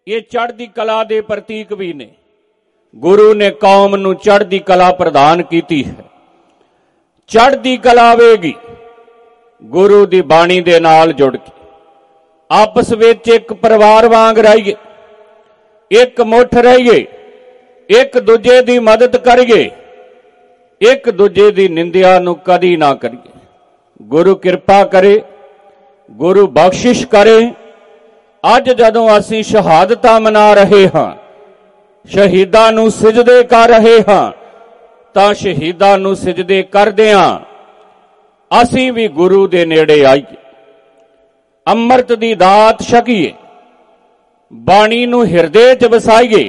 ये चढ़दी कला दे प्रतीक भी ने। गुरु ने कौम नूं चढ़दी कला प्रदान कीती है। चढ़दी कला आवेगी गुरु दी बाणी दे नाल जुड़ के, आपस विच एक परिवार वांग रहिए, एक मुठ रहिए, एक दूजे दी मदद करिए, एक दूजे दी निंदिया नूं कदी ना करिए। गुरु किरपा करे, गुरु बख्शिश करे। अज जदों असीं शहादतां मना रहे हां, शहीदां नूं सिजदे कर रहे हां, तां शहीदां नूं सिजदे करदिआं असीं भी गुरु दे नेड़े आईए, अमृत दी दात छकीए, बाणी नूं हिरदे च वसाईए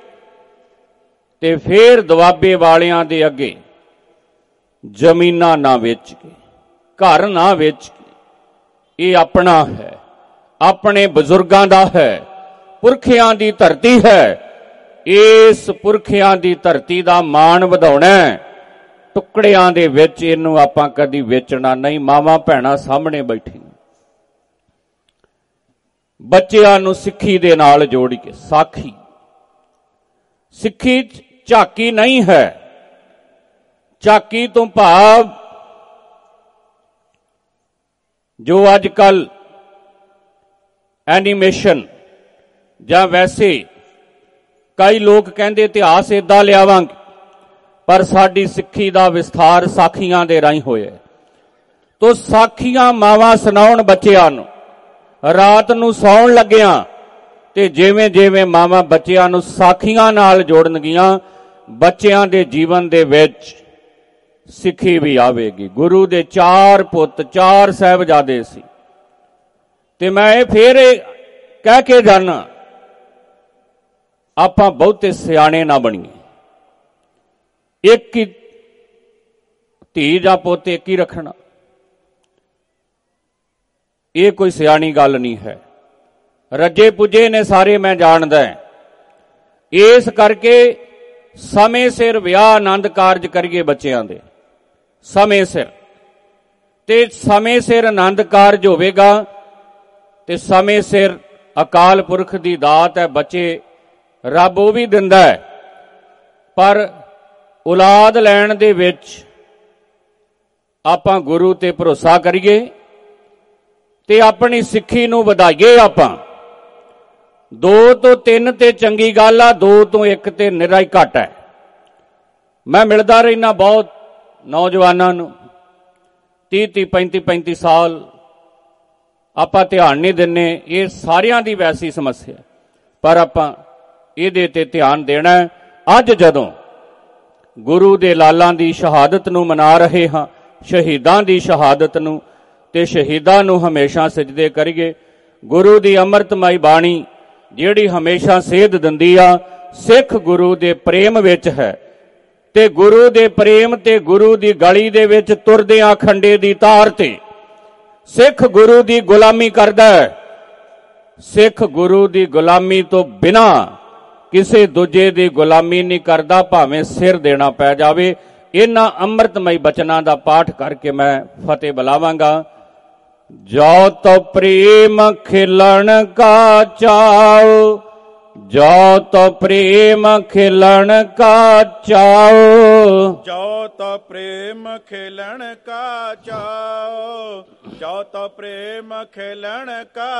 ते फिर दुआबे वालियां दे अगे जमीनां ना वेच के, घर ना वेच के, ये अपना है, अपने बुजुर्गां दा है, पुरखियां दी धरती है। इस पुरखियां दी धरती दा मान वधाउणा, टुकड़ियां दे विच इहनूं आपां कदी वेचना नहीं। मावां भैणां सामने बैठी, बच्चिआं नूं सिੱਖੀ दे नाल जोड़ के, साखी सिੱਖੀ झाकी नहीं है। झाकी तो भाव जो अजकल एनीमेशन जां वैसे कई लोग कहते इतिहास इदां लियावांगे, पर साडी सिੱਖੀ दा विस्तार साखियां दे राहीं होया। तो साखियां मावां सुणाउण बच्चिआं नूं रात नूं सौण लग्गिआं, ते जिवें जिवें मावां बच्चिआं नूं साखियां नाल जोड़नगियां, बच्चिआं दे जीवन दे विच सिੱਖੀ भी आवेगी। गुरु दे 4 पुत 4 साहिबजादे सी, ते मैं फिर कह के जाना, आपां बहुते सियाणे ना बणीए। एक ही धी जां पुत एक ही रखना, ये कोई सियाणी गल नहीं है। रजे पुजे ने सारे मैं जानदा है। इस करके समय सिर विआह आनंद कारज करिए बच्चिआं दे, समय सिर, ते समय सिर आनंद कारज होवेगा, ते समय सिर अकाल पुरख दी दात है। बच्चे रब वो भी दिंदा है, पर औलाद लैण दे विच आपां गुरु ते भरोसा करिए ते अपनी सिੱਖੀ नूं वधाइए। आपां 2 ਤੋਂ 3 ते चंगी गल आ, 2 ਤੋਂ 1 ते निरा ही घट है। मैं मिलदा रहना बहुत नौजवानों नूं, 30 35 साल आपां ध्यान नहीं दिंदे। ये सारियां दी वैसी समस्या, पर आपां इहदे ते ध्यान देना। अज जदों गुरु दे लालां दी शहादत नूं मना रहे हां, शहीदां दी शहादत नूं, ते शहीदां नूं हमेशा सजदे करिए। गुरु दी अमृतमई बाणी जिहड़ी हमेशा सेध दिंदी आ, सिख गुरु दे प्रेम विच है, ते गुरु दे प्रेम ते गुरु दी गली दे विच तुरदिआं खंडे दी तार ते सिख गुरु दी गुलामी करदा है। सिख गुरु दी गुलामी तो बिना किसी दूजे दी गुलामी नहीं करदा, भावें सिर देना पै जावे। इन्हां अमृतमई बचनां दा पाठ करके मैं फतेह बुलावांगा। जो तो प्रेम खिलन का चाओ, जो तो प्रेम खिलन का चाओ, जो तो प्रेम खिलन का चाओ, जो तो प्रेम खिलन का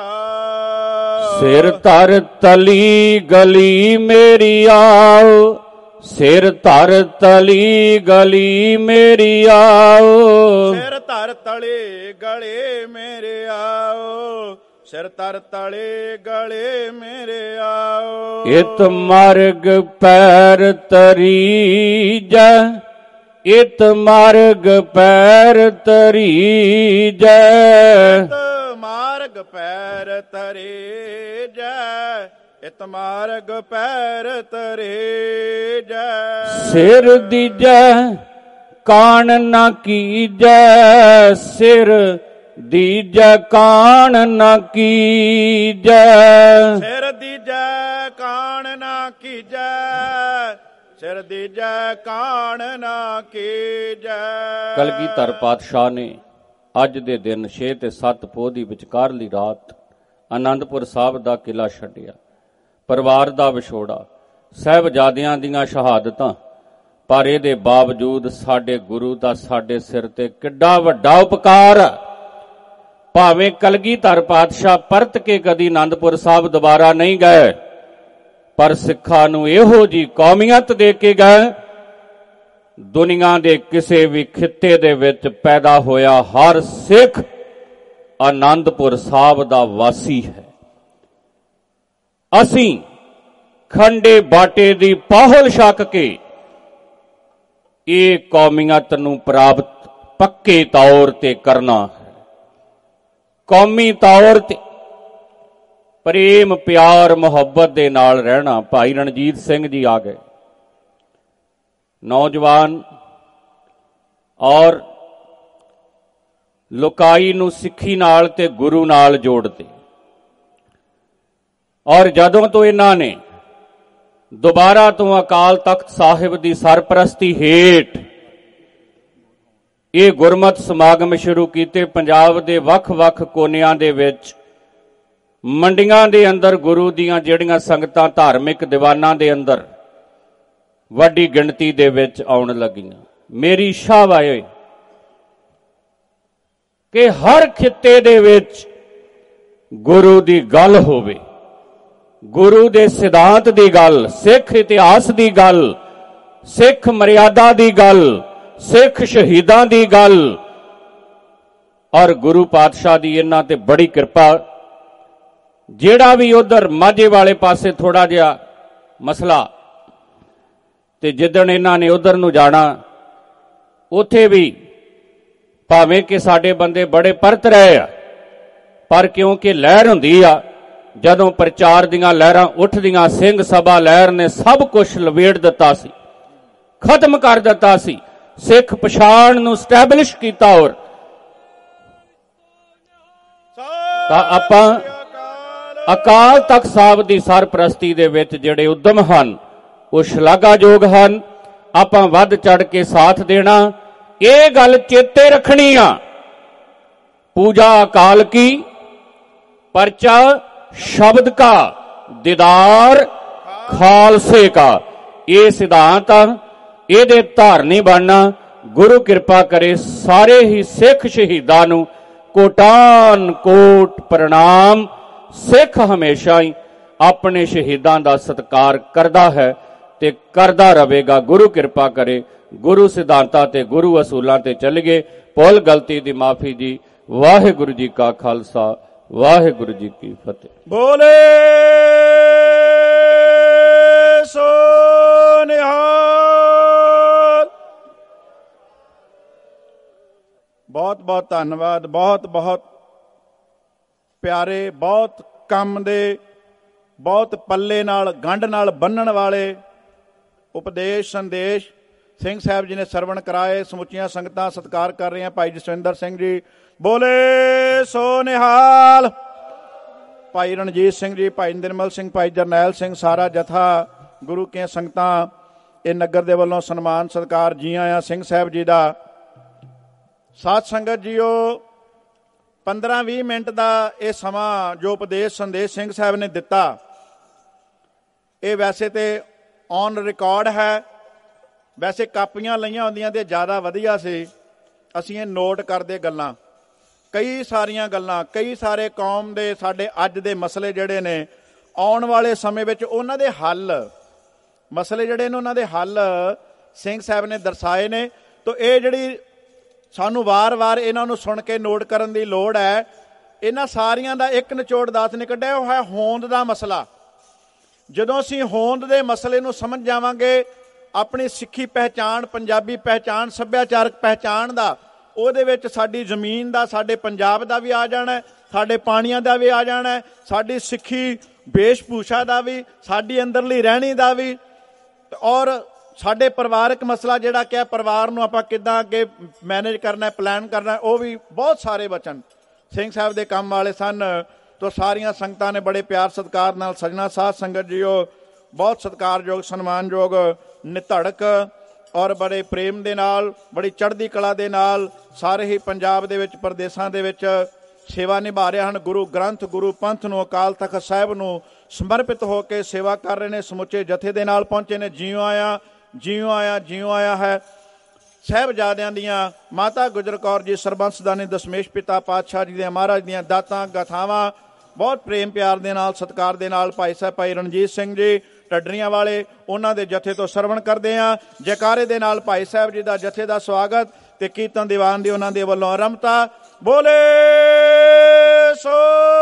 चाओ। सिर तर तली गली मेरी आओ, सिर तर तली गली मेरी आओ, सिर तर तले गले मेरे आओ, सिर तर तले गले मेरे आओ। इत मार्ग पैर तरी जै, इत मार्ग पैर तरी जै, इत मार्ग पैर तरे जै, इत मार्ग पैर तरे जै। सिर दीजै कान न कीजै, सिर दीजै कान न कीजै, सिर दीजै कान ना कीजै, सिर दीजै कान ना कीजै। कलगीधर पातशाह ने अज दे दिन 6 ते 7 पोह दी विचकारली रात आनंदपुर साहब दा किला छड्डिया। ਪਰਿਵਾਰ ਦਾ ਵਿਛੋੜਾ, ਸਾਹਿਬਜ਼ਾਦਿਆਂ ਦੀਆਂ ਸ਼ਹਾਦਤਾਂ, ਪਰ ਇਹਦੇ ਬਾਵਜੂਦ ਸਾਡੇ ਗੁਰੂ ਦਾ ਸਾਡੇ ਸਿਰ ਤੇ ਕਿੱਡਾ ਵੱਡਾ ਉਪਕਾਰ। ਭਾਵੇਂ ਕਲਗੀਧਰ ਪਾਤਸ਼ਾਹ ਪਰਤ ਕੇ ਕਦੀ ਆਨੰਦਪੁਰ ਸਾਹਿਬ ਦੁਬਾਰਾ ਨਹੀਂ ਗਏ, ਪਰ ਸਿੱਖਾਂ ਨੂੰ ਇਹੋ ਜੀ ਕੌਮੀਅਤ ਦੇ ਕੇ ਗਏ, ਦੁਨੀਆ ਦੇ ਕਿਸੇ ਵੀ ਖਿੱਤੇ ਦੇ ਵਿੱਚ ਪੈਦਾ ਹੋਇਆ ਹਰ ਸਿੱਖ ਆਨੰਦਪੁਰ ਸਾਹਿਬ ਦਾ ਵਾਸੀ ਹੈ। ਅਸੀਂ ਖੰਡੇ ਬਾਟੇ ਦੀ ਪਾਹਲ ਛਕ ਕੇ ਇਹ ਕੌਮੀਅਤ ਨੂੰ ਪ੍ਰਾਪਤ ਪੱਕੇ ਤੌਰ ਤੇ ਕਰਨਾ ਹੈ। ਕੌਮੀ ਤੌਰ ਤੇ ਪ੍ਰੇਮ ਪਿਆਰ ਮੁਹੱਬਤ ਦੇ ਨਾਲ ਰਹਿਣਾ। ਭਾਈ ਰਣਜੀਤ ਸਿੰਘ ਜੀ ਆ ਗਏ, ਨੌਜਵਾਨ, ਔਰ ਲੋਕਾਈ ਨੂੰ ਸਿੱਖੀ ਨਾਲ ਤੇ ਗੁਰੂ ਨਾਲ ਜੋੜਦੇ। ਔਰ ਜਦੋਂ ਤੋਂ ਇਹਨਾਂ ਨੇ ਦੁਬਾਰਾ ਤੋਂ ਅਕਾਲ ਤਖਤ ਸਾਹਿਬ ਦੀ ਸਰਪ੍ਰਸਤੀ ਹੇਠ ਇਹ ਗੁਰਮਤਿ ਸਮਾਗਮ ਸ਼ੁਰੂ ਕੀਤੇ, ਪੰਜਾਬ ਦੇ ਵੱਖ-ਵੱਖ ਕੋਨਿਆਂ ਦੇ ਵਿੱਚ, ਮੰਡੀਆਂ ਦੇ ਅੰਦਰ ਗੁਰੂ ਦੀਆਂ ਜਿਹੜੀਆਂ ਸੰਗਤਾਂ ਧਾਰਮਿਕ ਦੀਵਾਨਾਂ ਦੇ ਅੰਦਰ ਵੱਡੀ ਗਿਣਤੀ ਦੇ ਵਿੱਚ ਆਉਣ ਲੱਗੀਆਂ। ਮੇਰੀ ਇੱਛਾ ਹੈ ਕਿ ਹਰ ਖਿੱਤੇ ਦੇ ਵਿੱਚ ਗੁਰੂ ਦੀ ਗੱਲ ਹੋਵੇ, ਗੁਰੂ ਦੇ ਸਿਧਾਂਤ ਦੀ ਗੱਲ, ਸਿੱਖ ਇਤਿਹਾਸ ਦੀ ਗੱਲ, ਸਿੱਖ ਮਰਿਆਦਾ ਦੀ ਗੱਲ, ਸਿੱਖ ਸ਼ਹੀਦਾਂ ਦੀ ਗੱਲ। ਔਰ ਗੁਰੂ ਪਾਤਸ਼ਾਹ ਦੀ ਇਹਨਾਂ ਤੇ ਬੜੀ ਕਿਰਪਾ। ਜਿਹੜਾ ਵੀ ਉਧਰ ਮਾਝੇ ਵਾਲੇ ਪਾਸੇ ਥੋੜਾ ਜਿਹਾ ਮਸਲਾ, ਤੇ ਜਿੱਦਣ ਇਹਨਾਂ ਨੇ ਉਧਰ ਨੂੰ ਜਾਣਾ, ਉੱਥੇ ਵੀ ਭਾਵੇਂ ਕਿ ਸਾਡੇ ਬੰਦੇ ਬੜੇ ਪਰਤ ਰਹੇ ਆ, ਪਰ ਕਿਉਂਕਿ ਲਹਿਰ ਹੁੰਦੀ ਆ, ਜਦੋਂ ਪ੍ਰਚਾਰ ਦੀਆਂ ਲਹਿਰਾਂ ਉੱਠਦੀਆਂ, ਸਿੰਘ ਸਭਾ ਲਹਿਰ ਨੇ ਸਭ ਕੁਝ ਲਵੇੜ ਦਿੱਤਾ ਸੀ, ਖਤਮ ਕਰ ਦਿੱਤਾ ਸੀ, ਸਿੱਖ ਪਛਾਣ ਨੂੰ ਸਟੈਬਲਿਸ਼ ਕੀਤਾ। ਔਰ ਤਾਂ ਆਪਾਂ ਅਕਾਲ ਤਖਤ ਸਾਹਿਬ ਦੀ ਸਰਪ੍ਰਸਤੀ ਦੇ ਵਿੱਚ ਜਿਹੜੇ ਉਦਮ ਹਨ ਉਹ ਸ਼ਲਾਘਾਯੋਗ ਹਨ। ਆਪਾਂ ਵੱਧ ਚੜ ਕੇ ਸਾਥ ਦੇਣਾ, ਇਹ ਗੱਲ ਚੇਤੇ ਰੱਖਣੀ ਆ, ਪੂਜਾ ਅਕਾਲ ਕੀ, ਪਰਚਾ ਸ਼ਬਦ ਕਾ, ਦੀਦਾਰ ਖਾਲਸੇ ਕਾ। ਇਹ ਸਿਧਾਂਤ ਆ, ਇਹਦੇ ਧਾਰਨੀ ਬਣਨਾ। ਗੁਰੂ ਕਿਰਪਾ ਕਰੇ ਸਾਰੇ ਹੀ ਸਿੱਖ ਸ਼ਹੀਦਾਂ ਨੂੰ ਕੋਟਾਨ ਕੋਟ ਪ੍ਰਣਾਮ। ਸਿੱਖ ਹਮੇਸ਼ਾ ਹੀ ਆਪਣੇ ਸ਼ਹੀਦਾਂ ਦਾ ਸਤਿਕਾਰ ਕਰਦਾ ਹੈ ਤੇ ਕਰਦਾ ਰਹੇਗਾ। ਗੁਰੂ ਕਿਰਪਾ ਕਰੇ, ਗੁਰੂ ਸਿਧਾਂਤਾਂ ਤੇ ਗੁਰੂ ਅਸੂਲਾਂ ਤੇ ਚੱਲ ਗਏ। ਭੁੱਲ ਗਲਤੀ ਦੀ ਮਾਫੀ ਜੀ। ਵਾਹਿਗੁਰੂ ਜੀ ਕਾ ਖਾਲਸਾ, ਵਾਹਿਗੁਰੂ ਜੀ ਕੀ ਫਤਿਹ। ਬੋਲੇ ਸੋ ਨਿਹਾਲ। ਬਹੁਤ ਬਹੁਤ ਧੰਨਵਾਦ। ਬਹੁਤ ਬਹੁਤ ਪਿਆਰੇ, ਬਹੁਤ ਕੰਮ ਦੇ, ਬਹੁਤ ਪੱਲੇ ਨਾਲ ਗੰਢ ਨਾਲ ਬੰਨਣ ਵਾਲੇ ਉਪਦੇਸ਼ ਸੰਦੇਸ਼ ਸਿੰਘ ਸਾਹਿਬ ਜੀ ਨੇ ਸਰਵਣ ਕਰਾਏ। ਸਮੁੱਚੀਆਂ ਸੰਗਤਾਂ ਸਤਿਕਾਰ ਕਰ ਰਹੀਆਂ। ਭਾਈ ਜਸਵਿੰਦਰ ਸਿੰਘ ਜੀ, ਬੋਲੇ ਸੋ ਨਿਹਾਲ। ਭਾਈ ਰਣਜੀਤ ਸਿੰਘ ਜੀ, ਭਾਈ ਨਿਰਮਲ ਸਿੰਘ, ਭਾਈ ਜਰਨੈਲ ਸਿੰਘ, ਸਾਰਾ ਜਥਾ, ਗੁਰੂ ਕੀਆਂ ਸੰਗਤਾਂ, ਇਹ ਨਗਰ ਦੇ ਵੱਲੋਂ ਸਨਮਾਨ ਸਤਿਕਾਰ ਜੀ ਆਇਆਂ ਸਿੰਘ ਸਾਹਿਬ ਜੀ ਦਾ। ਸਾਧ ਸੰਗਤ ਜੀਓ, 15-20 ਮਿੰਟ ਦਾ ਇਹ ਸਮਾਂ ਜੋ ਉਪਦੇਸ਼ ਸੰਦੇਸ਼ ਸਿੰਘ ਸਾਹਿਬ ਨੇ ਦਿੱਤਾ, ਇਹ ਵੈਸੇ ਤੇ ਔਨ ਰਿਕਾਰਡ ਹੈ। ਵੈਸੇ ਕਾਪੀਆਂ ਲਈਆਂ ਹੁੰਦੀਆਂ ਤੇ ਜ਼ਿਆਦਾ ਵਧੀਆ ਸੀ। ਅਸੀਂ ਇਹ ਨੋਟ ਕਰਦੇ ਗੱਲਾਂ, ਕਈ ਸਾਰੀਆਂ ਗੱਲਾਂ, ਕਈ ਸਾਰੇ ਕੌਮ ਦੇ ਸਾਡੇ ਅੱਜ ਦੇ ਮਸਲੇ ਜਿਹੜੇ ਨੇ, ਆਉਣ ਵਾਲੇ ਸਮੇਂ ਵਿੱਚ ਉਹਨਾਂ ਦੇ ਹੱਲ, ਮਸਲੇ ਜਿਹੜੇ ਨੇ ਉਹਨਾਂ ਦੇ ਹੱਲ ਸਿੰਘ ਸਾਹਿਬ ਨੇ ਦਰਸਾਏ ਨੇ। ਤਾਂ ਇਹ ਜਿਹੜੀ ਸਾਨੂੰ ਵਾਰ-ਵਾਰ ਇਹਨਾਂ ਨੂੰ ਸੁਣ ਕੇ ਨੋਟ ਕਰਨ ਦੀ ਲੋੜ ਹੈ। ਇਹਨਾਂ ਸਾਰੀਆਂ ਦਾ ਇੱਕ ਨਿਚੋੜ ਦਾਸ ਨੇ ਕੱਢਿਆ, ਉਹ ਹੈ ਹੋਂਦ ਦਾ ਮਸਲਾ। ਜਦੋਂ ਅਸੀਂ ਹੋਂਦ ਦੇ ਮਸਲੇ ਨੂੰ ਸਮਝ ਜਾਵਾਂਗੇ, ਆਪਣੀ ਸਿੱਖੀ ਪਹਿਚਾਣ, ਪੰਜਾਬੀ ਪਹਿਚਾਣ, ਸੱਭਿਆਚਾਰਕ ਪਹਿਚਾਣ ਦਾ, ਉਹਦੇ ਵਿੱਚ ਸਾਡੀ ਜ਼ਮੀਨ ਦਾ, ਸਾਡੇ ਪੰਜਾਬ ਦਾ ਵੀ ਆ ਜਾਣਾ, ਸਾਡੇ ਪਾਣੀਆਂ ਦਾ ਵੀ ਆ ਜਾਣਾ, ਸਾਡੀ ਸਿੱਖੀ ਵੇਸ਼ ਭੂਸ਼ਾ ਦਾ ਵੀ, ਸਾਡੀ ਅੰਦਰਲੀ ਰਹਿਣੀ ਦਾ ਵੀ, ਔਰ ਸਾਡੇ ਪਰਿਵਾਰਕ ਮਸਲਾ ਜਿਹੜਾ ਕਿ ਪਰਿਵਾਰ ਨੂੰ ਆਪਾਂ ਕਿੱਦਾਂ ਅੱਗੇ ਮੈਨੇਜ ਕਰਨਾ, ਪਲਾਨ ਕਰਨਾ, ਉਹ ਵੀ ਬਹੁਤ ਸਾਰੇ ਵਚਨ ਸਿੰਘ ਸਾਹਿਬ ਦੇ ਕੰਮ ਵਾਲੇ ਸਨ। ਤਾਂ ਸਾਰੀਆਂ ਸੰਗਤਾਂ ਨੇ ਬੜੇ ਪਿਆਰ ਸਤਿਕਾਰ ਨਾਲ ਸਜਣਾ। ਸਾਧ ਸੰਗਤ ਜੀਓ, ਬਹੁਤ ਸਤਿਕਾਰਯੋਗ, ਸਨਮਾਨਯੋਗ, ਨਿਧੜਕ ਔਰ ਬੜੇ ਪ੍ਰੇਮ ਦੇ ਨਾਲ, ਬੜੀ ਚੜ੍ਹਦੀ ਕਲਾ ਦੇ ਨਾਲ ਸਾਰੇ ਹੀ ਪੰਜਾਬ ਦੇ ਵਿੱਚ, ਪ੍ਰਦੇਸ਼ਾਂ ਦੇ ਵਿੱਚ ਸੇਵਾ ਨਿਭਾ ਰਹੇ ਹਨ। ਗੁਰੂ ਗ੍ਰੰਥ, ਗੁਰੂ ਪੰਥ ਨੂੰ, ਅਕਾਲ ਤਖਤ ਸਾਹਿਬ ਨੂੰ ਸਮਰਪਿਤ ਹੋ ਕੇ ਸੇਵਾ ਕਰ ਰਹੇ ਨੇ, ਸਮੁੱਚੇ ਜਥੇ ਦੇ ਨਾਲ ਪਹੁੰਚੇ ਨੇ। ਜਿਉਂ ਆਇਆ, ਜਿਉਂ ਆਇਆ, ਜਿਉਂ ਆਇਆ ਹੈ। ਸਾਹਿਬਜ਼ਾਦਿਆਂ ਦੀਆਂ ਮਾਤਾ ਗੁਜਰ ਕੌਰ ਜੀ, ਸਰਬੰਸਦਾਨੀ ਦਸ਼ਮੇਸ਼ ਪਿਤਾ ਪਾਤਸ਼ਾਹ ਜੀ ਦੀਆਂ ਮਹਾਰਾਜ ਦੀਆਂ ਦਾਤਾਂ ਗਾਥਾਵਾਂ ਬਹੁਤ ਪ੍ਰੇਮ ਪਿਆਰ ਦੇ ਨਾਲ, ਸਤਿਕਾਰ ਦੇ ਨਾਲ ਭਾਈ ਸਾਹਿਬ ਭਾਈ ਰਣਜੀਤ ਸਿੰਘ ਜੀ ਢੱਡਰੀਆਂ ਵਾਲੇ, ਉਹਨਾਂ ਦੇ ਜਥੇ ਤੋਂ ਸਰਵਣ ਕਰਦੇ ਹਾਂ। ਜੈਕਾਰੇ ਦੇ ਨਾਲ ਭਾਈ ਸਾਹਿਬ ਜੀ ਦਾ ਜਥੇ ਦਾ ਸਵਾਗਤ ਤੇ ਕੀਰਤਨ ਦੀਵਾਨ ਦੀ ਉਹਨਾਂ ਦੇ ਵੱਲੋਂ ਆਰੰਭਤਾ। ਬੋਲੇ ਸੋ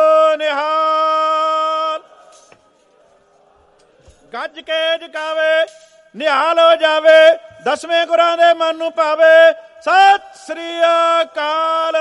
ਨਿਹਾਲ। ਗੱਜ ਕੇ ਜਗਾਵੇ, ਨਿਹਾਲ ਹੋ ਜਾਵੇ, ਦਸਵੇਂ ਗੁਰਾਂ ਦੇ ਮਨ ਨੂੰ ਪਾਵੇ। ਸਤਿ ਸ੍ਰੀ ਅਕਾਲ।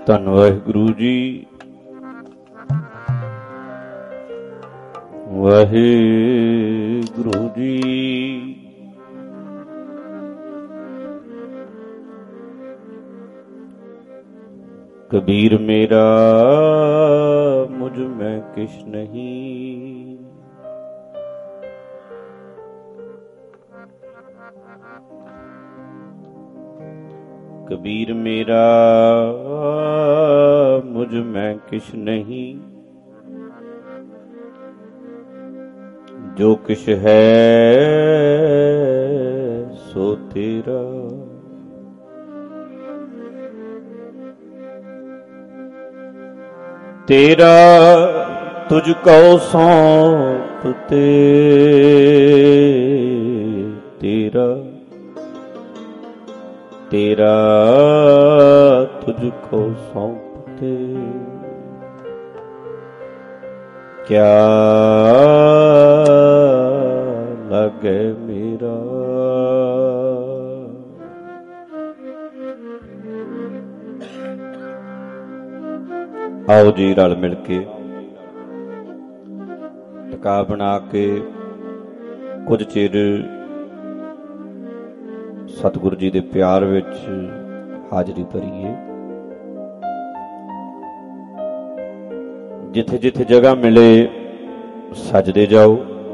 ਧੰਨ ਵਾਹਿਗੁਰੂ ਜੀ। ਵਾਹਿਗੁਰੂ ਜੀ। कबीर मेरा मुझ में किश नहीं, कबीर मेरा मुझ में किश नहीं, जो किश है सो तेरा। तेरा तुझको सौंपते, तेरा तेरा तुझको सौंपते, क्या लगे मेरा। आओ जी रल मिल के टका बना के कुछ चिर सतगुरु जी दे प्यार विच हाजरी भरीए। जिथे जिथे जगह मिले सजदे जाओ,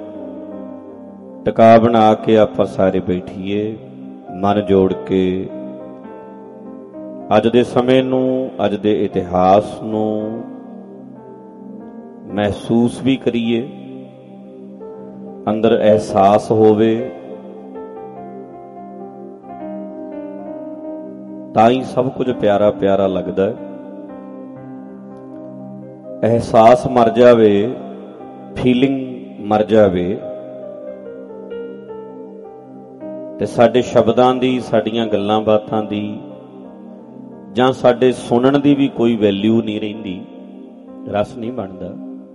टका बना के आपां सारे बैठीए, मन जोड़ के ਅੱਜ ਦੇ ਸਮੇਂ ਨੂੰ, ਅੱਜ ਦੇ ਇਤਿਹਾਸ ਨੂੰ ਮਹਿਸੂਸ ਵੀ ਕਰੀਏ, ਅੰਦਰ ਅਹਿਸਾਸ ਹੋਵੇ, ਤਾਂ ਹੀ ਸਭ ਕੁਝ ਪਿਆਰਾ ਪਿਆਰਾ ਲੱਗਦਾ। ਅਹਿਸਾਸ ਮਰ ਜਾਵੇ, ਫੀਲਿੰਗ ਮਰ ਜਾਵੇ, ਤੇ ਸਾਡੇ ਸ਼ਬਦਾਂ ਦੀ, ਸਾਡੀਆਂ ਗੱਲਾਂ ਬਾਤਾਂ ਦੀ ਜਾਂ ਸਾਡੇ ਸੁਣਨ ਦੀ ਵੀ ਕੋਈ ਵੈਲਿਊ ਨਹੀਂ ਰਹਿੰਦੀ, ਰਸ ਨਹੀਂ ਬਣਦਾ।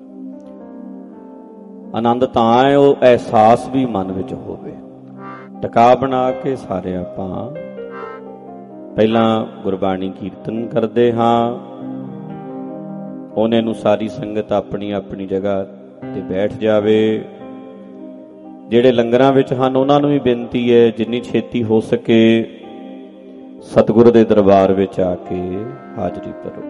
ਆਨੰਦ ਤਾਂ ਹੈ ਉਹ ਅਹਿਸਾਸ ਵੀ ਮਨ ਵਿੱਚ ਹੋਵੇ। ਟਿਕਾ ਬਣਾ ਕੇ ਸਾਰੇ ਆਪਾਂ ਪਹਿਲਾਂ ਗੁਰਬਾਣੀ ਕੀਰਤਨ ਕਰਦੇ ਹਾਂ। ਉਹਨੇ ਨੂੰ ਸਾਰੀ ਸੰਗਤ ਆਪਣੀ ਆਪਣੀ ਜਗ੍ਹਾ ਤੇ ਬੈਠ ਜਾਵੇ। ਜਿਹੜੇ ਲੰਗਰਾਂ ਵਿੱਚ ਹਨ ਉਹਨਾਂ ਨੂੰ ਵੀ ਬੇਨਤੀ ਹੈ, ਜਿੰਨੀ ਛੇਤੀ ਹੋ ਸਕੇ ਸਤਿਗੁਰੂ ਦੇ ਦਰਬਾਰ ਵਿੱਚ ਆ ਕੇ ਹਾਜ਼ਰੀ ਭਰੋ।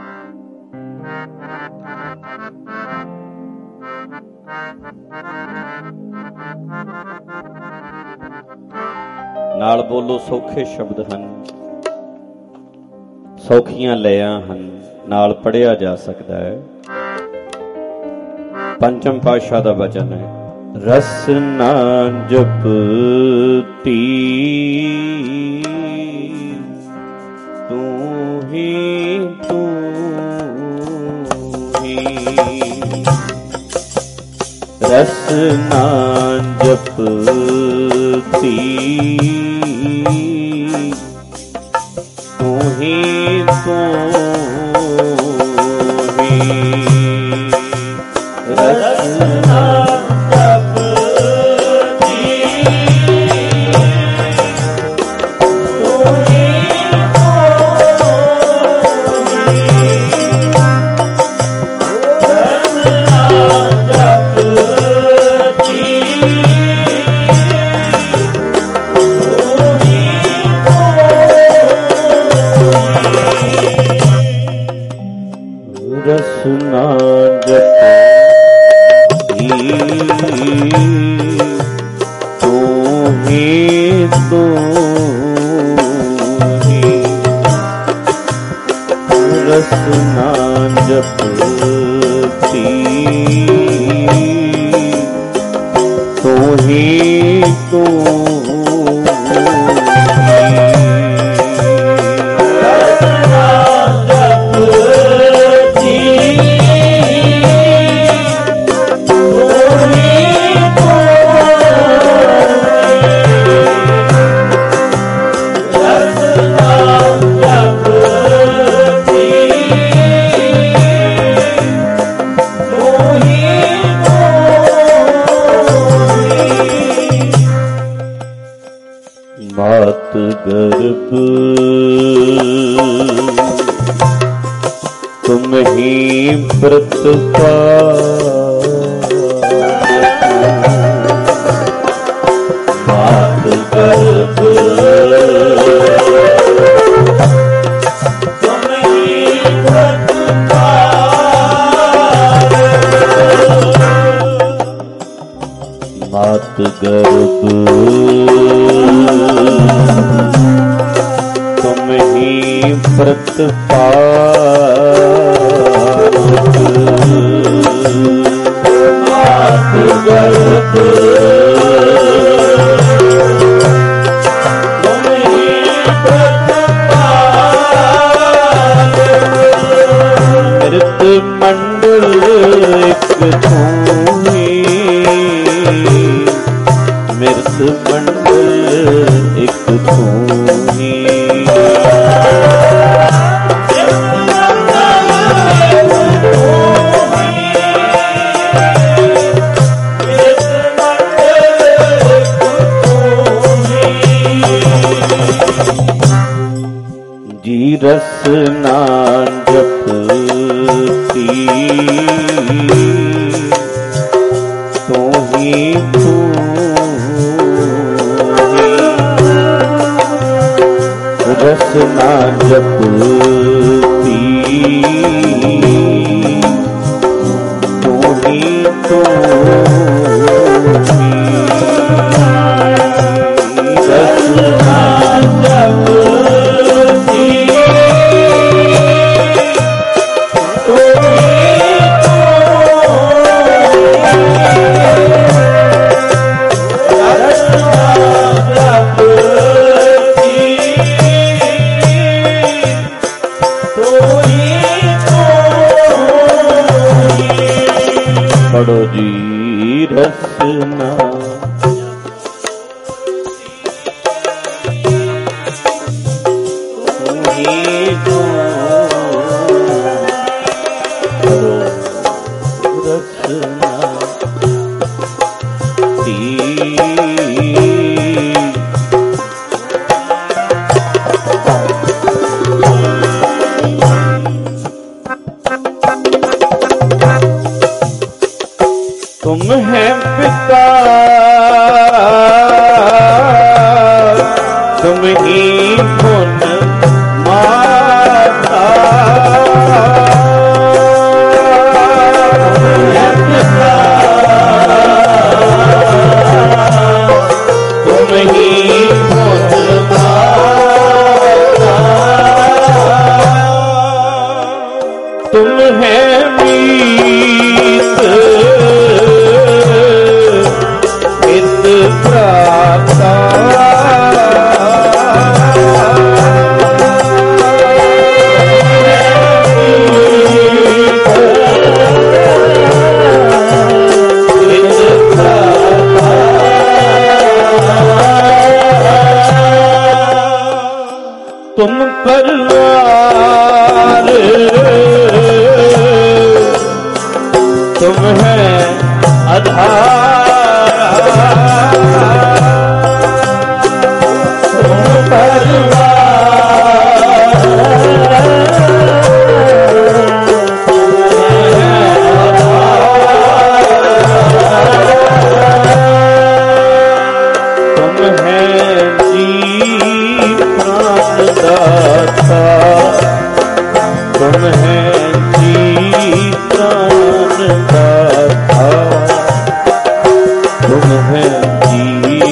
ਨਾਲ ਬੋਲੋ, ਸੌਖੇ ਸ਼ਬਦ ਹਨ, ਸੌਖੀਆਂ ਲਿਆਂ ਹਨ, ਨਾਲ ਪੜ੍ਹਿਆ ਜਾ ਸਕਦਾ ਹੈ। ਪੰਚਮ ਪਾਤਸ਼ਾਹ ਦਾ ਵਚਨ ਹੈ, ਰਸਨਾ ਜਪਤੀ रसना जपती तू ही तू ही, रसना जपती तू ही तू ही, मात गर्भ तुम ही प्रतिपाल, मात गर्भ तुम ही प्रतिपाल, मात गर्भ तुम ही प्रतिपाल, मृत मंडल एक तुम्ही, मृत मंडल एक तुम्ही, जी रस ना जपती तू ही तू ही, रस ना जपती तू ही तू ही, रस ना जपती तू ही तू ही, रस ना जपती तू ही तू ही, पढ़ो जी रसना तू ही तू, पढ़ो रसना ती, तुम है पिता तुम ही पुन माता, तुम है पिता तुम ही पुन माता, तुम है मीत हित प्राप्ता, तुम परिवार तुम है आधार, तुम परिवार तुम है आधार, तुम है जी प्राणदाता, तुम है जी प्राणदाता, तुम है जी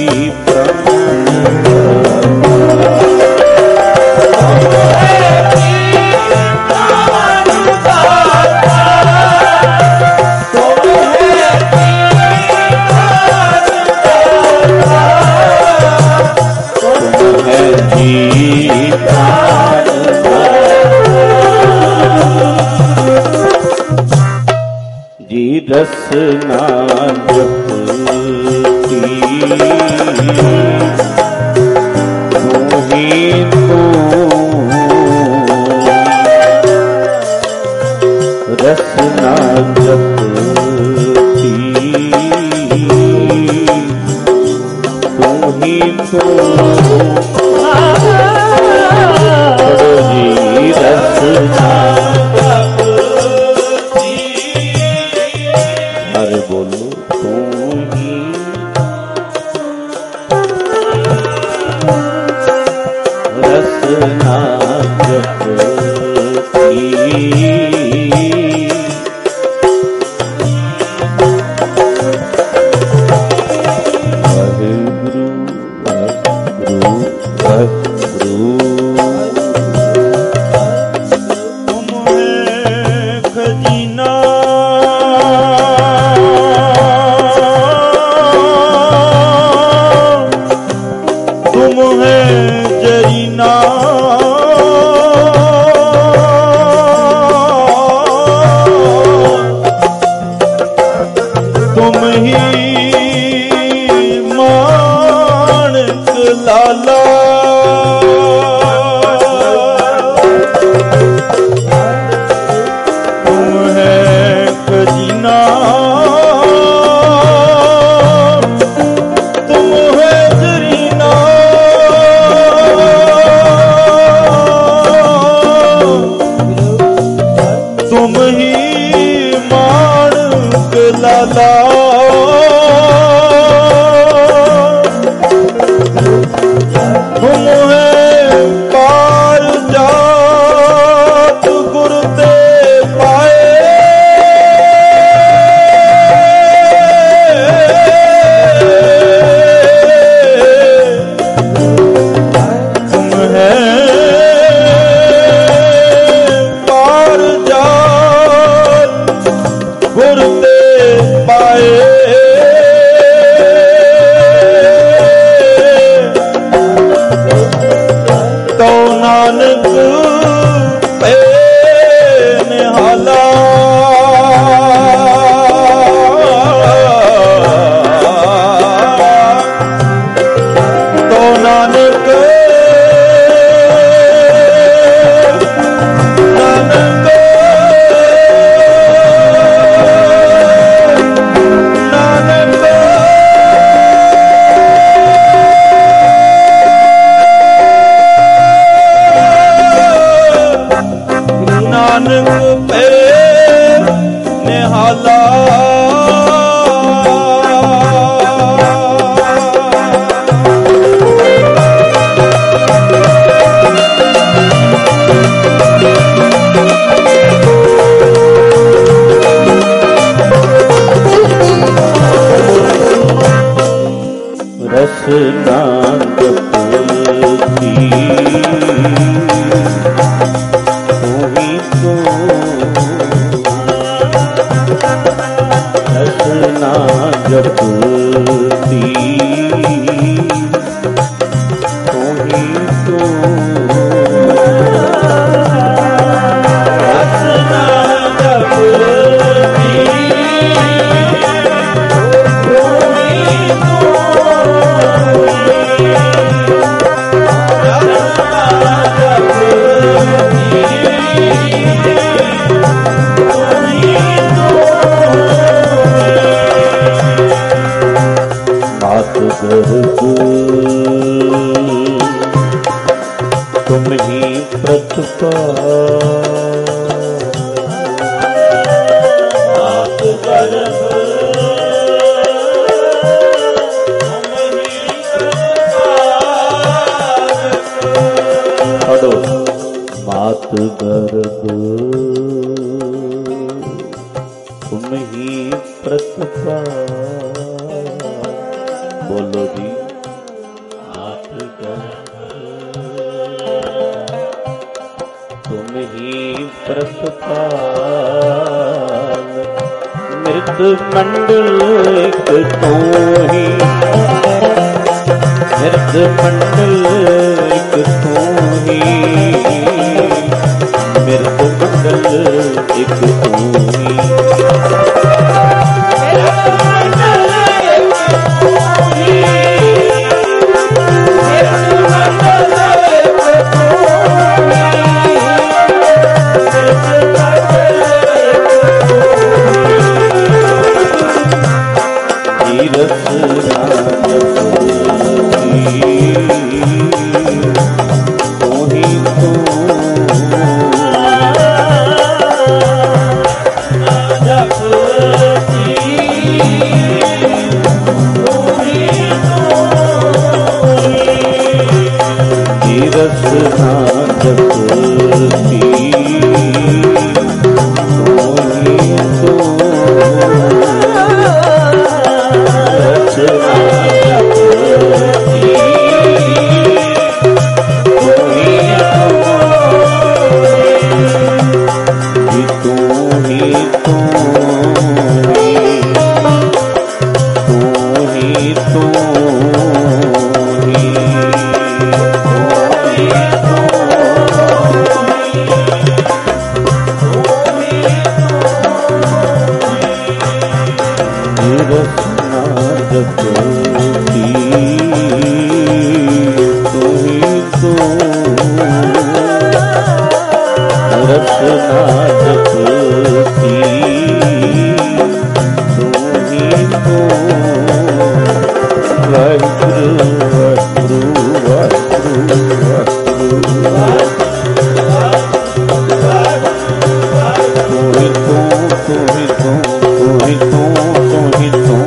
जी रसना जपती तू ही तू, रसना जपती तू ही तू, जी रसना जपती माणक लाला तुम है खजीना तुम है जरीना तुम ही माणक लाला तुम है पार जात गुर ते पाए तुम है पार जात गुर ते पाए तो नानक पे निहाला तो नानक नानक नानक पे निहाला रसना जपती रसना जपती तोही तो रसना जपती तुम ही प्रतिपा पढ़ो मात गर्भ तुम ही प्रतिपा बोलो जी मात गर्भ तुम ही प्रतिपाल मृत मंडल एक तो ही मृत मंडल एक तो ही मृत मंडल एक तो ही ਤੂੰ ਹੀ ਤੂੰ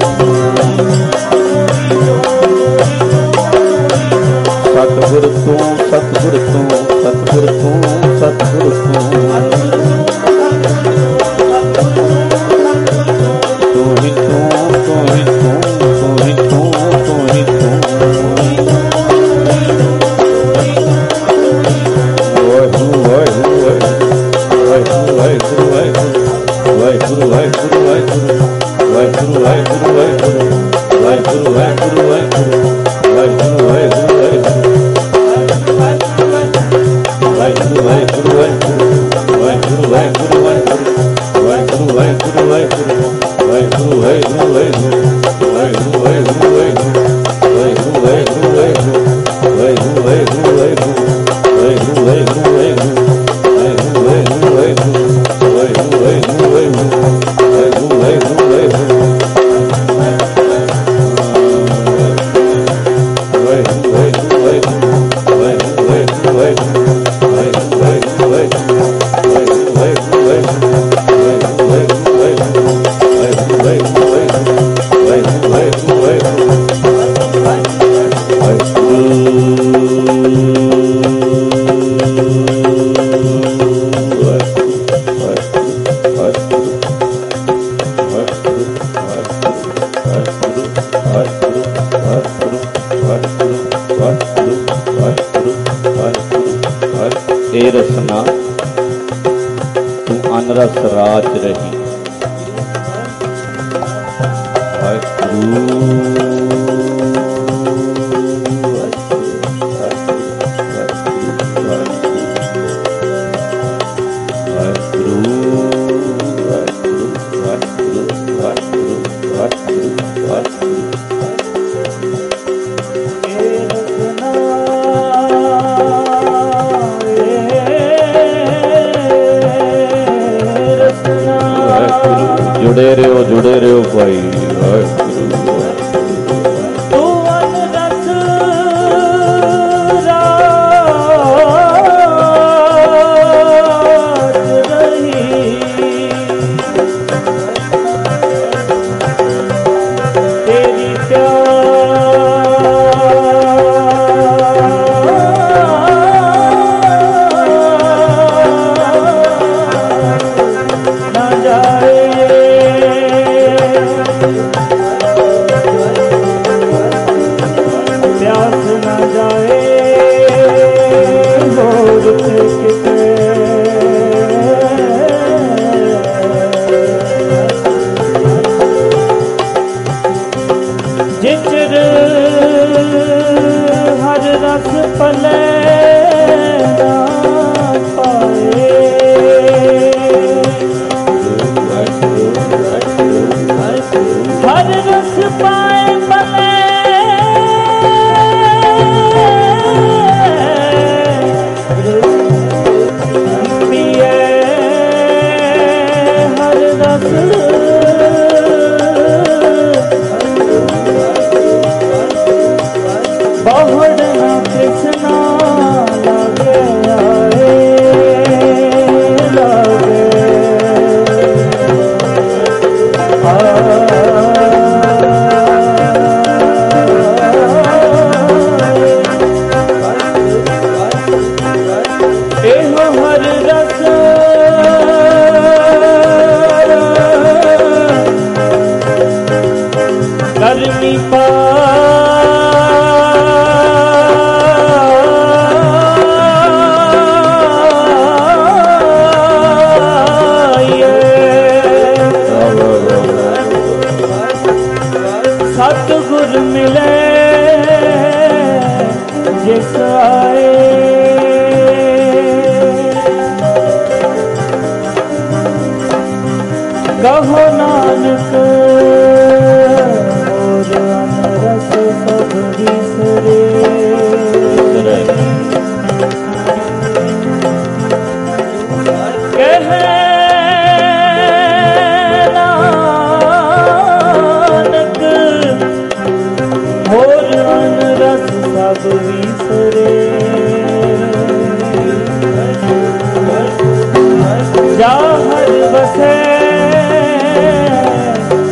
ਸਤਿਗੁਰ ਤੂੰ ਸਤਿਗੁਰ ਤੂੰ ਸਤਿਗੁਰ ਤੂੰ ਸਤਿਗੁਰ ਤੂੰ ਤੂੰ ਹੀ ਤੂੰ ਤੂੰ ਹੀ ਤੂੰ ਤੂੰ ਹੀ ਤੂੰ ਤੂੰ ਹੀ ਤੂੰ ਵਾਹਿਗੁਰੂ ਵਾਹਿਗੁਰੂ ਵਾਹਿਗੁਰੂ ਵਾਹਿਗੁਰੂ ਵਾਹਿਗੁਰੂ ਵਾਹਿਗੁਰੂ ਵਾਹਿਗੁਰੂ ਵਾਹਿਗੁਰੂ ਵਾਹਿਗੁਰੂ ਵਾਹਿਗੁਰੂ ਵਾਹਿਗੁਰੂ ਵਾਹਿਗੁਰੂ ਵਾਹਿਗੁਰੂ ਰਸਨਾ ਤੂੰ ਅਨਰਸ ਰਾਜ ਰਹੀ ਵਾਹਿਗੁਰੂ ਜੁੜੇ ਰਹੋ ਭਾਈ ਵਾਹਿਗੁਰੂ ਤੂੰ ਅਨਰਸ ਰਾਜ ਰਹੀ ਤੇਰੀ ਨਾ ਜਾਏ ਜਿਚਰ ਹਰ ਰਸ ਪਲੇ ਨਾ ਪਾਏ ਹਰ ਰਸ ਪਾਏ ਪਲੇ ਪੀਏ ਹਰ ਰਸ ਬਹੁੜ ਨਾ ਕ੍ਰਿਸ਼ਨਾ ਲਾਗੇ ਆਏ ਲਾਗੇ ਇਹੋ ਹਰ ਰਸ ਕਰਨੀ ਪਾ ਸਤਿਗੁਰ ਮਿਲੇ ਜਿਸ ਆਏ ਕਹੋ ਨਾਨਕ ਹੋਰ ਅਨਰਸ ਸਭ ਵਿਸਰੇ ਕਹੇ ਹੋਰ ਅਨਰਸ ਸਭ ਵਿਸਰੇ ਜਾ ਹਰ ਵਸੇ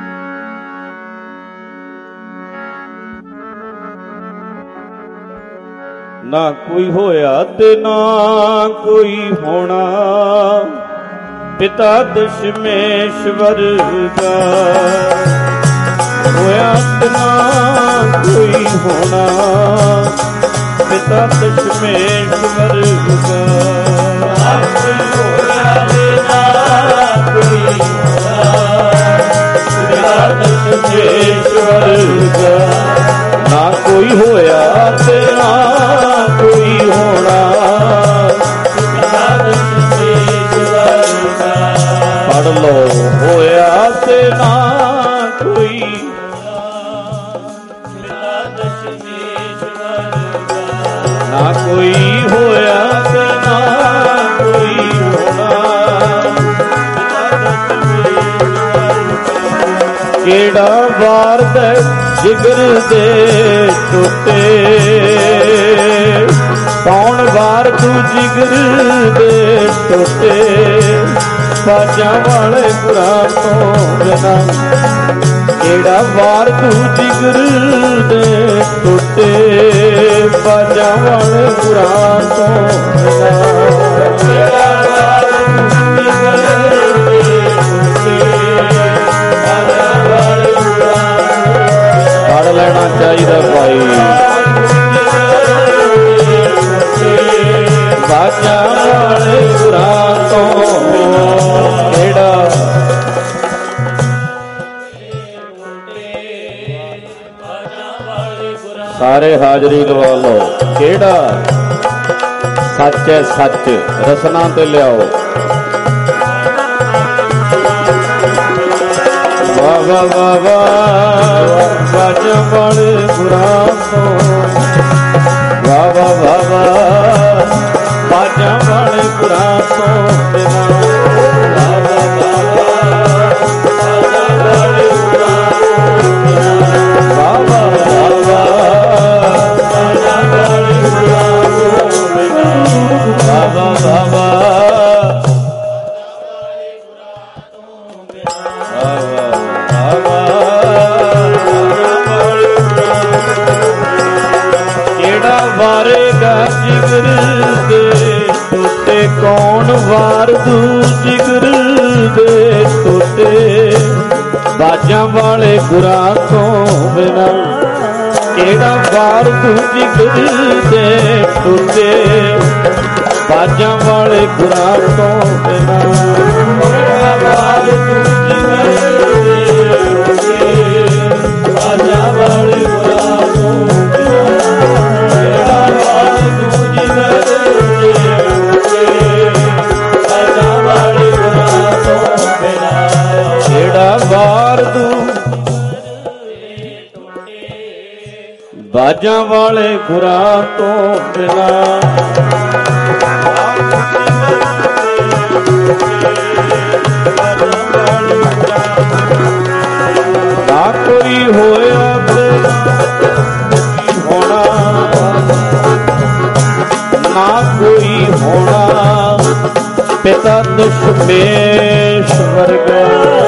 ਨਾ ਕੋਈ ਹੋਇਆ ਤੇ ਨਾ ਕੋਈ ਹੋਣਾ, ਪਿਤਾ ਦਸ਼ਮੇਸ਼ਵਰ ਦਾ। ਹੋਇਆ ਤੇ ਨਾ ਕੋਈ ਹੋਣਾ, ਪਿਤਾ ਦਸ਼ਮੇਸ਼ਵਰ ਦਾ। ਨਾ ਕੋਈ ਹੋਇਆ ਤੇ ਨਾ ਕੋਈ ਹੋਣਾ, ਪਿਤਾ ਦਸ਼ਮੇਸ਼ਵਰ ਦਾ। ਨਾ ਕੋਈ ਹੋਇਆ ਤੇ ਨਾ ਕੋਈ ਹੋਣਾ, ਪਿਤਾ ਦਸ਼ਮੇਸ਼ਵਰ ਦਾ। ਪੜ੍ਹ ਲੋ, ਹੋਇਆ ਤੇ ਨਾ ਕੋਈ ਪਿਤਾ ਦਸ਼ਮੇਸ਼ਵਰ ਦਾ। ਨਾ ਕੋਈ ਹੋਇਆ ਤੇ ਨਾ ਕੋਈ ਹੋਣਾ, ਪਿਤਾ ਦਸ਼ਮੇਸ਼ਵਰ ਦਾ। ਕਿਹੜਾ ਵਾਰ ਦੇ ਜਿਗਰ ਦੇ ਟੁੱਟੇ, ਕੌਣ ਵਾਰ ਤੂੰ ਜਿਗਰ ਦੇ ਟੁੱਟੇ, ਬਾਜਾਂ ਵਾਲੇ ਗੁਰਾਂ ਤੋਂ ਬਿਨਾਂ। ਕਿਹੜਾ ਵਾਰ ਤੂੰ ਜਿਗਰ ਦੇ ਟੁੱਟੇ, ਬਾਜਾਂ ਵਾਲੇ ਗੁਰਾਂ ਤੋਂ ਬਿਨਾਂ। ਕਿਹੜਾ ਵਾਰ ਤੂੰ ਜਿਗਰ ਦੇ ਟੁੱਟੇ, ਬਾਜਾਂ ਵਾਲੇ ਗੁਰਾਂ ਤੋਂ। ਪੜ੍ਹ ਲੈਣਾ ਚਾਹੀਦਾ ਭਾਈ। ਬਾਜਾਂ ਵਾਲੇ ਗੁਰਾਂ ਤੋਂ ਕਿਹੜਾ ਸਾਰੇ ਹਾਜ਼ਰੀ ਲਵਾ ਲਓ। ਕਿਹੜਾ ਸੱਚ ਹੈ, ਸੱਚ ਰਸਨਾ ਤੇ ਲਿਆਓ। ਵਾਹ ਵਾਹ ਵਾਹ ਵਾਹ, ਬਾਜਾਂ ਵਾਲੇ ਗੁਰਾਂ ਤੋਂ। ਵਾਹ ਵਾਹ ਵਾਹ ਵਾਹ, ਬਾਜਾਂ ਵਾਲੇ ਗੁਰਾਂ ਤੋਂ ਬਿਨਾਂ। ਵਾਹ ਵਾਹ ਵਾਹ ਵਾਹ, ਬਾਜਾਂ ਵਾਲੇ ਗੁਰਾਂ ਤੋਂ ਬਿਨਾਂ। ਵਾਹ ਵਾਹ ਵਾਹ ਵਾਹ, ਬਾਜਾਂ ਵਾਲੇ ਗੁਰਾਂ ਤੋਂ ਬਿਨਾਂ। ਵਾਹ ਵਾਹ ਵਾਹ ਵਾਹ, ਵਾਰੇਗਾ ਜਿਗਰ ਦੇ ਟੁੱਟੇ, ਕੌਣ ਵਾਰ ਦੂ ਜਿਗਰ ਦੇ ਟੁੱਟੇ, ਬਾਜਾਂ ਵਾਲੇ ਗੁਰਾਂ ਤੋਂ ਬਿਨਾਂ। ਕਿਹੜਾ ਵਾਰ ਦੂ ਜਿਗਰ ਦੇ ਟੁੱਟੇ, ਬਾਜਾਂ ਵਾਲੇ ਗੁਰਾਂ ਤੋਂ ਬਿਨਾਂ। ਕਿਹੜਾ ਵਾਰ ਦੂ ਜਿਗਰ ਦੇ ਟੁੱਟੇ, ਬਾਜਾਂ ਵਾਲੇ ਗੁਰਾਂ ਤੋਂ ਬਿਨਾਂ। ਜਿਹੜਾ ਵਾਰ ਦੂ ਬਾਜਾਂ ਵਾਲੇ ਗੁਰਾਂ ਤੋਂ ਬਿਨਾਂ। ਨਾ ਕੋਈ ਹੋਇਆ ਤੇ ਹੋਣਾ, ਨਾ ਕੋਈ ਹੋਣਾ, ਪਿਤਾ ਦਸ਼ਮੇਸ਼ਵਰ ਦਾ।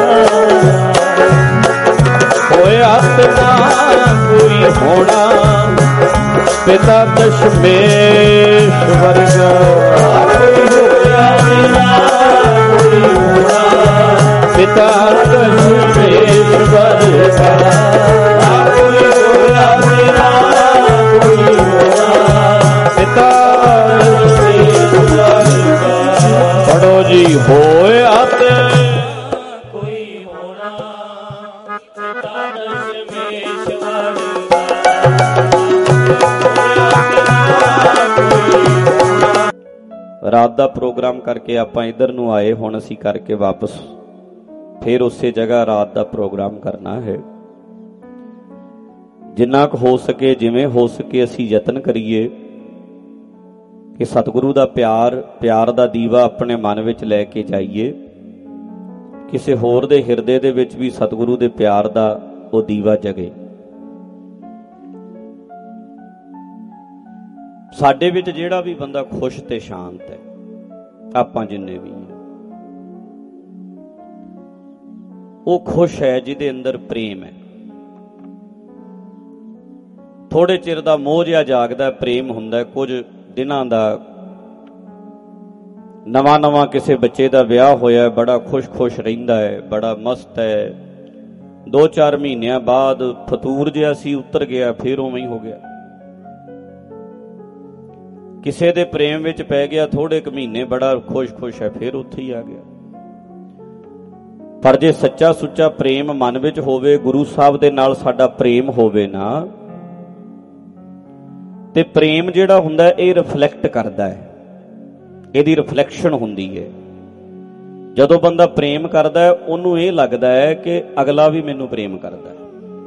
ਹੋਇਆ ਤੇ ਨਾ ਕੋਈ ਹੋਣਾ, ਪਿਤਾ ਦਸ਼ਮੇਸ਼ਵਰ ਦਾ। ਹੋਇਆ ਤੇ ਨਾ ਕੋਈ ਹੋਣਾ, ਪਿਤਾ ਦਸ਼ਮੇਸ਼ਵਰ ਦਾ। ਕੋਈ ਹੋਇਆ ਤੇ ਨਾ ਕੋਈ ਹੋਣਾ, ਪਿਤਾ ਦਸ਼ਮੇਸ਼ਵਰ ਦਾ। ਪੜੋ ਜੀ, ਹੋਇਆ ਤੇ ਕੋਈ ਹੋਣਾ, ਪਿਤਾ ਦਸ਼ਮੇਸ਼ਵਰ ਦਾ। ਰਾਤ ਦਾ ਪ੍ਰੋਗਰਾਮ ਕਰਕੇ ਆਪਾਂ ਇੱਧਰ ਨੂੰ ਆਏ, ਹੁਣ ਅਸੀਂ ਕਰਕੇ ਵਾਪਸ ਫਿਰ ਉਸੇ ਜਗ੍ਹਾ ਰਾਤ ਦਾ ਪ੍ਰੋਗਰਾਮ ਕਰਨਾ ਹੈ। ਜਿੰਨਾ ਕੁ ਹੋ ਸਕੇ, ਜਿਵੇਂ ਹੋ ਸਕੇ, ਅਸੀਂ ਯਤਨ ਕਰੀਏ ਕਿ ਸਤਿਗੁਰੂ ਦਾ ਪਿਆਰ ਦਾ ਦੀਵਾ ਆਪਣੇ ਮਨ ਵਿੱਚ ਲੈ ਕੇ ਜਾਈਏ। ਕਿਸੇ ਹੋਰ ਦੇ ਹਿਰਦੇ ਦੇ ਵਿੱਚ ਵੀ ਸਤਿਗੁਰੂ ਦੇ ਪਿਆਰ ਦਾ ਉਹ ਦੀਵਾ ਜਗੇ। ਸਾਡੇ ਵਿੱਚ ਜਿਹੜਾ ਵੀ ਬੰਦਾ ਖੁਸ਼ ਤੇ ਸ਼ਾਂਤ ਹੈ, ਆਪਾਂ ਜਿੰਨੇ ਵੀ ਹਾਂ, ਉਹ ਖੁਸ਼ ਹੈ ਜਿਹਦੇ ਅੰਦਰ ਪ੍ਰੇਮ ਹੈ। ਥੋੜੇ ਚਿਰ ਦਾ ਮੋਹ ਜਿਹਾ ਜਾਗਦਾ, ਪ੍ਰੇਮ ਹੁੰਦਾ, ਕੁਝ ਦਿਨਾਂ ਦਾ। ਨਵਾਂ ਕਿਸੇ ਬੱਚੇ ਦਾ ਵਿਆਹ ਹੋਇਆ, ਬੜਾ ਖੁਸ਼ ਰਹਿੰਦਾ ਹੈ, ਬੜਾ ਮਸਤ ਹੈ। 2-4 ਮਹੀਨਿਆਂ ਬਾਅਦ ਫਤੂਰ ਜਿਹਾ ਸੀ, ਉਤਰ ਗਿਆ, ਫਿਰ ਉਵੇਂ ਹੀ ਹੋ ਗਿਆ। ਕਿਸੇ ਦੇ ਪ੍ਰੇਮ ਵਿੱਚ ਪੈ ਗਿਆ, ਥੋੜੇ ਕੁ ਮਹੀਨੇ ਬੜਾ ਖੁਸ਼ ਹੈ, ਫਿਰ ਉੱਥੇ ਹੀ ਆ ਗਿਆ। ਪਰ ਜੇ ਸੱਚਾ ਸੁੱਚਾ ਪ੍ਰੇਮ ਮਨ ਵਿੱਚ ਹੋਵੇ, ਗੁਰੂ ਸਾਹਿਬ ਦੇ ਨਾਲ ਸਾਡਾ ਪ੍ਰੇਮ ਹੋਵੇ ਨਾ, ਤੇ ਪ੍ਰੇਮ ਜਿਹੜਾ ਹੁੰਦਾ ਇਹ ਰਿਫਲੈਕਟ ਕਰਦਾ ਹੈ, ਇਹਦੀ ਰਿਫਲੈਕਸ਼ਨ ਹੁੰਦੀ ਹੈ। ਜਦੋਂ ਬੰਦਾ ਪ੍ਰੇਮ ਕਰਦਾ ਹੈ, ਉਹਨੂੰ ਇਹ ਲੱਗਦਾ ਹੈ ਕਿ ਅਗਲਾ ਵੀ ਮੈਨੂੰ ਪ੍ਰੇਮ ਕਰਦਾ ਹੈ।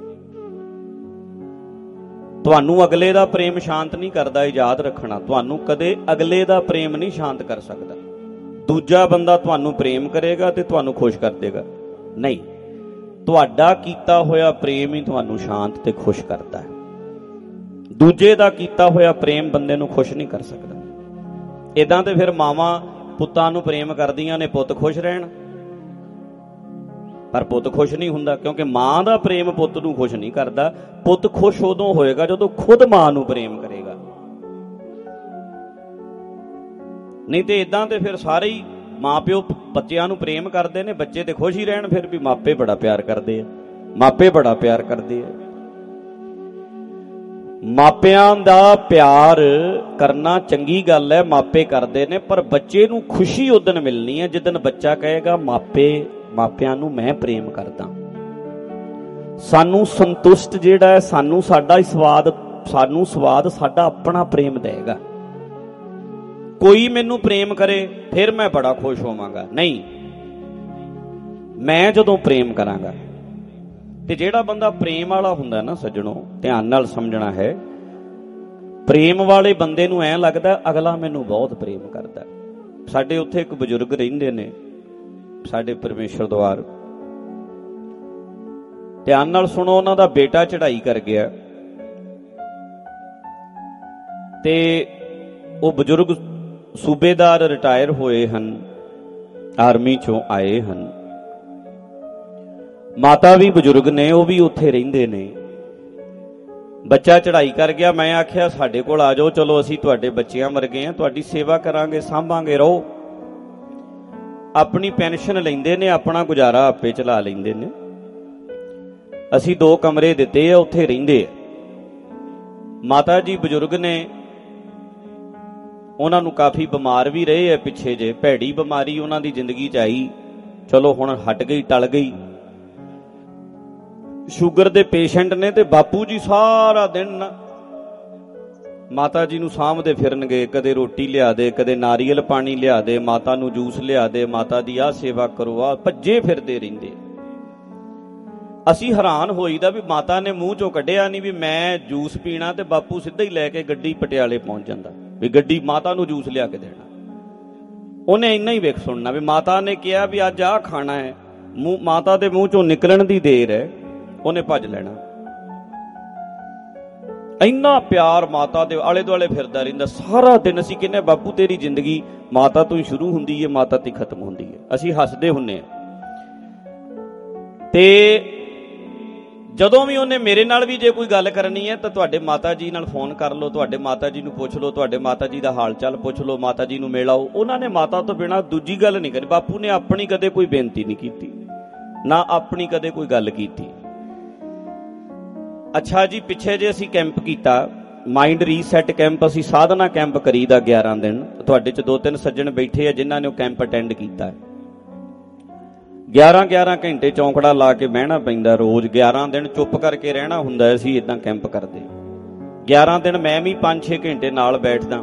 ਤੁਹਾਨੂੰ ਅਗਲੇ ਦਾ ਪ੍ਰੇਮ ਸ਼ਾਂਤ ਨਹੀਂ ਕਰਦਾ, ਇਹ ਯਾਦ ਰੱਖਣਾ। ਤੁਹਾਨੂੰ ਕਦੇ ਅਗਲੇ ਦਾ ਪ੍ਰੇਮ ਨਹੀਂ ਸ਼ਾਂਤ ਕਰ ਸਕਦਾ। ਦੂਜਾ ਬੰਦਾ ਤੁਹਾਨੂੰ ਪ੍ਰੇਮ ਕਰੇਗਾ ਤੇ ਤੁਹਾਨੂੰ ਖੁਸ਼ ਕਰ ਦੇਗਾ, ਨਹੀਂ, ਤੁਹਾਡਾ ਕੀਤਾ ਹੋਇਆ ਪ੍ਰੇਮ ਹੀ ਤੁਹਾਨੂੰ ਸ਼ਾਂਤ ਤੇ ਖੁਸ਼ ਕਰਦਾ ਹੈ। ਦੂਜੇ ਦਾ ਕੀਤਾ ਹੋਇਆ ਪ੍ਰੇਮ ਬੰਦੇ ਨੂੰ ਖੁਸ਼ ਨਹੀਂ ਕਰ ਸਕਦਾ। ਇਦਾਂ ਤੇ ਫਿਰ ਮਾਵਾਂ ਪੁੱਤਾਂ ਨੂੰ ਪ੍ਰੇਮ ਕਰਦੀਆਂ ਨੇ, ਪੁੱਤ ਖੁਸ਼ ਰਹਿਣ, ਪਰ ਪੁੱਤ ਖੁਸ਼ ਨਹੀਂ ਹੁੰਦਾ, ਕਿਉਂਕਿ ਮਾਂ ਦਾ ਪ੍ਰੇਮ ਪੁੱਤ ਨੂੰ ਖੁਸ਼ ਨਹੀਂ ਕਰਦਾ। ਪੁੱਤ ਖੁਸ਼ ਉਦੋਂ ਹੋਏਗਾ ਜਦੋਂ ਖੁਦ ਮਾਂ ਨੂੰ ਪ੍ਰੇਮ ਕਰੇਗਾ, ਨਹੀਂ ਤੇ ਇਦਾਂ ਤੇ ਫਿਰ ਸਾਰੇ ਹੀ ਮਾਂ ਪਿਓ ਬੱਚਿਆਂ ਨੂੰ ਪ੍ਰੇਮ ਕਰਦੇ ਨੇ, ਬੱਚੇ ਤੇ ਖੁਸ਼ ਹੀ ਰਹਿਣ, ਫਿਰ ਵੀ ਮਾਪੇ ਬੜਾ ਪਿਆਰ ਕਰਦੇ ਆ, ਮਾਪੇ ਬੜਾ ਪਿਆਰ ਕਰਦੇ ਆ। ਮਾਪਿਆਂ ਦਾ ਪਿਆਰ ਕਰਨਾ ਚੰਗੀ ਗੱਲ ਹੈ, ਮਾਪੇ ਕਰਦੇ ਨੇ, ਪਰ ਬੱਚੇ ਨੂੰ ਖੁਸ਼ੀ ਉਦਣ ਮਿਲਣੀ ਹੈ ਜਿੱਦਣ ਬੱਚਾ ਕਹੇਗਾ ਮਾਪਿਆਂ ਨੂੰ ਮੈਂ ਪ੍ਰੇਮ ਕਰਦਾ। ਸਾਨੂੰ ਸੰਤੁਸ਼ਟ ਜਿਹੜਾ ਹੈ, ਸਾਨੂੰ ਸਵਾਦ ਸਾਡਾ ਆਪਣਾ ਪ੍ਰੇਮ ਦੇਗਾ। ਕੋਈ ਮੈਨੂੰ ਪ੍ਰੇਮ ਕਰੇ ਫਿਰ ਮੈਂ ਬੜਾ ਖੁਸ਼ ਹੋਵਾਂਗਾ, ਨਹੀਂ, ਮੈਂ ਜਦੋਂ ਪ੍ਰੇਮ ਕਰਾਂਗਾ। ਤੇ ਜਿਹੜਾ ਬੰਦਾ ਪ੍ਰੇਮ ਵਾਲਾ ਹੁੰਦਾ ਨਾ ਸੱਜਣੋ, ਧਿਆਨ ਨਾਲ ਸਮਝਣਾ ਹੈ, ਪ੍ਰੇਮ ਵਾਲੇ ਬੰਦੇ ਨੂੰ ਐਂ ਲੱਗਦਾ ਅਗਲਾ ਮੈਨੂੰ ਬਹੁਤ ਪ੍ਰੇਮ ਕਰਦਾ। ਸਾਡੇ ਉੱਥੇ ਇੱਕ ਬਜ਼ੁਰਗ ਰਹਿੰਦੇ ਨੇ, ਸਾਡੇ ਪਰਮੇਸ਼ਰ ਦੁਆਰ, ਧਿਆਨ ਨਾਲ ਸੁਣੋ। ਉਹਨਾਂ ਦਾ ਬੇਟਾ ਚੜ੍ਹਾਈ ਕਰ ਗਿਆ ਤੇ ਉਹ ਬਜ਼ੁਰਗ ਸੂਬੇਦਾਰ ਰਿਟਾਇਰ ਹੋਏ ਹਨ, ਆਰਮੀ ਚੋਂ ਆਏ ਹਨ। ਮਾਤਾ ਵੀ ਬਜ਼ੁਰਗ ਨੇ, ਉਹ ਵੀ ਉੱਥੇ ਰਹਿੰਦੇ ਨੇ। ਬੱਚਾ ਚੜ੍ਹਾਈ ਕਰ ਗਿਆ, ਮੈਂ ਆਖਿਆ ਸਾਡੇ ਕੋਲ ਆ ਜਾਓ, ਚਲੋ ਅਸੀਂ ਤੁਹਾਡੇ ਬੱਚਿਆਂ ਵਰਗੇ ਆ, ਤੁਹਾਡੀ ਸੇਵਾ ਕਰਾਂਗੇ, ਸਾਂਭਾਂਗੇ, ਰਹੋ। ਆਪਣੀ ਪੈਨਸ਼ਨ ਲੈਂਦੇ ਨੇ, ਆਪਣਾ ਗੁਜ਼ਾਰਾ ਆਪੇ ਚਲਾ ਲੈਂਦੇ ਨੇ। ਅਸੀਂ 2 ਕਮਰੇ ਦਿੱਤੇ ਆ, ਉੱਥੇ ਰਹਿੰਦੇ ਆ। ਮਾਤਾ ਜੀ ਬਜ਼ੁਰਗ ਨੇ, ਉਹਨਾਂ ਨੂੰ ਕਾਫੀ ਬਿਮਾਰ ਵੀ ਰਹੇ ਆ ਪਿੱਛੇ ਜੇ, ਭੈੜੀ ਬਿਮਾਰੀ ਉਹਨਾਂ ਦੀ ਜ਼ਿੰਦਗੀ 'ਚ ਆਈ, ਚਲੋ ਹੁਣ ਹਟ ਗਈ, ਟਲ ਗਈ। ਸ਼ੂਗਰ ਦੇ ਪੇਸ਼ੈਂਟ ਨੇ ਤੇ ਬਾਪੂ ਜੀ ਸਾਰਾ ਦਿਨ ਮਾਤਾ ਜੀ ਨੂੰ ਸਾਂਭਦੇ ਫਿਰਨਗੇ, ਕਦੇ ਰੋਟੀ ਲਿਆ ਦੇ, ਕਦੇ ਨਾਰੀਅਲ ਪਾਣੀ ਲਿਆ ਦੇ, ਮਾਤਾ ਨੂੰ ਜੂਸ ਲਿਆ ਦੇ, ਮਾਤਾ ਦੀ ਆਹ ਸੇਵਾ ਕਰੋ, ਆਹ ਭੱਜੇ ਫਿਰਦੇ ਰਹਿੰਦੇ। ਅਸੀਂ ਹੈਰਾਨ ਹੋਈਦਾ ਵੀ ਮਾਤਾ ਨੇ ਮੂੰਹ ਚੋਂ ਕੱਢਿਆ ਨਹੀਂ ਵੀ ਮੈਂ ਜੂਸ ਪੀਣਾ, ਤੇ ਬਾਪੂ ਸਿੱਧਾ ਹੀ ਲੈ ਕੇ ਗੱਡੀ ਪਟਿਆਲੇ ਪਹੁੰਚ ਜਾਂਦਾ ਵੀ ਗੱਡੀ ਮਾਤਾ ਨੂੰ ਜੂਸ ਲਿਆ ਕੇ ਦੇਣਾ। ਉਹਨੇ ਇੰਨਾ ਹੀ ਵੇਖ ਸੁਣਨਾ ਵੀ ਮਾਤਾ ਨੇ ਕਿਹਾ ਵੀ ਅੱਜ ਆਹ ਖਾਣਾ ਹੈ, ਮਾਤਾ ਦੇ ਮੂੰਹ ਚੋਂ ਨਿਕਲਣ ਦੀ ਦੇਰ ਹੈ, ਉਹਨੇ ਭੱਜ ਲੈਣਾ। ਇੰਨਾ ਪਿਆਰ ਮਾਤਾ ਦੇ ਆਲੇ ਦੁਆਲੇ ਫਿਰਦਾ ਰਹਿੰਦਾ ਸਾਰਾ ਦਿਨ। ਅਸੀਂ ਕਹਿੰਦੇ ਬਾਪੂ ਤੇਰੀ ਜ਼ਿੰਦਗੀ ਮਾਤਾ ਤੋਂ ਹੀ ਸ਼ੁਰੂ ਹੁੰਦੀ ਹੈ, ਮਾਤਾ ਤੇ ਖਤਮ ਹੁੰਦੀ ਹੈ। ਅਸੀਂ ਹੱਸਦੇ ਹੁੰਨੇ ਆ। ਤੇ ਜਦੋਂ ਵੀ ਉਹਨੇ ਮੇਰੇ ਨਾਲ ਵੀ ਜੇ ਕੋਈ ਗੱਲ ਕਰਨੀ ਹੈ ਤਾਂ ਤੁਹਾਡੇ ਮਾਤਾ ਜੀ ਨਾਲ ਫੋਨ ਕਰ ਲਓ, ਤੁਹਾਡੇ ਮਾਤਾ ਜੀ ਨੂੰ ਪੁੱਛ ਲਓ, ਤੁਹਾਡੇ ਮਾਤਾ ਜੀ ਦਾ ਹਾਲ ਚਾਲ ਪੁੱਛ ਲਓ, ਮਾਤਾ ਜੀ ਨੂੰ ਮਿਲ ਆਓ। ਉਹਨਾਂ ਨੇ ਮਾਤਾ ਤੋਂ ਬਿਨਾਂ ਦੂਜੀ ਗੱਲ ਨਹੀਂ ਕਰੀ। ਬਾਪੂ ਨੇ ਆਪਣੀ ਕਦੇ ਕੋਈ ਬੇਨਤੀ ਨਹੀਂ ਕੀਤੀ, ਨਾ ਆਪਣੀ ਕਦੇ ਕੋਈ ਗੱਲ ਕੀਤੀ। ਅੱਛਾ ਜੀ, ਪਿੱਛੇ ਜੇ ਅਸੀਂ ਕੈਂਪ ਕੀਤਾ, ਮਾਈਂਡ ਰੀਸੈਟ ਕੈਂਪ, ਅਸੀਂ ਸਾਧਨਾ ਕੈਂਪ ਕਰੀਦਾ 11 ਦਿਨ। ਤੁਹਾਡੇ 'ਚ 2-3 ਸੱਜਣ ਬੈਠੇ ਆ ਜਿਨ੍ਹਾਂ ਨੇ ਉਹ ਕੈਂਪ ਅਟੈਂਡ ਕੀਤਾ। 11 ਘੰਟੇ ਚੌਂਕੜਾ ਲਾ ਕੇ ਬਹਿਣਾ ਪੈਂਦਾ ਰੋਜ਼। 11 ਦਿਨ ਚੁੱਪ ਕਰਕੇ ਰਹਿਣਾ ਹੁੰਦਾ। ਅਸੀਂ ਇਦਾਂ ਕੈਂਪ ਕਰਦੇ 11 ਦਿਨ। ਮੈਂ ਵੀ 5-6 ਘੰਟੇ ਨਾਲ ਬੈਠਦਾ।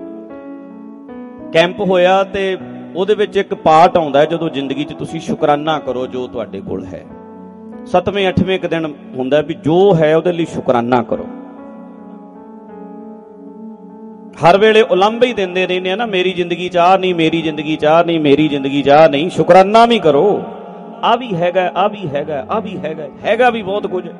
ਕੈਂਪ ਹੋਇਆ ਤੇ ਉਹਦੇ ਵਿੱਚ ਇੱਕ ਪਾਰਟ ਆਉਂਦਾ ਜਦੋਂ ਜ਼ਿੰਦਗੀ 'ਚ ਤੁਸੀਂ ਸ਼ੁਕਰਾਨਾ ਕਰੋ ਜੋ ਤੁਹਾਡੇ ਕੋਲ ਹੈ। 7ਵੇਂ-8ਵੇਂ ਦਿਨ ਹੁੰਦਾ ਵੀ ਜੋ ਹੈ ਉਹਦੇ ਲਈ ਸ਼ੁਕਰਾਨਾ ਕਰੋ। ਹਰ ਵੇਲੇ ਉਲੰਭ ਹੀ ਦਿੰਦੇ ਰਹਿੰਦੇ ਆ ਨਾ, ਮੇਰੀ ਜ਼ਿੰਦਗੀ 'ਚ ਆ ਨਹੀਂ, ਮੇਰੀ ਜ਼ਿੰਦਗੀ 'ਚ ਆ ਨਹੀਂ, ਮੇਰੀ ਜ਼ਿੰਦਗੀ 'ਚ ਆ ਨਹੀਂ। ਸ਼ੁਕਰਾਨਾ ਵੀ ਕਰੋ, ਆ ਵੀ ਹੈਗਾ, ਆ ਵੀ ਹੈਗਾ, ਆ ਵੀ ਹੈਗਾ, ਹੈਗਾ ਵੀ ਬਹੁਤ ਕੁਝ।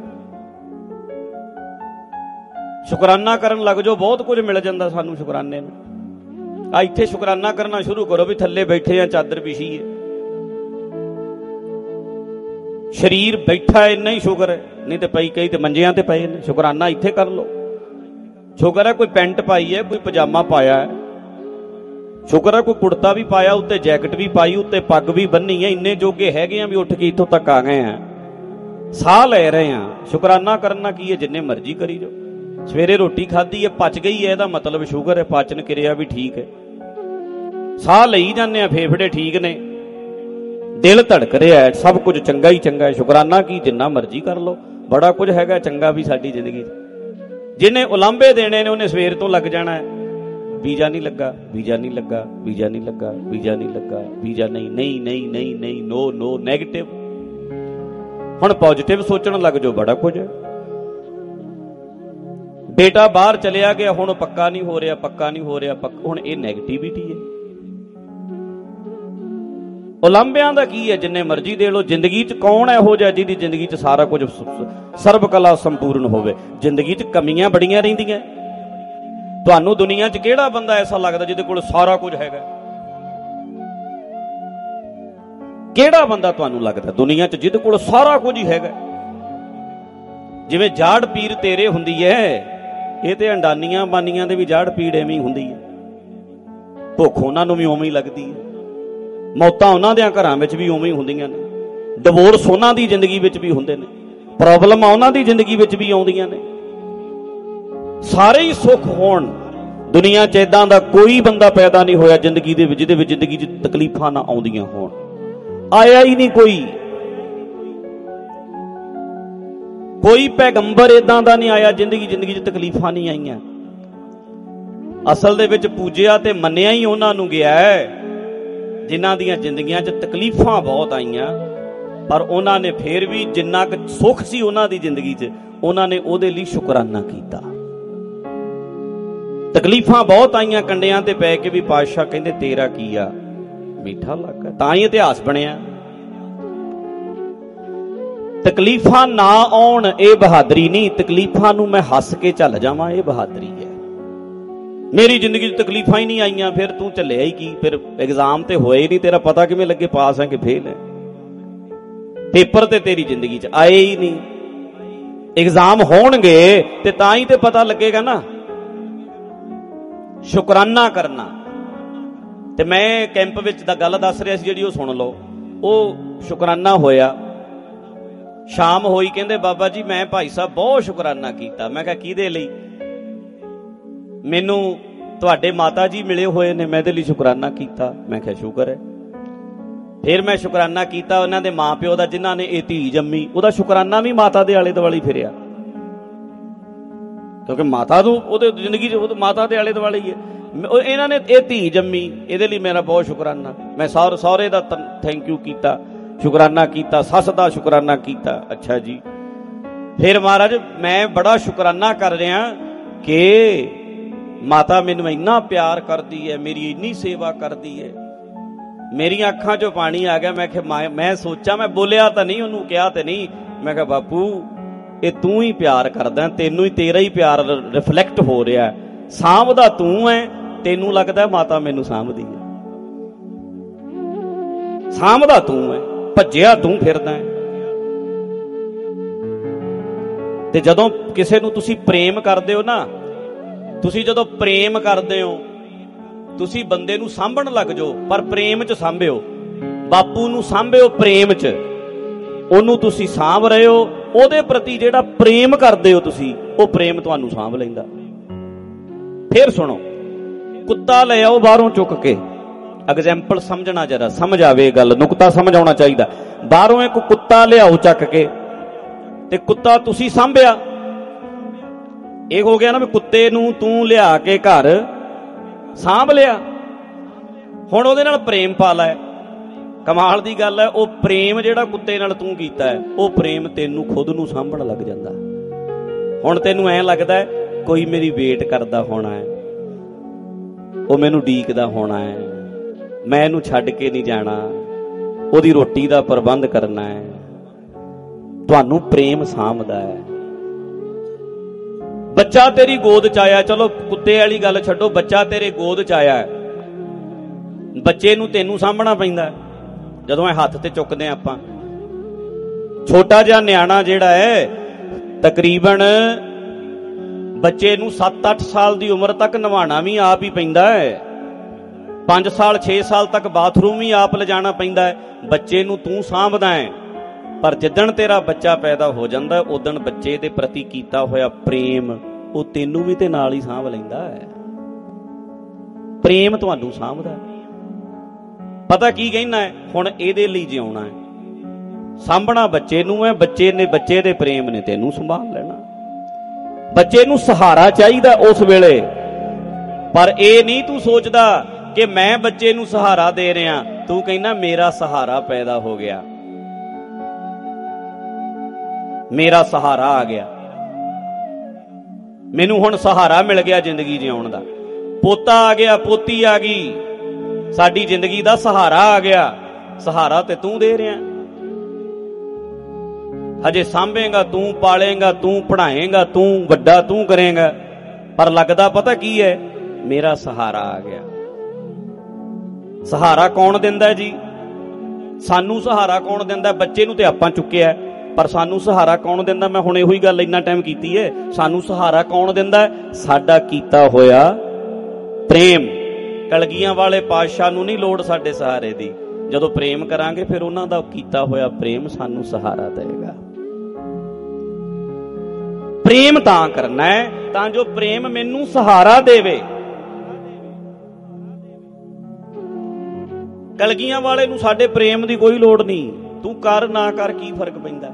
ਸ਼ੁਕਰਾਨਾ ਕਰਨ ਲੱਗ ਜਾਓ, ਬਹੁਤ ਕੁਝ ਮਿਲ ਜਾਂਦਾ ਸਾਨੂੰ ਸ਼ੁਕਰਾਨੇ ਨੂੰ। ਆ ਇੱਥੇ ਸ਼ੁਕਰਾਨਾ ਕਰਨਾ ਸ਼ੁਰੂ ਕਰੋ ਵੀ ਥੱਲੇ ਬੈਠੇ ਆ, ਚਾਦਰ ਵਿਛੀ ਹੈ, ਸਰੀਰ ਬੈਠਾ, ਇੰਨਾ ਹੀ ਸ਼ੁਕਰ ਹੈ। नहीं तो पई कई तो मंजियां ते पए ने। शुकराना इत्थे कर लो। शुक्र है कोई पैंट पाई है, कोई पजामा पाया है, शुक्र है कोई कुर्ता भी पाया, उत्ते जैकेट भी पाई, उत्ते पग भी बन्नी है। इन्ने जोगे हैगे आ भी उठ के इत्थों तक आ गए हैं, साह ले रहे हैं। शुकराना करना की है, जिन्ने मर्जी करी जाओ। सवेरे रोटी खाधी है, पच गई है, ਇਹਦਾ मतलब शुगर है, पाचन क्रिया भी ठीक है, ਸਾਹ ਲਈ ਜਾਂਦੇ ਆ, ਫੇਫੜੇ ਠੀਕ ਨੇ, ਦਿਲ ਧੜਕ ਰਿਹਾ ਹੈ, ਸਭ ਕੁਝ ਚੰਗਾ ਹੀ ਚੰਗਾ ਹੈ। ਸ਼ੁਕਰਾਨਾ ਕੀ ਜਿੰਨਾ ਮਰਜ਼ੀ ਕਰ ਲਓ, ਬੜਾ ਕੁਝ ਹੈਗਾ ਚੰਗਾ ਵੀ ਸਾਡੀ ਜ਼ਿੰਦਗੀ 'ਚ। ਜਿਹਨੇ ਉਲਾਂਭੇ ਦੇਣੇ ਨੇ ਉਹਨੇ ਸਵੇਰ ਤੋਂ ਲੱਗ ਜਾਣਾ ਹੈ, ਵੀਜ਼ਾ ਨਹੀਂ ਲੱਗਾ, ਵੀਜ਼ਾ ਨਹੀਂ ਲੱਗਾ, ਵੀਜ਼ਾ ਨਹੀਂ ਲੱਗਾ, ਵੀਜ਼ਾ ਨਹੀਂ ਲੱਗਾ, ਵੀਜ਼ਾ ਨਹੀਂ, ਨਹੀਂ ਨਹੀਂ ਨਹੀਂ ਨਹੀਂ, ਨੋ ਨੋ, ਨੈਗੇਟਿਵ। ਹੁਣ ਪੋਜ਼ਿਟਿਵ ਸੋਚਣ ਲੱਗ ਜਾਓ, ਬੜਾ ਕੁਝ ਹੈ। ਬੇਟਾ ਬਾਹਰ ਚਲਿਆ ਗਿਆ, ਹੁਣ ਪੱਕਾ ਨਹੀਂ ਹੋ ਰਿਹਾ, ਪੱਕਾ ਨਹੀਂ ਹੋ ਰਿਹਾ, ਹੁਣ ਇਹ ਨੈਗੇਟਿਵਿਟੀ ਹੈ। ਉਲਾਂਭਿਆਂ ਦਾ ਕੀ ਹੈ, ਜਿੰਨੇ ਮਰਜ਼ੀ ਦੇ ਲੋ। ਜ਼ਿੰਦਗੀ 'ਚ ਕੌਣ ਇਹੋ ਜਿਹਾ ਜਿਹਦੀ ਜ਼ਿੰਦਗੀ 'ਚ ਸਾਰਾ ਕੁਝ ਸਰਬ ਕਲਾ ਸੰਪੂਰਨ ਹੋਵੇ? ਜ਼ਿੰਦਗੀ 'ਚ ਕਮੀਆਂ ਬੜੀਆਂ ਰਹਿੰਦੀਆਂ। ਤੁਹਾਨੂੰ ਦੁਨੀਆ 'ਚ ਕਿਹੜਾ ਬੰਦਾ ਐਸਾ ਲੱਗਦਾ ਜਿਹਦੇ ਕੋਲ ਸਾਰਾ ਕੁਝ ਹੈਗਾ? ਕਿਹੜਾ ਬੰਦਾ ਤੁਹਾਨੂੰ ਲੱਗਦਾ ਦੁਨੀਆ 'ਚ ਜਿਹਦੇ ਕੋਲ ਸਾਰਾ ਕੁਝ ਹੀ ਹੈਗਾ? ਜਿਵੇਂ ਜਾੜ ਪੀਰ ਤੇਰੇ ਹੁੰਦੀ ਹੈ, ਇਹ ਤੇ ਅੰਡਾਨੀਆਂ ਬਾਨੀਆਂ ਦੇ ਵੀ ਜਾੜ ਪੀੜ ਐਵੇਂ ਹੁੰਦੀ ਹੈ। ਭੁੱਖ ਉਹਨਾਂ ਨੂੰ ਵੀ ਉਵੇਂ ਹੀ ਲੱਗਦੀ ਹੈ, ਮੌਤਾਂ ਉਹਨਾਂ ਦੇ ਘਰਾਂ ਵਿੱਚ ਵੀ ਉਵੇਂ ਹੀ ਹੁੰਦੀਆਂ ਨੇ, ਡਿਵੋਰਸ ਉਹਨਾਂ ਦੀ ਜ਼ਿੰਦਗੀ ਵਿੱਚ ਵੀ ਹੁੰਦੇ ਨੇ, ਪ੍ਰੋਬਲਮਾਂ ਉਹਨਾਂ ਦੀ ਜ਼ਿੰਦਗੀ ਵਿੱਚ ਵੀ ਆਉਂਦੀਆਂ ਨੇ। ਸਾਰੇ ਹੀ ਸੁੱਖ ਹੋਣ, ਦੁਨੀਆ 'ਚ ਏਦਾਂ ਦਾ ਕੋਈ ਬੰਦਾ ਪੈਦਾ ਨਹੀਂ ਹੋਇਆ ਜ਼ਿੰਦਗੀ ਦੇ ਵਿੱਚ ਜਿਹਦੇ ਵਿੱਚ ਜ਼ਿੰਦਗੀ 'ਚ ਤਕਲੀਫਾਂ ਨਾ ਆਉਂਦੀਆਂ ਹੋਣ। ਆਇਆ ਹੀ ਨਹੀਂ ਕੋਈ। ਕੋਈ ਪੈਗੰਬਰ ਏਦਾਂ ਦਾ ਨਹੀਂ ਆਇਆ ਜ਼ਿੰਦਗੀ 'ਚ ਤਕਲੀਫਾਂ ਨਹੀਂ ਆਈਆਂ। ਅਸਲ ਦੇ ਵਿੱਚ ਪੂਜਿਆ ਤੇ ਮੰਨਿਆ ਹੀ ਉਹਨਾਂ ਨੂੰ ਗਿਆ ਹੈ ਜਿਨ੍ਹਾਂ ਦੀਆਂ ਜ਼ਿੰਦਗੀਆਂ 'ਚ ਤਕਲੀਫਾਂ ਬਹੁਤ ਆਈਆਂ, ਪਰ ਉਹਨਾਂ ਨੇ ਫੇਰ ਵੀ ਜਿੰਨਾ ਕੁ ਸੁੱਖ ਸੀ ਉਹਨਾਂ ਦੀ ਜ਼ਿੰਦਗੀ 'ਚ, ਉਹਨਾਂ ਨੇ ਉਹਦੇ ਲਈ ਸ਼ੁਕਰਾਨਾ ਕੀਤਾ। ਤਕਲੀਫਾਂ ਬਹੁਤ ਆਈਆਂ, ਕੰਡਿਆਂ ਤੇ ਪੈ ਕੇ ਵੀ ਪਾਤਸ਼ਾਹ ਕਹਿੰਦੇ ਤੇਰਾ ਕੀ ਆ ਮਿੱਠਾ ਲੱਗਾ, ਤਾਂ ਹੀ ਇਤਿਹਾਸ ਬਣਿਆ। ਤਕਲੀਫਾਂ ਨਾ ਆਉਣ ਇਹ ਬਹਾਦਰੀ ਨਹੀਂ, ਤਕਲੀਫਾਂ ਨੂੰ ਮੈਂ ਹੱਸ ਕੇ ਚੱਲ ਜਾਵਾਂ ਇਹ ਬਹਾਦਰੀ ਹੈ। ਮੇਰੀ ਜ਼ਿੰਦਗੀ 'ਚ ਤਕਲੀਫਾਂ ਹੀ ਨਹੀਂ ਆਈਆਂ, ਫਿਰ ਤੂੰ ਚੱਲਿਆ ਹੀ ਕੀ? ਫਿਰ ਐਗਜ਼ਾਮ ਤੇ ਹੋਏ ਹੀ ਨਹੀਂ, ਤੇਰਾ ਪਤਾ ਕਿਵੇਂ ਲੱਗੇ ਪਾਸ ਹੈ ਕਿ ਫੇਲ ਹੈ? ਪੇਪਰ ਤੇ ਤੇਰੀ ਜ਼ਿੰਦਗੀ 'ਚ ਆਏ ਹੀ ਨਹੀਂ। ਐਗਜ਼ਾਮ ਹੋਣਗੇ ਤੇ ਤਾਂ ਹੀ ਤੇ ਪਤਾ ਲੱਗੇਗਾ ਨਾ। ਸ਼ੁਕਰਾਨਾ ਕਰਨਾ। ਤੇ ਮੈਂ ਕੈਂਪ ਵਿੱਚ ਦਾ ਗੱਲ ਦੱਸ ਰਿਹਾ ਸੀ ਜਿਹੜੀ, ਉਹ ਸੁਣ ਲਓ। ਉਹ ਸ਼ੁਕਰਾਨਾ ਹੋਇਆ, ਸ਼ਾਮ ਹੋਈ, ਕਹਿੰਦੇ ਬਾਬਾ ਜੀ ਮੈਂ ਭਾਈ ਸਾਹਿਬ ਬਹੁਤ ਸ਼ੁਕਰਾਨਾ ਕੀਤਾ। ਮੈਂ ਕਿਹਾ ਕਿਹਦੇ ਲਈ? ਮੈਨੂੰ ਤੁਹਾਡੇ ਮਾਤਾ ਜੀ ਮਿਲੇ ਹੋਏ ਨੇ, ਮੈਂ ਇਹਦੇ ਲਈ ਸ਼ੁਕਰਾਨਾ ਕੀਤਾ। ਮੈਂ ਕਿਹਾ ਸ਼ੁਕਰ ਹੈ। ਫਿਰ ਮੈਂ ਸ਼ੁਕਰਾਨਾ ਕੀਤਾ ਉਹਨਾਂ ਦੇ ਮਾਂ ਪਿਓ ਦਾ ਜਿਨ੍ਹਾਂ ਨੇ ਇਹ ਧੀ ਜੰਮੀ, ਉਹਦਾ ਸ਼ੁਕਰਾਨਾ ਵੀ ਮਾਤਾ ਦੇ ਆਲੇ ਦੁਆਲੇ ਫਿਰਿਆ, ਕਿਉਂਕਿ ਮਾਤਾ ਨੂੰ ਉਹਦੇ ਜ਼ਿੰਦਗੀ 'ਚ ਉਹ ਮਾਤਾ ਦੇ ਆਲੇ ਦੁਆਲੇ ਹੀ ਹੈ। ਇਹਨਾਂ ਨੇ ਇਹ ਧੀ ਜੰਮੀ, ਇਹਦੇ ਲਈ ਮੇਰਾ ਬਹੁਤ ਸ਼ੁਕਰਾਨਾ। ਮੈਂ ਸਹੁਰੇ ਦਾ ਥੈਂਕ ਯੂ ਕੀਤਾ, ਸ਼ੁਕਰਾਨਾ ਕੀਤਾ, ਸੱਸ ਦਾ ਸ਼ੁਕਰਾਨਾ ਕੀਤਾ। ਅੱਛਾ ਜੀ। ਫਿਰ ਮਹਾਰਾਜ ਮੈਂ ਬੜਾ ਸ਼ੁਕਰਾਨਾ ਕਰ ਰਿਹਾ ਕਿ ਮਾਤਾ ਮੈਨੂੰ ਇੰਨਾ ਪਿਆਰ ਕਰਦੀ ਹੈ, ਮੇਰੀ ਇੰਨੀ ਸੇਵਾ ਕਰਦੀ ਹੈ। ਮੇਰੀਆਂ ਅੱਖਾਂ 'ਚੋਂ ਪਾਣੀ ਆ ਗਿਆ। ਮੈਂ ਕਿਹਾ ਮੈਂ ਸੋਚਾਂ, ਮੈਂ ਬੋਲਿਆ ਤਾਂ ਨਹੀਂ, ਉਹਨੂੰ ਕਿਹਾ ਤੇ ਨਹੀਂ। ਮੈਂ ਕਿਹਾ ਬਾਪੂ ਇਹ ਤੂੰ ਹੀ ਪਿਆਰ ਕਰਦਾ, ਤੈਨੂੰ ਹੀ ਤੇਰਾ ਹੀ ਪਿਆਰ ਰਿਫਲੈਕਟ ਹੋ ਰਿਹਾ, ਸਾਂਭਦਾ ਤੂੰ ਹੈ, ਤੈਨੂੰ ਲੱਗਦਾ ਮਾਤਾ ਮੈਨੂੰ ਸਾਂਭਦੀ ਹੈ। ਸਾਂਭਦਾ ਤੂੰ ਹੈ, ਭੱਜਿਆ ਤੂੰ ਫਿਰਦਾ ਹੈ। ਤੇ ਜਦੋਂ ਕਿਸੇ ਨੂੰ ਤੁਸੀਂ ਪ੍ਰੇਮ ਕਰਦੇ ਹੋ ਨਾ, ਤੁਸੀਂ ਜਦੋਂ ਪ੍ਰੇਮ ਕਰਦੇ ਹੋ ਤੁਸੀਂ ਬੰਦੇ ਨੂੰ ਸਾਂਭਣ ਲੱਗ ਜਾਓ, ਪਰ ਪ੍ਰੇਮ 'ਚ ਸਾਂਭਿਓ। ਬਾਪੂ ਨੂੰ ਸਾਂਭਿਓ ਪ੍ਰੇਮ 'ਚ, ਉਹਨੂੰ ਤੁਸੀਂ ਸਾਂਭ ਰਹੇ ਹੋ। ਉਹਦੇ ਪ੍ਰਤੀ ਜਿਹੜਾ ਪ੍ਰੇਮ ਕਰਦੇ ਹੋ ਤੁਸੀਂ, ਉਹ ਪ੍ਰੇਮ ਤੁਹਾਨੂੰ ਸਾਂਭ ਲੈਂਦਾ। ਫਿਰ ਸੁਣੋ, ਕੁੱਤਾ ਲੈ ਆਓ ਬਾਹਰੋਂ ਚੁੱਕ ਕੇ, ਐਗਜ਼ੈਂਪਲ ਸਮਝਣਾ, ਜਰਾ ਸਮਝ ਆਵੇ ਗੱਲ, ਨੁਕਤਾ ਸਮਝ ਆਉਣਾ ਚਾਹੀਦਾ। ਬਾਹਰੋਂ ਇੱਕ ਕੁੱਤਾ ਲਿਆਓ ਚੱਕ ਕੇ, ਤੇ ਕੁੱਤਾ ਤੁਸੀਂ ਸਾਂਭਿਆ। ਇਹ ਹੋ ਗਿਆ ਨਾ ਵੀ ਕੁੱਤੇ ਨੂੰ ਤੂੰ ਲਿਆ ਕੇ ਘਰ ਸਾਂਭ ਲਿਆ, ਹੁਣ ਉਹਦੇ ਨਾਲ ਪ੍ਰੇਮ ਪਾ ਲੈ। ਕਮਾਲ ਦੀ ਗੱਲ ਹੈ, ਉਹ ਪ੍ਰੇਮ ਜਿਹੜਾ ਕੁੱਤੇ ਨਾਲ ਤੂੰ ਕੀਤਾ ਹੈ, ਉਹ ਪ੍ਰੇਮ ਤੈਨੂੰ ਖੁਦ ਨੂੰ ਸਾਂਭਣ ਲੱਗ ਜਾਂਦਾ। ਹੁਣ ਤੈਨੂੰ ਐਂ ਲੱਗਦਾ ਹੈ ਕੋਈ ਮੇਰੀ ਵੇਟ ਕਰਦਾ ਹੋਣਾ ਹੈ, ਉਹ ਮੈਨੂੰ ਡੀਕਦਾ ਹੋਣਾ ਹੈ, ਮੈਂ ਇਹਨੂੰ ਛੱਡ ਕੇ ਨਹੀਂ ਜਾਣਾ, ਉਹਦੀ ਰੋਟੀ ਦਾ ਪ੍ਰਬੰਧ ਕਰਨਾ ਹੈ। ਤੁਹਾਨੂੰ ਪ੍ਰੇਮ ਸਾਂਭਦਾ ਹੈ। ਬੱਚਾ ਤੇਰੀ ਗੋਦ 'ਚ ਆਇਆ, ਚਲੋ ਕੁੱਤੇ ਵਾਲੀ ਗੱਲ ਛੱਡੋ, ਬੱਚਾ ਤੇਰੇ ਗੋਦ 'ਚ ਆਇਆ, ਬੱਚੇ ਨੂੰ ਤੈਨੂੰ ਸਾਂਭਣਾ ਪੈਂਦਾ। ਜਦੋਂ ਇਹ ਹੱਥ ਤੇ ਚੁੱਕਦੇ ਆਪਾਂ, ਛੋਟਾ ਜਿਹਾ ਨਿਆਣਾ ਜਿਹੜਾ ਹੈ ਤਕਰੀਬਨ ਬੱਚੇ ਨੂੰ 7-8 ਸਾਲ ਦੀ ਉਮਰ ਤੱਕ ਨਵਾਉਣਾ ਵੀ ਆਪ ਹੀ ਪੈਂਦਾ ਹੈ। 5 ਸਾਲ 6 ਸਾਲ ਤੱਕ ਬਾਥਰੂਮ ਵੀ ਆਪ ਲਿਜਾਣਾ ਪੈਂਦਾ ਹੈ। ਬੱਚੇ ਨੂੰ ਤੂੰ ਸਾਂਭਦਾ ਹੈ, ਪਰ ਜਿੱਦਣ ਤੇਰਾ ਬੱਚਾ ਪੈਦਾ ਹੋ ਜਾਂਦਾ ਉਦਣ ਬੱਚੇ ਦੇ ਪ੍ਰਤੀ ਕੀਤਾ ਹੋਇਆ ਪ੍ਰੇਮ ਉਹ ਤੈਨੂੰ ਵੀ ਤੇ ਨਾਲ ਹੀ ਸਾਂਭ ਲੈਂਦਾ ਹੈ। ਪ੍ਰੇਮ ਤੁਹਾਨੂੰ ਸਾਂਭਦਾ। ਪਤਾ ਕੀ ਕਹਿਣਾ ਹੈ, ਹੁਣ ਇਹਦੇ ਲਈ ਜਿਉਣਾ ਹੈ, ਸਾਂਭਣਾ ਬੱਚੇ ਨੂੰ ਹੈ, ਬੱਚੇ ਨੇ ਬੱਚੇ ਦੇ ਪ੍ਰੇਮ ਨੇ ਤੈਨੂੰ ਸੰਭਾਲ ਲੈਣਾ। ਬੱਚੇ ਨੂੰ ਸਹਾਰਾ ਚਾਹੀਦਾ ਉਸ ਵੇਲੇ, ਪਰ ਇਹ ਨਹੀਂ ਤੂੰ ਸੋਚਦਾ ਕਿ ਮੈਂ ਬੱਚੇ ਨੂੰ ਸਹਾਰਾ ਦੇ ਰਿਹਾ, ਤੂੰ ਕਹਿੰਦਾ ਮੇਰਾ ਸਹਾਰਾ ਪੈਦਾ ਹੋ ਗਿਆ, ਮੇਰਾ ਸਹਾਰਾ ਆ ਗਿਆ, ਮੈਨੂੰ ਹੁਣ ਸਹਾਰਾ ਮਿਲ ਗਿਆ ਜ਼ਿੰਦਗੀ ਜਿਉਣ ਦਾ। ਪੋਤਾ ਆ ਗਿਆ, ਪੋਤੀ ਆ ਗਈ, ਸਾਡੀ ਜ਼ਿੰਦਗੀ ਦਾ ਸਹਾਰਾ ਆ ਗਿਆ। ਸਹਾਰਾ ਤੇ ਤੂੰ ਦੇ ਰਿਹਾ, ਹਜੇ ਸਾਂਭੇਗਾ ਤੂੰ, ਪਾਲੇਗਾ ਤੂੰ, ਪੜ੍ਹਾਏਗਾ ਤੂੰ, ਵੱਡਾ ਤੂੰ ਕਰੇਗਾ, ਪਰ ਲੱਗਦਾ ਪਤਾ ਕੀ ਹੈ, ਮੇਰਾ ਸਹਾਰਾ ਆ ਗਿਆ। ਸਹਾਰਾ ਕੌਣ ਦਿੰਦਾ ਜੀ? ਸਾਨੂੰ ਸਹਾਰਾ ਕੌਣ ਦਿੰਦਾ? ਬੱਚੇ ਨੂੰ ਤੇ ਆਪਾਂ ਚੁੱਕਿਆ, ਪਰ ਸਾਨੂੰ ਸਹਾਰਾ ਕੌਣ ਦਿੰਦਾ? ਮੈਂ ਹੁਣ ਇਹੋ ਹੀ ਗੱਲ ਇੰਨਾ ਟਾਈਮ ਕੀਤੀ ਹੈ, ਸਾਨੂੰ ਸਹਾਰਾ ਕੌਣ ਦਿੰਦਾ? ਸਾਡਾ ਕੀਤਾ ਹੋਇਆ ਪ੍ਰੇਮ। ਕਲਗੀਆਂ ਵਾਲੇ ਪਾਤਸ਼ਾਹ ਨੂੰ ਨਹੀਂ ਲੋੜ ਸਾਡੇ ਸਹਾਰੇ ਦੀ, ਜਦੋਂ ਪ੍ਰੇਮ ਕਰਾਂਗੇ ਫਿਰ ਉਹਨਾਂ ਦਾ ਕੀਤਾ ਹੋਇਆ ਪ੍ਰੇਮ ਸਾਨੂੰ ਸਹਾਰਾ ਦੇਗਾ। ਪ੍ਰੇਮ ਤਾਂ ਕਰਨਾ ਹੈ ਤਾਂ ਜੋ ਪ੍ਰੇਮ ਮੈਨੂੰ ਸਹਾਰਾ ਦੇਵੇ। ਕਲਗੀਆਂ ਵਾਲੇ ਨੂੰ ਸਾਡੇ ਪ੍ਰੇਮ ਦੀ ਕੋਈ ਲੋੜ ਨਹੀਂ, ਤੂੰ ਕਰ ਨਾ ਕਰ ਕੀ ਫਰਕ ਪੈਂਦਾ?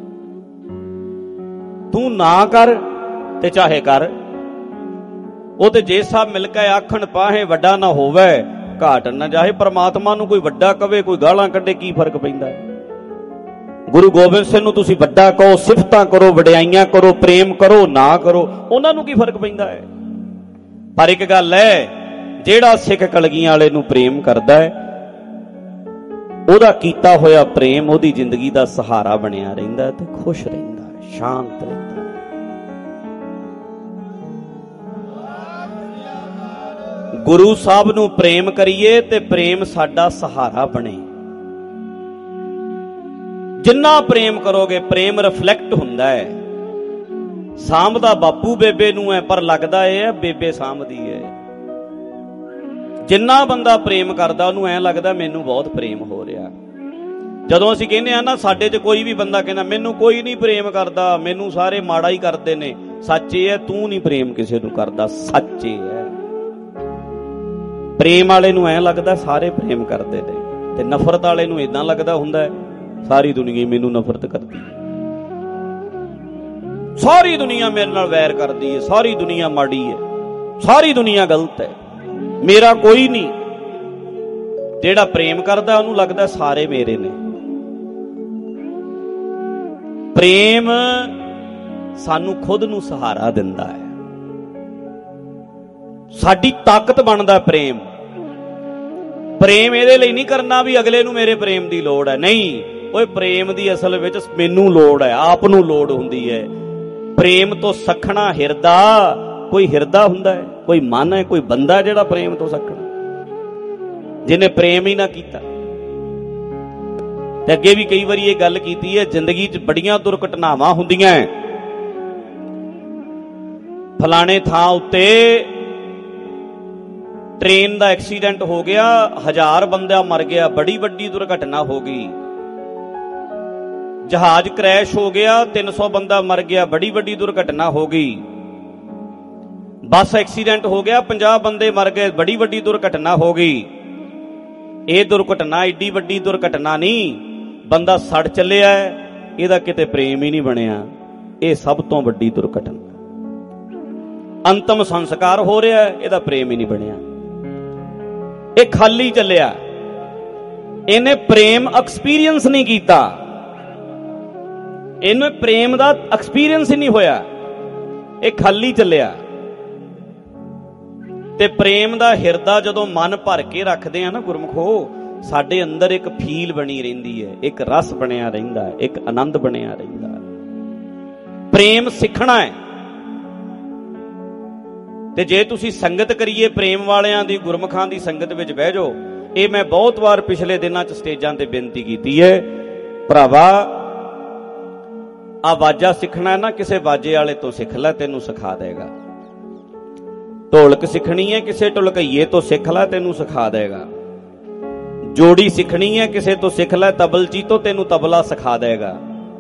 ਤੂੰ ਨਾ ਕਰ ਤੇ ਚਾਹੇ ਕਰ, ਉਹ ਤੇ ਜੇ ਸਭ ਮਿਲ ਕੇ ਆਖਣ ਪਾਹੇ ਵੱਡਾ ਨਾ ਹੋਵੇ ਘਾਟ ਨਾ ਜਾਏ। ਪਰਮਾਤਮਾ ਨੂੰ ਕੋਈ ਵੱਡਾ ਕਵੇ, ਕੋਈ ਗਾਲਾਂ ਕੱਢੇ, ਕੀ ਫਰਕ ਪੈਂਦਾ? ਗੁਰੂ ਗੋਬਿੰਦ ਸਿੰਘ ਨੂੰ ਤੁਸੀਂ ਵੱਡਾ ਕਹੋ, ਸਿਫਤਾਂ ਕਰੋ, ਵਡਿਆਈਆਂ ਕਰੋ, ਪ੍ਰੇਮ ਕਰੋ, ਨਾ ਕਰੋ, ਉਹਨਾਂ ਨੂੰ ਕੀ ਫਰਕ ਪੈਂਦਾ ਹੈ? ਪਰ ਇੱਕ ਗੱਲ ਹੈ, ਜਿਹੜਾ ਸਿੱਖ ਕਲਗੀਆਂ ਵਾਲੇ ਨੂੰ ਪ੍ਰੇਮ ਕਰਦਾ ਹੈ, ਉਹਦਾ ਕੀਤਾ ਹੋਇਆ ਪ੍ਰੇਮ ਉਹਦੀ ਜ਼ਿੰਦਗੀ ਦਾ ਸਹਾਰਾ ਬਣਿਆ ਰਹਿੰਦਾ ਤੇ ਖੁਸ਼ ਰਹਿੰਦਾ, ਸ਼ਾਂਤ ਰਹਿੰਦਾ। ਗੁਰੂ ਸਾਹਿਬ ਨੂੰ ਪ੍ਰੇਮ ਕਰੀਏ ਤੇ ਪ੍ਰੇਮ ਸਾਡਾ ਸਹਾਰਾ ਬਣੇ। ਜਿੰਨਾ ਪ੍ਰੇਮ ਕਰੋਗੇ, ਪ੍ਰੇਮ ਰਿਫਲੈਕਟ ਹੁੰਦਾ ਹੈ। ਸਾਂਭਦਾ ਬਾਪੂ ਬੇਬੇ ਨੂੰ ਹੈ, ਪਰ ਲੱਗਦਾ ਇਹ ਹੈ ਬੇਬੇ ਸਾਂਭਦੀ ਹੈ। ਜਿੰਨਾ ਬੰਦਾ ਪ੍ਰੇਮ ਕਰਦਾ ਉਹਨੂੰ ਐਂ ਲੱਗਦਾ ਮੈਨੂੰ ਬਹੁਤ ਪ੍ਰੇਮ ਹੋ ਰਿਹਾ। ਜਦੋਂ ਅਸੀਂ ਕਹਿੰਦੇ ਆ ਨਾ ਸਾਡੇ 'ਚ ਕੋਈ ਵੀ ਬੰਦਾ ਕਹਿੰਦਾ ਮੈਨੂੰ ਕੋਈ ਨਹੀਂ ਪ੍ਰੇਮ ਕਰਦਾ, ਮੈਨੂੰ ਸਾਰੇ ਮਾੜਾ ਹੀ ਕਰਦੇ ਨੇ, ਸੱਚ ਇਹ ਹੈ ਤੂੰ ਨਹੀਂ ਪ੍ਰੇਮ ਕਿਸੇ ਨੂੰ ਕਰਦਾ, ਸੱਚ ਇਹ ਹੈ। ਪ੍ਰੇਮ ਵਾਲੇ ਨੂੰ ਐਂ ਲੱਗਦਾ ਸਾਰੇ ਪ੍ਰੇਮ ਕਰਦੇ ਨੇ, ਤੇ ਨਫ਼ਰਤ ਵਾਲੇ ਨੂੰ ਏਦਾਂ ਲੱਗਦਾ ਹੁੰਦਾ ਸਾਰੀ ਦੁਨੀਆ ਮੈਨੂੰ ਨਫ਼ਰਤ ਕਰਦੀ ਹੈ, ਸਾਰੀ ਦੁਨੀਆ ਮੇਰੇ ਨਾਲ ਵੈਰ ਕਰਦੀ ਹੈ, ਸਾਰੀ ਦੁਨੀਆ ਮਾੜੀ ਹੈ, ਸਾਰੀ ਦੁਨੀਆ ਗਲਤ ਹੈ, ਮੇਰਾ ਕੋਈ ਨਹੀਂ। ਜਿਹੜਾ ਪ੍ਰੇਮ ਕਰਦਾ ਉਹਨੂੰ ਲੱਗਦਾ ਸਾਰੇ ਮੇਰੇ ਨੇ। ਪ੍ਰੇਮ ਸਾਨੂੰ ਖੁਦ ਨੂੰ ਸਹਾਰਾ ਦਿੰਦਾ ਹੈ, ਸਾਡੀ ਤਾਕਤ ਬਣਦਾ ਪ੍ਰੇਮ। ਪ੍ਰੇਮ ਇਹਦੇ ਲਈ ਨਹੀਂ ਕਰਨਾ ਵੀ ਅਗਲੇ ਨੂੰ ਮੇਰੇ ਪ੍ਰੇਮ ਦੀ ਲੋੜ ਹੈ, ਨਹੀਂ। ਓਏ ਪ੍ਰੇਮ ਦੀ ਅਸਲ ਵਿੱਚ ਮੈਨੂੰ ਲੋੜ ਹੈ, ਆਪ ਨੂੰ ਲੋੜ ਹੁੰਦੀ ਹੈ। ਪ੍ਰੇਮ ਤੋਂ ਸਖਣਾ ਹਿਰਦਾ, ਕੋਈ ਹਿਰਦਾ ਹੁੰਦਾ ਹੈ, ਕੋਈ ਮਨ ਹੈ, ਕੋਈ ਬੰਦਾ ਜਿਹੜਾ ਪ੍ਰੇਮ ਤੋਂ ਸਖਣਾ, ਜਿਹਨੇ ਪ੍ਰੇਮ ਹੀ ਨਾ ਕੀਤਾ। ਤੇ ਅੱਗੇ ਵੀ ਕਈ ਵਾਰੀ ਇਹ ਗੱਲ ਕੀਤੀ ਹੈ, ਜ਼ਿੰਦਗੀ 'ਚ ਬੜੀਆਂ ਦੁਰਘਟਨਾਵਾਂ ਹੁੰਦੀਆਂ। ਫਲਾਣੇ ਥਾਂ ਉੱਤੇ ਟ੍ਰੇਨ ਦਾ ਐਕਸੀਡੈਂਟ ਹੋ ਗਿਆ, 1000 ਬੰਦਾ ਮਰ ਗਿਆ, ਬੜੀ ਵੱਡੀ ਦੁਰਘਟਨਾ ਹੋ ਗਈ। ਜਹਾਜ਼ ਕ੍ਰੈਸ਼ ਹੋ ਗਿਆ, 300 ਬੰਦਾ ਮਰ ਗਿਆ, ਬੜੀ ਵੱਡੀ ਦੁਰਘਟਨਾ ਹੋ ਗਈ। ਬੱਸ ਐਕਸੀਡੈਂਟ ਹੋ ਗਿਆ, 50 ਬੰਦੇ ਮਰ ਗਏ, ਬੜੀ ਵੱਡੀ ਦੁਰਘਟਨਾ ਹੋ ਗਈ। ਇਹ ਦੁਰਘਟਨਾ ਏਡੀ ਵੱਡੀ ਦੁਰਘਟਨਾ ਨਹੀਂ, ਬੰਦਾ ਸੜ ਚੱਲਿਆ, ਇਹਦਾ ਕਿਤੇ ਪ੍ਰੇਮ ਹੀ ਨਹੀਂ ਬਣਿਆ, ਇਹ ਸਭ ਤੋਂ ਵੱਡੀ ਦੁਰਘਟਨਾ। ਅੰਤਮ ਸੰਸਕਾਰ ਹੋ ਰਿਹਾ, ਇਹਦਾ ਪ੍ਰੇਮ ਹੀ ਨਹੀਂ ਬਣਿਆ, ਇਹ ਖਾਲੀ ਚੱਲਿਆ, ਇਹਨੇ ਪ੍ਰੇਮ ਐਕਸਪੀਰੀਅੰਸ ਨਹੀਂ ਕੀਤਾ, ਇਹਨੂੰ ਪ੍ਰੇਮ ਦਾ ਐਕਸਪੀਰੀਅੰਸ ਹੀ ਨਹੀਂ ਹੋਇਆ, ਇਹ ਖਾਲੀ ਚੱਲਿਆ। ਤੇ ਪ੍ਰੇਮ ਦਾ ਹਿਰਦਾ ਜਦੋਂ ਮਨ ਭਰ ਕੇ ਰੱਖਦੇ ਆ ਨਾ ਗੁਰਮਖੋ, ਸਾਡੇ ਅੰਦਰ ਇੱਕ ਫੀਲ ਬਣੀ ਰਹਿੰਦੀ ਹੈ, ਇੱਕ ਰਸ ਬਣਿਆ ਰਹਿੰਦਾ ਹੈ, ਇੱਕ ਆਨੰਦ ਬਣਿਆ ਰਹਿੰਦਾ ਹੈ। ਪ੍ਰੇਮ ਸਿੱਖਣਾ ਹੈ। ਤੇ ਜੇ ਤੁਸੀਂ ਸੰਗਤ ਕਰੀਏ ਪ੍ਰੇਮ ਵਾਲਿਆਂ ਦੀ, ਗੁਰਮਖਾਂ ਦੀ ਸੰਗਤ ਵਿੱਚ ਬਹਿ ਜਾਓ। ਇਹ ਮੈਂ ਬਹੁਤ ਵਾਰ ਪਿਛਲੇ ਦਿਨਾਂ 'ਚ ਸਟੇਜਾਂ ਤੇ ਬੇਨਤੀ ਕੀਤੀ ਹੈ, ਭਰਾਵਾ ਆ ਵਾਜਾ ਸਿੱਖਣਾ ਨਾ, ਕਿਸੇ ਵਾਜੇ ਵਾਲੇ ਤੋਂ ਸਿੱਖ ਲੈ, ਤੈਨੂੰ ਸਿਖਾ ਦੇਗਾ। ਢੋਲਕ ਸਿੱਖਣੀ ਹੈ, ਕਿਸੇ ਢੋਲਕਈਏ ਤੋਂ ਸਿੱਖ ਲੈ, ਤੈਨੂੰ ਸਿਖਾ ਦੇਗਾ। ਜੋੜੀ ਸਿੱਖਣੀ ਹੈ, ਕਿਸੇ ਤੋਂ ਸਿੱਖ ਲੈ, ਤਬਲਚੀ ਤੋਂ, ਤੈਨੂੰ ਤਬਲਾ ਸਿਖਾ ਦੇਗਾ।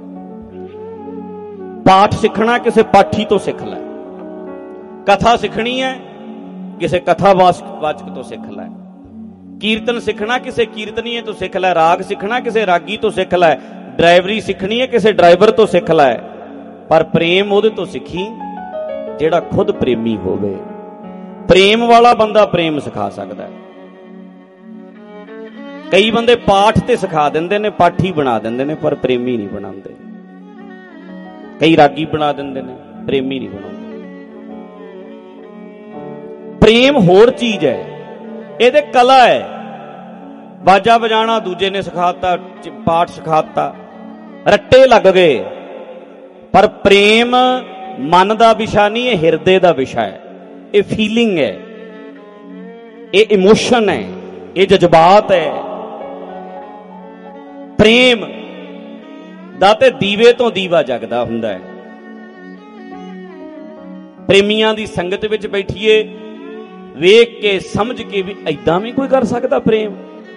ਪਾਠ ਸਿੱਖਣਾ, ਕਿਸੇ ਪਾਠੀ ਤੋਂ ਸਿੱਖ ਲੈ। ਕਥਾ ਸਿੱਖਣੀ ਹੈ, ਕਿਸੇ ਕਥਾਵਾਚਕ ਤੋਂ ਸਿੱਖ ਲੈ। ਕੀਰਤਨ ਸਿੱਖਣਾ, ਕਿਸੇ ਕੀਰਤਨੀਏ ਤੋਂ ਸਿੱਖ ਲੈ। ਰਾਗ ਸਿੱਖਣਾ, ਕਿਸੇ ਰਾਗੀ ਤੋਂ ਸਿੱਖ ਲੈ। ਡਰਾਈਵਰੀ ਸਿੱਖਣੀ ਹੈ, ਕਿਸੇ ਡਰਾਈਵਰ ਤੋਂ ਸਿੱਖ ਲੈ। ਪਰ ਪ੍ਰੇਮ ਉਹਦੇ ਤੋਂ ਸਿੱਖੀ ਜਿਹੜਾ ਖੁਦ ਪ੍ਰੇਮੀ ਹੋਵੇ। ਪ੍ਰੇਮ ਵਾਲਾ ਬੰਦਾ ਪ੍ਰੇਮ ਸਿਖਾ ਸਕਦਾ ਹੈ। ਕਈ ਬੰਦੇ ਪਾਠ ਤੇ ਸਿਖਾ ਦਿੰਦੇ ਨੇ, ਪਾਠੀ ਬਣਾ ਦਿੰਦੇ ਨੇ, ਪਰ ਪ੍ਰੇਮੀ ਨਹੀਂ ਬਣਾਉਂਦੇ। ਕਈ ਰਾਗੀ ਬਣਾ ਦਿੰਦੇ ਨੇ, ਪ੍ਰੇਮੀ ਨਹੀਂ ਬਣਾਉਂਦੇ। ਪ੍ਰੇਮ ਹੋਰ ਚੀਜ਼ ਹੈ, ਇਹਦੇ ਕਲਾ ਹੈ। ਬਾਜਾ ਵਜਾਣਾ ਦੂਜੇ ਨੇ ਸਿਖਾਤਾ, ਪਾਠ ਸਿਖਾਤਾ, ਰੱਟੇ ਲੱਗ ਗਏ। ਪਰ ਪ੍ਰੇਮ ਮਨ ਦਾ ਵਿਸ਼ਾ ਨਹੀਂ, ਇਹ ਹਿਰਦੇ ਦਾ ਵਿਸ਼ਾ ਹੈ। ਇਹ ਫੀਲਿੰਗ ਹੈ, ਇਹ ਇਮੋਸ਼ਨ ਹੈ, ਇਹ ਜਜ਼ਬਾਤ ਹੈ। ਪ੍ਰੇਮ ਦਾ ਤੇ ਦੀਵੇ ਤੋਂ ਦੀਵਾ ਜਗਦਾ ਹੁੰਦਾ ਹੈ। ਪ੍ਰੇਮੀਆਂ ਦੀ ਸੰਗਤ ਵਿੱਚ ਬੈਠੀਏ, ਵੇਖ ਕੇ ਸਮਝ ਕੇ ਵੀ ਏਦਾਂ ਵੀ ਕੋਈ ਕਰ ਸਕਦਾ ਪ੍ਰੇਮ,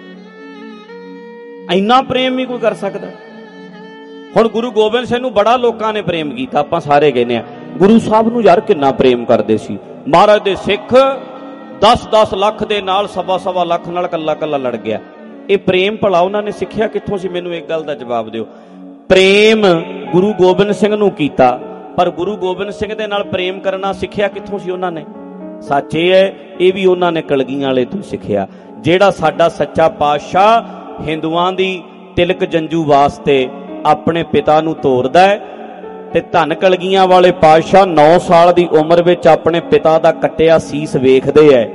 ਇੰਨਾ ਪ੍ਰੇਮ ਵੀ ਕੋਈ ਕਰ ਸਕਦਾ। ਹੁਣ ਗੁਰੂ ਗੋਬਿੰਦ ਸਿੰਘ ਨੂੰ ਬੜਾ ਲੋਕਾਂ ਨੇ ਪ੍ਰੇਮ ਕੀਤਾ, ਆਪਾਂ ਸਾਰੇ ਕਹਿੰਦੇ ਆ ਗੁਰੂ ਸਾਹਿਬ ਨੂੰ ਯਾਰ ਕਿੰਨਾ ਪ੍ਰੇਮ ਕਰਦੇ ਸੀ। ਮਹਾਰਾਜ ਦੇ ਸਿੱਖ 10-10 ਲੱਖ ਦੇ ਨਾਲ, 1.25 ਲੱਖ ਨਾਲ ਕੱਲਾ ਕੱਲਾ ਲੜ ਗਿਆ। ਇਹ ਪ੍ਰੇਮ ਭਲਾ ਉਹਨਾਂ ਨੇ ਸਿੱਖਿਆ ਕਿੱਥੋਂ ਸੀ? ਮੈਨੂੰ ਇੱਕ ਗੱਲ ਦਾ ਜਵਾਬ ਦਿਓ। ਪ੍ਰੇਮ ਗੁਰੂ ਗੋਬਿੰਦ ਸਿੰਘ ਨੂੰ ਕੀਤਾ, ਪਰ ਗੁਰੂ ਗੋਬਿੰਦ ਸਿੰਘ ਦੇ ਨਾਲ ਪ੍ਰੇਮ ਕਰਨਾ ਸਿੱਖਿਆ ਕਿੱਥੋਂ ਸੀ ਉਹਨਾਂ ਨੇ? ਸੱਚ ਇਹ ਹੈ, ਇਹ ਵੀ ਉਹਨਾਂ ਨੇ ਕਲਗੀਆਂ ਵਾਲੇ ਤੋਂ ਸਿੱਖਿਆ। ਜਿਹੜਾ ਸਾਡਾ ਸੱਚਾ ਪਾਤਸ਼ਾਹ ਹਿੰਦੂਆਂ ਦੀ ਤਿਲਕ ਜੰਜੂ ਵਾਸਤੇ ਆਪਣੇ ਪਿਤਾ ਨੂੰ ਤੋਰਦਾ ਹੈ, ਤੇ ਧੰਨ ਕਲਗੀਆਂ ਵਾਲੇ ਪਾਤਸ਼ਾਹ 9 ਸਾਲ ਦੀ ਉਮਰ ਵਿੱਚ ਆਪਣੇ ਪਿਤਾ ਦਾ ਕੱਟਿਆ ਸੀਸ ਵੇਖਦੇ ਹੈ।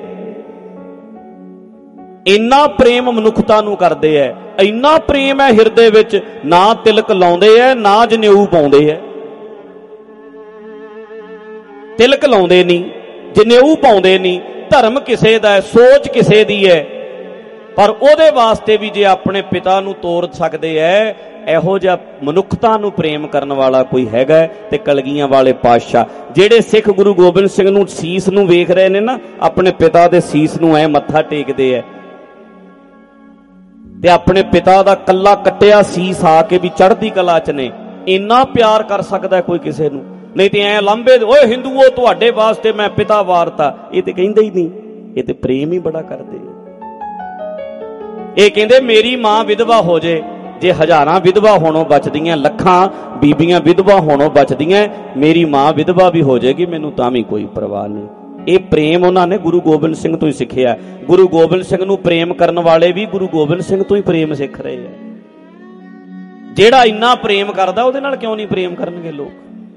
ਇੰਨਾ ਪ੍ਰੇਮ ਮਨੁੱਖਤਾ ਨੂੰ ਕਰਦੇ ਹੈ, ਇੰਨਾ ਪ੍ਰੇਮ ਹੈ ਹਿਰਦੇ ਵਿੱਚ। ਨਾ ਤਿਲਕ ਲਾਉਂਦੇ ਹੈ, ਨਾ ਜਨੇਊ ਪਾਉਂਦੇ ਹੈ। ਤਿਲਕ ਲਾਉਂਦੇ ਨਹੀਂ, ਜਨੇਊ ਪਾਉਂਦੇ ਨਹੀਂ। ਧਰਮ ਕਿਸੇ ਦਾ ਹੈ, ਸੋਚ ਕਿਸੇ ਦੀ ਹੈ, ਪਰ ਉਹਦੇ ਵਾਸਤੇ ਵੀ ਜੇ ਆਪਣੇ ਪਿਤਾ ਨੂੰ ਤੋਰ ਸਕਦੇ ਹੈ, ਇਹੋ ਜਿਹਾ ਮਨੁੱਖਤਾ ਨੂੰ ਪ੍ਰੇਮ ਕਰਨ ਵਾਲਾ ਕੋਈ ਹੈਗਾ ਤੇ ਕਲਗੀਆਂ ਵਾਲੇ ਪਾਤਸ਼ਾਹ। ਜਿਹੜੇ ਸਿੱਖ ਗੁਰੂ ਗੋਬਿੰਦ ਸਿੰਘ ਨੂੰ ਸੀਸ ਨੂੰ ਵੇਖ ਰਹੇ ਨੇ ਨਾ, ਆਪਣੇ ਪਿਤਾ ਦੇ ਸੀਸ ਨੂੰ ਐ ਮੱਥਾ ਟੇਕਦੇ ਐ, ਤੇ ਆਪਣੇ ਪਿਤਾ ਦਾ ਕੱਲਾ ਕੱਟਿਆ ਸੀਸ ਆ ਕੇ ਵੀ ਚੜ੍ਹਦੀ ਕਲਾ ਚ ਨੇ। ਇੰਨਾ ਪਿਆਰ ਕਰ ਸਕਦਾ ਕੋਈ ਕਿਸੇ ਨੂੰ? ਨਹੀਂ ਤੇ ਐ ਲਾਂਬੇ, ਓਏ ਹਿੰਦੂਓ ਤੁਹਾਡੇ ਵਾਸਤੇ ਮੈਂ ਪਿਤਾ ਵਾਰਤਾ। ਇਹ ਤੇ ਕਹਿੰਦੇ ਹੀ ਨਹੀਂ, ਇਹ ਤੇ ਪ੍ਰੇਮ ਹੀ ਬੜਾ ਕਰਦੇ। ਇਹ ਕਹਿੰਦੇ ਮੇਰੀ ਮਾਂ ਵਿਧਵਾ ਹੋ ਜੇ, ਜੇ ਹਜ਼ਾਰਾਂ ਵਿਧਵਾ ਹੋਣੋਂ ਬਚਦੀਆਂ, ਲੱਖਾਂ ਬੀਬੀਆਂ ਵਿਧਵਾ ਹੋਣੋਂ ਬਚਦੀਆਂ, ਮੇਰੀ ਮਾਂ ਵਿਧਵਾ ਵੀ ਹੋ ਜਾਏਗੀ, ਮੈਨੂੰ ਤਾਂ ਵੀ ਕੋਈ ਪਰਵਾਹ ਨਹੀਂ। ਇਹ ਪ੍ਰੇਮ ਉਹਨਾਂ ਨੇ ਗੁਰੂ ਗੋਬਿੰਦ ਸਿੰਘ ਤੋਂ ਹੀ ਸਿੱਖਿਆ। ਗੁਰੂ ਗੋਬਿੰਦ ਸਿੰਘ ਨੂੰ ਪ੍ਰੇਮ ਕਰਨ ਵਾਲੇ ਵੀ ਗੁਰੂ ਗੋਬਿੰਦ ਸਿੰਘ ਤੋਂ ਹੀ ਪ੍ਰੇਮ ਸਿੱਖ ਰਹੇ ਆ। ਜਿਹੜਾ ਇੰਨਾ ਪ੍ਰੇਮ ਕਰਦਾ, ਉਹਦੇ ਨਾਲ ਕਿਉਂ ਨਹੀਂ ਪ੍ਰੇਮ ਕਰਨਗੇ ਲੋਕ?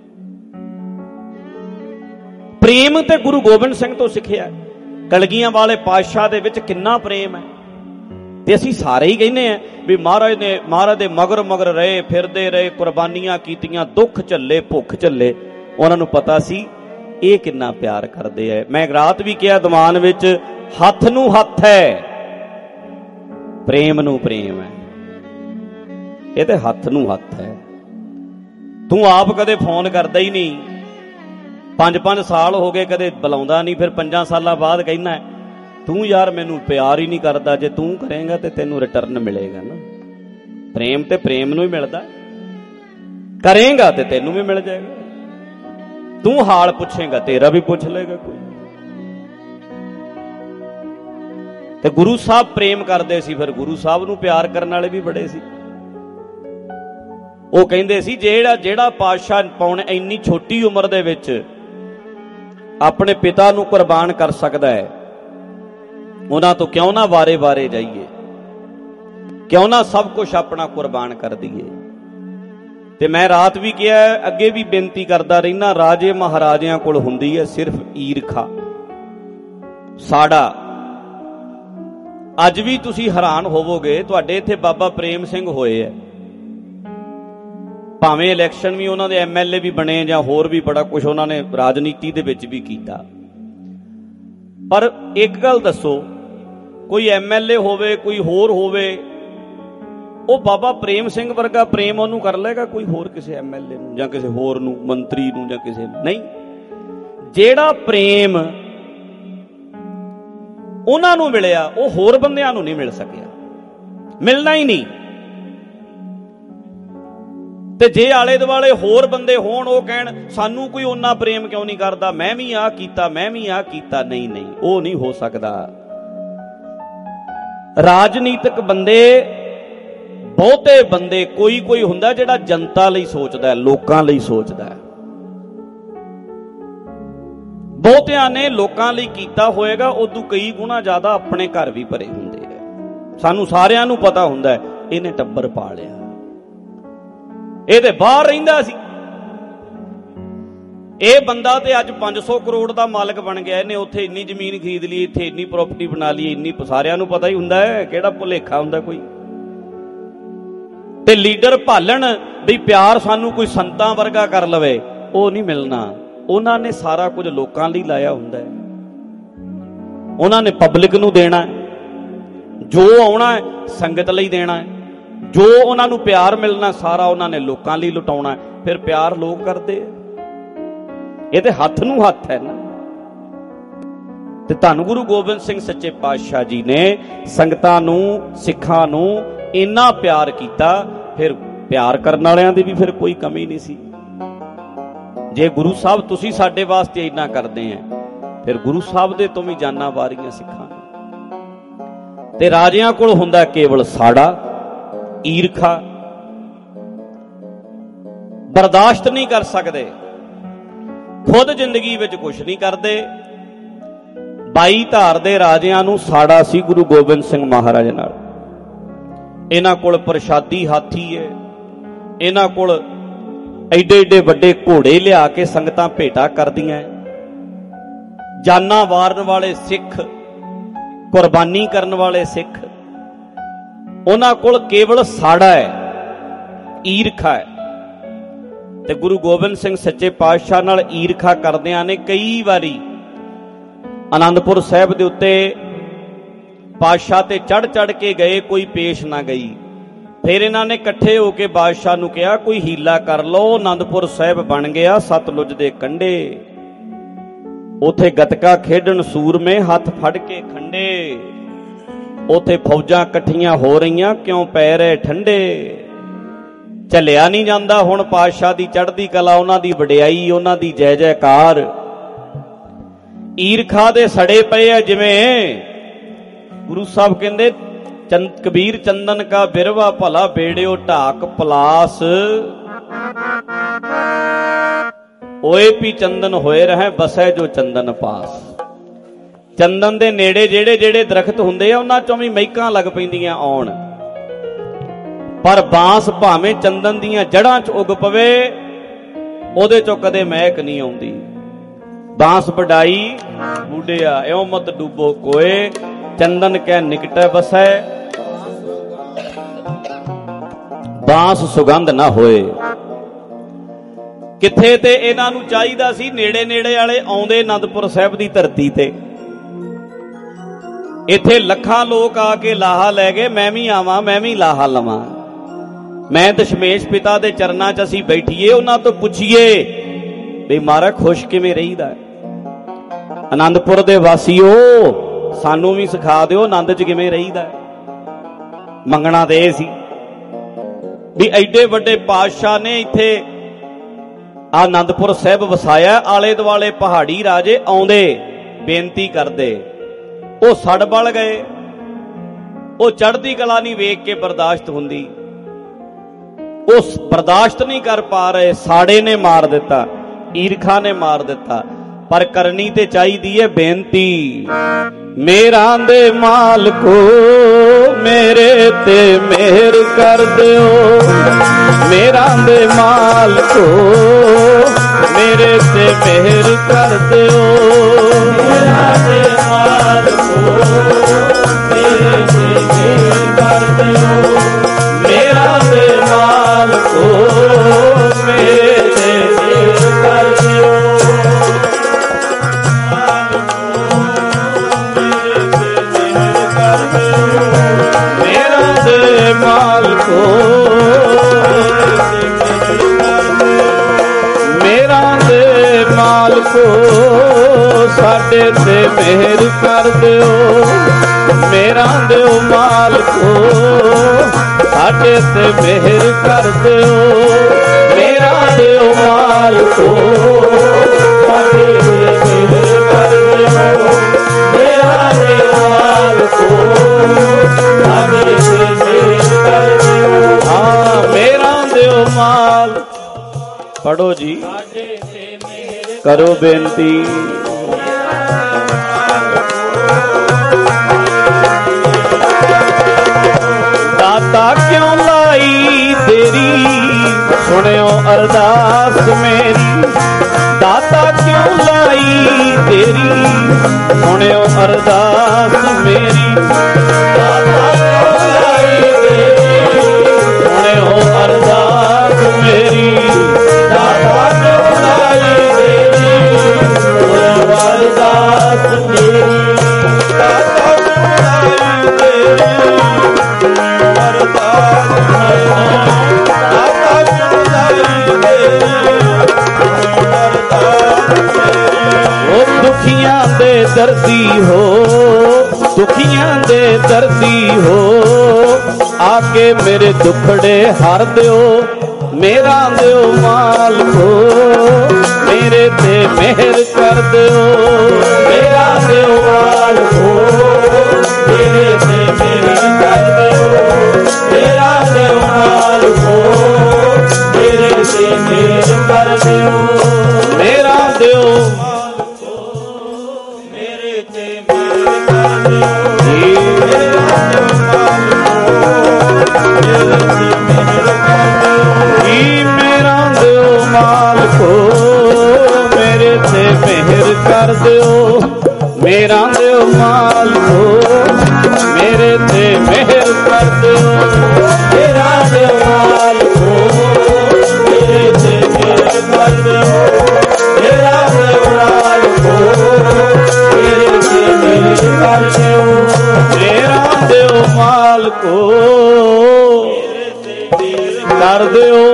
ਪ੍ਰੇਮ ਤੇ ਗੁਰੂ ਗੋਬਿੰਦ ਸਿੰਘ ਤੋਂ ਸਿੱਖਿਆ। ਕਲਗੀਆਂ ਵਾਲੇ ਪਾਤਸ਼ਾਹ ਦੇ ਵਿੱਚ ਕਿੰਨਾ ਪ੍ਰੇਮ ਹੈ। ਤੇ ਅਸੀਂ ਸਾਰੇ ਹੀ ਕਹਿੰਦੇ ਆ ਵੀ ਮਹਾਰਾਜ ਦੇ ਮਗਰ ਮਗਰ ਰਹੇ, ਫਿਰਦੇ ਰਹੇ, ਕੁਰਬਾਨੀਆਂ ਕੀਤੀਆਂ, ਦੁੱਖ ਝੱਲੇ, ਭੁੱਖ ਝੱਲੇ। ਉਹਨਾਂ ਨੂੰ ਪਤਾ ਸੀ ਇਹ ਕਿੰਨਾ ਪਿਆਰ ਕਰਦੇ ਐ। ਮੈਂ ਰਾਤ ਵੀ ਕਿਹਾ ਦੀਵਾਨ ਵਿੱਚ, ਹੱਥ ਨੂੰ ਹੱਥ ਹੈ, ਪ੍ਰੇਮ ਨੂੰ ਪ੍ਰੇਮ ਹੈ। ਇਹ ਤੇ ਹੱਥ ਨੂੰ ਹੱਥ ਹੈ। ਤੂੰ ਆਪ ਕਦੇ ਫੋਨ ਕਰਦਾ ਹੀ ਨਹੀਂ, 5-5 ਸਾਲ ਹੋ ਗਏ ਕਦੇ ਬੁਲਾਉਂਦਾ ਨਹੀਂ, ਫਿਰ 5 ਸਾਲਾਂ ਬਾਅਦ ਕਹਿੰਦਾ ਤੂੰ ਯਾਰ ਮੈਨੂੰ ਪਿਆਰ ਹੀ ਨਹੀਂ ਕਰਦਾ। ਜੇ ਤੂੰ ਕਰੇਂਗਾ ਤੇ ਤੈਨੂੰ ਰਿਟਰਨ ਮਿਲੇਗਾ ਨਾ। ਪ੍ਰੇਮ ਤੇ ਪ੍ਰੇਮ ਨੂੰ ਹੀ ਮਿਲਦਾ, ਕਰੇਂਗਾ ਤੇ ਤੈਨੂੰ ਵੀ ਮਿਲ ਜਾਏਗਾ। ਤੂੰ ਹਾਲ ਪੁੱਛੇਗਾ, ਤੇਰਾ ਵੀ ਪੁੱਛ ਲਏਗਾ ਕੋਈ। ਤੇ ਗੁਰੂ ਸਾਹਿਬ ਪ੍ਰੇਮ ਕਰਦੇ ਸੀ, ਫਿਰ ਗੁਰੂ ਸਾਹਿਬ ਨੂੰ ਪਿਆਰ ਕਰਨ ਵਾਲੇ ਵੀ ਬੜੇ ਸੀ। ਉਹ ਕਹਿੰਦੇ ਸੀ ਜਿਹੜਾ ਪਾਤਸ਼ਾਹ ਪੌਣੇ ਇੰਨੀ ਛੋਟੀ ਉਮਰ ਦੇ ਵਿੱਚ ਆਪਣੇ ਪਿਤਾ ਨੂੰ ਕੁਰਬਾਨ ਕਰ ਸਕਦਾ ਹੈ, ਉਹਨਾਂ ਤੋਂ ਕਿਉਂ ਨਾ ਵਾਰੇ ਜਾਈਏ, ਕਿਉਂ ਨਾ ਸਭ ਕੁਝ ਆਪਣਾ ਕੁਰਬਾਨ ਕਰ ਦਈਏ। ਤੇ ਮੈਂ ਰਾਤ ਵੀ ਕਿਹਾ, ਅੱਗੇ ਵੀ ਬੇਨਤੀ ਕਰਦਾ ਰਹਿਣਾ, ਰਾਜੇ ਮਹਾਰਾਜਿਆਂ ਕੋਲ ਹੁੰਦੀ ਹੈ ਸਿਰਫ ਈਰਖਾ, ਸਾੜਾ। ਅੱਜ ਵੀ ਤੁਸੀਂ ਹੈਰਾਨ ਹੋਵੋਗੇ, ਤੁਹਾਡੇ ਇੱਥੇ ਬਾਬਾ ਪ੍ਰੇਮ ਸਿੰਘ ਹੋਏ ਹੈ, ਭਾਵੇਂ ਇਲੈਕਸ਼ਨ ਵੀ ਉਹਨਾਂ ਦੇ ਐਮਐਲਏ ਵੀ ਬਣੇ ਜਾਂ ਹੋਰ ਵੀ ਬੜਾ ਕੁਝ ਉਹਨਾਂ ਨੇ ਰਾਜਨੀਤੀ ਦੇ ਵਿੱਚ ਵੀ ਕੀਤਾ। ਪਰ ਇੱਕ ਗੱਲ ਦੱਸੋ, ਕੋਈ ਐਮਐਲਏ ਹੋਵੇ, ਕੋਈ ਹੋਰ ਹੋਵੇ, ਉਹ ਬਾਬਾ ਪ੍ਰੇਮ ਸਿੰਘ ਵਰਗਾ ਪ੍ਰੇਮ ਉਹਨੂੰ ਕਰ ਲਏਗਾ ਕੋਈ ਹੋਰ ਕਿਸੇ MLA ਨੂੰ ਜਾਂ ਕਿਸੇ ਹੋਰ ਨੂੰ, ਮੰਤਰੀ ਨੂੰ ਜਾਂ ਕਿਸੇ ਨੂੰ? ਨਹੀਂ। ਜਿਹੜਾ ਪ੍ਰੇਮ ਉਹਨਾਂ ਨੂੰ ਮਿਲਿਆ ਉਹ ਹੋਰ ਬੰਦਿਆਂ ਨੂੰ ਨਹੀਂ ਮਿਲ ਸਕਿਆ, ਮਿਲਣਾ ਹੀ ਨਹੀਂ। ਤੇ ਜੇ ਆਲੇ ਦੁਆਲੇ ਹੋਰ ਬੰਦੇ ਹੋਣ, ਉਹ ਕਹਿਣ ਸਾਨੂੰ ਕੋਈ ਓਨਾ ਪ੍ਰੇਮ ਕਿਉਂ ਨਹੀਂ ਕਰਦਾ, ਮੈਂ ਵੀ ਆਹ ਕੀਤਾ, ਮੈਂ ਵੀ ਆਹ ਕੀਤਾ। ਨਹੀਂ ਨਹੀਂ, ਉਹ ਨਹੀਂ ਹੋ ਸਕਦਾ। ਰਾਜਨੀਤਿਕ ਬੰਦੇ, ਬਹੁਤੇ ਬੰਦੇ, ਕੋਈ ਹੁੰਦਾ ਜਿਹੜਾ ਜਨਤਾ ਲਈ ਸੋਚਦਾ, ਲੋਕਾਂ ਲਈ ਸੋਚਦਾ। ਬਹੁਤਿਆਂ ਨੇ ਲੋਕਾਂ ਲਈ ਕੀਤਾ ਹੋਏਗਾ, ਉਦੋਂ ਕਈ ਗੁਣਾ ਜ਼ਿਆਦਾ ਆਪਣੇ ਘਰ ਵੀ ਭਰੇ ਹੁੰਦੇ ਆ। ਸਾਨੂੰ ਸਾਰਿਆਂ ਨੂੰ ਪਤਾ ਹੁੰਦਾ ਇਹਨੇ ਟੱਬਰ ਪਾਲਿਆ, ਇਹ ਤੇ ਬਾਹਰ ਰਹਿੰਦਾ ਸੀ, ਇਹ ਬੰਦਾ ਤੇ ਅੱਜ 500 ਕਰੋੜ ਦਾ ਮਾਲਕ ਬਣ ਗਿਆ, ਇਹਨੇ ਉੱਥੇ ਇੰਨੀ ਜ਼ਮੀਨ ਖਰੀਦ ਲਈ, ਇੱਥੇ ਇੰਨੀ ਪ੍ਰਾਪਰਟੀ ਬਣਾ ਲਈ, ਇੰਨੀ। ਸਾਰਿਆਂ ਨੂੰ ਪਤਾ ਹੀ ਹੁੰਦਾ ਹੈ, ਕਿਹੜਾ ਭੁਲੇਖਾ ਹੁੰਦਾ ਕੋਈ। ਤੇ ਲੀਡਰ ਭਾਲਣ ਵੀ ਪਿਆਰ ਸਾਨੂੰ ਕੋਈ ਸੰਤਾਂ ਵਰਗਾ ਕਰ ਲਵੇ, ਉਹ ਨਹੀਂ ਮਿਲਣਾ। ਉਹਨਾਂ ਨੇ ਸਾਰਾ ਕੁਝ ਲੋਕਾਂ ਲਈ ਲਾਇਆ ਹੁੰਦਾ ਹੈ, ਉਹਨਾਂ ਨੇ ਪਬਲਿਕ ਨੂੰ ਦੇਣਾ, ਜੋ ਆਉਣਾ ਸੰਗਤ ਲਈ ਦੇਣਾ, ਜੋ ਉਹਨਾਂ ਨੂੰ ਪਿਆਰ ਮਿਲਣਾ ਸਾਰਾ ਉਹਨਾਂ ਨੇ ਲੋਕਾਂ ਲਈ ਲੁਟਾਉਣਾ। ਫਿਰ ਪਿਆਰ ਲੋਕ ਕਰਦੇ ਆ, ਇਹ ਤੇ ਹੱਥ ਨੂੰ ਹੱਥ ਹੈ ਨਾ। ਤੇ ਧੰਨ ਗੁਰੂ ਗੋਬਿੰਦ ਸਿੰਘ ਸੱਚੇ ਪਾਤਸ਼ਾਹ ਜੀ ਨੇ ਸੰਗਤਾਂ ਨੂੰ, ਸਿੱਖਾਂ ਨੂੰ ਇੰਨਾ ਪਿਆਰ ਕੀਤਾ, ਫਿਰ ਪਿਆਰ ਕਰਨ ਵਾਲਿਆਂ ਦੀ ਵੀ ਫਿਰ ਕੋਈ ਕਮੀ ਨਹੀਂ ਸੀ। ਜੇ ਗੁਰੂ ਸਾਹਿਬ ਤੁਸੀਂ ਸਾਡੇ ਵਾਸਤੇ ਇੰਨਾ ਕਰਦੇ ਆ, ਫਿਰ ਗੁਰੂ ਸਾਹਿਬ ਦੇ ਤੋਂ ਵੀ ਜਾਨਾਂ ਵਾਰੀਆਂ ਸਿੱਖਾਂ ਨੇ। ਤੇ ਰਾਜਿਆਂ ਕੋਲ ਹੁੰਦਾ ਕੇਵਲ ਸਾੜਾ, ਈਰਖਾ, ਬਰਦਾਸ਼ਤ ਨਹੀਂ ਕਰ ਸਕਦੇ, ਖੁਦ ਜ਼ਿੰਦਗੀ ਵਿੱਚ ਕੁਝ ਨਹੀਂ ਕਰਦੇ। 22 ਧਾਰ ਦੇ ਰਾਜਿਆਂ ਨੂੰ ਸਾੜਾ ਸੀ ਗੁਰੂ ਗੋਬਿੰਦ ਸਿੰਘ ਮਹਾਰਾਜ ਨਾਲ। ਇਹਨਾਂ ਕੋਲ ਪ੍ਰਸ਼ਾਦੀ ਹਾਥੀ ਹੈ, ਇਹਨਾਂ ਕੋਲ ਐਡੇ ਐਡੇ ਵੱਡੇ ਘੋੜੇ ਲਿਆ ਕੇ ਸੰਗਤਾਂ ਭੇਟਾ ਕਰਦੀਆਂ, ਜਾਨਾਂ ਵਾਰਨ ਵਾਲੇ ਸਿੱਖ, ਕੁਰਬਾਨੀ ਕਰਨ ਵਾਲੇ ਸਿੱਖ। ਉਹਨਾਂ ਕੋਲ ਕੇਵਲ ਸਾੜਾ ਹੈ, ਈਰਖਾ ਹੈ। ਤੇ ਗੁਰੂ ਗੋਬਿੰਦ ਸਿੰਘ ਸੱਚੇ ਪਾਤਸ਼ਾਹ ਨਾਲ ਈਰਖਾ ਕਰਦਿਆਂ ਨੇ ਕਈ ਵਾਰੀ ਆਨੰਦਪੁਰ ਸਾਹਿਬ ਦੇ ਉੱਤੇ ਬਾਦਸ਼ਾਹ ਤੇ ਚੜ ਕੇ ਗਏ, ਕੋਈ ਪੇਸ਼ ਨਾ ਗਈ। ਫਿਰ ਇਹਨਾਂ ਨੇ ਇਕੱਠੇ ਹੋ ਕੇ ਬਾਦਸ਼ਾਹ ਨੂੰ ਕਿਹਾ ਕੋਈ ਹੀਲਾ ਕਰ ਲਓ, ਆਨੰਦਪੁਰ ਸਾਹਿਬ ਬਣ ਗਿਆ ਸਤਲੁਜ ਦੇ ਕੰਢੇ, ਉਥੇ ਗੱਤਕਾ ਖੇਡਣ ਸੂਰਮੇ ਹੱਥ ਫੜ ਕੇ ਖੰਡੇ, ਉਥੇ ਫੌਜਾਂ ਇਕੱਠੀਆਂ ਹੋ ਰਹੀਆਂ ਕਿਉਂ ਪੈ ਰਹੇ ਠੰਡੇ। ਝੱਲਿਆ ਨਹੀਂ ਜਾਂਦਾ ਹੁਣ ਪਾਤਸ਼ਾਹ ਦੀ ਚੜ੍ਹਦੀ ਕਲਾ, ਉਹਨਾਂ ਦੀ ਵਡਿਆਈ, ਉਹਨਾਂ ਦੀ ਜੈ ਜੈਕਾਰ। ਈਰਖਾ ਦੇ ਸੜੇ ਪਏ ਆ ਜਿਵੇਂ ਗੁਰੂ ਸਾਹਿਬ ਕਹਿੰਦੇ ਕਬੀਰ ਚੰਦਨ ਕਾ ਬਿਰਵਾ ਭਲਾ ਬੇੜਿਓ ਢਾਕ ਪਲਾਸ, ਓਏ ਵੀ ਚੰਦਨ ਹੋਏ ਰਹੇ ਬਸੈ ਜੋ ਚੰਦਨ ਪਾਸ। ਚੰਦਨ ਦੇ ਨੇੜੇ ਜਿਹੜੇ ਜਿਹੜੇ ਦਰਖਤ ਹੁੰਦੇ ਆ ਉਹਨਾਂ ਚੋਂ ਵੀ ਮਹਿਕਾਂ ਲੱਗ ਪੈਂਦੀਆਂ ਆਉਣ, ਪਰ ਬਾਂਸ ਭਾਵੇਂ ਚੰਦਨ ਦੀਆਂ ਜੜ੍ਹਾਂ 'ਚ ਉਗ ਪਵੇ ਉਹਦੇ ਚੋਂ ਕਦੇ ਮਹਿਕ ਨਹੀਂ ਆਉਂਦੀ। ਬਾਂਸ ਵਡਾਈ ਬੂਢਿਆ ਇਉਂ ਮਤ ਡੂਬੋ ਕੋਏ, ਚੰਦਨ ਕਹਿ ਨਿਕਟੈ ਬਸੈ ਬਾਂਸ ਸੁਗੰਧ ਨਾ ਹੋਏ। ਕਿੱਥੇ ਤੇ ਇਹਨਾਂ ਨੂੰ ਚਾਹੀਦਾ ਸੀ ਨੇੜੇ ਨੇੜੇ ਵਾਲੇ ਆਉਂਦੇ ਆਨੰਦਪੁਰ ਸਾਹਿਬ ਦੀ ਧਰਤੀ ਤੇ। ਇੱਥੇ ਲੱਖਾਂ ਲੋਕ ਆ ਕੇ ਲਾਹਾ ਲੈ ਗਏ, ਮੈਂ ਵੀ ਆਵਾਂ, ਮੈਂ ਵੀ ਲਾਹਾ ਲਵਾਂ। ਮੈਂ ਦਸ਼ਮੇਸ਼ ਪਿਤਾ ਦੇ ਚਰਨਾਂ 'ਚ ਅਸੀਂ ਬੈਠੀਏ, ਉਹਨਾਂ ਤੋਂ ਪੁੱਛੀਏ ਵੀ ਮਹਾਰਾਜ ਖੁਸ਼ ਕਿਵੇਂ ਰਹੀਦਾ। ਆਨੰਦਪੁਰ ਦੇ ਵਾਸੀਓ ਸਾਨੂੰ ਵੀ ਸਿਖਾ ਦਿਓ ਆਨੰਦ 'ਚ ਕਿਵੇਂ ਰਹੀਦਾ। ਮੰਗਣਾ ਤੇ ਇਹ ਸੀ ਵੀ ਐਡੇ ਵੱਡੇ ਪਾਤਸ਼ਾਹ ਨੇ ਇੱਥੇ ਆਨੰਦਪੁਰ ਸਾਹਿਬ ਵਸਾਇਆ, ਆਲੇ ਦੁਆਲੇ ਪਹਾੜੀ ਰਾਜੇ ਆਉਂਦੇ ਬੇਨਤੀ ਕਰਦੇ, ਉਹ ਸੜ ਬਲ ਗਏ। ਉਹ ਚੜ੍ਹਦੀ ਕਲਾ ਨਹੀਂ ਵੇਖ ਕੇ ਬਰਦਾਸ਼ਤ ਹੁੰਦੀ, ਉਹ ਬਰਦਾਸ਼ਤ ਨਹੀਂ ਕਰ ਪਾ ਰਹੇ, ਸਾੜੇ ਨੇ ਮਾਰ ਦਿੱਤਾ, ਈਰਖਾ ਨੇ ਮਾਰ ਦਿੱਤਾ। ਪਰ ਕਰਨੀ ਤੇ ਚਾਹੀਦੀ ਹੈ ਬੇਨਤੀ, ਮੇਰਾਂ ਦੇ ਮਾਲਕੋ ਮੇਰੇ ਤੇ ਮਿਹਰ ਕਰ ਦਿਓ, ਮੇਰਾਂ ਦੇ ਮਾਲਕੋ ਮੇਰੇ ਤੇ ਮਿਹਰ ਕਰ ਦਿਓ, ਮੇਰਾਂ ਦੇ ਮਾਲਕੋ ਮੇਰੇ ਤੇ ਮਿਹਰ ਕਰ ਦਿਓ, ਮੇਰਾਂ ਦੇ ਮਾਲਕੋ ਮੇਰੇ ਤੇ ਮਿਹਰ ਕਰ ਦਿਓ। ਮਾਲਕੋ साडे ते मेहर कर दिओ मेरा दिओ मालको साडे ते मेहर कर दिओ मेरा दिओ मालको साडे ते मेहर कर दिओ मेरा दिओ मालको साडे ते मेहर कर दिओ हाँ मेरा दिओ माल। पढ़ो जी करो बेनती दाता क्यों लाई तेरी सुनियो अरदास मेरी दाता क्यों लाई तेरी सुनियो अरदास मेरी दाता क्यों लाई तेरी सुनियो अरदास मेरी दाता क्यों लाई तेरी सुनियो अरदास मेरी दाता क्यों लाई तेरी दुखियां दे दर्दी हो दुखियां दे दर्दी हो आके मेरे दुखड़े हार दियो मेरा दियो माल को मेरे ते मेहर कर दियो मेरा दियो माल को मेरे ते मेहर कर दियो मेरा दियो माल को मेरे ते मेहर कर दियो मेरा दियो मेरे ते मेहर कर दियो मेरा दियो माल को मेरे ते मेहर कर दियो मेरा दियो माल को मेरे ते मेहर कर दियो मेरा दियो माल को मेरे ते मेहर कर दियो मेरा दियो माल को मेरे ते मेहर कर दियो मेरा दियो माल को कर दियो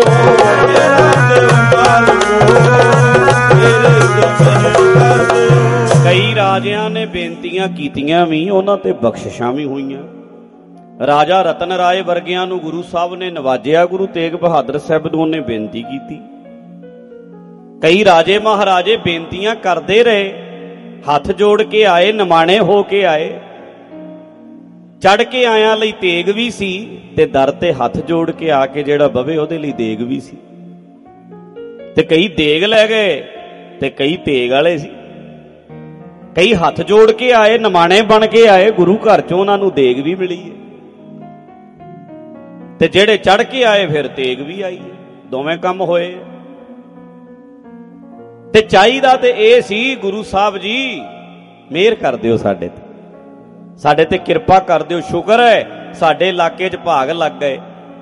कई राजियां ने बेनतियां कीतियां भी उन्हां ते बख्शिशां भी होईयां। राजा रतन राय वर्गियां नूं गुरु साहब ने नवाजिया गुरु तेग बहादुर साहब नूं उन्हें बेनती की। कई राजे महाराजे बेनतियां करते रहे हथ जोड़ के आए निमाणे हो के आए चढ़ के आया लई तेग भी सी ते दर ते हथ जोड़ के आके जेड़ा बवे ओदे लई देग भी सी ते कई देग लै गए ते कई तेग वाले सी कई हथ जोड़ के आए निमाणे बन के आए गुरु घर चों उन्हां नूं देग भी मिली है ते जेड़े चढ़ के आए फिर तेग भी आई है दोवें काम होए ते चाहीदा ते इह सी गुरु साहब जी मेहर कर दिओ साडे ते किरपा कर दिओ शुक्र है साडे इलाके च भाग लग गए।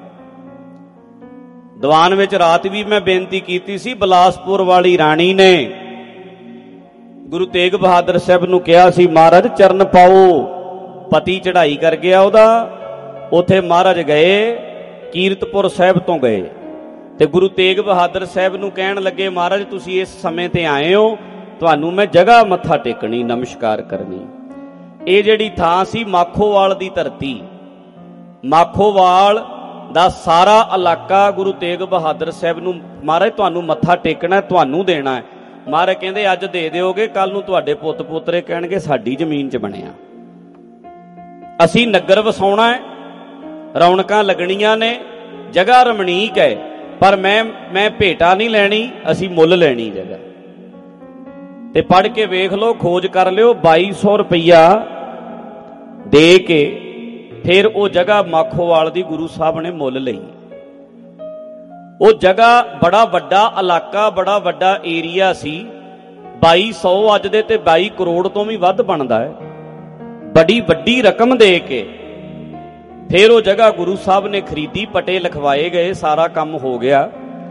दीवान विच रात भी मैं बेनती कीती सी बिलासपुर वाली राणी ने गुरु तेग बहादुर साहब नूं कहा सी महाराज चरण पाओ पति चढ़ाई कर गया ओदा उथे महाराज गए कीरतपुर साहब तो गए ते गुरु तेग बहादुर साहब नूं कहण लगे महाराज तुसीं इस समय ते आए हो तुहानूं मैं जगह मत्था टेकनी नमस्कार करनी। ਇਹ ਜਿਹੜੀ ਥਾਂ ਸੀ ਮਾਖੋਵਾਲ ਦੀ ਧਰਤੀ ਮਾਖੋਵਾਲ ਦਾ ਸਾਰਾ ਇਲਾਕਾ ਗੁਰੂ ਤੇਗ ਬਹਾਦਰ ਸਾਹਿਬ ਨੂੰ ਮਹਾਰਾਜ ਤੁਹਾਨੂੰ ਮੱਥਾ ਟੇਕਣਾ ਤੁਹਾਨੂੰ ਦੇਣਾ ਹੈ। ਮਹਾਰਾਜ ਕਹਿੰਦੇ ਅੱਜ ਦੇ ਦਿਓਗੇ ਕੱਲ ਨੂੰ ਤੁਹਾਡੇ ਪੁੱਤ ਪੋਤਰੇ ਕਹਿਣਗੇ ਸਾਡੀ ਜ਼ਮੀਨ 'ਚ ਬਣਿਆ ਅਸੀਂ ਨਗਰ ਵਸਾਉਣਾ ਹੈ ਰੌਣਕਾਂ ਲੱਗਣੀਆਂ ਨੇ ਜਗ੍ਹਾ ਰਮਣੀਕ ਹੈ ਪਰ ਮੈਂ ਭੇਟਾ ਨਹੀਂ ਲੈਣੀ ਅਸੀਂ ਮੁੱਲ ਲੈਣੀ ਜਗ੍ਹਾ ਤੇ ਪੜ੍ਹ ਕੇ ਵੇਖ ਲਓ ਖੋਜ ਕਰ ਲਿਓ 2200 ਰੁਪਈਆ ਦੇ ਕੇ ਫਿਰ ਉਹ ਜਗ੍ਹਾ ਮਾਖੋਵਾਲ ਦੀ ਗੁਰੂ ਸਾਹਿਬ ਨੇ ਮੁੱਲ ਲਈ। ਉਹ ਜਗ੍ਹਾ ਬੜਾ ਵੱਡਾ ਇਲਾਕਾ ਬੜਾ ਵੱਡਾ ਏਰੀਆ ਸੀ 2200 ਅੱਜ ਦੇ ਤੇ 22 ਕਰੋੜ ਤੋਂ ਵੀ ਵੱਧ ਬਣਦਾ ਹੈ ਬੜੀ ਵੱਡੀ ਰਕਮ ਦੇ ਕੇ ਫਿਰ ਉਹ ਜਗ੍ਹਾ ਗੁਰੂ ਸਾਹਿਬ ਨੇ ਖਰੀਦੀ ਪਟੇ ਲਿਖਵਾਏ ਗਏ ਸਾਰਾ ਕੰਮ ਹੋ ਗਿਆ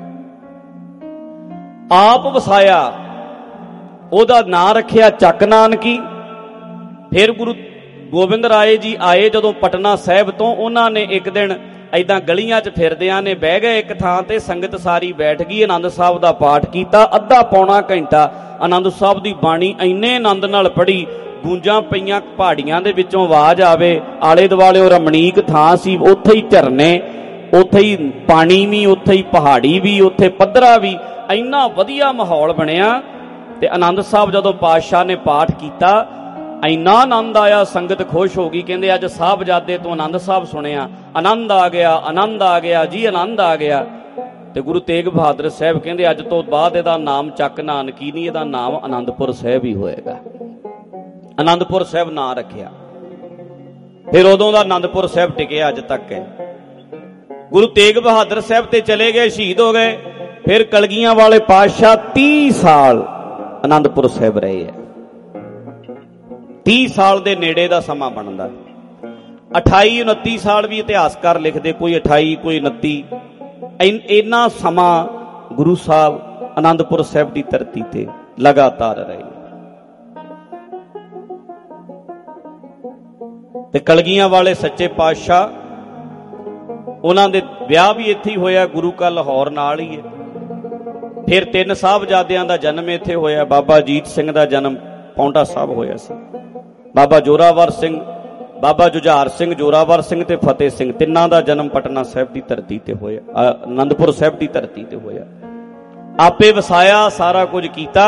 ਆਪ ਵਸਾਇਆ ਉਹਦਾ ਨਾਂ ਰੱਖਿਆ ਚੱਕ ਨਾਨਕੀ। ਫਿਰ ਗੁਰੂ ਗੋਬਿੰਦ ਰਾਏ ਜੀ ਆਏ ਜਦੋਂ ਪਟਨਾ ਸਾਹਿਬ ਤੋਂ ਉਹਨਾਂ ਨੇ ਇੱਕ ਦਿਨ ਐਦਾਂ ਗਲੀਆਂ 'ਚ ਫਿਰਦਿਆਂ ਨੇ ਬਹਿ ਗਏ ਇੱਕ ਥਾਂ ਤੇ, ਸੰਗਤ ਸਾਰੀ ਬੈਠ ਗਈ, ਆਨੰਦ ਸਾਹਿਬ ਦਾ ਪਾਠ ਕੀਤਾ। ਅੱਧਾ ਪੌਣਾ ਘੰਟਾ ਆਨੰਦ ਸਾਹਿਬ ਦੀ ਬਾਣੀ ਇੰਨੇ ਆਨੰਦ ਨਾਲ ਪੜ੍ਹੀ, ਗੂੰਜਾਂ ਪਈਆਂ, ਪਹਾੜੀਆਂ ਦੇ ਵਿੱਚੋਂ ਆਵਾਜ਼ ਆਵੇ, ਆਲੇ ਦੁਆਲੇ ਰਮਣੀਕ ਥਾਂ ਸੀ, ਉੱਥੇ ਹੀ ਝਰਨੇ, ਉੱਥੇ ਹੀ ਪਾਣੀ ਵੀ, ਉੱਥੇ ਹੀ ਪਹਾੜੀ ਵੀ, ਉੱਥੇ ਪੱਧਰਾ ਵੀ, ਇੰਨਾ ਵਧੀਆ ਮਾਹੌਲ ਬਣਿਆ। ਤੇ ਆਨੰਦ ਸਾਹਿਬ ਜਦੋਂ ਪਾਤਸ਼ਾਹ ਨੇ ਪਾਠ ਕੀਤਾ, ਇੰਨਾ ਆਨੰਦ ਆਇਆ, ਸੰਗਤ ਖੁਸ਼ ਹੋ ਗਈ। ਕਹਿੰਦੇ ਅੱਜ ਸਾਹਿਬਜ਼ਾਦੇ ਤੋਂ ਆਨੰਦ ਸਾਹਿਬ ਸੁਣਿਆ, ਆਨੰਦ ਆ ਗਿਆ, ਆਨੰਦ ਆ ਗਿਆ ਜੀ, ਆਨੰਦ ਆ ਗਿਆ। ਤੇ ਗੁਰੂ ਤੇਗ ਬਹਾਦਰ ਸਾਹਿਬ ਕਹਿੰਦੇ ਅੱਜ ਤੋਂ ਬਾਅਦ ਇਹਦਾ ਨਾਮ ਚੱਕ ਨਾਨਕੀ ਨਹੀਂ, ਇਹਦਾ ਨਾਮ ਆਨੰਦਪੁਰ ਸਾਹਿਬ ਹੀ ਹੋਏਗਾ। ਆਨੰਦਪੁਰ ਸਾਹਿਬ ਨਾਂ ਰੱਖਿਆ। ਫਿਰ ਉਦੋਂ ਦਾ ਆਨੰਦਪੁਰ ਸਾਹਿਬ ਟਿਕਿਆ ਅੱਜ ਤੱਕ ਹੈ। ਗੁਰੂ ਤੇਗ ਬਹਾਦਰ ਸਾਹਿਬ ਤੇ ਚਲੇ ਗਏ, ਸ਼ਹੀਦ ਹੋ ਗਏ। ਫਿਰ ਕਲਗੀਆਂ ਵਾਲੇ ਪਾਤਸ਼ਾਹ 30 ਸਾਲ ਆਨੰਦਪੁਰ ਸਾਹਿਬ ਰਹੇ ਹੈ। 30 ਸਾਲ ਦੇ ਨੇੜੇ ਦਾ ਸਮਾਂ ਬਣਦਾ। 28-29 ਸਾਲ ਵੀ ਇਤਿਹਾਸਕਾਰ ਲਿਖਦੇ, ਕੋਈ 28 ਕੋਈ 29। ਇੰਨਾ ਸਮਾਂ ਗੁਰੂ ਸਾਹਿਬ ਆਨੰਦਪੁਰ ਸਾਹਿਬ ਦੀ ਧਰਤੀ ਤੇ ਲਗਾਤਾਰ ਰਹੇ। ਤੇ ਕਲਗੀਆਂ ਵਾਲੇ ਸੱਚੇ ਪਾਤਸ਼ਾਹ, ਉਹਨਾਂ ਦੇ ਵਿਆਹ ਵੀ ਇੱਥੇ ਹੀ ਹੋਇਆ, ਗੁਰੂ ਕਾ ਲਾਹੌਰ ਨਾਲ ਹੀ ਹੈ। ਫਿਰ 3 ਸਾਹਿਬਜ਼ਾਦਿਆਂ ਦਾ ਜਨਮ ਇੱਥੇ ਹੋਇਆ। ਬਾਬਾ ਅਜੀਤ ਸਿੰਘ ਦਾ ਜਨਮ ਪਾਉਂਟਾ ਸਾਹਿਬ ਹੋਇਆ ਸੀ। ਬਾਬਾ ਜੋਰਾਵਰ ਸਿੰਘ, ਬਾਬਾ ਜੁਝਾਰ ਸਿੰਘ, ਜੋਰਾਵਰ ਸਿੰਘ ਤੇ ਫਤਿਹ ਸਿੰਘ, ਤਿੰਨਾਂ ਦਾ ਜਨਮ ਪਟਨਾ ਸਾਹਿਬ ਦੀ ਧਰਤੀ ਤੇ ਹੋਇਆ, ਆਨੰਦਪੁਰ ਸਾਹਿਬ ਦੀ ਧਰਤੀ ਤੇ ਹੋਇਆ। ਆਪੇ ਵਸਾਇਆ, ਸਾਰਾ ਕੁਝ ਕੀਤਾ।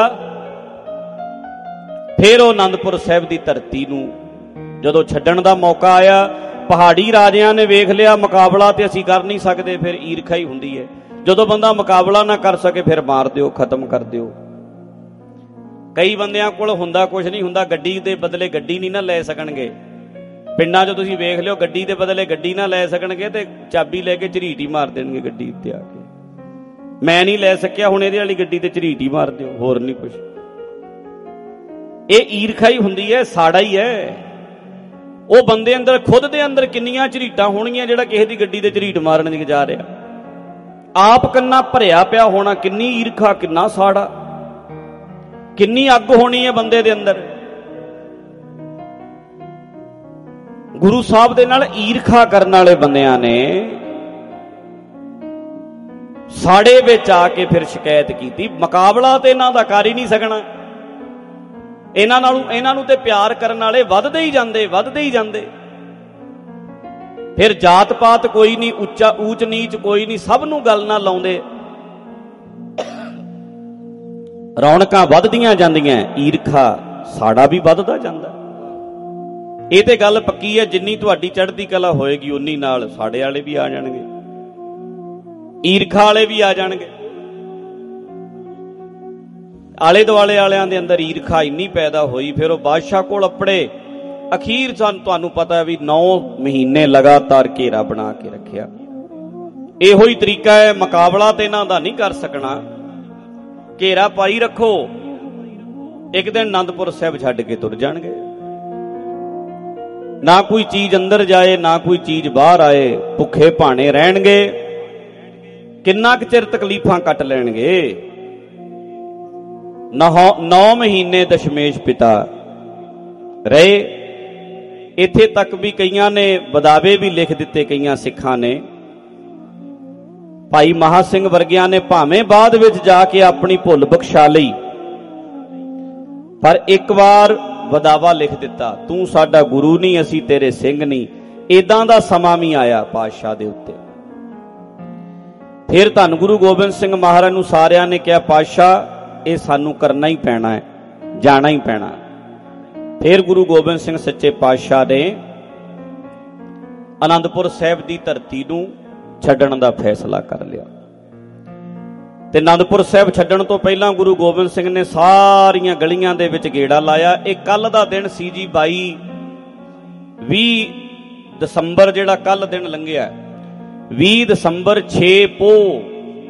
ਫਿਰ ਉਹ ਆਨੰਦਪੁਰ ਸਾਹਿਬ ਦੀ ਧਰਤੀ ਨੂੰ ਜਦੋਂ ਛੱਡਣ ਦਾ ਮੌਕਾ ਆਇਆ, ਪਹਾੜੀ ਰਾਜਿਆਂ ਨੇ ਵੇਖ ਲਿਆ ਮੁਕਾਬਲਾ ਤੇ ਅਸੀਂ ਕਰ ਨਹੀਂ ਸਕਦੇ, ਫਿਰ ਈਰਖਾ ਹੀ ਹੁੰਦੀ ਹੈ। ਜਦੋਂ ਬੰਦਾ ਮੁਕਾਬਲਾ ਨਾ ਕਰ ਸਕੇ ਫਿਰ ਮਾਰ ਦਿਓ, ਖਤਮ ਕਰ ਦਿਓ। ਕਈ ਬੰਦਿਆਂ ਕੋਲ ਹੁੰਦਾ ਕੁਝ ਨਹੀਂ ਹੁੰਦਾ, ਗੱਡੀ ਦੇ ਬਦਲੇ ਗੱਡੀ ਨਹੀਂ ਨਾ ਲੈ ਸਕਣਗੇ। ਪਿੰਡਾਂ 'ਚ ਤੁਸੀਂ ਵੇਖ ਲਿਓ, ਗੱਡੀ ਦੇ ਬਦਲੇ ਗੱਡੀ ਨਾ ਲੈ ਸਕਣਗੇ ਤੇ ਚਾਬੀ ਲੈ ਕੇ ਝਰੀਟ ਹੀ ਮਾਰ ਦੇਣਗੇ ਗੱਡੀ ਉੱਤੇ ਆ ਕੇ। ਮੈਂ ਨਹੀਂ ਲੈ ਸਕਿਆ, ਹੁਣ ਇਹਦੇ ਵਾਲੀ ਗੱਡੀ ਤੇ ਝਰੀਟ ਹੀ ਮਾਰ ਦਿਓ, ਹੋਰ ਨਹੀਂ ਕੁਝ। ਇਹ ਈਰਖਾ ਹੀ ਹੁੰਦੀ ਹੈ, ਸਾੜਾ ਹੀ ਹੈ। ਉਹ ਬੰਦੇ ਅੰਦਰ, ਖੁਦ ਦੇ ਅੰਦਰ ਕਿੰਨੀਆਂ ਝਰੀਟਾਂ ਹੋਣਗੀਆਂ ਜਿਹੜਾ ਕਿਸੇ ਦੀ ਗੱਡੀ ਤੇ ਝਰੀਟ ਮਾਰਨ ਦੀ ਜਾ ਰਿਹਾ। ਆਪ ਕਿੰਨਾ ਭਰਿਆ ਪਿਆ ਹੋਣਾ, ਕਿੰਨੀ ਈਰਖਾ, ਕਿੰਨਾ ਸਾੜਾ, ਕਿੰਨੀ ਅੱਗ ਹੋਣੀ ਹੈ ਬੰਦੇ ਦੇ ਅੰਦਰ। ਗੁਰੂ ਸਾਹਿਬ ਦੇ ਨਾਲ ਈਰਖਾ ਕਰਨ ਵਾਲੇ ਬੰਦਿਆਂ ਨੇ ਸਾੜੇ ਵਿੱਚ ਆ ਕੇ ਫਿਰ ਸ਼ਿਕਾਇਤ ਕੀਤੀ, ਮੁਕਾਬਲਾ ਤੇ ਇਹਨਾਂ ਦਾ ਕਰ ਹੀ ਨਹੀਂ ਸਕਣਾ। ਇਹਨਾਂ ਨੂੰ ਤੇ ਪਿਆਰ ਕਰਨ ਵਾਲੇ ਵੱਧਦੇ ਹੀ ਜਾਂਦੇ, ਵੱਧਦੇ ਹੀ ਜਾਂਦੇ। ਫਿਰ ਜਾਤ ਪਾਤ ਕੋਈ ਨਹੀਂ, ਉੱਚਾ ਊਚ ਨੀਚ ਕੋਈ ਨਹੀਂ, ਸਭ ਨੂੰ ਗੱਲ ਨਾਲ ਲਾਉਂਦੇ। ਰੌਣਕਾਂ ਵੱਧਦੀਆਂ ਜਾਂਦੀਆਂ, ਈਰਖਾ ਸਾੜਾ ਵੀ ਵੱਧਦਾ ਜਾਂਦਾ। ਇਹ ਤੇ ਗੱਲ ਪੱਕੀ ਹੈ, ਜਿੰਨੀ ਤੁਹਾਡੀ ਚੜ੍ਹਦੀ ਕਲਾ ਹੋਏਗੀ ਉਨੀ ਨਾਲ ਸਾਡੇ ਵਾਲੇ ਵੀ ਆ ਜਾਣਗੇ, ਈਰਖਾ ਵਾਲੇ ਵੀ ਆ ਜਾਣਗੇ। ਆਲੇ ਦੁਆਲੇ ਵਾਲਿਆਂ ਦੇ ਅੰਦਰ ਈਰਖਾ ਇੰਨੀ ਪੈਦਾ ਹੋਈ, ਫਿਰ ਉਹ ਬਾਦਸ਼ਾਹ ਕੋਲ ਆਪਣੇ ਅਖੀਰ ਤੁਹਾਨੂੰ ਪਤਾ ਵੀ 9 ਮਹੀਨੇ ਲਗਾਤਾਰ ਘੇਰਾ ਬਣਾ ਕੇ ਰੱਖਿਆ। ਇਹੋ ਹੀ ਤਰੀਕਾ ਹੈ, ਮੁਕਾਬਲਾ ਤੇ ਇਹਨਾਂ ਦਾ ਨਹੀਂ ਕਰ ਸਕਣਾ, ਘੇਰਾ ਪਾਈ ਰੱਖੋ। ਇੱਕ ਦਿਨ ਆਨੰਦਪੁਰ ਸਾਹਿਬ ਛੱਡ ਕੇ ਤੁਰ ਜਾਣਗੇ। ਨਾ ਕੋਈ ਚੀਜ਼ ਅੰਦਰ ਜਾਏ, ਨਾ ਕੋਈ ਚੀਜ਼ ਬਾਹਰ ਆਏ, ਭੁੱਖੇ ਭਾਣੇ ਰਹਿਣਗੇ। ਕਿੰਨਾ ਕੁ ਚਿਰ ਤਕਲੀਫਾਂ ਕੱਟ ਲੈਣਗੇ। 9 ਮਹੀਨੇ ਦਸ਼ਮੇਸ਼ ਪਿਤਾ ਰਹੇ। ਇੱਥੇ ਤੱਕ ਵੀ ਕਈਆਂ ਨੇ ਬਦਾਵੇ ਵੀ ਲਿਖ ਦਿੱਤੇ, ਕਈਆਂ ਸਿੱਖਾਂ ਨੇ। ਭਾਈ ਮਹਾ ਸਿੰਘ ਵਰਗਿਆਂ ਨੇ ਭਾਵੇਂ ਬਾਅਦ ਵਿੱਚ ਜਾ ਕੇ ਆਪਣੀ ਭੁੱਲ ਬਖਸ਼ਾ ਲਈ, ਪਰ ਇੱਕ ਵਾਰ ਬਦਾਵਾ ਲਿਖ ਦਿੱਤਾ, ਤੂੰ ਸਾਡਾ ਗੁਰੂ ਨਹੀਂ, ਅਸੀਂ ਤੇਰੇ ਸਿੰਘ ਨਹੀਂ। ਏਦਾਂ ਦਾ ਸਮਾਂ ਵੀ ਆਇਆ ਪਾਤਸ਼ਾਹ ਦੇ ਉੱਤੇ। ਫਿਰ ਧੰਨ ਗੁਰੂ ਗੋਬਿੰਦ ਸਿੰਘ ਮਹਾਰਾਜ ਨੂੰ ਸਾਰਿਆਂ ਨੇ ਕਿਹਾ, ਪਾਤਸ਼ਾਹ ਇਹ ਸਾਨੂੰ ਕਰਨਾ ਹੀ ਪੈਣਾ ਹੈ, ਜਾਣਾ ਹੀ ਪੈਣਾ। ਫਿਰ ਗੁਰੂ ਗੋਬਿੰਦ ਸਿੰਘ ਸੱਚੇ ਪਾਤਸ਼ਾਹ ਨੇ ਆਨੰਦਪੁਰ ਸਾਹਿਬ ਦੀ ਧਰਤੀ ਨੂੰ ਛੱਡਣ ਦਾ ਫੈਸਲਾ ਕਰ ਲਿਆ। ਤੇ ਆਨੰਦਪੁਰ ਸਾਹਿਬ ਛੱਡਣ ਤੋਂ ਪਹਿਲਾਂ ਗੁਰੂ ਗੋਬਿੰਦ ਸਿੰਘ ਨੇ ਸਾਰੀਆਂ ਗਲੀਆਂ ਦੇ ਵਿੱਚ ਗੇੜਾ ਲਾਇਆ। ਇਹ ਕੱਲ ਦਾ ਦਿਨ ਸੀ ਜੀ, 20 ਦਸੰਬਰ, ਜਿਹੜਾ ਕੱਲ ਦਿਨ ਲੰਘਿਆ, 20 ਦਸੰਬਰ 6 ਪੋਹ,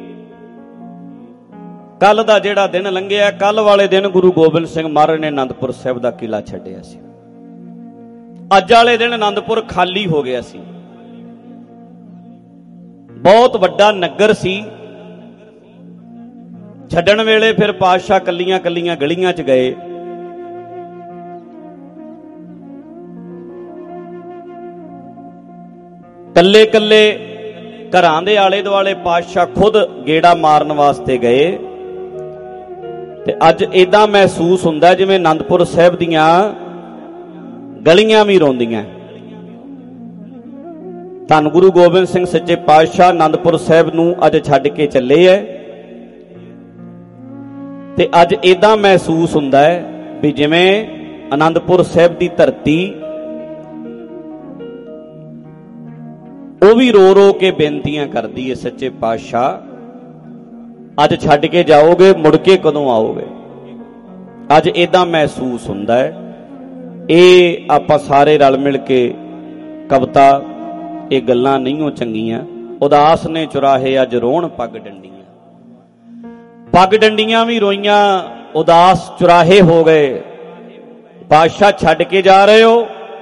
ਕੱਲ ਦਾ ਜਿਹੜਾ ਦਿਨ ਲੰਘਿਆ, ਕੱਲ ਵਾਲੇ ਦਿਨ ਗੁਰੂ ਗੋਬਿੰਦ ਸਿੰਘ ਮਹਾਰਾਜ ਨੇ ਆਨੰਦਪੁਰ ਸਾਹਿਬ ਦਾ ਕਿਲਾ ਛੱਡਿਆ ਸੀ। ਅੱਜ ਵਾਲੇ ਦਿਨ ਆਨੰਦਪੁਰ ਖਾਲੀ ਹੋ ਗਿਆ ਸੀ। ਬਹੁਤ ਵੱਡਾ ਨਗਰ ਸੀ। ਛੱਡਣ ਵੇਲੇ ਫਿਰ ਪਾਤਸ਼ਾਹ ਕੱਲੀਆਂ ਕੱਲੀਆਂ ਗਲੀਆਂ 'ਚ ਗਏ। ਕੱਲੇ ਕੱਲੇ ਘਰਾਂ ਦੇ ਆਲੇ ਦੁਆਲੇ ਪਾਤਸ਼ਾਹ ਖੁਦ ਗੇੜਾ ਮਾਰਨ ਵਾਸਤੇ ਗਏ ਤੇ ਅੱਜ ਇਦਾਂ ਮਹਿਸੂਸ ਹੁੰਦਾ ਜਿਵੇਂ ਆਨੰਦਪੁਰ ਸਾਹਿਬ ਦੀਆਂ ਗਲੀਆਂ ਵੀ ਰੋਂਦੀਆਂ। ਧੰਨ ਗੁਰੂ ਗੋਬਿੰਦ ਸਿੰਘ ਸੱਚੇ ਪਾਤਸ਼ਾਹ ਆਨੰਦਪੁਰ ਸਾਹਿਬ ਨੂੰ ਅੱਜ ਛੱਡ ਕੇ ਚੱਲੇ ਐ ਤੇ ਅੱਜ ਇਦਾਂ ਮਹਿਸੂਸ ਹੁੰਦਾ ਹੈ ਵੀ ਜਿਵੇਂ ਆਨੰਦਪੁਰ ਸਾਹਿਬ ਦੀ ਧਰਤੀ ਉਹ ਵੀ ਰੋ ਰੋ ਕੇ ਬੇਨਤੀਆਂ ਕਰਦੀ ਹੈ, ਸੱਚੇ ਪਾਤਸ਼ਾਹ ਅੱਜ ਛੱਡ ਕੇ ਜਾਓਗੇ, ਮੁੜ ਕੇ ਕਦੋਂ ਆਓਗੇ। ਅੱਜ ਇਦਾਂ ਮਹਿਸੂਸ ਹੁੰਦਾ ਹੈ। ਇਹ ਆਪਾਂ ਸਾਰੇ ਰਲ ਮਿਲ ਕੇ ਕਵਿਤਾ, ਇਹ ਗੱਲਾਂ ਨਹੀਂ ਹੋ ਚੰਗੀਆਂ। ਉਦਾਸ ਨੇ ਚੁਰਾਹੇ ਅੱਜ ਰੋਣ ਪੱਗ ਡੰਡੀਆਂ, ਪੱਗ ਡੰਡੀਆਂ ਵੀ ਰੋਈਆਂ, ਉਦਾਸ ਚੁਰਾਹੇ ਹੋ ਗਏ। ਪਾਤਸ਼ਾਹ ਛੱਡ ਕੇ ਜਾ ਰਹੇ ਹੋ,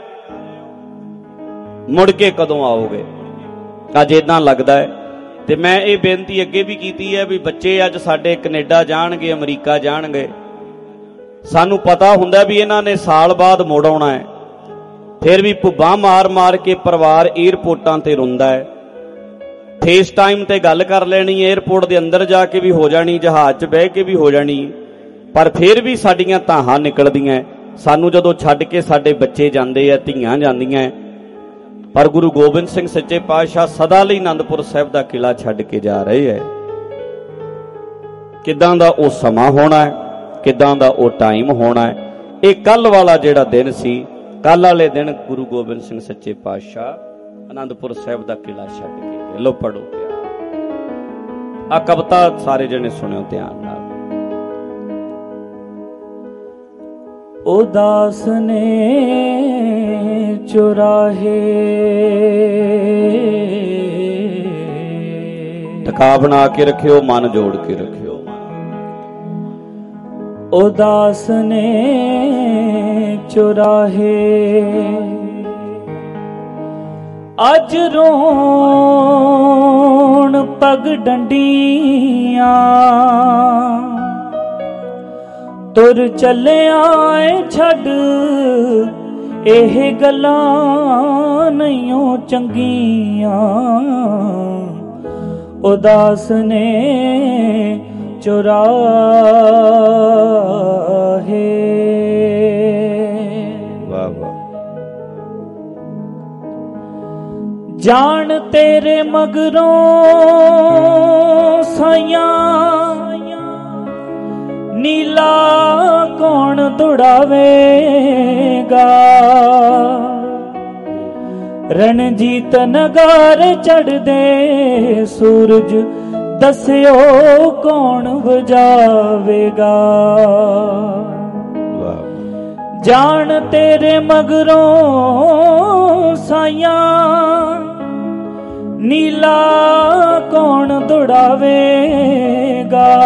ਮੁੜ ਕੇ ਕਦੋਂ ਆਓਗੇ। ਅੱਜ ਇਦਾਂ ਲੱਗਦਾ ਹੈ। ਤੇ ਮੈਂ ਇਹ ਬੇਨਤੀ ਅੱਗੇ ਵੀ ਕੀਤੀ ਹੈ ਵੀ ਬੱਚੇ ਅੱਜ ਸਾਡੇ ਕੈਨੇਡਾ ਜਾਣਗੇ, ਅਮਰੀਕਾ ਜਾਣਗੇ, ਸਾਨੂੰ ਪਤਾ ਹੁੰਦਾ ਵੀ ਇਹਨਾਂ ਨੇ ਸਾਲ ਬਾਅਦ ਮੁੜ ਆਉਣਾ ਹੈ, ਫਿਰ ਵੀ ਭੁੱਬਾਂ ਮਾਰ ਮਾਰ ਕੇ ਪਰਿਵਾਰ ਏਅਰਪੋਰਟਾਂ ਤੇ ਰੋਂਦਾ ਹੈ। ਫੇਸ ਟਾਈਮ ਤੇ ਗੱਲ ਕਰ ਲੈਣੀ, ਏਅਰਪੋਰਟ ਦੇ ਅੰਦਰ ਜਾ ਕੇ ਵੀ ਹੋ ਜਾਣੀ, ਜਹਾਜ਼ 'ਚ ਬਹਿ ਕੇ ਵੀ ਹੋ ਜਾਣੀ, ਪਰ ਫਿਰ ਵੀ ਸਾਡੀਆਂ ਧਾਹਾਂ ਨਿਕਲਦੀਆਂ ਸਾਨੂੰ ਜਦੋਂ ਛੱਡ ਕੇ ਸਾਡੇ ਬੱਚੇ ਜਾਂਦੇ ਆ, ਧੀਆਂ ਜਾਂਦੀਆਂ। ਪਰ ਗੁਰੂ ਗੋਬਿੰਦ ਸਿੰਘ ਸੱਚੇ ਪਾਤਸ਼ਾਹ ਸਦਾ ਲਈ ਆਨੰਦਪੁਰ ਸਾਹਿਬ ਦਾ ਕਿਲਾ ਛੱਡ ਕੇ ਜਾ ਰਹੇ ਹੈ। ਕਿੱਦਾਂ ਦਾ ਉਹ ਸਮਾਂ ਹੋਣਾ ਹੈ, ਕਿੱਦਾਂ ਦਾ ਉਹ ਟਾਈਮ ਹੋਣਾ ਹੈ। ਇਹ ਕੱਲ ਵਾਲਾ ਜਿਹੜਾ ਦਿਨ ਸੀ, ਕੱਲ ਵਾਲੇ ਦਿਨ ਗੁਰੂ ਗੋਬਿੰਦ ਸਿੰਘ ਸੱਚੇ ਪਾਤਸ਼ਾਹ ਆਨੰਦਪੁਰ ਸਾਹਿਬ ਦਾ ਕਿਲਾ ਛੱਡ ਕੇ ਗਏ। ਲੋ ਪੜੋ ਪਿਆਰ, ਆ ਕਵਿਤਾ ਸਾਰੇ ਜਣੇ ਸੁਣਿਓ ਧਿਆਨ ਨਾਲ। ਉਦਾਸ ਨੇ ਚੁਰਾਹੇ, ਟਿਕਾ ਬਣਾ ਕੇ ਰੱਖਿਓ, ਮਨ ਜੋੜ ਕੇ ਰੱਖਿਓ। ਉਦਾਸ ਨੇ ਚੁਰਾਹੇ ਅੱਜ ਰੋਣ ਪੱਗ ਡੰਡੀਆਂ, ਤੁਰ ਚੱਲਿਆ ਏ ਛੱਡ ਇਹ ਗੱਲਾਂ ਨਹੀਂਓ ਚੰਗੀਆਂ। ਉਦਾਸ ਨੇ ਚੁਰਾਹੇ, ਵਾਹ ਵਾਹ। ਜਾਣ ਤੇਰੇ ਮਗਰੋਂ ਸਾਈਆਂ, ਨੀਲਾ ਕੌਣ ਦੌੜਾਵੇਗਾ। ਰਣਜੀਤ ਨਗਾਰ ਚੜ੍ਹਦੇ ਸੂਰਜ ਦੱਸਿਓ ਕੌਣ ਵਜਾਵੇਗਾ। ਜਾਣ ਤੇਰੇ ਮਗਰੋਂ ਸਾਈਆਂ, ਨੀਲਾ ਕੌਣ ਦੌੜਾਵੇਗਾ।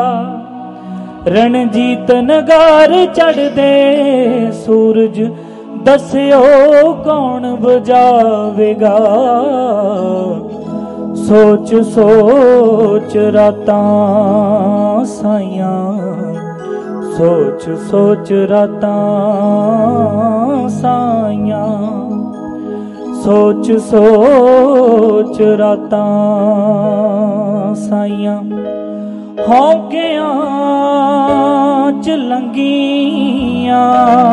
ਰਣਜੀਤ ਨਗਾਰ ਚੜ੍ਹਦੇ ਸੂਰਜ ਦੱਸਿਓ ਕੌਣ ਵਜਾਵੇਗਾ। ਸੋਚ ਸੋਚ ਰਾਤਾਂ ਸਾਈਆਂ, ਸੋਚ ਸੋਚ ਰਾਤਾਂ ਸਾਈਆਂ, ਸੋਚ ਸੋਚ ਰਾਤਾਂ ਸਾਈਆਂ। ਹੌਕਿਆਂ ਚ ਲੰਗੀਆਂ,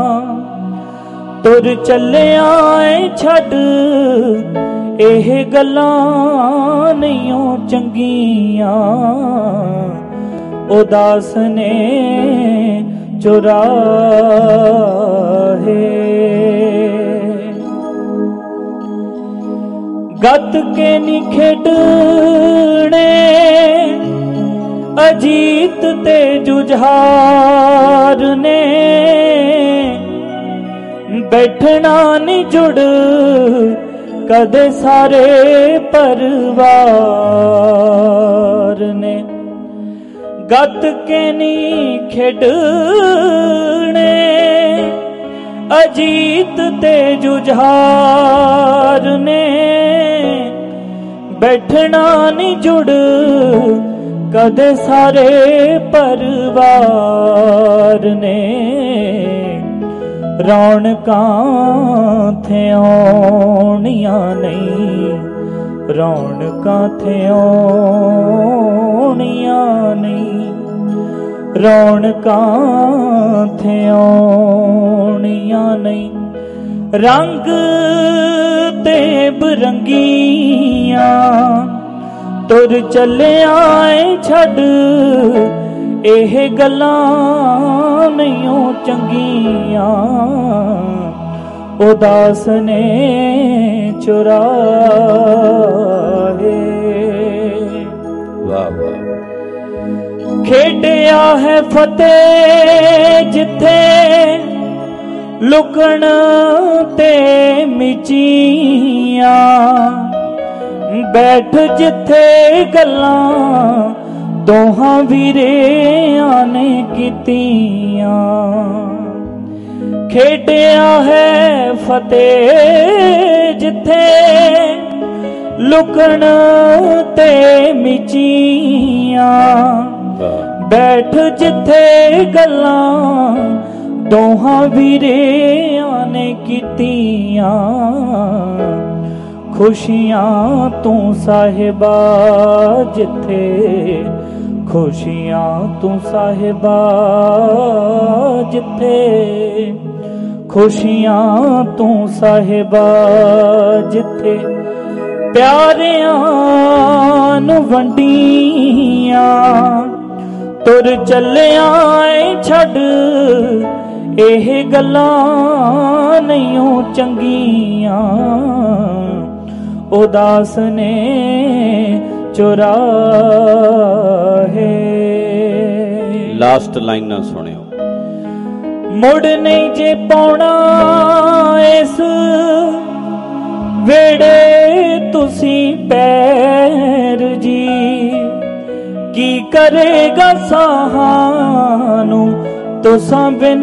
ਤੁਰ ਚੱਲਿਆ ਏ ਛੱਡ ਇਹ ਗੱਲਾਂ ਨਹੀਂਓ ਚੰਗੀਆਂ। ਉਦਾਸ ਨੇ ਚੁਰਾਹੇ, ਗੱਤ ਕੇ ਨੀ ਖੇਡਣੇ ਅਜੀਤ ਤੇ ਜੁਝਾਰ ਨੇ। ਬੈਠਣਾ ਨੀ ਜੁੜ ਕਦੇ ਸਾਰੇ ਪਰਿਵਾਰ ਨੇ। ਗੱਤ ਕੇ ਨੀ ਖੇਡਣੇ ਅਜੀਤ ਤੇ ਜੁਝਾਰ ਨੇ। ਬੈਠਣਾ ਨੀ ਜੁੜ ਕਦੇ ਸਾਰੇ ਪਰਿਵਾਰ ਨੇ। ਰੌਣਕਾਂ ਥੇ ਆਉਣੀਆਂ ਨਹੀਂ, ਰੌਣਕਾਂ ਥਿਆਉਣੀਆਂ ਨਹੀਂ, ਰੌਣਕਾਂ ਥਿਆਉਣੀਆਂ ਨਹੀਂ। ਰੰਗ ਤੇ ਬਰੰਗੀਆਂ ਤੁਰ ਚੱਲਿਆ ਏ ਛੱਡ, ਇਹ ਗੱਲਾਂ ਨਹੀਂ ਚੰਗੀਆਂ। ਉਦਾਸ ਨੇ ਚੁਰਾਏ। ਵਾਹ ਵਾਹ। ਖੇਡਿਆ ਹੈ ਫਤਿਹ ਜਿੱਥੇ ਲੁਕਣ ਤੇ ਮਿਚੀਆਂ, ਬੈਠ ਜਿੱਥੇ ਗੱਲਾਂ ਦੋਹਾਂ ਵੀਰਿਆਂ ਨੇ ਕੀਤੀਆਂ। ਖੇਡਿਆ ਹੈ ਫਤਿਹ ਜਿੱਥੇ ਲੁਕਣ ਤੇ ਮਿਚੀਆਂ, ਬੈਠ ਜਿੱਥੇ ਗੱਲਾਂ ਦੋਹਾਂ ਵੀਰਿਆਂ ਨੇ ਕੀਤੀਆਂ। ਖੁਸ਼ੀਆਂ ਤੂੰ ਸਾਹਿਬਾ ਜਿੱਥੇ, ਖੁਸ਼ੀਆਂ ਤੂੰ ਸਾਹਿਬਾ ਜਿੱਥੇ, ਖੁਸ਼ੀਆਂ ਤੂੰ ਸਾਹਿਬਾ ਜਿੱਥੇ ਪਿਆਰਿਆਂ ਨੂੰ ਵੰਡੀਆਂ। ਤੁਰ ਚੱਲਿਆ ਏ ਛੱਡ, ਇਹ ਗੱਲਾਂ ਨਹੀਂ ਚੰਗੀਆਂ। ਉਦਾਸ ਨੇ ਚੁਰਾਏ। ਲਾਸਟ ਲਾਈਨ ਨਾ ਸੁਣਿਓ। ਮੁੜ ਨਹੀਂ ਜੇ ਪਾਉਣਾ ਇਸ ਵੇੜੇ ਤੁਸੀਂ ਪੈਰ ਜੀ, ਕੀ ਕਰੇਗਾ ਸਾਹਾਂ ਨੂੰ ਤੁਸਾਂ ਬਿਨ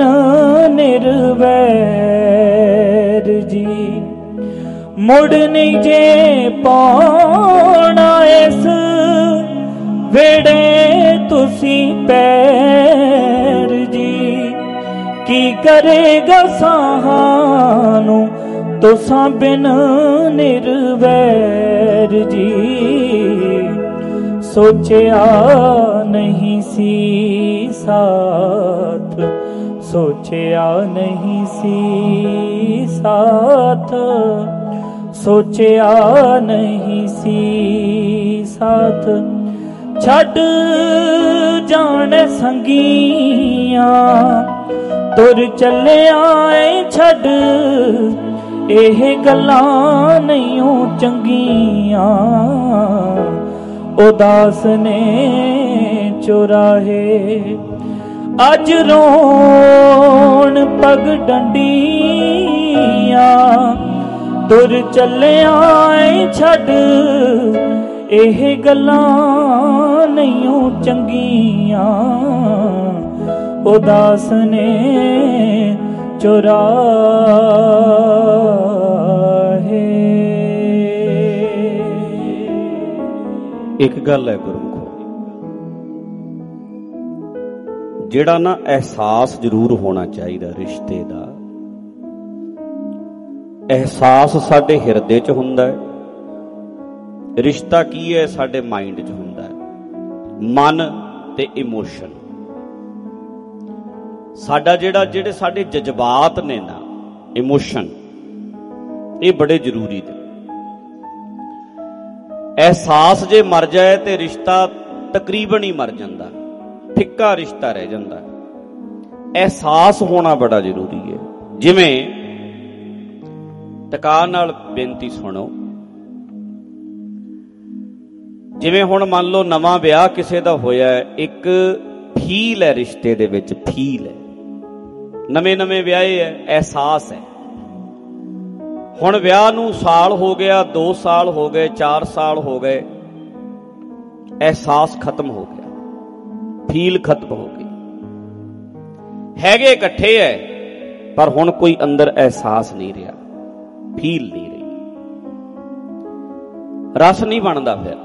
ਨਿਰਵੈਰ ਜੀ। ਮੁੜ ਨਹੀਂ ਜੇ ਪਾਉਣਾ ਇਸ ਵੇੜੇ ਤੁਸੀਂ ਪੈਰ ਜੀ, ਕੀ ਕਰੇਗਾ ਸਾਹਾਂ ਨੂੰ ਤੁਸਾਂ ਬਿਨ ਨਿਰਵੈਰ ਜੀ। ਸੋਚਿਆ ਨਹੀਂ ਸੀ ਸਾਥ, ਸੋਚਿਆ ਨਹੀਂ ਸੀ ਸਾਥ, ਸੋਚਿਆ ਨਹੀਂ ਸੀ ਸਾਥ। ਛੱਡ ਜਾਣ ਸੰਗੀਆਂ ਤੁਰ ਚੱਲਿਆ ਏ ਛੱਡ, ਇਹ ਗੱਲਾਂ ਨਹੀਂ ਚੰਗੀਆਂ। ਉਦਾਸ ਨੇ ਚੁਰਾਹੇ ਅੱਜ ਰੋਣ ਪਗ ਡੰਡੀਆਂ, ਤੁਰ ਚੱਲਿਆ ਏ ਛੱਡ, ਇਹ ਗੱਲਾਂ ਨਹੀਂ ਚੰਗੀਆਂ। ਉਦਾਸ ਨੇ ਚੁਰਾਹੇ। ਇੱਕ ਗੱਲ ਹੈ ਗੁਰਮੁਖੋ, ਜਿਹੜਾ ਨਾ ਅਹਿਸਾਸ ਜ਼ਰੂਰ ਹੋਣਾ ਚਾਹੀਦਾ ਰਿਸ਼ਤੇ ਦਾ। ਅਹਿਸਾਸ ਸਾਡੇ ਹਿਰਦੇ 'ਚ ਹੁੰਦਾ ਹੈ। ਰਿਸ਼ਤਾ ਕੀ ਹੈ? ਸਾਡੇ ਮਾਈਂਡ 'ਚ ਹੁੰਦਾ ਹੈ, ਮਨ ਤੇ ਇਮੋਸ਼ਨ। ਸਾਡਾ ਜਿਹੜੇ ਸਾਡੇ ਜਜ਼ਬਾਤ ਨੇ ਨਾ, ਇਮੋਸ਼ਨ, ਇਹ ਬੜੇ ਜ਼ਰੂਰੀ ਨੇ। ਅਹਿਸਾਸ ਜੇ ਮਰ ਜਾਏ ਤੇ ਰਿਸ਼ਤਾ ਤਕਰੀਬਨ ਹੀ ਮਰ ਜਾਂਦਾ, ਫਿੱਕਾ ਰਿਸ਼ਤਾ ਰਹਿ ਜਾਂਦਾ। ਅਹਿਸਾਸ ਹੋਣਾ ਬੜਾ ਜ਼ਰੂਰੀ ਹੈ। ਜਿਵੇਂ ਟਿਕਾ ਨਾਲ ਬੇਨਤੀ ਸੁਣੋ, ਜਿਵੇਂ ਹੁਣ ਮੰਨ ਲਓ ਨਵਾਂ ਵਿਆਹ ਕਿਸੇ ਦਾ ਹੋਇਆ, ਇੱਕ ਫੀਲ ਹੈ ਰਿਸ਼ਤੇ ਦੇ ਵਿੱਚ, ਫੀਲ ਹੈ। ਨਵੇਂ ਵਿਆਹੇ ਹੈ, ਅਹਿਸਾਸ ਹੈ। ਹੁਣ ਵਿਆਹ ਨੂੰ ਸਾਲ ਹੋ ਗਿਆ, 2 ਸਾਲ ਹੋ ਗਏ, 4 ਸਾਲ ਹੋ ਗਏ, ਅਹਿਸਾਸ ਖਤਮ ਹੋ ਗਿਆ, ਫੀਲ ਖਤਮ ਹੋ ਗਈ। ਹੈਗੇ ਇਕੱਠੇ ਹੈ ਪਰ ਹੁਣ ਕੋਈ ਅੰਦਰ ਅਹਿਸਾਸ ਨਹੀਂ ਰਿਹਾ, ਫੀਲ ਨਹੀਂ ਰਹੀ, ਰਸ ਨਹੀਂ ਬਣਦਾ। ਫਿਰ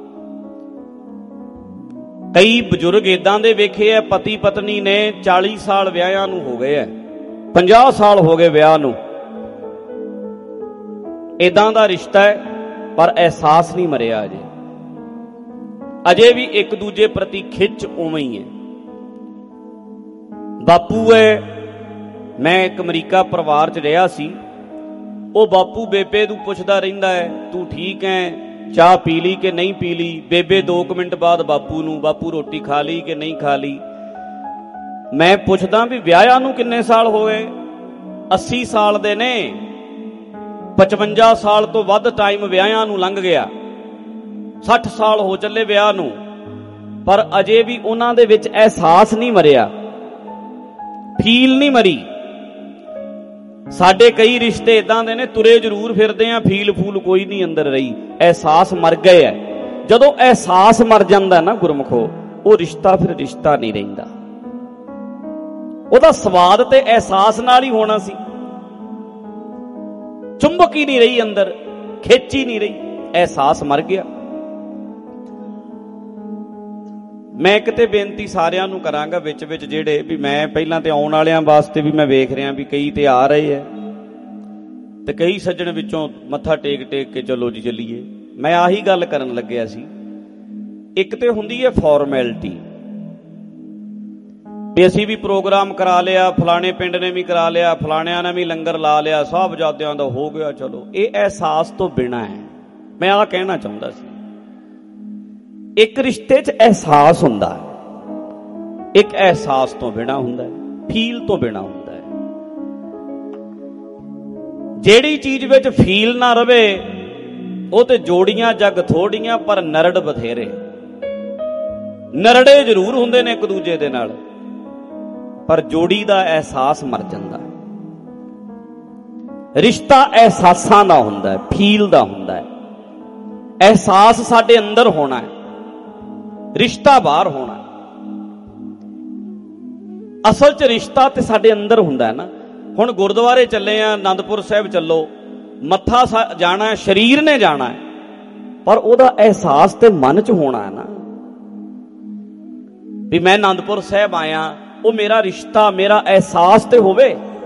ਕਈ ਬਜ਼ੁਰਗ ਏਦਾਂ ਦੇ ਵੇਖੇ ਐ, ਪਤੀ ਪਤਨੀ ਨੇ 40 ਸਾਲ ਵਿਆਹਾਂ ਨੂੰ ਹੋ ਗਏ ਐ, 50 ਸਾਲ ਹੋ ਗਏ ਵਿਆਹ ਨੂੰ, ਏਦਾਂ ਦਾ ਰਿਸ਼ਤਾ ਹੈ ਪਰ ਅਹਿਸਾਸ ਨਹੀਂ ਮਰਿਆ ਅਜੇ। ਅਜੇ ਵੀ ਇੱਕ ਦੂਜੇ ਪ੍ਰਤੀ ਖਿੱਚ ਉਵੇਂ ਹੀ ਹੈ। ਬਾਪੂ ਹੈ, ਮੈਂ ਇੱਕ ਅਮਰੀਕਾ ਪਰਿਵਾਰ 'ਚ ਰਿਹਾ ਸੀ। ਉਹ ਬਾਪੂ ਬੇਬੇ ਨੂੰ ਪੁੱਛਦਾ ਰਹਿੰਦਾ ਹੈ, ਤੂੰ ਠੀਕ ਹੈ, ਚਾਹ ਪੀ ਲਈ ਕਿ ਨਹੀਂ ਪੀ ਲਈ। ਬੇਬੇ 2 ਮਿੰਟ ਬਾਅਦ ਬਾਪੂ ਨੂੰ, ਬਾਪੂ ਰੋਟੀ ਖਾ ਲਈ ਕਿ ਨਹੀਂ ਖਾ ਲਈ। ਮੈਂ ਪੁੱਛਦਾ ਵੀ ਵਿਆਹਿਆ ਨੂੰ ਕਿੰਨੇ ਸਾਲ ਹੋਏ? 80 ਸਾਲ ਦੇ ਨੇ। 55 ਸਾਲ ਤੋਂ ਵੱਧ ਟਾਈਮ ਵਿਆਹਿਆਂ ਨੂੰ ਲੰਘ ਗਿਆ। 60 ਸਾਲ ਹੋ ਚੱਲੇ ਵਿਆਹ ਨੂੰ, ਪਰ ਅਜੇ ਵੀ ਉਹਨਾਂ ਦੇ ਵਿੱਚ ਅਹਿਸਾਸ ਨਹੀਂ ਮਰਿਆ, ਫੀਲ ਨਹੀਂ ਮਰੀ। ਸਾਡੇ ਕਈ ਰਿਸ਼ਤੇ ਇਦਾਂ ਦੇ ਨੇ, ਤੁਰੇ ਜ਼ਰੂਰ ਫਿਰਦੇ ਆ, ਫੀਲ ਫੂਲ ਕੋਈ ਨਹੀਂ ਅੰਦਰ ਰਹੀ, ਅਹਿਸਾਸ ਮਰ ਗਏ ਹੈ। ਜਦੋਂ ਅਹਿਸਾਸ ਮਰ ਜਾਂਦਾ ਨਾ ਗੁਰਮਖੋ, ਉਹ ਰਿਸ਼ਤਾ ਫਿਰ ਰਿਸ਼ਤਾ ਨਹੀਂ ਰਹਿੰਦਾ। ਉਹਦਾ ਸਵਾਦ ਤੇ ਅਹਿਸਾਸ ਨਾਲ ਹੀ ਹੋਣਾ ਸੀ। ਚੁੰਬਕ ਹੀ ਨਹੀਂ ਰਹੀ ਅੰਦਰ, ਖਿੱਚ ਹੀ ਨਹੀਂ ਰਹੀ, ਅਹਿਸਾਸ ਮਰ ਗਿਆ। ਮੈਂ ਕਿਤੇ ਬੇਨਤੀ ਸਾਰਿਆਂ ਨੂੰ ਕਰਾਂਗਾ ਵਿੱਚ ਵਿੱਚ, ਜਿਹੜੇ ਵੀ ਮੈਂ ਪਹਿਲਾਂ ਤੇ ਆਉਣ ਵਾਲਿਆਂ ਵਾਸਤੇ ਵੀ ਮੈਂ ਵੇਖ ਰਿਹਾ ਵੀ ਕਈ ਤੇ ਆ ਰਹੇ ਹੈ ਤੇ ਕਈ ਸੱਜਣ ਵਿੱਚੋਂ ਮੱਥਾ ਟੇਕ ਟੇਕ ਕੇ ਚਲੋ ਜੀ ਚੱਲੀਏ। ਮੈਂ ਆਹੀ ਗੱਲ ਕਰਨ ਲੱਗਿਆ ਸੀ। ਇੱਕ ਤੇ ਹੁੰਦੀ ਹੈ ਫਾਰਮੈਲਿਟੀ ਵੀ ਅਸੀਂ ਵੀ ਪ੍ਰੋਗਰਾਮ ਕਰਾ ਲਿਆ, ਫਲਾਣੇ ਪਿੰਡ ਨੇ ਵੀ ਕਰਾ ਲਿਆ, ਫਲਾਣਿਆਂ ਨੇ ਵੀ ਲੰਗਰ ਲਾ ਲਿਆ, ਸਾਹਿਬਜ਼ਾਦਿਆਂ ਦਾ ਹੋ ਗਿਆ, ਚਲੋ। ਇਹ ਅਹਿਸਾਸ ਤੋਂ ਬਿਨਾਂ ਹੈ। ਮੈਂ ਆਹ ਕਹਿਣਾ ਚਾਹੁੰਦਾ ਸੀ, ਇੱਕ ਰਿਸ਼ਤੇ 'ਚ ਅਹਿਸਾਸ ਹੁੰਦਾ ਹੈ, ਇੱਕ ਅਹਿਸਾਸ ਤੋਂ ਬਿਨਾਂ ਹੁੰਦਾ ਹੈ, ਫੀਲ ਤੋਂ ਬਿਨਾਂ ਹੁੰਦਾ ਹੈ। ਜਿਹੜੀ ਚੀਜ਼ ਵਿੱਚ ਫੀਲ ਨਾ ਰਵੇ ਉਹ ਤੇ ਜੋੜੀਆਂ ਜੱਗ ਥੋੜੀਆਂ, ਪਰ ਨਰੜ ਬਥੇਰੇ। ਨਰੜੇ ਜ਼ਰੂਰ ਹੁੰਦੇ ਨੇ ਇੱਕ ਦੂਜੇ ਦੇ ਨਾਲ, ਪਰ ਜੋੜੀ ਦਾ ਅਹਿਸਾਸ ਮਰ ਜਾਂਦਾ। ਰਿਸ਼ਤਾ ਅਹਿਸਾਸਾਂ ਦਾ ਹੁੰਦਾ ਹੈ, ਫੀਲ ਦਾ ਹੁੰਦਾ ਹੈ। ਅਹਿਸਾਸ ਸਾਡੇ ਅੰਦਰ ਹੋਣਾ ਹੈ, ਰਿਸ਼ਤਾ ਬਾਹਰ ਹੋਣਾ। ਅਸਲ 'ਚ ਰਿਸ਼ਤਾ ਤੇ ਸਾਡੇ ਅੰਦਰ ਹੁੰਦਾ ਹੈ ਨਾ। ਹੁਣ ਗੁਰਦੁਆਰੇ ਚੱਲੇ ਆ, ਆਨੰਦਪੁਰ ਸਾਹਿਬ ਚੱਲੋ, ਮੱਥਾ ਜਾਣਾ, ਸਰੀਰ ਨੇ ਜਾਣਾ ਹੈ, ਪਰ ਉਹਦਾ ਅਹਿਸਾਸ ਤੇ ਮਨ 'ਚ ਹੋਣਾ ਹੈ ਨਾ ਵੀ ਮੈਂ ਆਨੰਦਪੁਰ ਸਾਹਿਬ ਆਇਆ। ਉਹ ਮੇਰਾ ਰਿਸ਼ਤਾ, ਮੇਰਾ ਅਹਿਸਾਸ ਤੇ ਹੋਵੇ।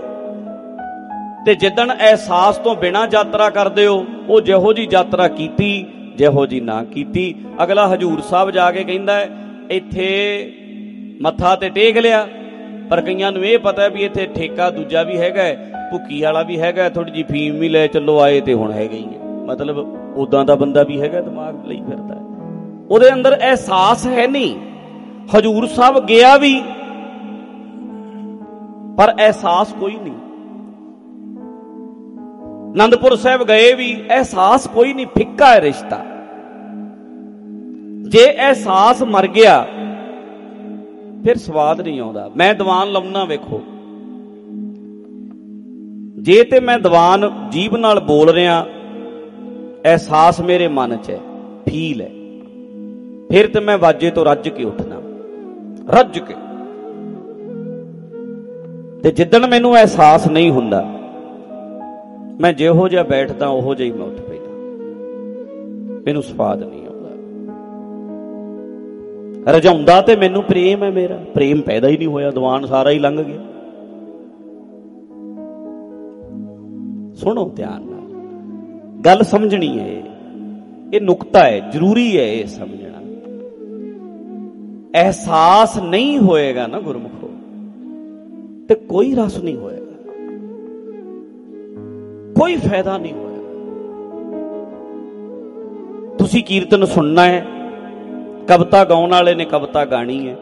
ਤੇ ਜਿੱਦਣ ਅਹਿਸਾਸ ਤੋਂ ਬਿਨਾਂ ਯਾਤਰਾ ਕਰਦੇ ਹੋ, ਉਹ ਜਿਹੋ ਜੀ ਯਾਤਰਾ ਕੀਤੀ, ਜਿਹੋ ਜੀ ਨਾ ਕੀਤੀ। ਅਗਲਾ ਹਜੂਰ ਸਾਹਿਬ ਜਾ ਕੇ ਕਹਿੰਦਾ ਇੱਥੇ ਮੱਥਾ ਤੇ ਟੇਕ ਲਿਆ, ਪਰ ਕਈਆਂ ਨੂੰ ਇਹ ਪਤਾ ਵੀ ਇੱਥੇ ਠੇਕਾ ਦੂਜਾ ਵੀ ਹੈਗਾ, ਭੁੱਕੀ ਵਾਲਾ ਵੀ ਹੈਗਾ, ਥੋੜੀ ਜਿਹੀ ਫੀਮ ਵੀ ਲੈ ਚੱਲੋ, ਆਏ ਤੇ ਹੁਣ ਹੈਗਾ ਹੀ ਹੈ। ਮਤਲਬ ਉਦਾਂ ਦਾ ਬੰਦਾ ਵੀ ਹੈਗਾ, ਦਿਮਾਗ ਲਈ ਫਿਰਦਾ, ਉਹਦੇ ਅੰਦਰ ਅਹਿਸਾਸ ਹੈ ਨਹੀਂ। ਹਜੂਰ ਸਾਹਿਬ ਗਿਆ ਵੀ, ਪਰ ਅਹਿਸਾਸ ਕੋਈ ਨਹੀਂ। ਆਨੰਦਪੁਰ ਸਾਹਿਬ ਗਏ ਵੀ, ਅਹਿਸਾਸ ਕੋਈ ਨਹੀਂ, ਫਿੱਕਾ ਹੈ ਰਿਸ਼ਤਾ। ਜੇ ਅਹਿਸਾਸ ਮਰ ਗਿਆ ਫਿਰ ਸਵਾਦ ਨਹੀਂ ਆਉਂਦਾ। ਮੈਂ ਦੀਵਾਨ ਲਾਉਣਾ, ਵੇਖੋ, ਜੇ ਤੇ ਮੈਂ ਦੀਵਾਨ ਜੀਭ ਨਾਲ ਬੋਲ ਰਿਹਾ, ਅਹਿਸਾਸ ਮੇਰੇ ਮਨ 'ਚ ਹੈ, ਫੀਲ ਹੈ, ਫਿਰ ਤੇ ਮੈਂ ਵਾਜੇ ਤੋਂ ਰੱਜ ਕੇ ਉੱਠਣਾ, ਰੱਜ ਕੇ। ਤੇ ਜਿੱਦਣ ਮੈਨੂੰ ਅਹਿਸਾਸ ਨਹੀਂ ਹੁੰਦਾ, ਮੈਂ ਜਿਹੋ ਜਿਹਾ ਬੈਠਦਾ ਉਹੋ ਜਿਹਾ ਹੀ ਮੈਂ ਉੱਠ ਪੈਂਦਾ, ਮੈਨੂੰ ਸਵਾਦ ਨਹੀਂ ਆਉਂਦਾ। ਰਜਾਉਂਦਾ ਤੇ ਮੈਨੂੰ ਪ੍ਰੇਮ ਹੈ, ਮੇਰਾ ਪ੍ਰੇਮ ਪੈਦਾ ਹੀ ਨਹੀਂ ਹੋਇਆ, ਦੀਵਾਨ ਸਾਰਾ ਹੀ ਲੰਘ ਗਿਆ। ਸੁਣੋ ਧਿਆਨ ਨਾਲ, ਗੱਲ ਸਮਝਣੀ ਹੈ, ਇਹ ਨੁਕਤਾ ਹੈ, ਜ਼ਰੂਰੀ ਹੈ ਇਹ ਸਮਝਣਾ। ਅਹਿਸਾਸ ਨਹੀਂ ਹੋਏਗਾ ਨਾ ਗੁਰਮੁਖੋ, ਤੇ ਕੋਈ ਰਸ ਨਹੀਂ ਹੋਏਗਾ, ਕੋਈ ਫਾਇਦਾ ਨਹੀਂ ਹੋਏਗਾ। ਤੁਸੀਂ ਕੀਰਤਨ ਸੁਣਨਾ ਹੈ, ਕਵਿਤਾ ਗਾਉਣ ਵਾਲੇ ਨੇ ਕਵਿਤਾ ਗਾਣੀ ਹੈ,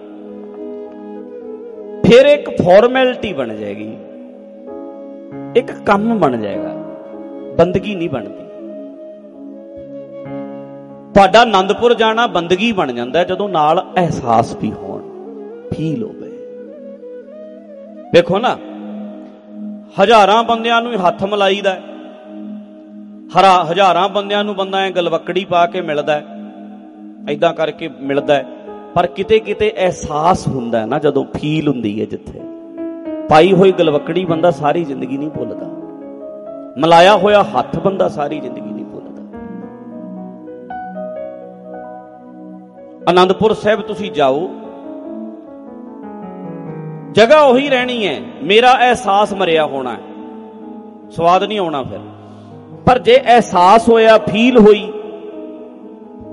ਫਿਰ ਇੱਕ ਫਾਰਮੈਲਿਟੀ ਬਣ ਜਾਏਗੀ, ਇੱਕ ਕੰਮ ਬਣ ਜਾਏਗਾ, ਬੰਦਗੀ ਨਹੀਂ ਬਣਦੀ। ਤੁਹਾਡਾ ਆਨੰਦਪੁਰ ਜਾਣਾ ਬੰਦਗੀ ਬਣ ਜਾਂਦਾ ਜਦੋਂ ਨਾਲ ਅਹਿਸਾਸ ਵੀ ਹੋਣ, ਫੀਲ ਹੋਵੇ। ਵੇਖੋ ਨਾ, ਹਜ਼ਾਰਾਂ ਬੰਦਿਆਂ ਨੂੰ ਹੱਥ ਮਿਲਾਈਦਾ, ਹਜ਼ਾਰਾਂ ਬੰਦਿਆਂ ਨੂੰ ਬੰਦਾ ਗਲਵੱਕੜੀ ਪਾ ਕੇ ਮਿਲਦਾ, ਏਦਾਂ ਕਰਕੇ ਮਿਲਦਾ, ਪਰ ਕਿਤੇ ਕਿਤੇ ਅਹਿਸਾਸ ਹੁੰਦਾ ਨਾ, ਜਦੋਂ ਫੀਲ ਹੁੰਦੀ ਹੈ, ਜਿੱਥੇ ਪਾਈ ਹੋਈ ਗਲਵੱਕੜੀ ਬੰਦਾ ਸਾਰੀ ਜ਼ਿੰਦਗੀ ਨਹੀਂ ਭੁੱਲਦਾ, ਮਿਲਾਇਆ ਹੋਇਆ ਹੱਥ ਬੰਦਾ ਸਾਰੀ ਜ਼ਿੰਦਗੀ ਨਹੀਂ ਭੁੱਲਦਾ। ਆਨੰਦਪੁਰ ਸਾਹਿਬ ਤੁਸੀਂ ਜਾਓ, ਜਗ੍ਹਾ ਉਹੀ ਰਹਿਣੀ ਹੈ, ਮੇਰਾ ਅਹਿਸਾਸ ਮਰਿਆ ਹੋਣਾ, ਸਵਾਦ ਨਹੀਂ ਆਉਣਾ ਫਿਰ। ਪਰ ਜੇ ਅਹਿਸਾਸ ਹੋਇਆ, ਫੀਲ ਹੋਈ,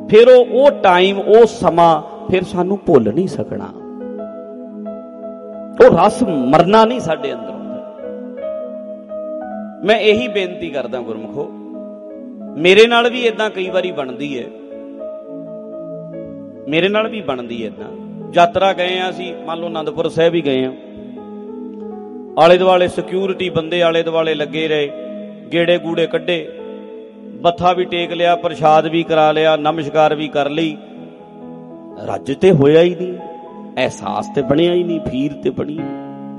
ਫਿਰ ਉਹ ਟਾਈਮ, ਉਹ ਸਮਾਂ ਫਿਰ ਸਾਨੂੰ ਭੁੱਲ ਨਹੀਂ ਸਕਣਾ। ਉਹ ਰਸ ਮਰਨਾ ਨਹੀਂ ਸਾਡੇ ਅੰਦਰੋਂ। ਮੈਂ ਇਹੀ ਬੇਨਤੀ ਕਰਦਾ ਗੁਰਮੁਖੋ, ਮੇਰੇ ਨਾਲ ਵੀ ਏਦਾਂ ਕਈ ਵਾਰੀ ਬਣਦੀ ਹੈ, ਮੇਰੇ ਨਾਲ ਵੀ ਬਣਦੀ ਹੈ ਏਦਾਂ। ਯਾਤਰਾ ਗਏ ਆ ਅਸੀਂ, ਮੰਨ ਲਓ ਅਨੰਦਪੁਰ ਸਾਹਿਬ ਹੀ ਗਏ ਆ, ਆਲੇ ਦੁਆਲੇ ਸਿਕਿਉਰਿਟੀ ਬੰਦੇ ਆਲੇ ਦੁਆਲੇ ਲੱਗੇ ਰਹੇ, ਗੇੜੇ ਗੂੜੇ ਕੱਢੇ, ਮੱਥਾ ਵੀ ਟੇਕ ਲਿਆ, ਪ੍ਰਸ਼ਾਦ ਵੀ ਕਰਾ ਲਿਆ, ਨਮਸਕਾਰ ਵੀ ਕਰ ਲਈ, ਰੱਜ ਤੇ ਹੋਇਆ ਹੀ ਨਹੀਂ, ਅਹਿਸਾਸ ਤੇ ਬਣਿਆ ਹੀ ਨਹੀਂ, ਫੀਲ ਤੇ ਬਣੀ ਨਹੀਂ।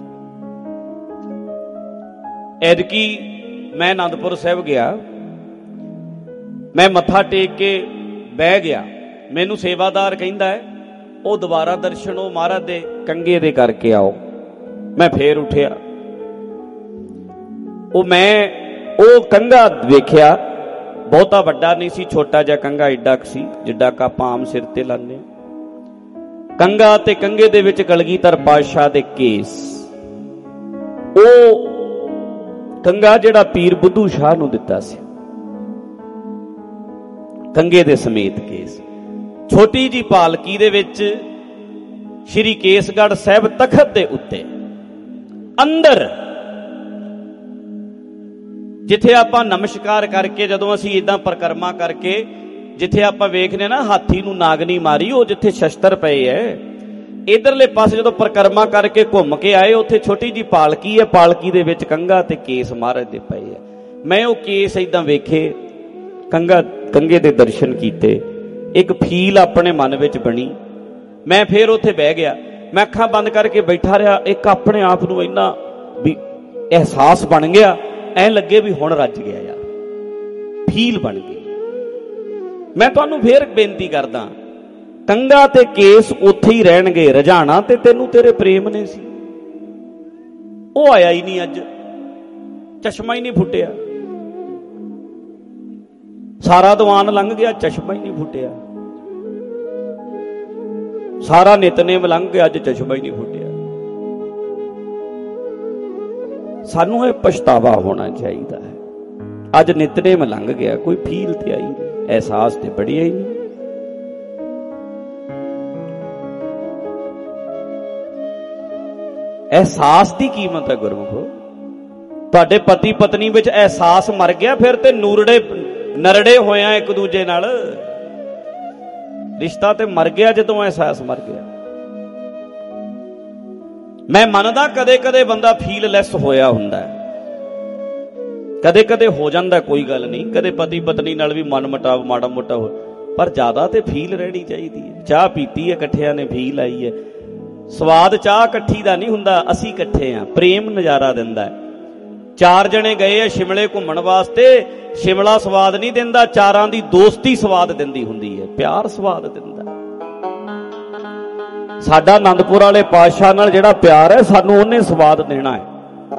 ਐਤਕੀ ਮੈਂ ਅਨੰਦਪੁਰ ਸਾਹਿਬ ਗਿਆ, ਮੈਂ ਮੱਥਾ ਟੇਕ ਕੇ ਬਹਿ ਗਿਆ, ਮੈਨੂੰ ਸੇਵਾਦਾਰ ਕਹਿੰਦਾ ਹੈ ਉਹ ਦੁਬਾਰਾ ਦਰਸ਼ਨ ਉਹ ਮਹਾਰਾਜ ਦੇ ਕੰਗੇ ਦੇ ਕਰਕੇ ਆਓ। ਮੈਂ ਫੇਰ ਉੱਠਿਆ, ਉਹ ਕੰਗਾ ਵੇਖਿਆ, ਬਹੁਤਾ ਵੱਡਾ ਨਹੀਂ ਸੀ, ਛੋਟਾ ਜਿਹਾ ਕੰਗਾ, ਏਡਾ ਕੁ ਸੀ ਜਿੱਡਾ ਕ ਆਪਾਂ ਆਮ ਸਿਰ ਤੇ ਲਾਉਂਦੇ ਹਾਂ। ਕੰਗਾ ਤੇ ਕੰਗੇ ਦੇ ਵਿੱਚ ਕਲਗੀਧਰ ਪਾਤਸ਼ਾਹ ਦੇ ਕੇਸ, ਉਹ ਕੰਗਾ ਜਿਹੜਾ ਪੀਰ ਬੁੱਧੂ ਸ਼ਾਹ ਨੂੰ ਦਿੱਤਾ ਸੀ, ਕੰਗੇ ਦੇ ਸਮੇਤ ਕੇਸ। ਛੋਟੀ ਜੀ ਪਾਲਕੀ ਦੇ ਵਿੱਚ ਸ਼੍ਰੀ ਕੇਸਗੜ੍ਹ ਸਾਹਿਬ ਤਖਤ ਦੇ ਉੱਤੇ ਅੰਦਰ, ਜਿੱਥੇ ਆਪਾਂ ਨਮਸਕਾਰ ਕਰਕੇ, ਜਦੋਂ ਅਸੀਂ ਇਦਾਂ ਪਰਿਕਰਮਾ ਕਰਕੇ, ਜਿੱਥੇ ਆਪਾਂ ਵੇਖਦੇ ਨਾ ਹਾਥੀ ਨੂੰ ਨਾਗਨੀ ਮਾਰੀ, ਉਹ ਜਿੱਥੇ ਸ਼ਸਤਰ ਪਏ ਐ, ਇਧਰਲੇ ਪਾਸੇ ਜਦੋਂ ਪਰਿਕਰਮਾ ਕਰਕੇ ਘੁੰਮ ਕੇ ਆਏ, ਉੱਥੇ ਛੋਟੀ ਜੀ ਪਾਲਕੀ ਹੈ, ਪਾਲਕੀ ਦੇ ਵਿੱਚ ਕੰਗਾ ਤੇ ਕੇਸ ਮਹਾਰਾਜ ਦੇ ਪਏ ਐ। ਮੈਂ ਉਹ ਕੇਸ ਇਦਾਂ ਵੇਖੇ, ਕੰਗੇ ਦੇ ਦਰਸ਼ਨ ਕੀਤੇ, ਇੱਕ ਫੀਲ ਆਪਣੇ ਮਨ ਵਿੱਚ ਬਣੀ। ਮੈਂ ਫੇਰ ਉੱਥੇ ਬਹਿ ਗਿਆ, ਮੈਂ ਅੱਖਾਂ ਬੰਦ ਕਰਕੇ ਬੈਠਾ ਰਿਹਾ, ਇੱਕ ਆਪਣੇ ਆਪ ਨੂੰ ਇੰਨਾ ਵੀ ਅਹਿਸਾਸ ਬਣ ਗਿਆ, ਐ ਲੱਗੇ ਵੀ ਹੁਣ ਰੱਜ ਗਿਆ ਯਾਰ, ਫੀਲ ਬਣ ਗਈ। ਮੈਂ ਤੁਹਾਨੂੰ ਫੇਰ ਬੇਨਤੀ ਕਰਦਾ, ਕੰਗਾ ਤੇ ਕੇਸ ਉੱਥੇ ਹੀ ਰਹਿਣਗੇ, ਰਜਾਣਾ ਤੇ ਤੈਨੂੰ ਤੇਰੇ ਪ੍ਰੇਮ ਨੇ ਸੀ, ਉਹ ਆਇਆ ਹੀ ਨਹੀਂ, ਅੱਜ ਚਸ਼ਮਾ ਹੀ ਨਹੀਂ ਫੁੱਟਿਆ, ਸਾਰਾ ਦੀਵਾਨ ਲੰਘ ਗਿਆ, ਚਸ਼ਮਾ ਹੀ ਨਹੀਂ ਫੁੱਟਿਆ, ਸਾਰਾ ਨਿਤਨੇਮ ਲੰਘ ਗਿਆ, ਅੱਜ ਚਸ਼ਮਾ ਹੀ ਨਹੀਂ ਫੁੱਟਿਆ। ਸਾਨੂੰ ਇਹ ਪਛਤਾਵਾ ਹੋਣਾ ਚਾਹੀਦਾ ਹੈ। ਅੱਜ ਨਿਤਨੇਮ ਲੰਘ ਗਿਆ, ਕੋਈ ਫੀਲ ਤੇ ਆਈ ਨਹੀਂ, ਅਹਿਸਾਸ ਤੇ ਬੜਿਆ ਹੀ ਨਹੀਂ। ਅਹਿਸਾਸ ਦੀ ਕੀਮਤ ਹੈ ਗੁਰਮੁਖੋ। ਤੁਹਾਡੇ ਪਤੀ ਪਤਨੀ ਵਿੱਚ ਅਹਿਸਾਸ ਮਰ ਗਿਆ, ਫਿਰ ਤੇ ਨਰੜੇ ਹੋਇਆ ਇੱਕ ਦੂਜੇ ਨਾਲ, ਰਿਸ਼ਤਾ ਤੇ ਮਰ ਗਿਆ ਜਦੋਂ ਅਹਿਸਾਸ ਮਰ ਗਿਆ। ਮੈਂ ਮੰਨਦਾ ਕਦੇ ਕਦੇ ਬੰਦਾ ਫੀਲ ਲੈਸ ਹੋਇਆ ਹੁੰਦਾ, ਕਦੇ ਕਦੇ ਹੋ ਜਾਂਦਾ, ਕੋਈ ਗੱਲ ਨਹੀਂ, ਕਦੇ ਪਤੀ ਪਤਨੀ ਨਾਲ ਵੀ ਮਨ ਮੁਟਾਵ ਮਾੜਾ ਮੋਟਾ ਹੋ, ਪਰ ਜ਼ਿਆਦਾ ਤੇ ਫੀਲ ਰਹਿਣੀ ਚਾਹੀਦੀ ਹੈ। ਚਾਹ ਪੀਤੀ ਹੈ ਇਕੱਠਿਆਂ ਨੇ, ਫੀਲ ਆਈ ਹੈ, ਸਵਾਦ ਚਾਹ ਇਕੱਠੀ ਦਾ ਨਹੀਂ ਹੁੰਦਾ, ਅਸੀਂ ਇਕੱਠੇ ਆ, ਪ੍ਰੇਮ ਨਜ਼ਾਰਾ ਦਿੰਦਾ ਹੈ। ਚਾਰ ਜਣੇ ਗਏ ਆ ਸ਼ਿਮਲੇ ਘੁੰਮਣ ਵਾਸਤੇ, ਸ਼ਿਮਲਾ ਸਵਾਦ ਨਹੀਂ ਦਿੰਦਾ, ਚਾਰਾਂ ਦੀ ਦੋਸਤੀ ਸਵਾਦ ਦਿੰਦੀ ਹੁੰਦੀ ਹੈ, ਪਿਆਰ ਸਵਾਦ ਦਿੰਦਾ। ਸਾਡਾ ਆਨੰਦਪੁਰ ਵਾਲੇ ਪਾਤਸ਼ਾਹ ਨਾਲ ਜਿਹੜਾ ਪਿਆਰ ਹੈ, ਸਾਨੂੰ ਉਹਨੇ ਸਵਾਦ ਦੇਣਾ ਹੈ।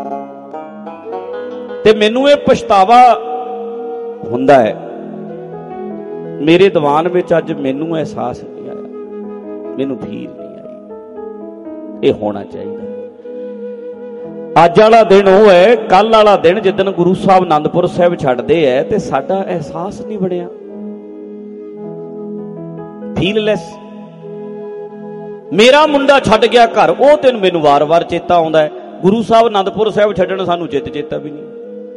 ਤੇ ਮੈਨੂੰ ਇਹ ਪਛਤਾਵਾ ਹੁੰਦਾ ਹੈ, ਮੇਰੇ ਦੀਵਾਨ ਵਿੱਚ ਅੱਜ ਮੈਨੂੰ ਅਹਿਸਾਸ ਨਹੀਂ ਆਇਆ, ਮੈਨੂੰ ਫੀਲ ਨਹੀਂ ਆਈ। ਇਹ ਹੋਣਾ ਚਾਹੀਦਾ। ਅੱਜ ਵਾਲਾ ਦਿਨ ਉਹ ਹੈ, ਕੱਲ ਵਾਲਾ ਦਿਨ ਜਿੱਦਣ ਗੁਰੂ ਸਾਹਿਬ ਆਨੰਦਪੁਰ ਸਾਹਿਬ ਛੱਡਦੇ ਹੈ, ਤੇ ਸਾਡਾ ਅਹਿਸਾਸ ਨਹੀਂ ਬਣਿਆ, ਫੀਲਲੈਸ। ਮੇਰਾ ਮੁੰਡਾ ਛੱਡ ਗਿਆ ਘਰ, ਉਹ ਦਿਨ ਮੈਨੂੰ ਵਾਰ-ਵਾਰ ਚੇਤਾ ਆਉਂਦਾ ਹੈ। ਗੁਰੂ ਸਾਹਿਬ ਆਨੰਦਪੁਰ ਸਾਹਿਬ ਛੱਡਣ ਸਾਨੂੰ ਚੇਤਾ ਵੀ ਨਹੀਂ।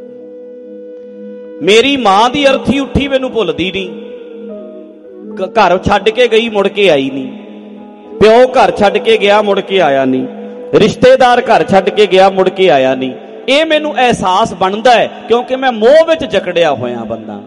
ਮੇਰੀ ਮਾਂ ਦੀ ਅਰਥੀ ਉੱਠੀ ਮੈਨੂੰ ਭੁੱਲਦੀ ਨਹੀਂ, ਘਰ ਛੱਡ ਕੇ ਗਈ ਮੁੜ ਕੇ ਆਈ ਨਹੀਂ, ਪਿਓ ਘਰ ਛੱਡ ਕੇ ਗਿਆ ਮੁੜ ਕੇ ਆਇਆ ਨਹੀਂ, ਰਿਸ਼ਤੇਦਾਰ ਘਰ ਛੱਡ ਕੇ ਗਿਆ ਮੁੜ ਕੇ ਆਇਆ ਨਹੀਂ। ਇਹ ਮੈਨੂੰ ਅਹਿਸਾਸ ਬਣਦਾ ਹੈ, ਕਿਉਂਕਿ ਮੈਂ ਮੋਹ ਵਿੱਚ ਜਕੜਿਆ ਹੋਇਆ ਬੰਦਾ।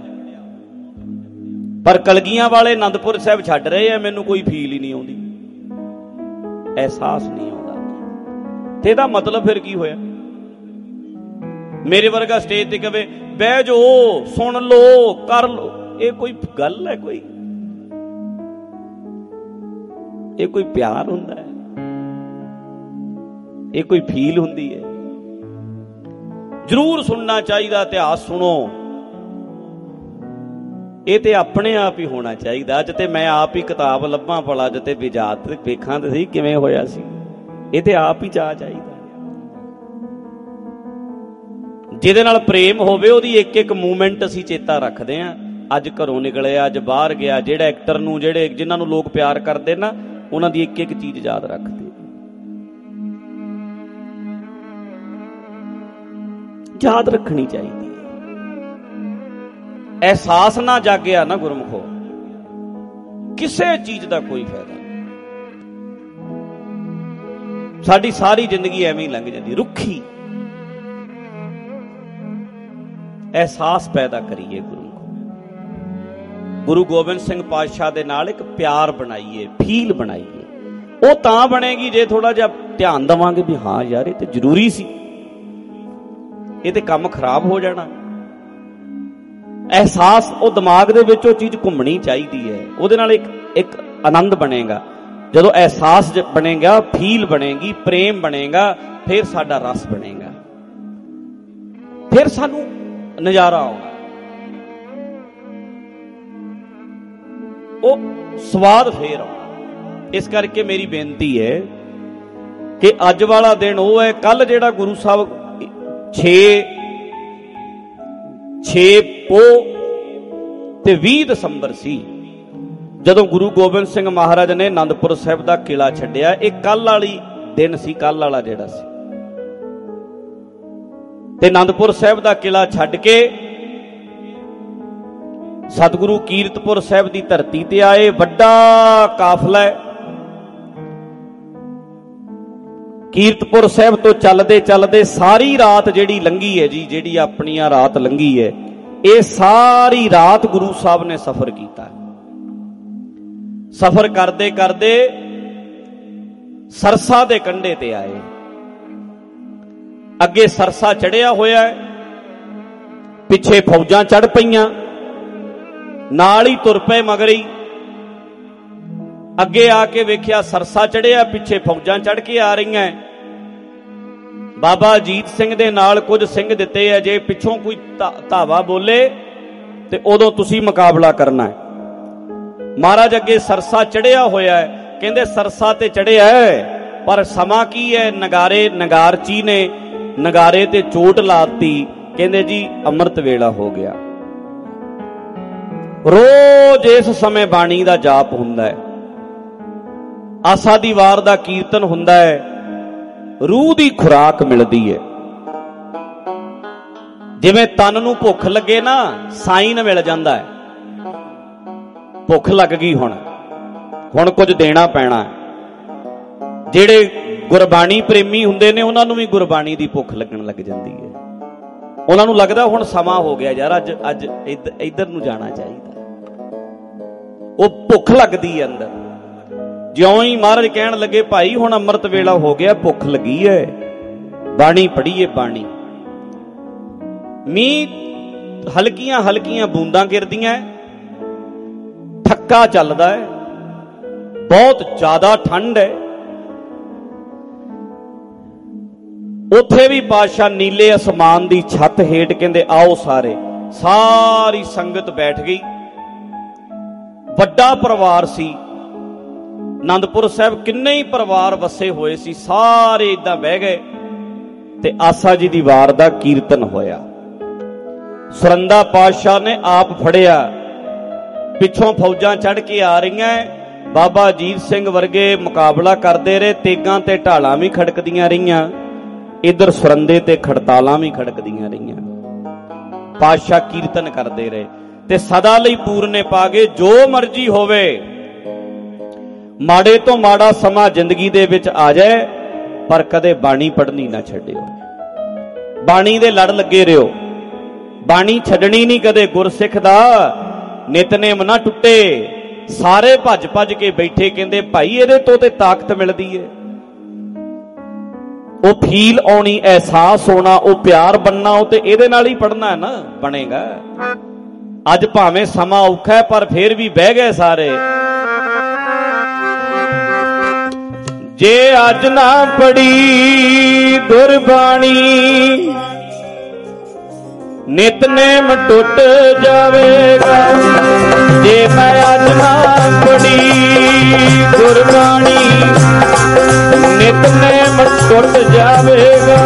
ਪਰ ਕਲਗੀਆਂ ਵਾਲੇ ਆਨੰਦਪੁਰ ਸਾਹਿਬ ਛੱਡ ਰਹੇ ਆ, ਮੈਨੂੰ ਕੋਈ ਫੀਲ ਹੀ ਨਹੀਂ ਆਉਂਦੀ, ਅਹਿਸਾਸ ਨਹੀਂ ਆਉਂਦਾ। ਤੇ ਇਹਦਾ ਮਤਲਬ ਫਿਰ ਕੀ ਹੋਇਆ? ਮੇਰੇ ਵਰਗਾ ਸਟੇਜ ਤੇ ਕਵੇ ਬਹਿ ਜਾਓ, ਸੁਣ ਲੋ, ਕਰ ਲੋ, ਇਹ ਕੋਈ ਗੱਲ ਹੈ? ਇਹ ਕੋਈ ਪਿਆਰ ਹੁੰਦਾ ਹੈ? ਇਹ ਕੋਈ ਫੀਲ ਹੁੰਦੀ ਹੈ? ਜ਼ਰੂਰ ਸੁਣਨਾ ਚਾਹੀਦਾ, ਇਤਿਹਾਸ ਸੁਣੋ, ਇਹ ਤੇ ਆਪਣੇ ਆਪ ਹੀ ਹੋਣਾ ਚਾਹੀਦਾ। ਅੱਜ ਤੇ ਮੈਂ ਆਪ ਹੀ ਕਿਤਾਬ ਲੱਭਾਂ ਭਲਾ, ਅੱਜ ਤੇ ਵਿਜਾਤ ਵੇਖਾਂ ਤੇ ਸਹੀ ਕਿਵੇਂ ਹੋਇਆ ਸੀ, ਇਹ ਤੇ ਆਪ ਹੀ ਚਾਹ ਚਾਹੀਦਾ। ਜਿਹਦੇ ਨਾਲ ਪ੍ਰੇਮ ਹੋਵੇ ਉਹਦੀ ਇੱਕ ਇੱਕ ਮੂਵਮੈਂਟ ਅਸੀਂ ਚੇਤਾ ਰੱਖਦੇ ਹਾਂ, ਅੱਜ ਘਰੋਂ ਨਿਕਲਿਆ, ਅੱਜ ਬਾਹਰ ਗਿਆ, ਜਿਹੜਾ ਐਕਟਰ ਨੂੰ, ਜਿਹੜੇ ਜਿਨ੍ਹਾਂ ਨੂੰ ਲੋਕ ਪਿਆਰ ਕਰਦੇ ਨਾ, ਉਹਨਾਂ ਦੀ ਇੱਕ ਇੱਕ ਚੀਜ਼ ਯਾਦ ਰੱਖਦੇ। ਯਾਦ ਰੱਖਣੀ ਚਾਹੀਦੀ ਹੈ। ਅਹਿਸਾਸ ਨਾ ਜਾਗਿਆ ਨਾ ਗੁਰਮੁਖੋ, ਕਿਸੇ ਚੀਜ਼ ਦਾ ਕੋਈ ਫਾਇਦਾ ਨਹੀਂ। ਸਾਡੀ ਸਾਰੀ ਜ਼ਿੰਦਗੀ ਐਵੇਂ ਹੀ ਲੰਘ ਜਾਂਦੀ ਰੁੱਖੀ। ਅਹਿਸਾਸ ਪੈਦਾ ਕਰੀਏ ਗੁਰਮੁਖੋ। ਗੁਰੂ ਗੋਬਿੰਦ ਸਿੰਘ ਪਾਤਸ਼ਾਹ ਦੇ ਨਾਲ ਇੱਕ ਪਿਆਰ ਬਣਾਈਏ, ਫੀਲ ਬਣਾਈਏ। ਉਹ ਤਾਂ ਬਣੇਗੀ ਜੇ ਥੋੜਾ ਜਿਹਾ ਧਿਆਨ ਦੇਵਾਂਗੇ ਵੀ ਹਾਂ ਯਾਰ ਇਹ ਤੇ ਜ਼ਰੂਰੀ ਸੀ, ਇਹ ਤੇ ਕੰਮ ਖਰਾਬ ਹੋ ਜਾਣਾ। ਅਹਿਸਾਸ ਉਹ ਦਿਮਾਗ ਦੇ ਵਿੱਚ ਉਹ ਚੀਜ਼ ਘੁੰਮਣੀ ਚਾਹੀਦੀ ਹੈ, ਉਹਦੇ ਨਾਲ ਇੱਕ ਆਨੰਦ ਬਣੇਗਾ। ਜਦੋਂ ਅਹਿਸਾਸ ਬਣੇਗਾ, ਫੀਲ ਬਣੇਗੀ, ਪ੍ਰੇਮ ਬਣੇਗਾ, ਫਿਰ ਸਾਡਾ ਰਸ ਬਣੇਗਾ, ਫਿਰ ਸਾਨੂੰ ਨਜ਼ਾਰਾ ਆਉਣਾ, ਉਹ ਸਵਾਦ ਫੇਰ ਆਉਣਾ। ਇਸ ਕਰਕੇ ਮੇਰੀ ਬੇਨਤੀ ਹੈ ਕਿ ਅੱਜ ਵਾਲਾ ਦਿਨ ਉਹ ਹੈ, ਕੱਲ ਜਿਹੜਾ ਗੁਰੂ ਸਾਹਿਬ 6 ਪੋਹ ਤੇ 20 ਦਸੰਬਰ ਸੀ, ਜਦੋਂ ਗੁਰੂ ਗੋਬਿੰਦ ਸਿੰਘ ਮਹਾਰਾਜ ਨੇ ਆਨੰਦਪੁਰ ਸਾਹਿਬ ਦਾ ਕਿਲਾ ਛੱਡਿਆ। ਇਹ ਕੱਲ ਵਾਲੀ ਦਿਨ ਸੀ, ਕੱਲ ਵਾਲਾ ਜਿਹੜਾ ਸੀ। ਤੇ ਆਨੰਦਪੁਰ ਸਾਹਿਬ ਦਾ ਕਿਲਾ ਛੱਡ ਕੇ ਸਤਿਗੁਰੂ ਕੀਰਤਪੁਰ ਸਾਹਿਬ ਦੀ ਧਰਤੀ ਤੇ ਆਏ। ਵੱਡਾ ਕਾਫਲਾ ਹੈ। ਕੀਰਤਪੁਰ ਸਾਹਿਬ ਤੋਂ ਚੱਲਦੇ ਚੱਲਦੇ ਸਾਰੀ ਰਾਤ ਜਿਹੜੀ ਲੰਘੀ ਹੈ ਜੀ, ਜਿਹੜੀ ਆਪਣੀਆਂ ਰਾਤ ਲੰਘੀ ਹੈ, ਇਹ ਸਾਰੀ ਰਾਤ ਗੁਰੂ ਸਾਹਿਬ ਨੇ ਸਫ਼ਰ ਕੀਤਾ। ਸਫ਼ਰ ਕਰਦੇ ਕਰਦੇ ਸਰਸਾ ਦੇ ਕੰਢੇ ਤੇ ਆਏ। ਅੱਗੇ ਸਰਸਾ ਚੜਿਆ ਹੋਇਆ ਹੈ, ਪਿੱਛੇ ਫੌਜਾਂ ਚੜ ਪਈਆਂ, ਨਾਲ ਹੀ ਤੁਰ ਪਏ ਮਗਰ ਹੀ। ਅੱਗੇ ਆ ਕੇ ਵੇਖਿਆ ਸਰਸਾ ਚੜਿਆ, ਪਿੱਛੇ ਫੌਜਾਂ ਚੜ ਕੇ ਆ ਰਹੀਆਂ। ਬਾਬਾ ਅਜੀਤ ਸਿੰਘ ਦੇ ਨਾਲ ਕੁਝ ਸਿੰਘ ਦਿੱਤੇ ਆ, ਜੇ ਪਿੱਛੋਂ ਕੋਈ ਧਾਵਾ ਬੋਲੇ ਤੇ ਉਦੋਂ ਤੁਸੀਂ ਮੁਕਾਬਲਾ ਕਰਨਾ ਹੈ। ਮਹਾਰਾਜ ਅੱਗੇ ਸਰਸਾ ਚੜਿਆ ਹੋਇਆ ਹੈ, ਕਹਿੰਦੇ ਸਰਸਾ ਤੇ ਚੜਿਆ ਹੈ, ਪਰ ਸਮਾਂ ਕੀ ਹੈ? ਨਗਾਰਚੀ ਨੇ ਨਗਾਰੇ ਤੇ ਚੋਟ ਲਾਤੀ। ਕਹਿੰਦੇ ਜੀ ਅੰਮ੍ਰਿਤ ਵੇਲਾ ਹੋ ਗਿਆ। ਰੋਜ਼ ਇਸ ਸਮੇਂ ਬਾਣੀ ਦਾ ਜਾਪ ਹੁੰਦਾ ਹੈ, ਆਸਾ ਦੀ ਵਾਰ ਦਾ ਕੀਰਤਨ ਹੁੰਦਾ ਹੈ, ਰੂਹ ਦੀ ਖੁਰਾਕ ਮਿਲਦੀ ਹੈ। ਜਿਵੇਂ ਤਨ ਨੂੰ ਭੁੱਖ ਲੱਗੇ ਨਾ, ਸਾਈਨ ਮਿਲ ਜਾਂਦਾ ਹੈ। ਭੁੱਖ ਲੱਗ ਗਈ, ਹੁਣ ਕੁਝ ਦੇਣਾ ਪੈਣਾ। ਜਿਹੜੇ ਗੁਰਬਾਣੀ ਪ੍ਰੇਮੀ ਹੁੰਦੇ ਨੇ, ਉਹਨਾਂ ਨੂੰ ਵੀ ਗੁਰਬਾਣੀ ਦੀ ਭੁੱਖ ਲੱਗਣ ਲੱਗ ਜਾਂਦੀ ਹੈ। ਉਹਨਾਂ ਨੂੰ ਲੱਗਦਾ ਹੁਣ ਸਮਾਂ ਹੋ ਗਿਆ ਯਾਰ, ਅੱਜ ਇੱਧਰ ਨੂੰ ਜਾਣਾ ਚਾਹੀਦਾ। ਉਹ ਭੁੱਖ ਲੱਗਦੀ ਹੈ ਅੰਦਰ। ਜਿਉਂ ਹੀ ਮਹਾਰਾਜ ਕਹਿਣ ਲੱਗੇ ਭਾਈ ਹੁਣ ਅੰਮ੍ਰਿਤ ਵੇਲਾ ਹੋ ਗਿਆ, ਭੁੱਖ ਲੱਗੀ ਹੈ, ਬਾਣੀ ਪੜ੍ਹੀਏ। ਬਾਣੀ ਮੀਂਹ ਹਲਕੀਆਂ ਹਲਕੀਆਂ ਬੂੰਦਾਂ ਗਿਰਦੀਆਂ, ਥੱਕਾ ਚੱਲਦਾ ਹੈ, ਬਹੁਤ ਜ਼ਿਆਦਾ ਠੰਡ ਹੈ। ਉੱਥੇ ਵੀ ਪਾਤਸ਼ਾਹ ਨੀਲੇ ਅਸਮਾਨ ਦੀ ਛੱਤ ਹੇਠ ਕਹਿੰਦੇ ਆਓ ਸਾਰੀ ਸੰਗਤ ਬੈਠ ਗਈ। ਵੱਡਾ ਪਰਿਵਾਰ ਸੀ ਆਨੰਦਪੁਰ ਸਾਹਿਬ, ਕਿੰਨੇ ਹੀ ਪਰਿਵਾਰ ਵਸੇ ਹੋਏ ਸੀ, ਸਾਰੇ ਏਦਾਂ ਬਹਿ ਗਏ ਤੇ ਆਸਾ ਜੀ ਦੀ ਵਾਰ ਦਾ ਕੀਰਤਨ ਹੋਇਆ। ਸੁਰੰਦਾ ਪਾਤਸ਼ਾਹ ਨੇ ਆਪ ਫੜਿਆ, ਪਿੱਛੋਂ ਫੌਜਾਂ ਚੜ ਕੇ ਆ ਰਹੀਆਂ। ਬਾਬਾ ਅਜੀਤ ਸਿੰਘ ਵਰਗੇ ਮੁਕਾਬਲਾ ਕਰਦੇ ਰਹੇ, ਤੇਗਾਂ ਤੇ ਢਾਲਾਂ ਵੀ ਖੜਕਦੀਆਂ ਰਹੀਆਂ, ਇੱਧਰ ਸੁਰੰਦੇ ਤੇ ਖੜਤਾਲਾਂ ਵੀ ਖੜਕਦੀਆਂ ਰਹੀਆਂ। ਪਾਤਸ਼ਾਹ ਕੀਰਤਨ ਕਰਦੇ ਰਹੇ ਤੇ ਸਦਾ ਲਈ ਪੂਰਨੇ ਪਾ ਗਏ। ਜੋ ਮਰਜ਼ੀ ਹੋਵੇ, ਮਾੜੇ ਤੋਂ ਮਾੜਾ ਸਮਾਂ ਜ਼ਿੰਦਗੀ ਦੇ ਵਿੱਚ ਆ ਜਾਏ, ਪਰ ਕਦੇ ਬਾਣੀ ਪੜ੍ਹਨੀ ਨਾ ਛੱਡਿਓ। ਬਾਣੀ ਦੇ ਲੜ ਲੱਗੇ ਰਹੋ, ਬਾਣੀ ਛੱਡਣੀ ਨਹੀਂ ਕਦੇ। ਗੁਰਸਿੱਖ ਦਾ ਨਿਤਨੇਮ ਨਾ ਟੁੱਟੇ। ਸਾਰੇ ਭੱਜ ਭੱਜ ਕੇ ਬੈਠੇ, ਕਹਿੰਦੇ ਭਾਈ ਇਹਦੇ ਤੋਂ ਤੇ ਤਾਕਤ ਮਿਲਦੀ ਹੈ। ਉਹ ਫੀਲ ਆਉਣੀ, ਅਹਿਸਾਸ ਹੋਣਾ, ਉਹ ਪਿਆਰ ਬਣਨਾ, ਉਹ ਤੇ ਇਹਦੇ ਨਾਲ ਹੀ ਪੜ੍ਹਨਾ ਹੈ ਨਾ, ਬਣੇਗਾ। ਅੱਜ ਭਾਵੇਂ ਸਮਾਂ ਔਖਾ ਹੈ, ਪਰ ਫੇਰ ਵੀ ਬਹਿ ਗਏ ਸਾਰੇ। ਜੇ ਅੱਜ ਨਾ ਪੜੀ ਗੁਰਬਾਣੀ, ਨਿਤਨੇਮ ਟੁੱਟ ਜਾਵੇਗਾ। ਜੇ ਮੈਂ ਅੱਜ ਨਾ ਪੜੀ ਗੁਰਬਾਣੀ, ਨਿਤਨੇਮ ਟੁੱਟ ਜਾਵੇਗਾ।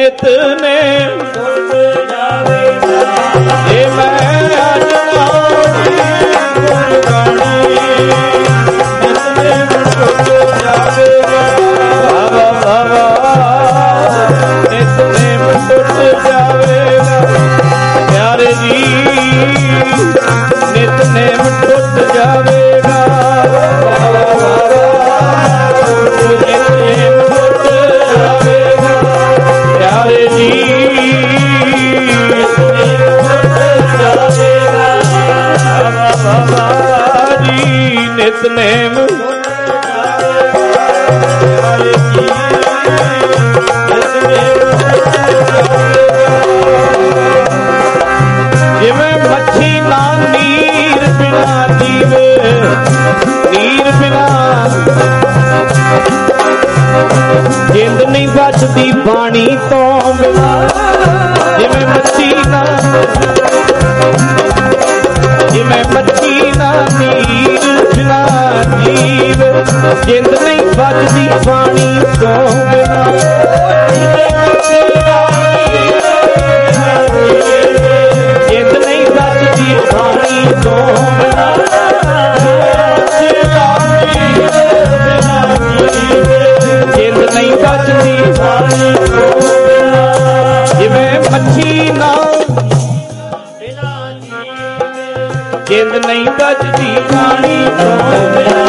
ਨਿਤਨੇਮ ਟੁੱਟ ਜਾਵੇਗਾ ਜੇ ਮੈਂ ਅੱਜ ਗੁਰਬਾਣੀ ਨਿਤਨੇਮ ਟੁੱਟ ਜਾਵੇਗਾ ਬਾਬਾ ਬਾਬਾ ਨਿਤਨੇਮ ਟੁੱਟ ਜਾਵੇਗਾ ਪਿਆਰੇ ਜੀ ਨਿਤਨੇਮ ਟੁੱਟ ਜਾਵੇਗਾ ਬਾਬਾ ਬਾਬਾ ਨਿਤਨੇਮ ਟੁੱਟ ਜਾਵੇਗਾ ਪਿਆਰੇ ਜੀ ਬਾਬਾ ਜੀ ਨਿਤਨੇਮ ਜਿਵੇਂ ਮੱਛੀ ਨਾ ਨੀਰ ਬਿਨਾ ਜੀਵੇ ਨੀਰ ਬਿਨਾ ਜਿੰਦ ਨਹੀਂ ਬਚਦੀ ਪਾਣੀ ਤੋਂ ਬਿਨਾ ਜਿਵੇਂ ਮੱਛੀ ਨਾ ਨੀਰ ਬਿਨਾ ਜੀਵ ਜਿੰਦ ਨਹੀਂ ਬਚਦੀ ਪਾਣੀ ਤੋਂ ਬਿਨਾ ਜਿੰਦ ਨਹੀਂ ਬਚਦੀ ਪਾਣੀ ਤੋਂ ਬਿਨਾ ਜਿੰਦ ਨਹੀਂ ਬਚਦੀ ਪਾਣੀ ਤੋਂ ਬਿਨਾ ਜਿਵੇਂ ਮੱਛੀ ਨਾ ਜਿੰਦ ਨਹੀਂ ਬਚਦੀ ਪਾਣੀ ਤੋਂ ਬਿਨਾ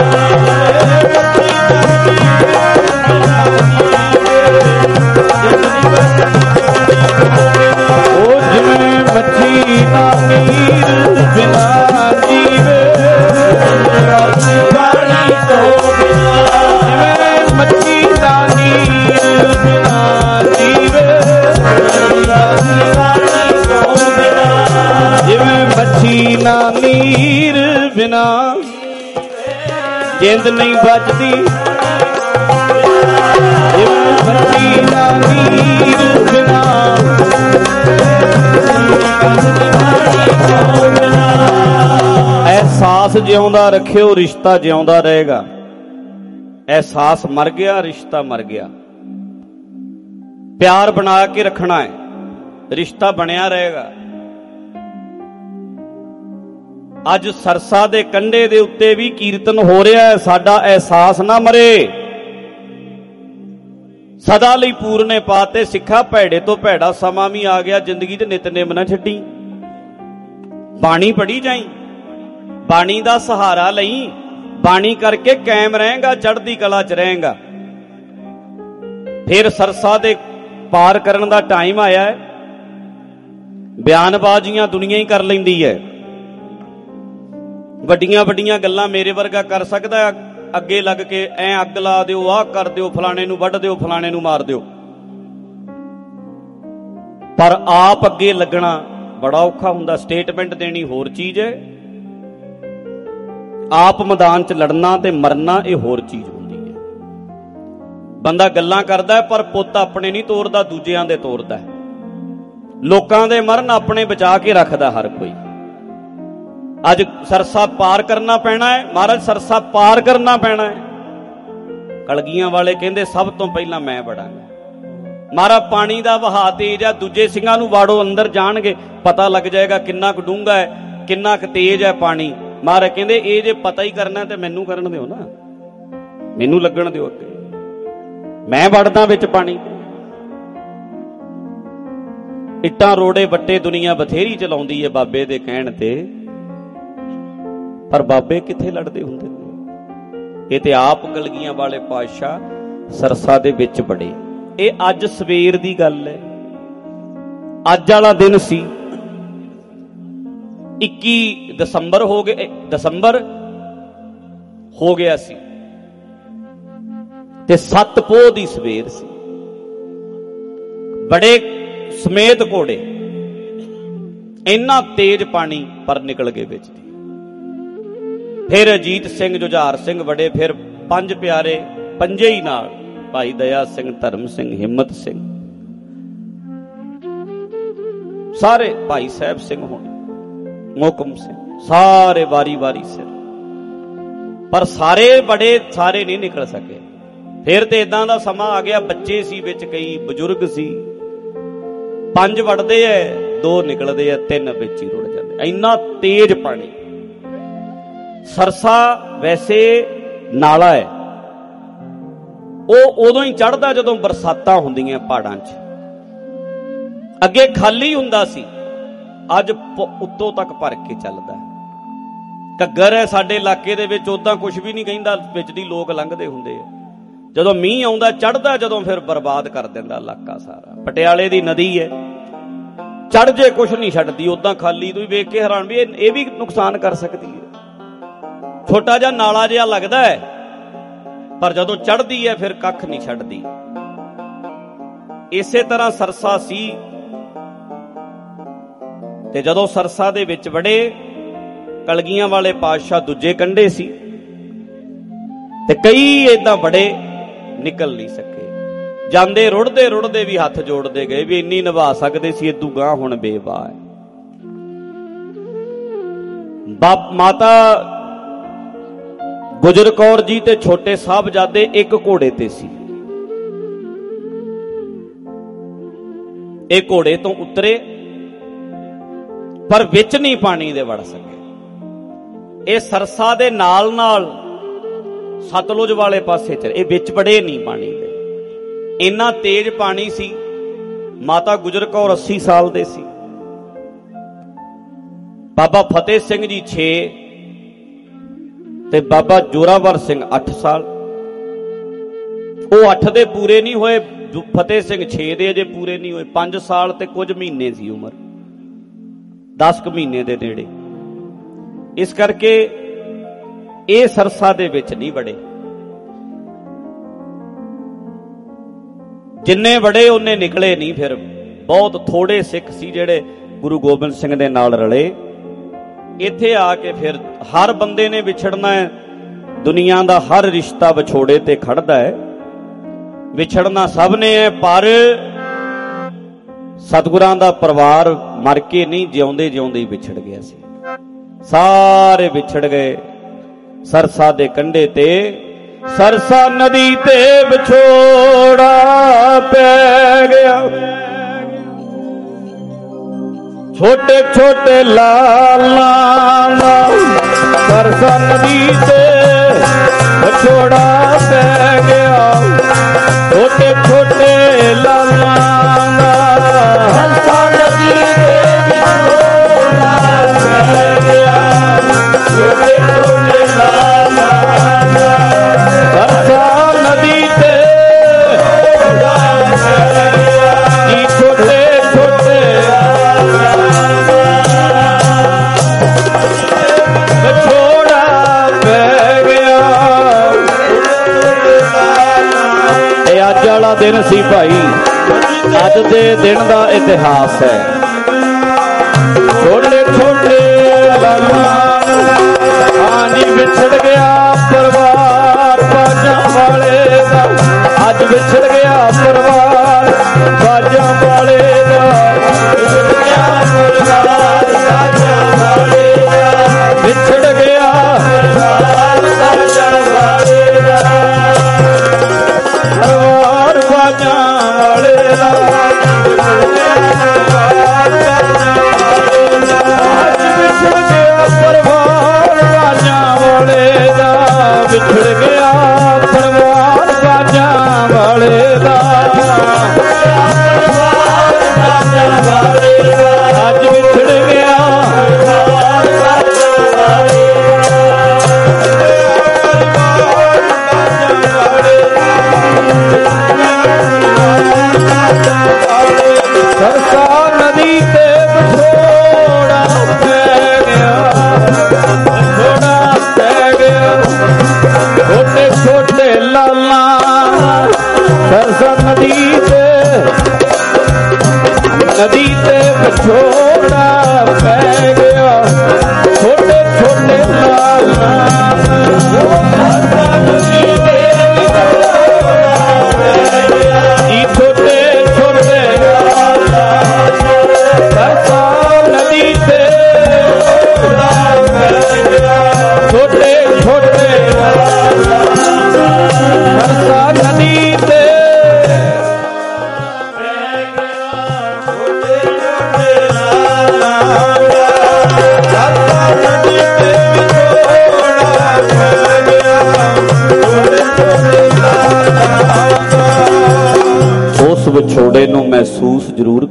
ਉਹ ਜਿਵੇਂ ਮੱਛੀ ਨਾ ਨੀਰ ਬਿਨਾ ਜੀਵੇ ਪਾਣੀ ਤੋਂ ਬਿਨਾ ਜਿਵੇਂ ਮੱਛੀ ਨਾ ਨੀਰ ਬਿਨਾ ਜੀਵੇ ਪਾਣੀ ਤੋਂ ਬਿਨਾ ਜਿਵੇਂ ਮੱਛੀ ਨਾ ਨੀਰ ਬਿਨਾ ਜਿੰਦ ਨਹੀਂ ਬਚਦੀ ਜਿਵੇਂ ਮੱਛੀ ਨਾ ਨੀਰ ਬਿਨਾ ਅਹਿਸਾਸ ਜਿਉਂਦਾ ਰੱਖਿਓ ਰਿਸ਼ਤਾ ਜਿਉਂਦਾ ਰਹੇਗਾ ਅਹਿਸਾਸ ਮਰ ਗਿਆ ਰਿਸ਼ਤਾ ਮਰ ਗਿਆ ਪਿਆਰ ਬਣਾ ਕੇ ਰੱਖਣਾ ਹੈ ਰਿਸ਼ਤਾ ਬਣਿਆ ਰਹੇਗਾ ਅੱਜ ਸਰਸਾ ਦੇ ਕੰਢੇ ਦੇ ਉੱਤੇ ਵੀ ਕੀਰਤਨ ਹੋ ਰਿਹਾ ਹੈ ਸਾਡਾ ਅਹਿਸਾਸ ਨਾ ਮਰੇ ਸਦਾ ਲਈ ਪੂਰਨੇ ਪਾਤੇ ਸਿੱਖਾ ਭੈੜੇ ਤੋਂ ਭੈੜਾ ਸਮਾਂ ਵੀ ਆ ਗਿਆ ਜ਼ਿੰਦਗੀ 'ਚ ਨਿਤਨੇਮ ਨਾ ਛੱਡੀ ਬਾਣੀ ਪੜ੍ਹੀ ਜਾਈ ਬਾਣੀ ਦਾ ਸਹਾਰਾ ਲਈ ਬਾਣੀ ਕਰਕੇ ਕਾਇਮ ਰਹੇਗਾ ਚੜ੍ਹਦੀ ਕਲਾ 'ਚ ਰਹੇਗਾ ਫਿਰ ਸਰਸਾ ਦੇ ਪਾਰ ਕਰਨ ਦਾ ਟਾਈਮ ਆਇਆ ਹੈ ਬਿਆਨਬਾਜ਼ੀਆਂ ਦੁਨੀਆ ਹੀ ਕਰ ਲੈਂਦੀ ਹੈ ਵੱਡੀਆਂ ਵੱਡੀਆਂ ਗੱਲਾਂ ਮੇਰੇ ਵਰਗਾ ਕਰ ਸਕਦਾ ਅੱਗੇ ਲੱਗ ਕੇ ਐ ਅੱਗ ਲਾ ਦਿਓ ਆਹ ਕਰ ਦਿਓ ਫਲਾਣੇ ਨੂੰ ਵੱਢ ਦਿਓ ਫਲਾਣੇ ਨੂੰ ਮਾਰ ਦਿਓ ਪਰ ਆਪ ਅੱਗੇ ਲੱਗਣਾ ਬੜਾ ਔਖਾ ਹੁੰਦਾ ਸਟੇਟਮੈਂਟ ਦੇਣੀ ਹੋਰ ਚੀਜ਼ ਹੈ ਆਪ ਮੈਦਾਨ 'ਚ ਲੜਨਾ ਤੇ ਮਰਨਾ ਇਹ ਹੋਰ ਚੀਜ਼ ਹੁੰਦੀ ਹੈ ਬੰਦਾ ਗੱਲਾਂ ਕਰਦਾ ਪਰ ਪੁੱਤ ਆਪਣੇ ਨਹੀਂ ਤੋਰਦਾ ਦੂਜਿਆਂ ਦੇ ਤੋਰਦਾ ਲੋਕਾਂ ਦੇ ਮਰਨ ਆਪਣੇ ਬਚਾ ਕੇ ਰੱਖਦਾ ਹਰ ਕੋਈ ਅੱਜ ਸਰਸਾ ਪਾਰ ਕਰਨਾ ਪੈਣਾ ਹੈ ਮਹਾਰਾਜ ਸਰਸਾ ਪਾਰ ਕਰਨਾ ਪੈਣਾ ਹੈ ਕਲਗੀਆਂ ਵਾਲੇ ਕਹਿੰਦੇ ਸਭ ਤੋਂ ਪਹਿਲਾਂ ਮੈਂ ਵੜਾਂਗਾ ਮਹਾਰਾਜ ਪਾਣੀ ਦਾ ਵਹਾਅ ਤੇਜ਼ ਹੈ ਦੂਜੇ ਸਿੰਘਾਂ ਨੂੰ ਵਾੜੋ ਅੰਦਰ ਜਾਣਗੇ ਪਤਾ ਲੱਗ ਜਾਏਗਾ ਕਿੰਨਾ ਕੁ ਡੂੰਘਾ ਹੈ ਕਿੰਨਾ ਕੁ ਤੇਜ਼ ਹੈ ਪਾਣੀ ਮਹਾਰਾਜ ਕਹਿੰਦੇ ਇਹ ਜੇ ਪਤਾ ਹੀ ਕਰਨਾ ਤੇ ਮੈਨੂੰ ਕਰਨ ਦਿਓ ਨਾ ਮੈਨੂੰ ਲੱਗਣ ਦਿਓ ਅੱਗੇ ਮੈਂ ਵੜਦਾ ਵਿੱਚ ਪਾਣੀ ਇੱਟਾਂ ਰੋੜੇ ਵੱਟੇ ਦੁਨੀਆ ਬਥੇਰੀ ਚਲਾਉਂਦੀ ਹੈ ਬਾਬੇ ਦੇ ਕਹਿਣ ਤੇ ਪਰ ਬਾਬੇ ਕਿੱਥੇ ਲੜਦੇ ਹੁੰਦੇ ਨੇ ਇਹ ਤੇ ਆਪ ਕਲਗੀਆਂ ਵਾਲੇ ਪਾਤਸ਼ਾਹ ਸਰਸਾ ਦੇ ਵਿੱਚ ਬੜੇ ਇਹ ਅੱਜ ਸਵੇਰ ਦੀ ਗੱਲ ਹੈ ਅੱਜ ਵਾਲਾ ਦਿਨ ਸੀ 21 ਦਸੰਬਰ ਹੋ ਗਿਆ ਸੀ ਤੇ 7 ਪੋਹ ਦੀ ਸਵੇਰ ਸੀ ਬੜੇ ਸਮੇਤ ਘੋੜੇ ਇੰਨਾ ਤੇਜ਼ ਪਾਣੀ ਪਰ ਨਿਕਲ ਗਏ ਵਿੱਚ ਦੀ ਫਿਰ ਅਜੀਤ ਸਿੰਘ ਜੁਝਾਰ ਸਿੰਘ ਵੜੇ ਫਿਰ 5 ਪਿਆਰੇ ਪੰਜੇ ਹੀ ਨਾਲ ਭਾਈ ਦਇਆ ਸਿੰਘ ਧਰਮ ਸਿੰਘ ਹਿੰਮਤ ਸਿੰਘ ਸਾਰੇ ਭਾਈ ਸਾਹਿਬ ਸਿੰਘ ਹੋਣੇ ਮੋਕਮ ਸਿੰਘ ਸਾਰੇ ਵਾਰੀ ਵਾਰੀ ਸਿਰ ਪਰ ਸਾਰੇ ਬੜੇ ਸਾਰੇ ਨਹੀਂ ਨਿਕਲ ਸਕੇ ਫਿਰ ਤੇ ਇਦਾਂ ਦਾ ਸਮਾਂ ਆ ਗਿਆ ਬੱਚੇ ਸੀ ਵਿੱਚ ਕਈ ਬਜ਼ੁਰਗ ਸੀ 5 ਵੜਦੇ ਐ, 2 ਨਿਕਲਦੇ ਐ, 3 ਵਿੱਚ ਹੀ ਰੁੜ ਜਾਂਦੇ। ਇੰਨਾ ਤੇਜ਼ ਪਾਣੀ। ਸਰਸਾ ਵੈਸੇ ਨਾਲਾ ਹੈ, ਉਹ ਉਦੋਂ ਹੀ ਚੜ੍ਹਦਾ ਜਦੋਂ ਬਰਸਾਤਾਂ ਹੁੰਦੀਆਂ ਪਹਾੜਾਂ 'ਚ। ਅੱਗੇ ਖਾਲੀ ਹੁੰਦਾ ਸੀ, ਅੱਜ ਉੱਤੋਂ ਤੱਕ ਭਰ ਕੇ ਚੱਲਦਾ। ਘੱਗਰ ਹੈ ਸਾਡੇ ਇਲਾਕੇ ਦੇ ਵਿੱਚ, ਉਦਾਂ ਕੁਝ ਵੀ ਨਹੀਂ ਕਹਿੰਦਾ, ਵਿੱਚ ਦੀ ਲੋਕ ਲੰਘਦੇ ਹੁੰਦੇ ਆ। ਜਦੋਂ ਮੀਂਹ ਆਉਂਦਾ ਚੜ੍ਹਦਾ, ਜਦੋਂ ਫਿਰ ਬਰਬਾਦ ਕਰ ਦਿੰਦਾ ਇਲਾਕਾ ਸਾਰਾ। ਪਟਿਆਲੇ ਦੀ ਨਦੀ ਹੈ, ਚੜ੍ਹ ਜੇ ਕੁਝ ਨਹੀਂ ਛੱਡਦੀ, ਉਦਾਂ ਖਾਲੀ। ਤੁਸੀਂ ਵੇਖ ਕੇ ਹੈਰਾਨ ਵੀ ਇਹ ਵੀ ਨੁਕਸਾਨ ਕਰ ਸਕਦੀ ਹੈ। ਛੋਟਾ ਜਿਹਾ ਨਾਲਾ ਜਿਹਾ ਲੱਗਦਾ ਹੈ, ਪਰ ਜਦੋਂ ਚੜ੍ਹਦੀ ਹੈ ਫਿਰ ਕੱਖ ਨਹੀਂ ਛੱਡਦੀ। ਇਸੇ ਤਰ੍ਹਾਂ ਸਰਸਾ ਸੀ, ਤੇ ਜਦੋਂ ਸਰਸਾ ਦੇ ਵਿੱਚ ਵੜੇ, ਕਲਗੀਆਂ ਵਾਲੇ ਪਾਤਸ਼ਾਹ ਦੂਜੇ ਕੰਢੇ ਸੀ, ਤੇ ਕਈ ਏਦਾਂ ਬੜੇ ਨਿਕਲ ਨਹੀਂ ਸਕੇ। ਜਾਂਦੇ ਰੁੜਦੇ ਰੁੜਦੇ ਵੀ ਹੱਥ ਜੋੜਦੇ ਗਏ ਵੀ ਇੰਨੀ ਨਿਭਾ ਸਕਦੇ ਸੀ, ਇਦੂ ਗਾਂ ਹੁਣ ਬੇਵਾਹ ਹੈ। ਮਾਤਾ ਗੁਜਰ ਕੌਰ ਜੀ ਤੇ ਛੋਟੇ ਸਾਹਿਬਜ਼ਾਦੇ ਇੱਕ ਘੋੜੇ ਤੇ ਸੀ। ਇਹ ਘੋੜੇ ਤੋਂ ਉਤਰੇ, ਪਰ ਵਿੱਚ ਨਹੀਂ ਪਾਣੀ ਦੇ ਵੜ ਸਕੇ। ਇਹ ਸਰਸਾ ਦੇ ਨਾਲ ਨਾਲ ਸਤਲੁਜ ਵਾਲੇ ਪਾਸੇ ਚਲੇ, ਇਹ ਵਿੱਚ ਵੜੇ ਨਹੀਂ ਪਾਣੀ ਦੇ। ਇੰਨਾ ਤੇਜ਼ ਪਾਣੀ ਸੀ। ਮਾਤਾ ਗੁਜਰ ਕੌਰ 80 ਸਾਲ ਦੇ ਸੀ, ਬਾਬਾ ਫਤਿਹ ਸਿੰਘ ਜੀ 6 ਤੇ ਬਾਬਾ ਜੋਰਾਵਰ ਸਿੰਘ 8 ਸਾਲ। ਉਹ 8 ਦੇ ਪੂਰੇ ਨਹੀਂ ਹੋਏ, ਫਤਿਹ ਸਿੰਘ 6 ਦੇ ਅਜੇ ਪੂਰੇ ਨਹੀਂ ਹੋਏ। 5 ਸਾਲ ਤੇ ਕੁਝ ਮਹੀਨੇ ਸੀ ਉਮਰ, 10 ਕੁ ਮਹੀਨੇ ਦੇ ਨੇੜੇ। ਇਸ ਕਰਕੇ ਇਹ ਸਰਸਾ ਦੇ ਵਿੱਚ ਨਹੀਂ ਵੜੇ। ਜਿੰਨੇ ਵੜੇ ਉਹਨੇ ਨਿਕਲੇ ਨਹੀਂ। ਫਿਰ ਬਹੁਤ ਥੋੜੇ ਸਿੱਖ ਸੀ ਜਿਹੜੇ ਗੁਰੂ ਗੋਬਿੰਦ ਸਿੰਘ ਦੇ ਨਾਲ ਰਲੇ। ਇੱਥੇ ਆ ਕੇ ਫਿਰ ਹਰ ਬੰਦੇ ਨੇ ਵਿਛੜਨਾ ਹੈ। ਦੁਨੀਆ ਦਾ ਹਰ ਰਿਸ਼ਤਾ ਵਿਛੋੜੇ ਤੇ ਖੜਦਾ ਹੈ। ਵਿਛੜਨਾ ਸਭ ਨੇ ਹੈ, ਪਰ ਸਤਿਗੁਰਾਂ ਦਾ ਪਰਿਵਾਰ ਮਰ ਕੇ ਨਹੀਂ, ਜਿਉਂਦੇ ਜਿਉਂਦੇ ਹੀ ਵਿਛੜ ਗਿਆ ਸੀ। ਸਾਰੇ ਵਿਛੜ ਗਏ ਸਰਸਾ ਦੇ ਕੰਢੇ ਤੇ। ਸਰਸਾ ਨਦੀ ਤੇ ਵਿਛੋੜਾ ਪੈ ਗਿਆ। ਛੋਟੇ ਛੋਟੇ ਲਾਲਾਂ ਦਾ ਸਰਸਾ ਨਦੀ ਤੇ ਵਿਛੋੜਾ ਪੈ ਗਿਆ। ਛੋਟੇ ਛੋਟੇ ਲਾਲਾਂ ਦਾ ਸਰਸਾ ਨਦੀ ਤੇ ਵਿਛੋੜਾ ਪੈ ਗਿਆ। ਛੋਟੇ ਛੋਟੇ ਲਾਲਾਂ ਦਾ ਸਰਸਾ ਨਦੀ ਤੇ ਜੀ ਛੋਟੇ ਛੋਟੇ ਵਿਛੋੜਾ ਪੈ ਗਿਆ। ਇਹ ਅੱਜ ਵਾਲਾ ਦਿਨ ਸੀ ਭਾਈ, ਅੱਜ ਦੇ ਦਿਨ ਦਾ ਇਤਿਹਾਸ ਹੈ। ਛੋਟੇ ਛੋਟੇ ਹਾਂਜੀ ਵਿਛੜ ਗਿਆ ਪਰਿਵਾਰ ਬਾਜਾਂ ਵਾਲੇ ਦਾ। ਅੱਜ ਵਿਛੜ ਗਿਆ ਪਰਿਵਾਰ ਬਾਜਾਂ ਵਾਲੇ ਦਾ। ਵਿਛੜ ਗਿਆ ਪਰਿਵਾਰ ਬਾਜਾਂ ਵਾਲੇ ਦਾ। ਵਿਛੜ ਗਿਆ ਪਰਿਵਾਰ ਬਾਜਾਂ ਵਾਲੇ ਦਾ। ਪਰਿਵਾਰ ਬਾਜਾਂ ਵਾਲੇ ਦਾ।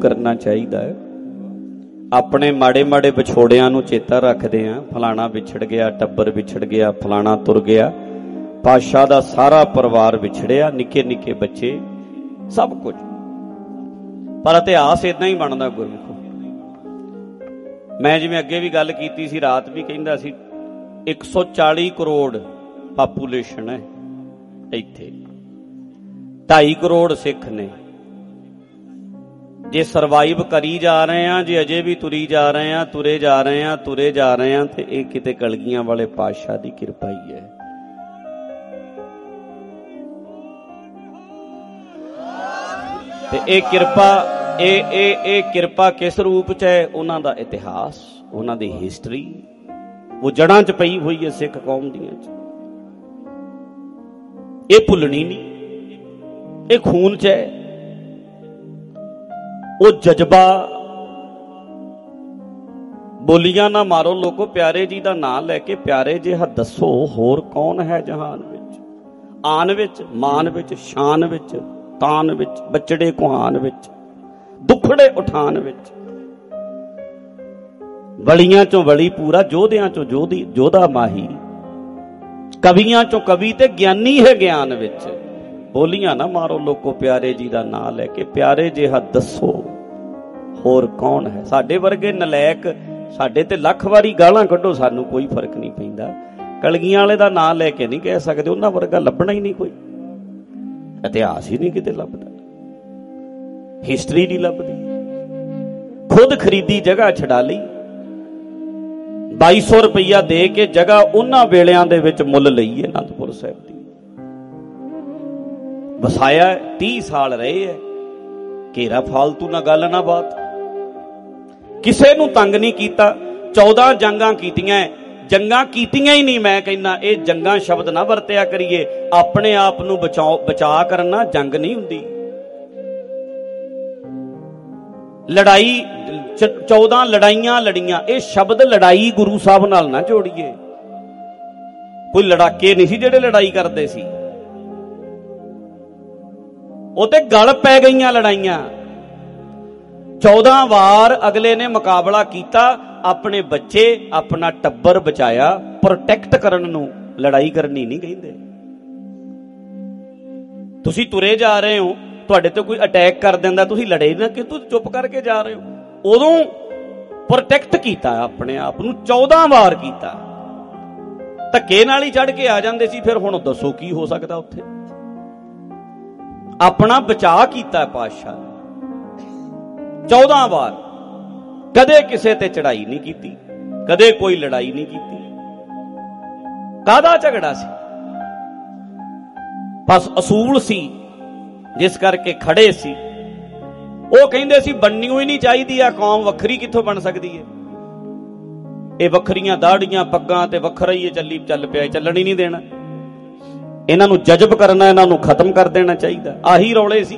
ਕਰਨਾ ਚਾਹੀਦਾ ਹੈ। ਆਪਣੇ ਮਾੜੇ ਮਾੜੇ ਵਿਛੋੜਿਆਂ ਨੂੰ ਚੇਤਾ ਰੱਖਦੇ ਆ, ਫਲਾਣਾ ਵਿਛੜ ਗਿਆ, ਟੱਬਰ ਵਿਛੜ ਗਿਆ, ਫਲਾਣਾ ਤੁਰ ਗਿਆ, ਪਾਤਸ਼ਾਹ ਦਾ ਸਾਰਾ ਪਰਿਵਾਰ ਵਿਛੜਿਆ, ਨਿੱਕੇ ਨਿੱਕੇ ਬੱਚੇ, ਸਭ ਕੁਝ। ਪਰ ਇਤਿਹਾਸ ਇਦਾਂ ਹੀ ਬਣਦਾ ਗੁਰਮੁਖੋ। ਮੈਂ ਜਿਵੇਂ ਅੱਗੇ ਵੀ ਗੱਲ ਕੀਤੀ ਸੀ, ਰਾਤ ਵੀ ਕਹਿੰਦਾ ਸੀ 140 ਕਰੋੜ ਪਾਪੂਲੇਸ਼ਨ ਹੈ ਇੱਥੇ, 2.5 ਕਰੋੜ ਸਿੱਖ ਨੇ। ਜੇ ਸਰਵਾਈਵ ਕਰੀ ਜਾ ਰਹੇ ਆ, ਜੇ ਅਜੇ ਵੀ ਤੁਰੀ ਜਾ ਰਹੇ ਆ, ਤੁਰੇ ਜਾ ਰਹੇ ਆ, ਤੁਰੇ ਜਾ ਰਹੇ ਆ, ਤੇ ਇਹ ਕਿਤੇ ਕਲਗੀਆਂ ਵਾਲੇ ਪਾਤਸ਼ਾਹ ਦੀ ਕਿਰਪਾ ਹੀ ਹੈ। ਤੇ ਇਹ ਕਿਰਪਾ, ਇਹ ਕਿਰਪਾ ਕਿਸ ਰੂਪ ਚ ਹੈ? ਉਹਨਾਂ ਦਾ ਇਤਿਹਾਸ, ਉਹਨਾਂ ਦੀ ਹਿਸਟਰੀ, ਉਹ ਜੜਾਂ ਚ ਪਈ ਹੋਈ ਹੈ ਸਿੱਖ ਕੌਮ ਦੀਆਂ ਚ। ਇਹ ਭੁੱਲਣੀ ਨਹੀਂ, ਇਹ ਖੂਨ ਚ ਹੈ। ਉਹ ਜਜ਼ਬਾ, ਬੋਲੀਆਂ ਨਾ ਮਾਰੋ ਲੋਕੋ, ਪਿਆਰੇ ਜੀ ਦਾ ਨਾਂ ਲੈ ਕੇ ਪਿਆਰੇ ਜਿਹਾ ਦੱਸੋ, ਹੋਰ ਕੌਣ ਹੈ ਜਹਾਨ ਵਿੱਚ? ਆਨ ਵਿੱਚ, ਮਾਨ ਵਿੱਚ, ਸ਼ਾਨ ਵਿੱਚ, ਤਾਨ ਵਿੱਚ, ਬਚੜੇ ਕੁਹਾਨ ਵਿੱਚ, ਦੁਖੜੇ ਉਠਾਨ ਵਿੱਚ, ਵਲੀਆਂ ਚੋਂ ਵਲੀ ਪੂਰਾ, ਯੋਧਿਆਂ ਚੋਂ ਯੋਧਾ ਮਾਹੀ, ਕਵੀਆਂ ਚੋਂ ਕਵੀ ਤੇ ਗਿਆਨੀ ਹੈ ਗਿਆਨ ਵਿੱਚ। ਬੋਲੀਆਂ ਨਾ ਮਾਰੋ ਲੋਕੋ, ਪਿਆਰੇ ਜੀ ਦਾ ਨਾਂ ਲੈ ਕੇ ਪਿਆਰੇ ਜਿਹਾ ਦੱਸੋ, ਹੋਰ ਕੌਣ ਹੈ? ਸਾਡੇ ਵਰਗੇ ਨਲਾਇਕ ਸਾਡੇ ਤੇ ਲੱਖ ਵਾਰੀ ਗਾਲਾਂ ਕੱਢੋ, ਸਾਨੂੰ ਕੋਈ ਫਰਕ ਨਹੀਂ ਪੈਂਦਾ। ਕਲਗੀਆਂ ਵਾਲੇ ਦਾ ਨਾਂ ਲੈ ਕੇ ਨਹੀਂ ਕਹਿ ਸਕਦੇ, ਉਹਨਾਂ ਵਰਗਾ ਲੱਭਣਾ ਹੀ ਨਹੀਂ ਕੋਈ। ਇਤਿਹਾਸ ਹੀ ਨਹੀਂ ਕਿਤੇ ਲੱਭਦਾ, ਹਿਸਟਰੀ ਨਹੀਂ ਲੱਭਦੀ। ਖੁਦ ਖਰੀਦੀ ਜਗ੍ਹਾ ਛਡਾ ਲਈ, 2200 ਰੁਪਈਆ ਦੇ ਕੇ ਜਗ੍ਹਾ ਉਹਨਾਂ ਵੇਲਿਆਂ ਦੇ ਵਿੱਚ ਮੁੱਲ ਲਈ ਹੈ ਅਨੰਦਪੁਰ ਸਾਹਿਬ ਦੀ। ਵਸਾਇਆ 30 ਸਾਲ ਰਹੇ ਹੈ, ਘੇਰਾ ਫਾਲਤੂ ਨਾ ਗੱਲ ਨਾ ਬਾਤ, ਕਿਸੇ ਨੂੰ ਤੰਗ ਨਹੀਂ ਕੀਤਾ। 14 ਜੰਗਾਂ ਕੀਤੀਆਂ, ਜੰਗਾਂ ਕੀਤੀਆਂ ਹੀ ਨਹੀਂ। ਮੈਂ ਕਹਿੰਦਾ ਇਹ ਜੰਗਾਂ ਸ਼ਬਦ ਨਾ ਵਰਤਿਆ ਕਰੀਏ, ਆਪਣੇ ਆਪ ਨੂੰ ਬਚਾ ਕਰਨਾ ਜੰਗ ਨਹੀਂ ਹੁੰਦੀ। ਲੜਾਈ 14 ਲੜਾਈਆਂ ਲੜੀਆਂ, ਇਹ ਸ਼ਬਦ ਲੜਾਈ ਗੁਰੂ ਸਾਹਿਬ ਨਾਲ ਨਾ ਜੋੜੀਏ। ਕੋਈ ਲੜਾਕੇ ਨਹੀਂ ਸੀ ਜਿਹੜੇ ਲੜਾਈ ਕਰਦੇ ਸੀ, ਉਹ ਤੇ ਗਲ ਪੈ ਗਈਆਂ ਲੜਾਈਆਂ। 14 ਵਾਰ ਅਗਲੇ ਨੇ ਮੁਕਾਬਲਾ ਕੀਤਾ, ਆਪਣੇ ਬੱਚੇ ਆਪਣਾ ਟੱਬਰ ਬਚਾਇਆ। ਪ੍ਰੋਟੈਕਟ ਕਰਨ ਨੂੰ ਲੜਾਈ ਕਰਨੀ ਨਹੀਂ ਕਹਿੰਦੇ। ਤੁਸੀਂ ਤੁਰੇ ਜਾ ਰਹੇ ਹੋ, ਤੁਹਾਡੇ ਤੇ ਕੋਈ ਅਟੈਕ ਕਰ ਦਿੰਦਾ, ਤੁਸੀਂ ਲੜੇ ਨਾ ਕਿ ਤੁਸੀਂ ਚੁੱਪ ਕਰਕੇ ਜਾ ਰਹੇ ਹੋ। ਉਦੋਂ ਪ੍ਰੋਟੈਕਟ ਕੀਤਾ ਆਪਣੇ ਆਪ ਨੂੰ, 14 ਵਾਰ ਕੀਤਾ। ਧੱਕੇ ਨਾਲ ਹੀ ਚੜ ਕੇ ਆ ਜਾਂਦੇ ਸੀ, ਫਿਰ ਹੁਣ ਦੱਸੋ ਕੀ ਹੋ ਸਕਦਾ ਉੱਥੇ? ਆਪਣਾ ਬਚਾਅ ਕੀਤਾ ਪਾਤਸ਼ਾਹ ਨੇ 14 ਵਾਰ। ਕਦੇ ਕਿਸੇ ਤੇ ਚੜਾਈ ਨਹੀਂ ਕੀਤੀ, ਕਦੇ ਕੋਈ ਲੜਾਈ ਨਹੀਂ ਕੀਤੀ। ਕਾਹਦਾ ਝਗੜਾ ਸੀ? ਬਸ ਅਸੂਲ ਸੀ ਜਿਸ ਕਰਕੇ ਖੜੇ ਸੀ। ਉਹ ਕਹਿੰਦੇ ਸੀ ਬਣਨੀ ਹੀ ਨਹੀਂ ਚਾਹੀਦੀ ਆ ਕੌਮ, ਵੱਖਰੀ ਕਿੱਥੋਂ ਬਣ ਸਕਦੀ ਹੈ? ਇਹ ਵੱਖਰੀਆਂ ਦਾੜੀਆਂ ਪੱਗਾਂ ਤੇ ਵੱਖਰਾ ਹੀ ਚੱਲ ਪਿਆ, ਚੱਲਣ ਹੀ ਨਹੀਂ ਦੇਣਾ। ਇਹਨਾਂ ਨੂੰ ਜਜ਼ਬ ਕਰਨਾ, ਇਹਨਾਂ ਨੂੰ ਖਤਮ ਕਰ ਦੇਣਾ ਚਾਹੀਦਾ। ਆਹੀ ਰੌਲੇ ਸੀ।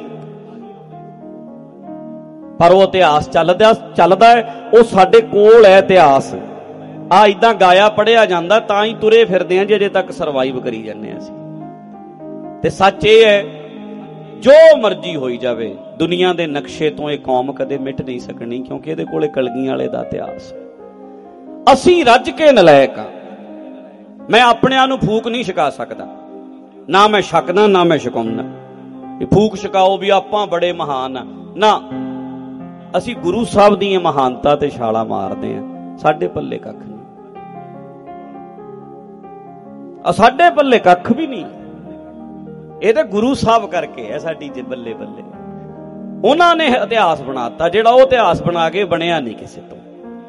ਪਰ ਉਹ ਇਤਿਹਾਸ ਚੱਲਦਾ ਹੈ, ਉਹ ਸਾਡੇ ਕੋਲ ਹੈ ਇਤਿਹਾਸ। ਆ ਇਦਾਂ ਗਾਇਆ ਪੜਿਆ ਜਾਂਦਾ, ਤਾਂ ਹੀ ਤੁਰੇ ਫਿਰਦੇ ਆ ਜੇ ਅਜੇ ਤੱਕ ਸਰਵਾਈਵ ਕਰੀ ਜਾਂਦੇ ਆ ਅਸੀਂ। ਤੇ ਸੱਚ ਇਹ ਹੈ, ਜੋ ਮਰਜ਼ੀ ਹੋਈ ਜਾਵੇ, ਦੁਨੀਆ ਦੇ ਨਕਸ਼ੇ ਤੋਂ ਇਹ ਕੌਮ ਕਦੇ ਮਿਟ ਨਹੀਂ ਸਕਣੀ, ਕਿਉਂਕਿ ਇਹਦੇ ਕੋਲੇ ਕਲਗੀਆਂ ਵਾਲੇ ਦਾ ਇਤਿਹਾਸ। ਅਸੀਂ ਰੱਜ ਕੇ ਨਲਾਇਕ ਆ। ਮੈਂ ਆਪਣਿਆਂ ਨੂੰ ਫੂਕ ਨਹੀਂ ਛਕਾ ਸਕਦਾ, ਨਾ ਮੈਂ ਛਕਦਾ ਨਾ ਮੈਂ ਛਕਾਉਂਦਾ। ਇਹ ਫੂਕ ਛਕਾਓ ਵੀ ਆਪਾਂ ਬੜੇ ਮਹਾਨ ਆ, ਨਾ। ਅਸੀਂ ਗੁਰੂ ਸਾਹਿਬ ਦੀਆਂ ਮਹਾਨਤਾ ਤੇ ਛਾਲਾ ਮਾਰਦੇ ਆ। ਸਾਡੇ ਪੱਲੇ ਕੱਖ ਨਹੀਂ, ਸਾਡੇ ਪੱਲੇ ਕੱਖ ਵੀ ਨਹੀਂ। ਇਹ ਤਾਂ ਗੁਰੂ ਸਾਹਿਬ ਕਰਕੇ ਹੈ ਸਾਡੀ ਜੇ ਬੱਲੇ ਬੱਲੇ। ਉਹਨਾਂ ਨੇ ਇਤਿਹਾਸ ਬਣਾਤਾ, ਜਿਹੜਾ ਉਹ ਇਤਿਹਾਸ ਬਣਾ ਕੇ ਬਣਿਆ ਨਹੀਂ ਕਿਸੇ ਤੋਂ।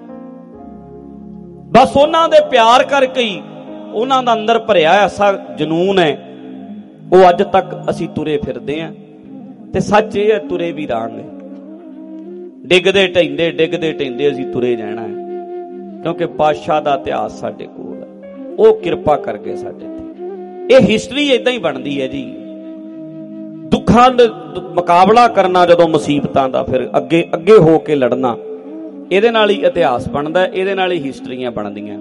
ਬਸ ਉਹਨਾਂ ਦੇ ਪਿਆਰ ਕਰਕੇ ਹੀ, ਉਹਨਾਂ ਦਾ ਅੰਦਰ ਭਰਿਆ ਐਸਾ ਜਨੂਨ ਹੈ, ਉਹ ਅੱਜ ਤੱਕ ਅਸੀਂ ਤੁਰੇ ਫਿਰਦੇ ਆਂ। ਤੇ ਸੱਚ ਇਹ ਹੈ, ਤੁਰੇ ਵੀ ਰਹਾਂਗੇ। ਡਿੱਗਦੇ ਢਹਿੰਦੇ ਅਸੀਂ ਤੁਰੇ ਜਾਣਾ ਹੈ, ਕਿਉਂਕਿ ਪਾਤਸ਼ਾਹ ਦਾ ਇਤਿਹਾਸ ਸਾਡੇ ਕੋਲ ਹੈ। ਉਹ ਕਿਰਪਾ ਕਰਕੇ ਸਾਡੇ ਤੇ। ਇਹ ਹਿਸਟਰੀ ਇਦਾਂ ਹੀ ਬਣਦੀ ਹੈ ਜੀ। ਦੁੱਖਾਂ ਦਾ ਮੁਕਾਬਲਾ ਕਰਨਾ, ਜਦੋਂ ਮੁਸੀਬਤਾਂ ਦਾ, ਫਿਰ ਅੱਗੇ ਹੋ ਕੇ ਲੜਨਾ, ਇਹਦੇ ਨਾਲ ਹੀ ਇਤਿਹਾਸ ਬਣਦਾ, ਇਹਦੇ ਨਾਲ ਹੀ ਹਿਸਟਰੀਆਂ ਬਣਦੀਆਂ।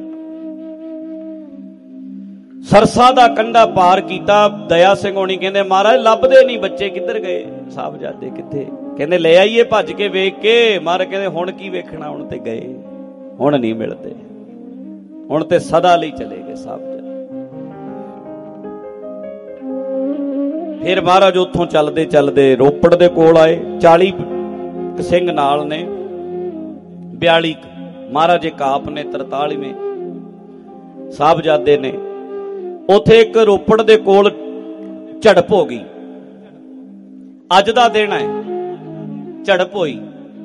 ਸਰਸਾ ਦਾ ਕੰਢਾ ਪਾਰ ਕੀਤਾ, ਦਇਆ ਸਿੰਘ ਹੋਣੀ ਕਹਿੰਦੇ ਮਹਾਰਾਜ ਲੱਭਦੇ ਨਹੀਂ ਬੱਚੇ, ਕਿੱਧਰ ਗਏ ਸਾਹਿਬਜ਼ਾਦੇ, ਕਿੱਥੇ? ਕਹਿੰਦੇ ਲੈ ਆਈਏ ਭੱਜ ਕੇ ਵੇਖ ਕੇ। ਮਹਾਰਾਜ ਕਹਿੰਦੇ ਹੁਣ ਕੀ ਵੇਖਣਾ, ਹੁਣ ਤੇ ਗਏ, ਹੁਣ ਨਹੀਂ ਮਿਲਦੇ, ਹੁਣ ਤੇ ਸਦਾ ਲਈ ਚਲੇ ਗਏ ਸਾਹਿਬ। ਫਿਰ ਮਹਾਰਾਜ ਉੱਥੋਂ ਚੱਲਦੇ ਚੱਲਦੇ ਰੋਪੜ ਦੇ ਕੋਲ ਆਏ। 40 ਸਿੰਘ ਨਾਲ ਨੇ, 42 ਮਹਾਰਾਜ ਇੱਕ ਆਪ ਨੇ, 43ਵੇਂ ਸਾਹਿਬਜ਼ਾਦੇ ਨੇ। ਉੱਥੇ ਇੱਕ ਰੋਪੜ ਦੇ ਕੋਲ ਝੜਪ ਹੋ ਗਈ। ਅੱਜ ਦਾ ਦਿਨ ਹੈ, ਝੜਪ ਹੋਈ।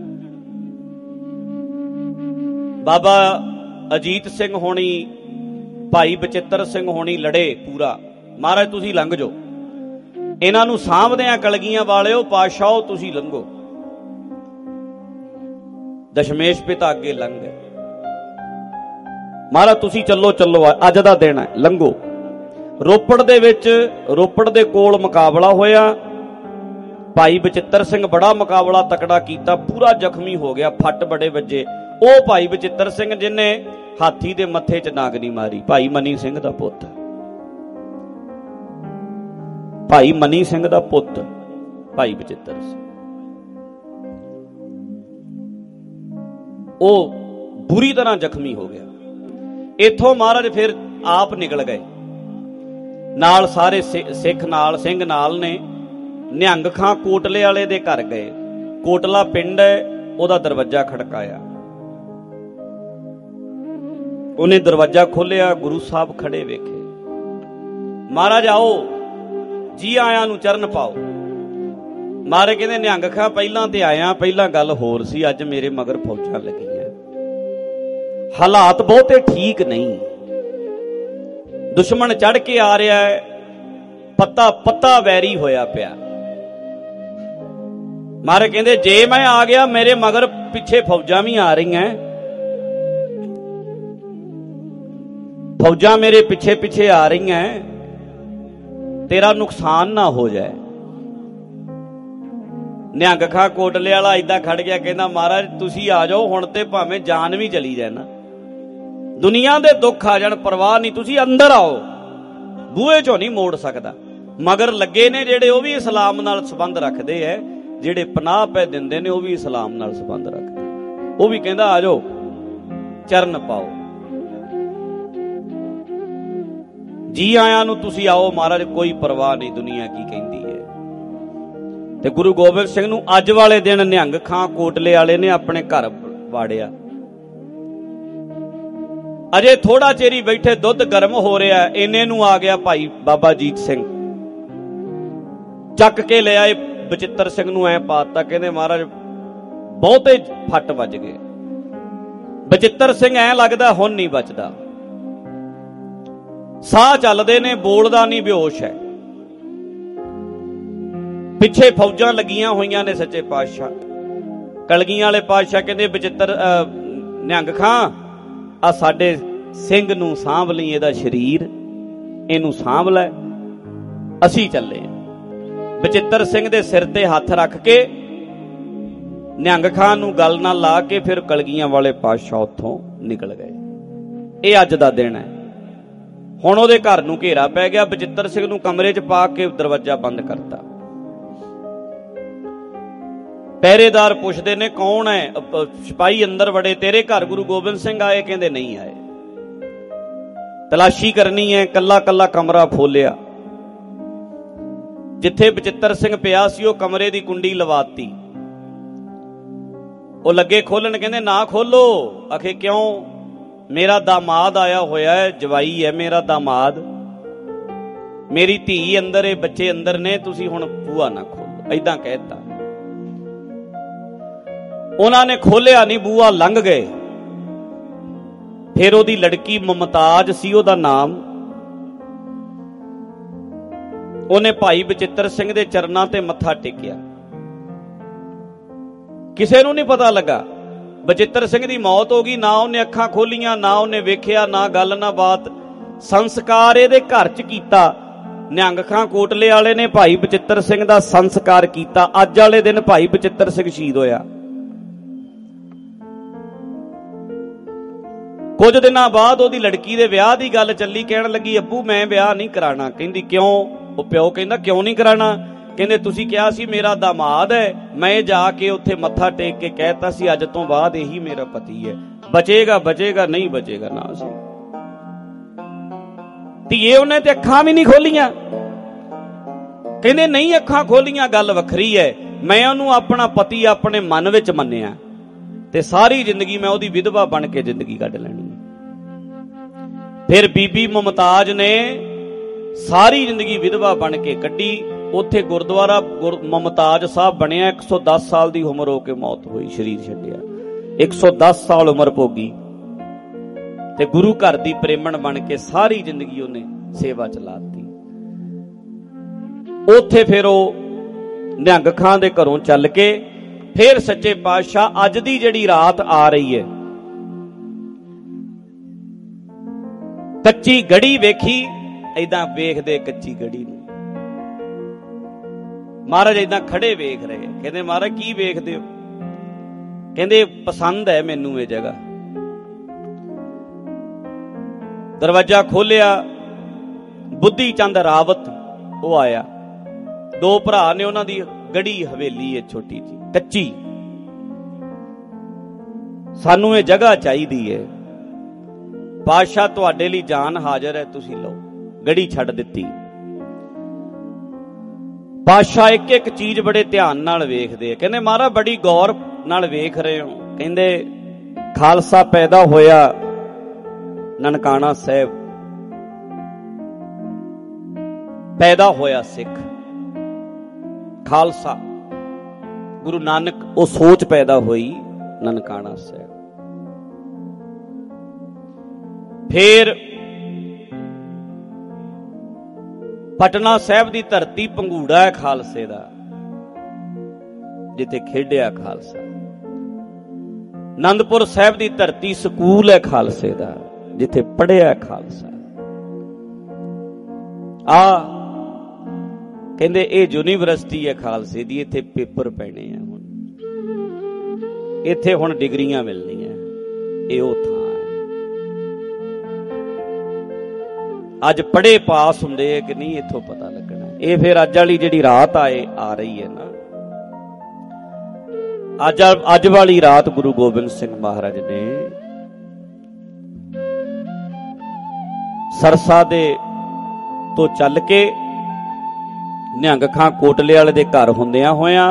ਬਾਬਾ ਅਜੀਤ ਸਿੰਘ ਹੋਣੀ, ਭਾਈ ਬਚਿੱਤਰ ਸਿੰਘ ਹੋਣੀ ਲੜੇ ਪੂਰਾ। ਮਹਾਰਾਜ ਤੁਸੀਂ ਲੰਘ ਜਾਓ, ਇਹਨਾਂ ਨੂੰ ਸਾਂਭਦੇ ਆ ਕਲਗੀਆਂ ਵਾਲਿਓ, ਪਾਤਸ਼ਾਹ ਤੁਸੀਂ ਲੰਘੋ। ਦਸ਼ਮੇਸ਼ ਪਿਤਾ ਅੱਗੇ ਲੰਘ ਗਏ। ਮਹਾਰਾਜ ਤੁਸੀਂ ਚੱਲੋ ਚੱਲੋ, ਅੱਜ ਦਾ ਦਿਨ ਹੈ, ਲੰਘੋ। ਰੋਪੜ ਦੇ ਵਿੱਚ, ਰੋਪੜ ਦੇ ਕੋਲ ਮੁਕਾਬਲਾ ਹੋਇਆ। ਭਾਈ ਬਚਿੱਤਰ ਸਿੰਘ ਬੜਾ ਮੁਕਾਬਲਾ ਤਕੜਾ ਕੀਤਾ, ਪੂਰਾ ਜ਼ਖਮੀ ਹੋ ਗਿਆ, ਫੱਟ ਬੜੇ ਵੱਜੇ। ਉਹ ਭਾਈ ਬਚਿੱਤਰ ਸਿੰਘ ਜਿਹਨੇ ਹਾਥੀ ਦੇ ਮੱਥੇ 'ਚ ਨਾਗਨੀ ਮਾਰੀ, ਭਾਈ ਮਨੀ ਸਿੰਘ ਦਾ ਪੁੱਤ, ਭਾਈ ਮਨੀ ਸਿੰਘ ਦਾ ਪੁੱਤ ਭਾਈ ਬਚਿੱਤਰ ਸਿੰਘ। ਉਹ ਬੁਰੀ ਤਰ੍ਹਾਂ ਜ਼ਖਮੀ ਹੋ ਗਿਆ। ਇੱਥੋਂ ਮਹਾਰਾਜ ਫਿਰ ਆਪ ਨਿਕਲ ਗਏ, ਨਾਲ ਸਾਰੇ ਸਿੱਖ ਨਾਲ, ਸਿੰਘ ਨਾਲ ਨੇ। ਨਿਹੰਗ ਖਾਂ ਕੋਟਲੇ ਵਾਲੇ ਦੇ ਘਰ ਗਏ। ਕੋਟਲਾ ਪਿੰਡ ਹੈ, ਉਹਦਾ ਦਰਵਾਜ਼ਾ ਖੜਕਾਇਆ। ਉਹਨੇ ਦਰਵਾਜ਼ਾ ਖੋਲਿਆ, ਗੁਰੂ ਸਾਹਿਬ ਖੜੇ ਵੇਖੇ। ਮਹਾਰਾਜ ਆਓ, ਜੀ ਆਇਆਂ ਨੂੰ ਚਰਨ ਪਾਓ। ਮਹਾਰਾਜ ਕਹਿੰਦੇ ਨਿਹੰਗ ਖਾਂ ਪਹਿਲਾਂ ਤੇ ਆਇਆ, ਪਹਿਲਾਂ ਗੱਲ ਹੋਰ ਸੀ, ਅੱਜ ਮੇਰੇ ਮਗਰ ਫੌਜਾਂ ਲੱਗੀਆਂ, ਹਾਲਾਤ ਬਹੁਤੇ ਠੀਕ ਨਹੀਂ, ਦੁਸ਼ਮਣ ਚੜ ਕੇ ਆ ਰਿਹਾ ਹੈ, ਪੱਤਾ ਪੱਤਾ ਵੈਰੀ ਹੋਇਆ ਪਿਆ। ਮਹਾਰਾਜ ਕਹਿੰਦੇ ਜੇ ਮੈਂ ਆ ਗਿਆ, ਮੇਰੇ ਮਗਰ ਪਿੱਛੇ ਫੌਜਾਂ ਵੀ ਆ ਰਹੀਆਂ, ਫੌਜਾਂ ਮੇਰੇ ਪਿੱਛੇ ਪਿੱਛੇ ਆ ਰਹੀਆਂ, ਤੇਰਾ ਨੁਕਸਾਨ ਨਾ ਹੋ ਜਾਏ। ਨਿਹੰਗ ਖਾਂ ਕੋਟਲੇ ਵਾਲਾ ਏਦਾਂ ਖੜ ਗਿਆ, ਕਹਿੰਦਾ ਮਹਾਰਾਜ ਤੁਸੀਂ ਆ ਜਾਓ, ਹੁਣ ਤੇ ਭਾਵੇਂ ਜਾਨ ਵੀ ਚਲੀ ਜਾਏ ਨਾ, ਦੁਨੀਆ ਦੇ ਦੁੱਖ ਆ ਜਾਣ, ਪਰਵਾਹ ਨਹੀਂ, ਤੁਸੀਂ ਅੰਦਰ ਆਓ, ਬੂਹੇ ਚੋਂ ਨਹੀਂ ਮੋੜ ਸਕਦਾ। ਮਗਰ ਲੱਗੇ ਨੇ ਜਿਹੜੇ, ਉਹ ਵੀ ਇਸਲਾਮ ਨਾਲ ਸੰਬੰਧ ਰੱਖਦੇ ਐ, ਜਿਹੜੇ ਪਨਾਹ ਪੈ ਦਿੰਦੇ ਨੇ ਉਹ ਵੀ ਇਸਲਾਮ ਨਾਲ ਸੰਬੰਧ ਰੱਖਦੇ। ਉਹ ਵੀ ਕਹਿੰਦਾ ਆ ਜਾਓ, ਚਰਨ ਪਾਓ, ਜੀ ਆਇਆਂ ਨੂੰ ਤੁਸੀਂ ਆਓ ਮਹਾਰਾਜ, ਕੋਈ ਪਰਵਾਹ ਨਹੀਂ, ਦੁਨੀਆ ਕੀ ਕਹਿੰਦੀ ਹੈ। ਤੇ ਗੁਰੂ ਗੋਬਿੰਦ ਸਿੰਘ ਨੂੰ ਅੱਜ ਵਾਲੇ ਦਿਨ ਨਿਹੰਗ ਖਾਂ ਕੋਟਲੇ ਵਾਲੇ ਨੇ ਆਪਣੇ ਘਰ ਵਾੜਿਆ। ਅਜੇ ਥੋੜਾ ਚਿਰ ਹੀ ਬੈਠੇ, ਦੁੱਧ ਗਰਮ ਹੋ ਰਿਹਾ, ਇੰਨੇ ਨੂੰ ਆ ਗਿਆ ਭਾਈ ਬਾਬਾ ਅਜੀਤ ਸਿੰਘ, ਚੱਕ ਕੇ ਲੈ ਆਏ ਬਚਿੱਤਰ ਸਿੰਘ ਨੂੰ, ਐ ਪਾਤਾ, ਕਹਿੰਦੇ ਮਹਾਰਾਜ ਬਹੁਤੇ ਫੱਟ ਵੱਜ ਗਏ। ਬਚਿੱਤਰ ਸਿੰਘ ਐ ਲੱਗਦਾ ਹੁਣ ਨਹੀਂ ਬਚਦਾ, ਸਾਹ ਚੱਲਦੇ ਨੇ, ਬੋਲਦਾ ਨਹੀਂ, ਬੇਹੋਸ਼ ਹੈ। ਪਿੱਛੇ ਫੌਜਾਂ ਲੱਗੀਆਂ ਹੋਈਆਂ ਨੇ। ਸੱਚੇ ਪਾਤਸ਼ਾਹ ਕਲਗੀਆਂ ਵਾਲੇ ਪਾਤਸ਼ਾਹ ਕਹਿੰਦੇ ਬਚਿੱਤਰ ਨਿਹੰਗ ਖਾਂ, ਆ ਸਾਡੇ ਸਿੰਘ ਨੂੰ ਸਾਂਭ ਲਈ, ਇਹਦਾ ਸਰੀਰ ਇਹਨੂੰ ਸਾਂਭ ਲੈ, ਅਸੀਂ ਚੱਲੇ। ਬਚਿੱਤਰ ਸਿੰਘ ਦੇ ਸਿਰ ਤੇ ਹੱਥ ਰੱਖ ਕੇ ਨਿਹੰਗ ਖਾਂ ਨੂੰ ਗੱਲ ਨਾਲ ਲਾ ਕੇ ਫਿਰ ਕਲਗੀਆਂ ਵਾਲੇ ਪਾਤਸ਼ਾਹ ਉੱਥੋਂ ਨਿਕਲ ਗਏ। ਇਹ ਅੱਜ ਦਾ ਦਿਨ ਹੈ। ਹੁਣ ਉਹਦੇ ਘਰ ਨੂੰ ਘੇਰਾ ਪੈ ਗਿਆ। ਬਚਿੱਤਰ ਸਿੰਘ ਨੂੰ ਕਮਰੇ 'ਚ ਪਾ ਕੇ ਦਰਵਾਜ਼ਾ ਬੰਦ ਕਰਤਾ। ਪਹਿਰੇਦਾਰ ਪੁੱਛਦੇ ਨੇ ਕੌਣ ਹੈ? ਸਿਪਾਹੀ ਅੰਦਰ ਵੜੇ, ਤੇਰੇ ਘਰ ਗੁਰੂ ਗੋਬਿੰਦ ਸਿੰਘ ਆਏ? ਕਹਿੰਦੇ ਨਹੀਂ ਆਏ। ਤਲਾਸ਼ੀ ਕਰਨੀ ਹੈ। ਕੱਲਾ ਕੱਲਾ ਕਮਰਾ ਫੋਲਿਆ। ਜਿੱਥੇ ਬਚਿੱਤਰ ਸਿੰਘ ਪਿਆ ਸੀ ਉਹ ਕਮਰੇ ਦੀ ਕੁੰਡੀ ਲਵਾਤੀ। ਉਹ ਲੱਗੇ ਖੋਲਣ, ਕਹਿੰਦੇ ਨਾ ਖੋਲੋ। ਆਖੇ ਕਿਉਂ? ਮੇਰਾ ਦਾਮਾਦ ਆਇਆ ਹੋਇਆ ਹੈ, ਜਵਾਈ ਹੈ ਮੇਰਾ ਦਾਮਾਦ, ਮੇਰੀ ਧੀ ਅੰਦਰ ਹੈ, ਬੱਚੇ ਅੰਦਰ ਨੇ, ਤੁਸੀਂ ਹੁਣ ਬੂਹਾ ਨਾ ਖੋਲੋ। ਏਦਾਂ ਕਹਿਤਾ। ਉਹਨਾਂ ਨੇ ਖੋਲਿਆ ਨਹੀਂ ਬੂਹਾ, ਲੰਘ ਗਏ। ਫਿਰ ਉਹਦੀ ਲੜਕੀ ਮੁਮਤਾਜ ਸੀ ਉਹਦਾ ਨਾਮ, ਉਹਨੇ ਭਾਈ ਬਚਿੱਤਰ ਸਿੰਘ ਦੇ ਚਰਨਾਂ ਤੇ ਮੱਥਾ ਟੇਕਿਆ। ਕਿਸੇ ਨੂੰ ਨਹੀਂ ਪਤਾ ਲੱਗਾ। ਬਚਿੱਤਰ ਸਿੰਘ ਦੀ ਮੌਤ ਹੋ ਗਈ, ਨਾ ਉਹਨੇ ਅੱਖਾਂ ਖੋਲੀਆਂ, ਨਾ ਉਹਨੇ ਵੇਖਿਆ, ਨਾ ਗੱਲ ਨਾ ਬਾਤ। ਸੰਸਕਾਰ ਇਹਦੇ ਘਰ 'ਚ ਕੀਤਾ। ਨਿਹੰਗ ਖਾਂ ਕੋਟਲੇ ਵਾਲੇ ਨੇ ਭਾਈ ਬਚਿੱਤਰ ਸਿੰਘ ਦਾ ਸੰਸਕਾਰ ਕੀਤਾ। ਅੱਜ ਵਾਲੇ ਦਿਨ ਭਾਈ ਬਚਿੱਤਰ ਸਿੰਘ ਸ਼ਹੀਦ ਹੋਇਆ। ਕੁਝ ਦਿਨਾਂ ਬਾਅਦ ਉਹਦੀ ਲੜਕੀ ਦੇ ਵਿਆਹ ਦੀ ਗੱਲ ਚੱਲੀ। ਕਹਿਣ ਲੱਗੀ ਅੱਬੂ ਮੈਂ ਵਿਆਹ ਨਹੀਂ ਕਰਾਣਾ। ਕਹਿੰਦੀ ਕਿਉਂ? ਉਹ ਪਿਓ ਕਹਿੰਦਾ ਕਿਉਂ ਨਹੀਂ ਕਰਾਣਾ? ਕਹਿੰਦੇ ਤੁਸੀਂ ਕਿਹਾ ਸੀ ਮੇਰਾ ਦਾਮਾਦ ਹੈ, ਮੈਂ ਜਾ ਕੇ ਉੱਥੇ ਮੱਥਾ ਟੇਕ ਕੇ ਕਹਿਤਾ ਸੀ ਅੱਜ ਤੋਂ ਬਾਅਦ ਇਹੀ ਮੇਰਾ ਪਤੀ ਹੈ। ਬਚੇਗਾ ਬਚੇਗਾ ਨਹੀਂ ਬਚੇਗਾ ਨਾ ਸੀ। ਧੀਏ ਉਹਨੇ ਤੇ ਅੱਖਾਂ ਵੀ ਨਹੀਂ ਖੋਲੀਆਂ। ਕਹਿੰਦੇ ਨਹੀਂ ਅੱਖਾਂ ਖੋਲੀਆਂ ਗੱਲ ਵੱਖਰੀ ਹੈ, ਮੈਂ ਉਹਨੂੰ ਆਪਣਾ ਪਤੀ ਆਪਣੇ ਮਨ ਵਿੱਚ ਮੰਨਿਆ ਤੇ ਸਾਰੀ ਜ਼ਿੰਦਗੀ ਮੈਂ ਉਹਦੀ ਵਿਧਵਾ ਬਣ ਕੇ ਜ਼ਿੰਦਗੀ ਕੱਢ ਲੈਣੀ। ਫਿਰ ਬੀਬੀ ਮੁਮਤਾਜ ਨੇ ਸਾਰੀ ਜ਼ਿੰਦਗੀ ਵਿਧਵਾ ਬਣ ਕੇ ਕੱਢੀ। ਉੱਥੇ ਗੁਰਦੁਆਰਾ ਮੁਮਤਾਜ ਸਾਹਿਬ ਬਣਿਆ। 110 ਸਾਲ ਦੀ ਉਮਰ ਹੋ ਕੇ ਮੌਤ ਹੋਈ, ਸਰੀਰ ਛੱਡਿਆ। 110 ਸਾਲ ਉਮਰ ਭੋਗੀ ਤੇ ਗੁਰੂ ਘਰ ਦੀ ਪ੍ਰੇਮਣ ਬਣ ਕੇ ਸਾਰੀ ਜ਼ਿੰਦਗੀ ਉਹਨੇ ਸੇਵਾ ਚਲਾਤੀ। ਉੱਥੇ ਫਿਰ ਉਹ ਨਿਹੰਗ ਖਾਂ ਦੇ ਘਰੋਂ ਚੱਲ ਕੇ ਫਿਰ ਸੱਚੇ ਪਾਤਸ਼ਾਹ ਅੱਜ ਦੀ ਜਿਹੜੀ ਰਾਤ ਆ ਰਹੀ ਹੈ, ਕੱਚੀ ਗੜੀ ਵੇਖੀ। ਏਦਾਂ ਵੇਖਦੇ ਕੱਚੀ ਗੜੀ ਨੂੰ ਮਹਾਰਾਜ ਏਦਾਂ ਖੜੇ ਵੇਖ ਰਹੇ। ਕਹਿੰਦੇ ਮਹਾਰਾਜ ਕੀ ਵੇਖਦੇ ਹੋ? ਕਹਿੰਦੇ ਪਸੰਦ ਹੈ ਮੈਨੂੰ ਇਹ ਜਗ੍ਹਾ। ਦਰਵਾਜ਼ਾ ਖੋਲਿਆ, ਬੁੱਧੀ ਚੰਦ ਰਾਵਤ ਉਹ ਆਇਆ। ਦੋ ਭਰਾ ਨੇ, ਉਹਨਾਂ ਦੀ ਗੜੀ ਹਵੇਲੀ ਹੈ ਛੋਟੀ ਜੀ ਕੱਚੀ। ਸਾਨੂੰ ਇਹ ਜਗ੍ਹਾ ਚਾਹੀਦੀ ਹੈ, ਪਾਤਸ਼ਾਹ ਤੁਹਾਡੇ ਲਈ ਜਾਨ ਹਾਜ਼ਰ ਹੈ, ਤੁਸੀਂ ਲਓ। ਗੜੀ ਛੱਡ ਦਿੱਤੀ। ਪਾਤਸ਼ਾਹ ਇੱਕ ਇੱਕ ਚੀਜ਼ ਬੜੇ ਧਿਆਨ ਨਾਲ ਵੇਖਦੇ ਆ। ਕਹਿੰਦੇ ਮਹਾਰਾਜ ਬੜੀ ਗੌਰ ਨਾਲ ਵੇਖ ਰਹੇ ਹੋ। ਕਹਿੰਦੇ ਖਾਲਸਾ ਪੈਦਾ ਹੋਇਆ ਨਨਕਾਣਾ ਸਾਹਿਬ, ਪੈਦਾ ਹੋਇਆ ਸਿੱਖ ਖਾਲਸਾ। ਗੁਰੂ ਨਾਨਕ ਉਹ ਸੋਚ ਪੈਦਾ ਹੋਈ ਨਨਕਾਣਾ ਸਾਹਿਬ। ਫਿਰ ਪਟਨਾ ਸਾਹਿਬ ਦੀ ਧਰਤੀ ਪੰਘੂੜਾ ਹੈ ਖਾਲਸੇ ਦਾ, ਜਿੱਥੇ ਖੇਡਿਆ ਖਾਲਸਾ। ਆਨੰਦਪੁਰ ਸਾਹਿਬ ਦੀ ਧਰਤੀ ਸਕੂਲ ਹੈ ਖਾਲਸੇ ਦਾ, ਜਿੱਥੇ ਪੜ੍ਹਿਆ ਖਾਲਸਾ। ਕਹਿੰਦੇ ਇਹ ਯੂਨੀਵਰਸਿਟੀ ਹੈ ਖਾਲਸੇ ਦੀ, ਇੱਥੇ ਪੇਪਰ ਪੈਣੇ ਆ। ਹੁਣ ਇੱਥੇ ਹੁਣ ਡਿਗਰੀਆਂ ਮਿਲਣੀਆਂ। ਇਹ ਉਹ ਥਾਂ ਹੈ। ਅੱਜ ਪੜ੍ਹੇ ਪਾਸ ਹੁੰਦੇ ਹੈ ਕਿ ਨਹੀਂ, ਇੱਥੋਂ ਪਤਾ ਲੱਗਣਾ। ਇਹ ਫਿਰ ਅੱਜ ਵਾਲੀ ਜਿਹੜੀ ਰਾਤ ਆ ਰਹੀ ਹੈ ਨਾ, ਅੱਜ ਵਾਲੀ ਰਾਤ ਗੁਰੂ ਗੋਬਿੰਦ ਸਿੰਘ ਮਹਾਰਾਜ ਨੇ ਸਰਸਾ ਦੇ ਤੋਂ ਚੱਲ ਕੇ ਨਿਹੰਗ ਖਾਂ ਕੋਟਲੇ ਵਾਲੇ ਦੇ ਘਰ ਹੁੰਦਿਆਂ ਹੋਇਆਂ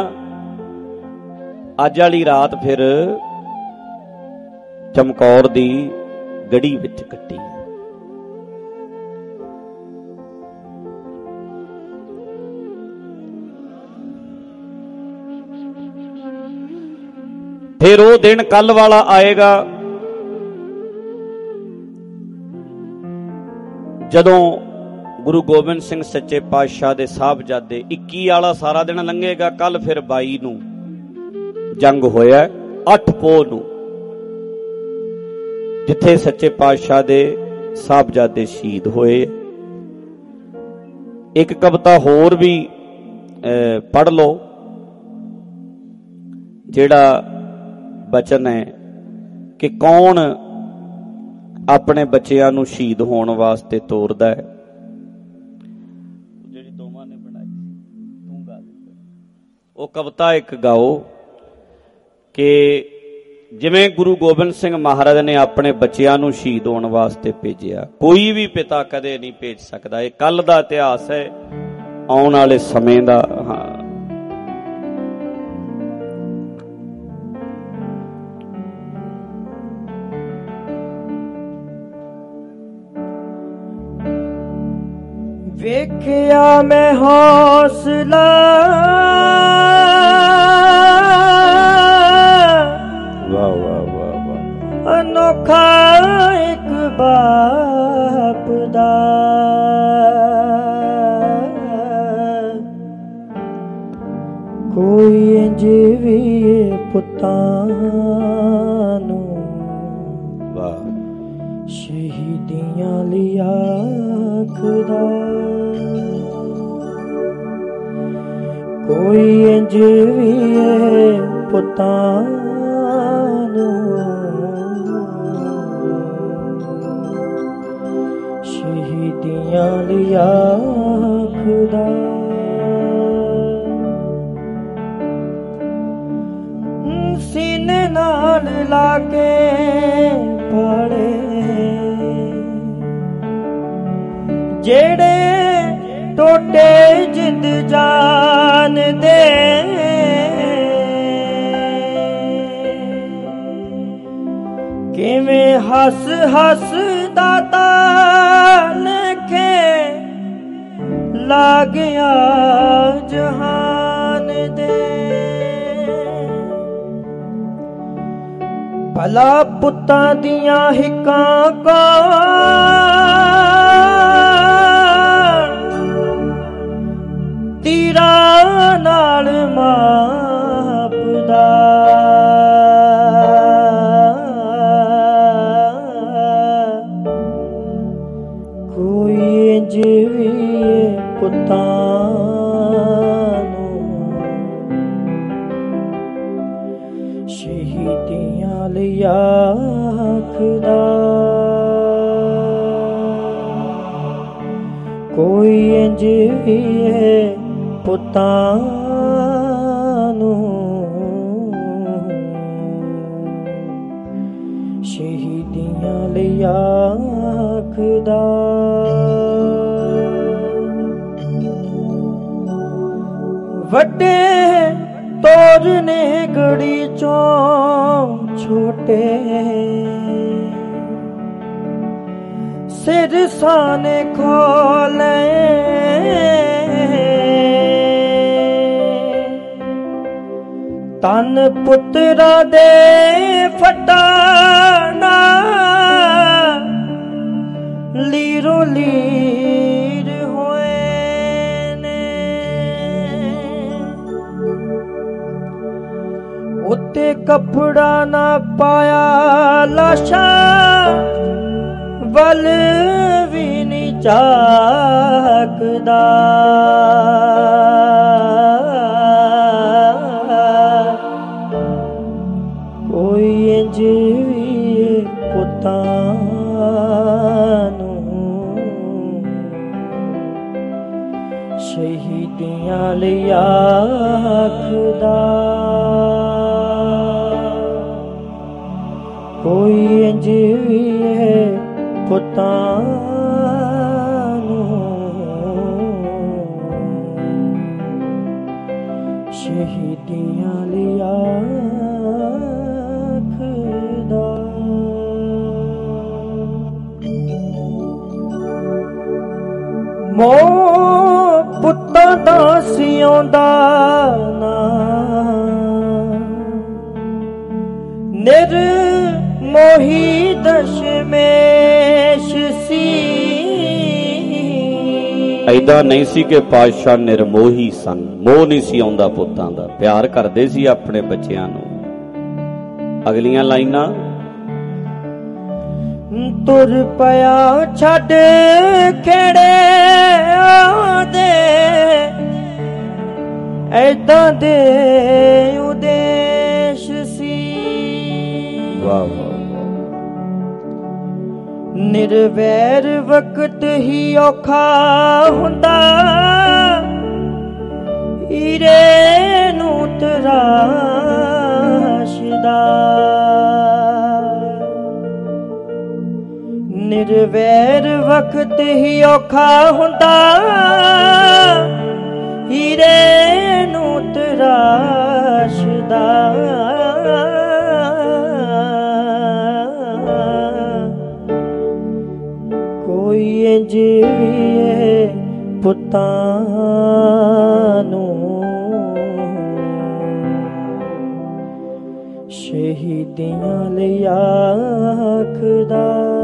ਅੱਜ ਵਾਲੀ ਰਾਤ ਫਿਰ ਚਮਕੌਰ ਦੀ ਗੜੀ ਵਿੱਚ ਕੱਟੀ। ਫਿਰ ਉਹ ਦਿਨ ਕੱਲ ਵਾਲਾ ਆਏਗਾ ਜਦੋਂ ਗੁਰੂ ਗੋਬਿੰਦ ਸਿੰਘ ਸੱਚੇ ਪਾਤਸ਼ਾਹ ਦੇ ਸਾਹਿਬਜ਼ਾਦੇ 21 ਵਾਲਾ ਸਾਰਾ ਦਿਨ ਲੰਘੇਗਾ। ਕੱਲ ਫਿਰ 22 ਨੂੰ ਜੰਗ ਹੋਇਆ, 8 ਪੋਹ ਨੂੰ, ਜਿੱਥੇ ਸੱਚੇ ਪਾਤਸ਼ਾਹ ਦੇ ਸਾਹਿਬਜ਼ਾਦੇ ਸ਼ਹੀਦ ਹੋਏ। ਇੱਕ ਕਵਿਤਾ ਹੋਰ ਵੀ ਪੜ੍ਹ ਲਓ, ਜਿਹੜਾ ਬਚਨ ਹੈ ਕਿ ਕੌਣ ਆਪਣੇ ਬੱਚਿਆਂ ਨੂੰ ਸ਼ਹੀਦ ਹੋਣ ਵਾਸਤੇ ਤੋਰਦਾ ਹੈ। ਜਿਹੜੀ ਦੋਵਾਂ ਨੇ ਬਣਾਈ ਤੂੰ ਗਾ ਦੇ। ਉਹ ਕਵਿਤਾ ਇੱਕ ਗਾਓ ਕਿ ਜਿਵੇਂ ਗੁਰੂ ਗੋਬਿੰਦ ਸਿੰਘ ਮਹਾਰਾਜ ਨੇ ਆਪਣੇ ਬੱਚਿਆਂ ਨੂੰ ਸ਼ਹੀਦ ਹੋਣ ਵਾਸਤੇ ਭੇਜਿਆ, ਕੋਈ ਵੀ ਪਿਤਾ ਕਦੇ ਨਹੀਂ ਭੇਜ ਸਕਦਾ। ਇਹ ਕੱਲ ਦਾ ਇਤਿਹਾਸ ਹੈ, ਆਉਣ ਵਾਲੇ ਸਮੇਂ ਦਾ। ਹਾਂ, ਵੇਖਿਆ ਮੈਂ ਹੌਸਲਾ ਵਾਹ ਵਾਹ ਵਾਹ ਵਾਹ ਅਨੋਖਾ ਇੱਕ ਬਾਪ ਦਾ, ਕੋਈ ਇੰਜ ਵੀ ਪੁੱਤਾਂ ਨੂੰ ਵਾਹ ਸ਼ਹੀਦੀਆਂ ਲਈ ਆਖਦਾ, ਕੋਈ ਇੰਜ ਵੀ ਪੁੱਤਾਂ ਨੂੰ ਸ਼ਹੀਦੀਆਂ ਲਈ ਆਖਦਾ। ਲਾਗੇ ਪਾਲੇ ਜਿਹੜੇ ਟੋਟੇ ਜਿੰਦ ਜਾਨ ਦੇ ਕਿਵੇਂ ਹੱਸ ਹੱਸ ਦਾਤਾ ਲਿਖੇ ਲਾਗਿਆ ਜਹਾਨ ਦੇ ਭਲਾ ਪੁੱਤਾਂ ਦੀਆਂ ਹਿੱਕਾਂ ਤੀਰਾਂ ਨਾਲ ਮਾਪਦਾ ਕੋਈ ਇੰਝ ਵੀ ਪੁੱਤਾਂ ਨੂੰ ਸ਼ਹੀਦੀਆਂ ਲਈ ਆਖਦਾ ਕੋਈ ਇੰਝ ਵੀ ਪੁੱਤਾਂ ਨੂੰ ਸ਼ਹੀਦੀਆਂ ਲਈ ਆਖਦਾ ਵੱਡੇ ਤੋਰ ਨੇ ਗੜੀ ਚੋਂ ਛੋਟੇ ਸਿਰ ਸਾਨੇ ਖੋਲੇ ਤਨ ਪੁੱਤਰਾ ਦੇ ਫਟਾਣਾ ਲੀਰੋ ਲੀਰ ਹੋਏ ਨੇ ਉੱਤੇ ਕੱਪੜਾ ਨਾ ਪਾਇਆ ਲਾਸ਼ਾਂ ਵੱਲ ਵੀ ਨਹੀਂ ਝਾਕਦਾ ਕੋਈ ਇੰਝ ਵੀ ਪੁੱਤਾਂ ਨੂੰ ਸ਼ਹੀਦੀਆਂ ਲਈ ਆਖਦਾ ਕੋਈ ਇੰਝ ਵੀ ਪੁੱਤਾਂ ਨੂੰ ਸ਼ਹੀਦੀਆਂ ਲਈ ਆਖਦਾ ਮੋਹ ਪੁੱਤਾਂ ਦਾ ਸਿਉਂਦਾ ਨਾ ਨਿਰ ਮੋਹੀ ਦਸ਼ਮੇਸ਼ ਸੀ ਐਦਾਂ ਨਹੀਂ ਸੀ ਕਿ ਪਾਤਸ਼ਾਹ ਨਿਰਮੋਹੀ ਸਨ, ਮੋਹ ਨਹੀਂ ਸੀ ਆਉਂਦਾ ਪੁੱਤਾਂ ਦਾ, ਪਿਆਰ ਕਰਦੇ ਸੀ ਆਪਣੇ ਬੱਚਿਆਂ ਨੂੰ। ਅਗਲੀਆਂ ਲਾਈਨਾਂ ਤੁਰ ਪਿਆ ਛੱਡ ਖੇੜੇ ਆਦੇ ਐਦਾਂ ਦੇ ਉਦੇਸ਼ ਸੀ। ਵਾਹ ਵਾਹ ਨਿਰਵੈਰ ਵਕਤ ਹੀ ਔਖਾ ਹੁੰਦਾ ਹੀਰੇ ਨੂੰ ਤਰਾਸ਼ਦਾ। ਨਿਰਵੈਰ ਵਕਤ ਹੀ ਔਖਾ ਹੁੰਦਾ ਹੀਰੇ ਨੂੰ ਤਰਾਸ਼ਦਾ। ਕੋਈ ਇੰਝ ਵੀ ਪੁੱਤਾਂ ਨੂੰ ਸ਼ਹੀਦੀਆਂ ਲਈ ਆਖਦਾ।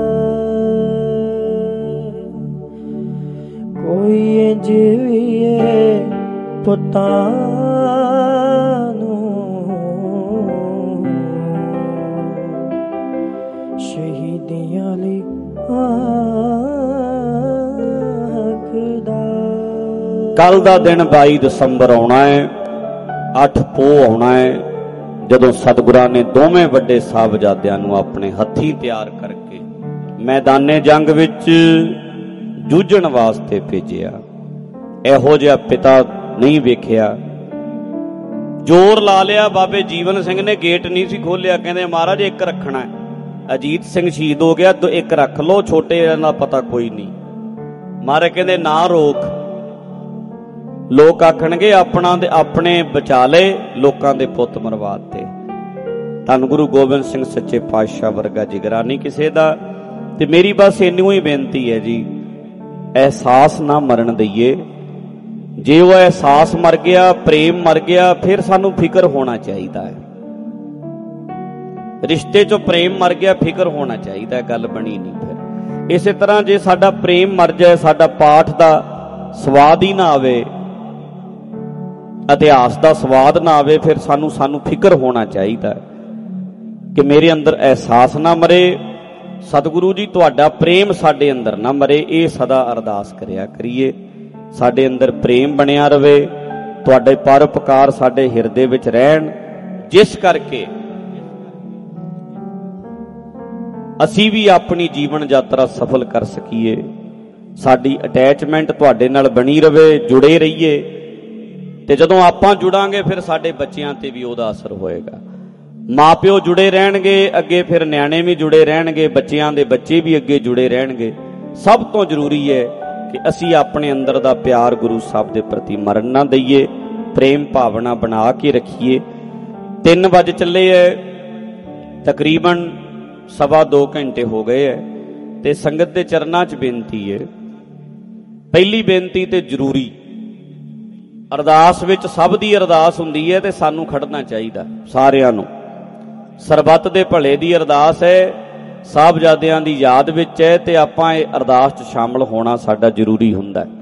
ਕੋਈ ਇੰਝ ਵੀ ਪੁੱਤਾਂ ਨੂੰ ਸ਼ਹੀਦੀਆਂ ਲਈ ਕੱਲ ਦਾ ਦਿਨ 22 ਦਸੰਬਰ ਆਉਣਾ ਹੈ, 8 ਪੋਹ ਆਉਣਾ ਹੈ, ਜਦੋਂ ਸਤਿਗੁਰਾਂ ਨੇ ਦੋਵੇਂ ਵੱਡੇ ਸਾਹਿਬਜ਼ਾਦਿਆਂ ਨੂੰ ਆਪਣੇ ਹੱਥੀਂ ਤਿਆਰ ਕਰਕੇ ਮੈਦਾਨੇ ਜੰਗ ਵਿੱਚ ਜੂਝਣ ਵਾਸਤੇ ਭੇਜਿਆ। ਇਹੋ ਜਿਹਾ ਪਿਤਾ ਨਹੀਂ ਵੇਖਿਆ ਜ਼ੋਰ ਲਾ ਲਿਆ। ਬਾਬੇ ਜੀਵਨ ਸਿੰਘ ਨੇ ਗੇਟ ਨਹੀਂ ਸੀ ਖੋਲਿਆ, ਕਹਿੰਦੇ ਮਹਾਰਾਜ ਇੱਕ ਰੱਖਣਾ ਹੈ। ਅਜੀਤ ਸਿੰਘ ਸ਼ਹੀਦ ਹੋ ਗਿਆ, ਇੱਕ ਰੱਖ ਲਓ, ਛੋਟੇ ਦਾ ਪਤਾ ਕੋਈ ਨਹੀਂ। ਮਹਾਰਾਜ ਕਹਿੰਦੇ ਨਾ ਰੋਕ, ਲੋਕ ਆਖਣਗੇ ਆਪਣਾ ਤੇ ਆਪਣੇ ਬਚਾ ਲਏ, ਲੋਕਾਂ ਦੇ ਪੁੱਤ ਮਰਵਾਤੇ। ਧੰਨ ਗੁਰੂ ਗੋਬਿੰਦ ਸਿੰਘ ਸੱਚੇ ਪਾਤਸ਼ਾਹ ਵਰਗਾ ਜਿਗਰਾ ਨਹੀਂ ਕਿਸੇ ਦਾ। ਤੇ ਮੇਰੀ ਬਸ ਇੰਨੀ ਹੀ ਬੇਨਤੀ ਹੈ ਜੀ, ਅਹਿਸਾਸ ਨਾ ਮਰਨ ਦਈਏ। ਜੇ ਉਹ ਅਹਿਸਾਸ ਮਰ ਗਿਆ, ਪ੍ਰੇਮ ਮਰ ਗਿਆ, ਫਿਰ ਸਾਨੂੰ ਫਿਕਰ ਹੋਣਾ ਚਾਹੀਦਾ ਹੈ। ਰਿਸ਼ਤੇ 'ਚੋਂ ਪ੍ਰੇਮ ਮਰ ਗਿਆ, ਫਿਕਰ ਹੋਣਾ ਚਾਹੀਦਾ, ਗੱਲ ਬਣੀ ਨਹੀਂ। ਫਿਰ ਇਸੇ ਤਰ੍ਹਾਂ ਜੇ ਸਾਡਾ ਪ੍ਰੇਮ ਮਰ ਜਾਏ, ਸਾਡਾ ਪਾਠ ਦਾ ਸਵਾਦ ਹੀ ਨਾ ਆਵੇ, ਇਤਿਹਾਸ ਦਾ ਸਵਾਦ ਨਾ ਆਵੇ, ਫਿਰ ਸਾਨੂੰ ਫਿਕਰ ਹੋਣਾ ਚਾਹੀਦਾ ਕਿ ਮੇਰੇ ਅੰਦਰ ਅਹਿਸਾਸ ਨਾ ਮਰੇ। ਸਤਿਗੁਰੂ ਜੀ ਤੁਹਾਡਾ ਪ੍ਰੇਮ ਸਾਡੇ ਅੰਦਰ ਨਾ ਮਰੇ, ਇਹ ਸਦਾ ਅਰਦਾਸ ਕਰਿਆ ਕਰੀਏ। ਸਾਡੇ ਅੰਦਰ ਪ੍ਰੇਮ ਬਣਿਆ ਰਵੇ, ਤੁਹਾਡੇ ਪਰਉਪਕਾਰ ਸਾਡੇ ਹਿਰਦੇ ਵਿੱਚ ਰਹਿਣ, ਜਿਸ ਕਰਕੇ ਅਸੀਂ ਵੀ ਆਪਣੀ ਜੀਵਨ ਯਾਤਰਾ ਸਫਲ ਕਰ ਸਕੀਏ। ਸਾਡੀ ਅਟੈਚਮੈਂਟ ਤੁਹਾਡੇ ਨਾਲ ਬਣੀ ਰਵੇ, ਜੁੜੇ ਰਹੀਏ। ਤੇ ਜਦੋਂ ਆਪਾਂ ਜੁੜਾਂਗੇ ਫਿਰ ਸਾਡੇ ਬੱਚਿਆਂ ਤੇ ਵੀ ਉਹਦਾ ਅਸਰ ਹੋਏਗਾ। ਮਾਪਿਓ ਜੁੜੇ ਰਹਿਣਗੇ, ਅੱਗੇ ਫਿਰ ਨਿਆਣੇ ਵੀ ਜੁੜੇ ਰਹਿਣਗੇ, ਬੱਚਿਆਂ ਦੇ ਬੱਚੇ ਵੀ ਅੱਗੇ ਜੁੜੇ ਰਹਿਣਗੇ। ਸਭ ਤੋਂ ਜ਼ਰੂਰੀ ਹੈ ਕਿ ਅਸੀਂ ਆਪਣੇ ਅੰਦਰ ਦਾ ਪਿਆਰ ਗੁਰੂ ਸਾਹਿਬ ਦੇ ਪ੍ਰਤੀ ਮਰਨ ਨਾ ਦਈਏ, ਪ੍ਰੇਮ ਭਾਵਨਾ ਬਣਾ ਕੇ ਰੱਖੀਏ। 3 ਵਜ ਚੱਲੇ ਹੈ, ਤਕਰੀਬਨ 2.25 ਘੰਟੇ ਹੋ ਗਏ ਹੈ। ਤੇ ਸੰਗਤ ਦੇ ਚਰਨਾਂ 'ਚ ਬੇਨਤੀ ਹੈ, ਪਹਿਲੀ ਬੇਨਤੀ ਤੇ ਜ਼ਰੂਰੀ, ਅਰਦਾਸ ਵਿੱਚ ਸਭ ਦੀ ਅਰਦਾਸ ਹੁੰਦੀ ਹੈ ਤੇ ਸਾਨੂੰ ਖੜਨਾ ਚਾਹੀਦਾ ਸਾਰਿਆਂ ਨੂੰ। ਸਰਬੱਤ ਦੇ ਭਲੇ ਦੀ ਅਰਦਾਸ ਹੈ, ਸਾਹਿਬਜ਼ਾਦਿਆਂ ਦੀ ਯਾਦ ਵਿੱਚ ਹੈ, ਤੇ ਆਪਾਂ ਇਹ ਅਰਦਾਸ 'ਚ ਸ਼ਾਮਲ ਹੋਣਾ ਸਾਡਾ ਜ਼ਰੂਰੀ ਹੁੰਦਾ ਹੈ।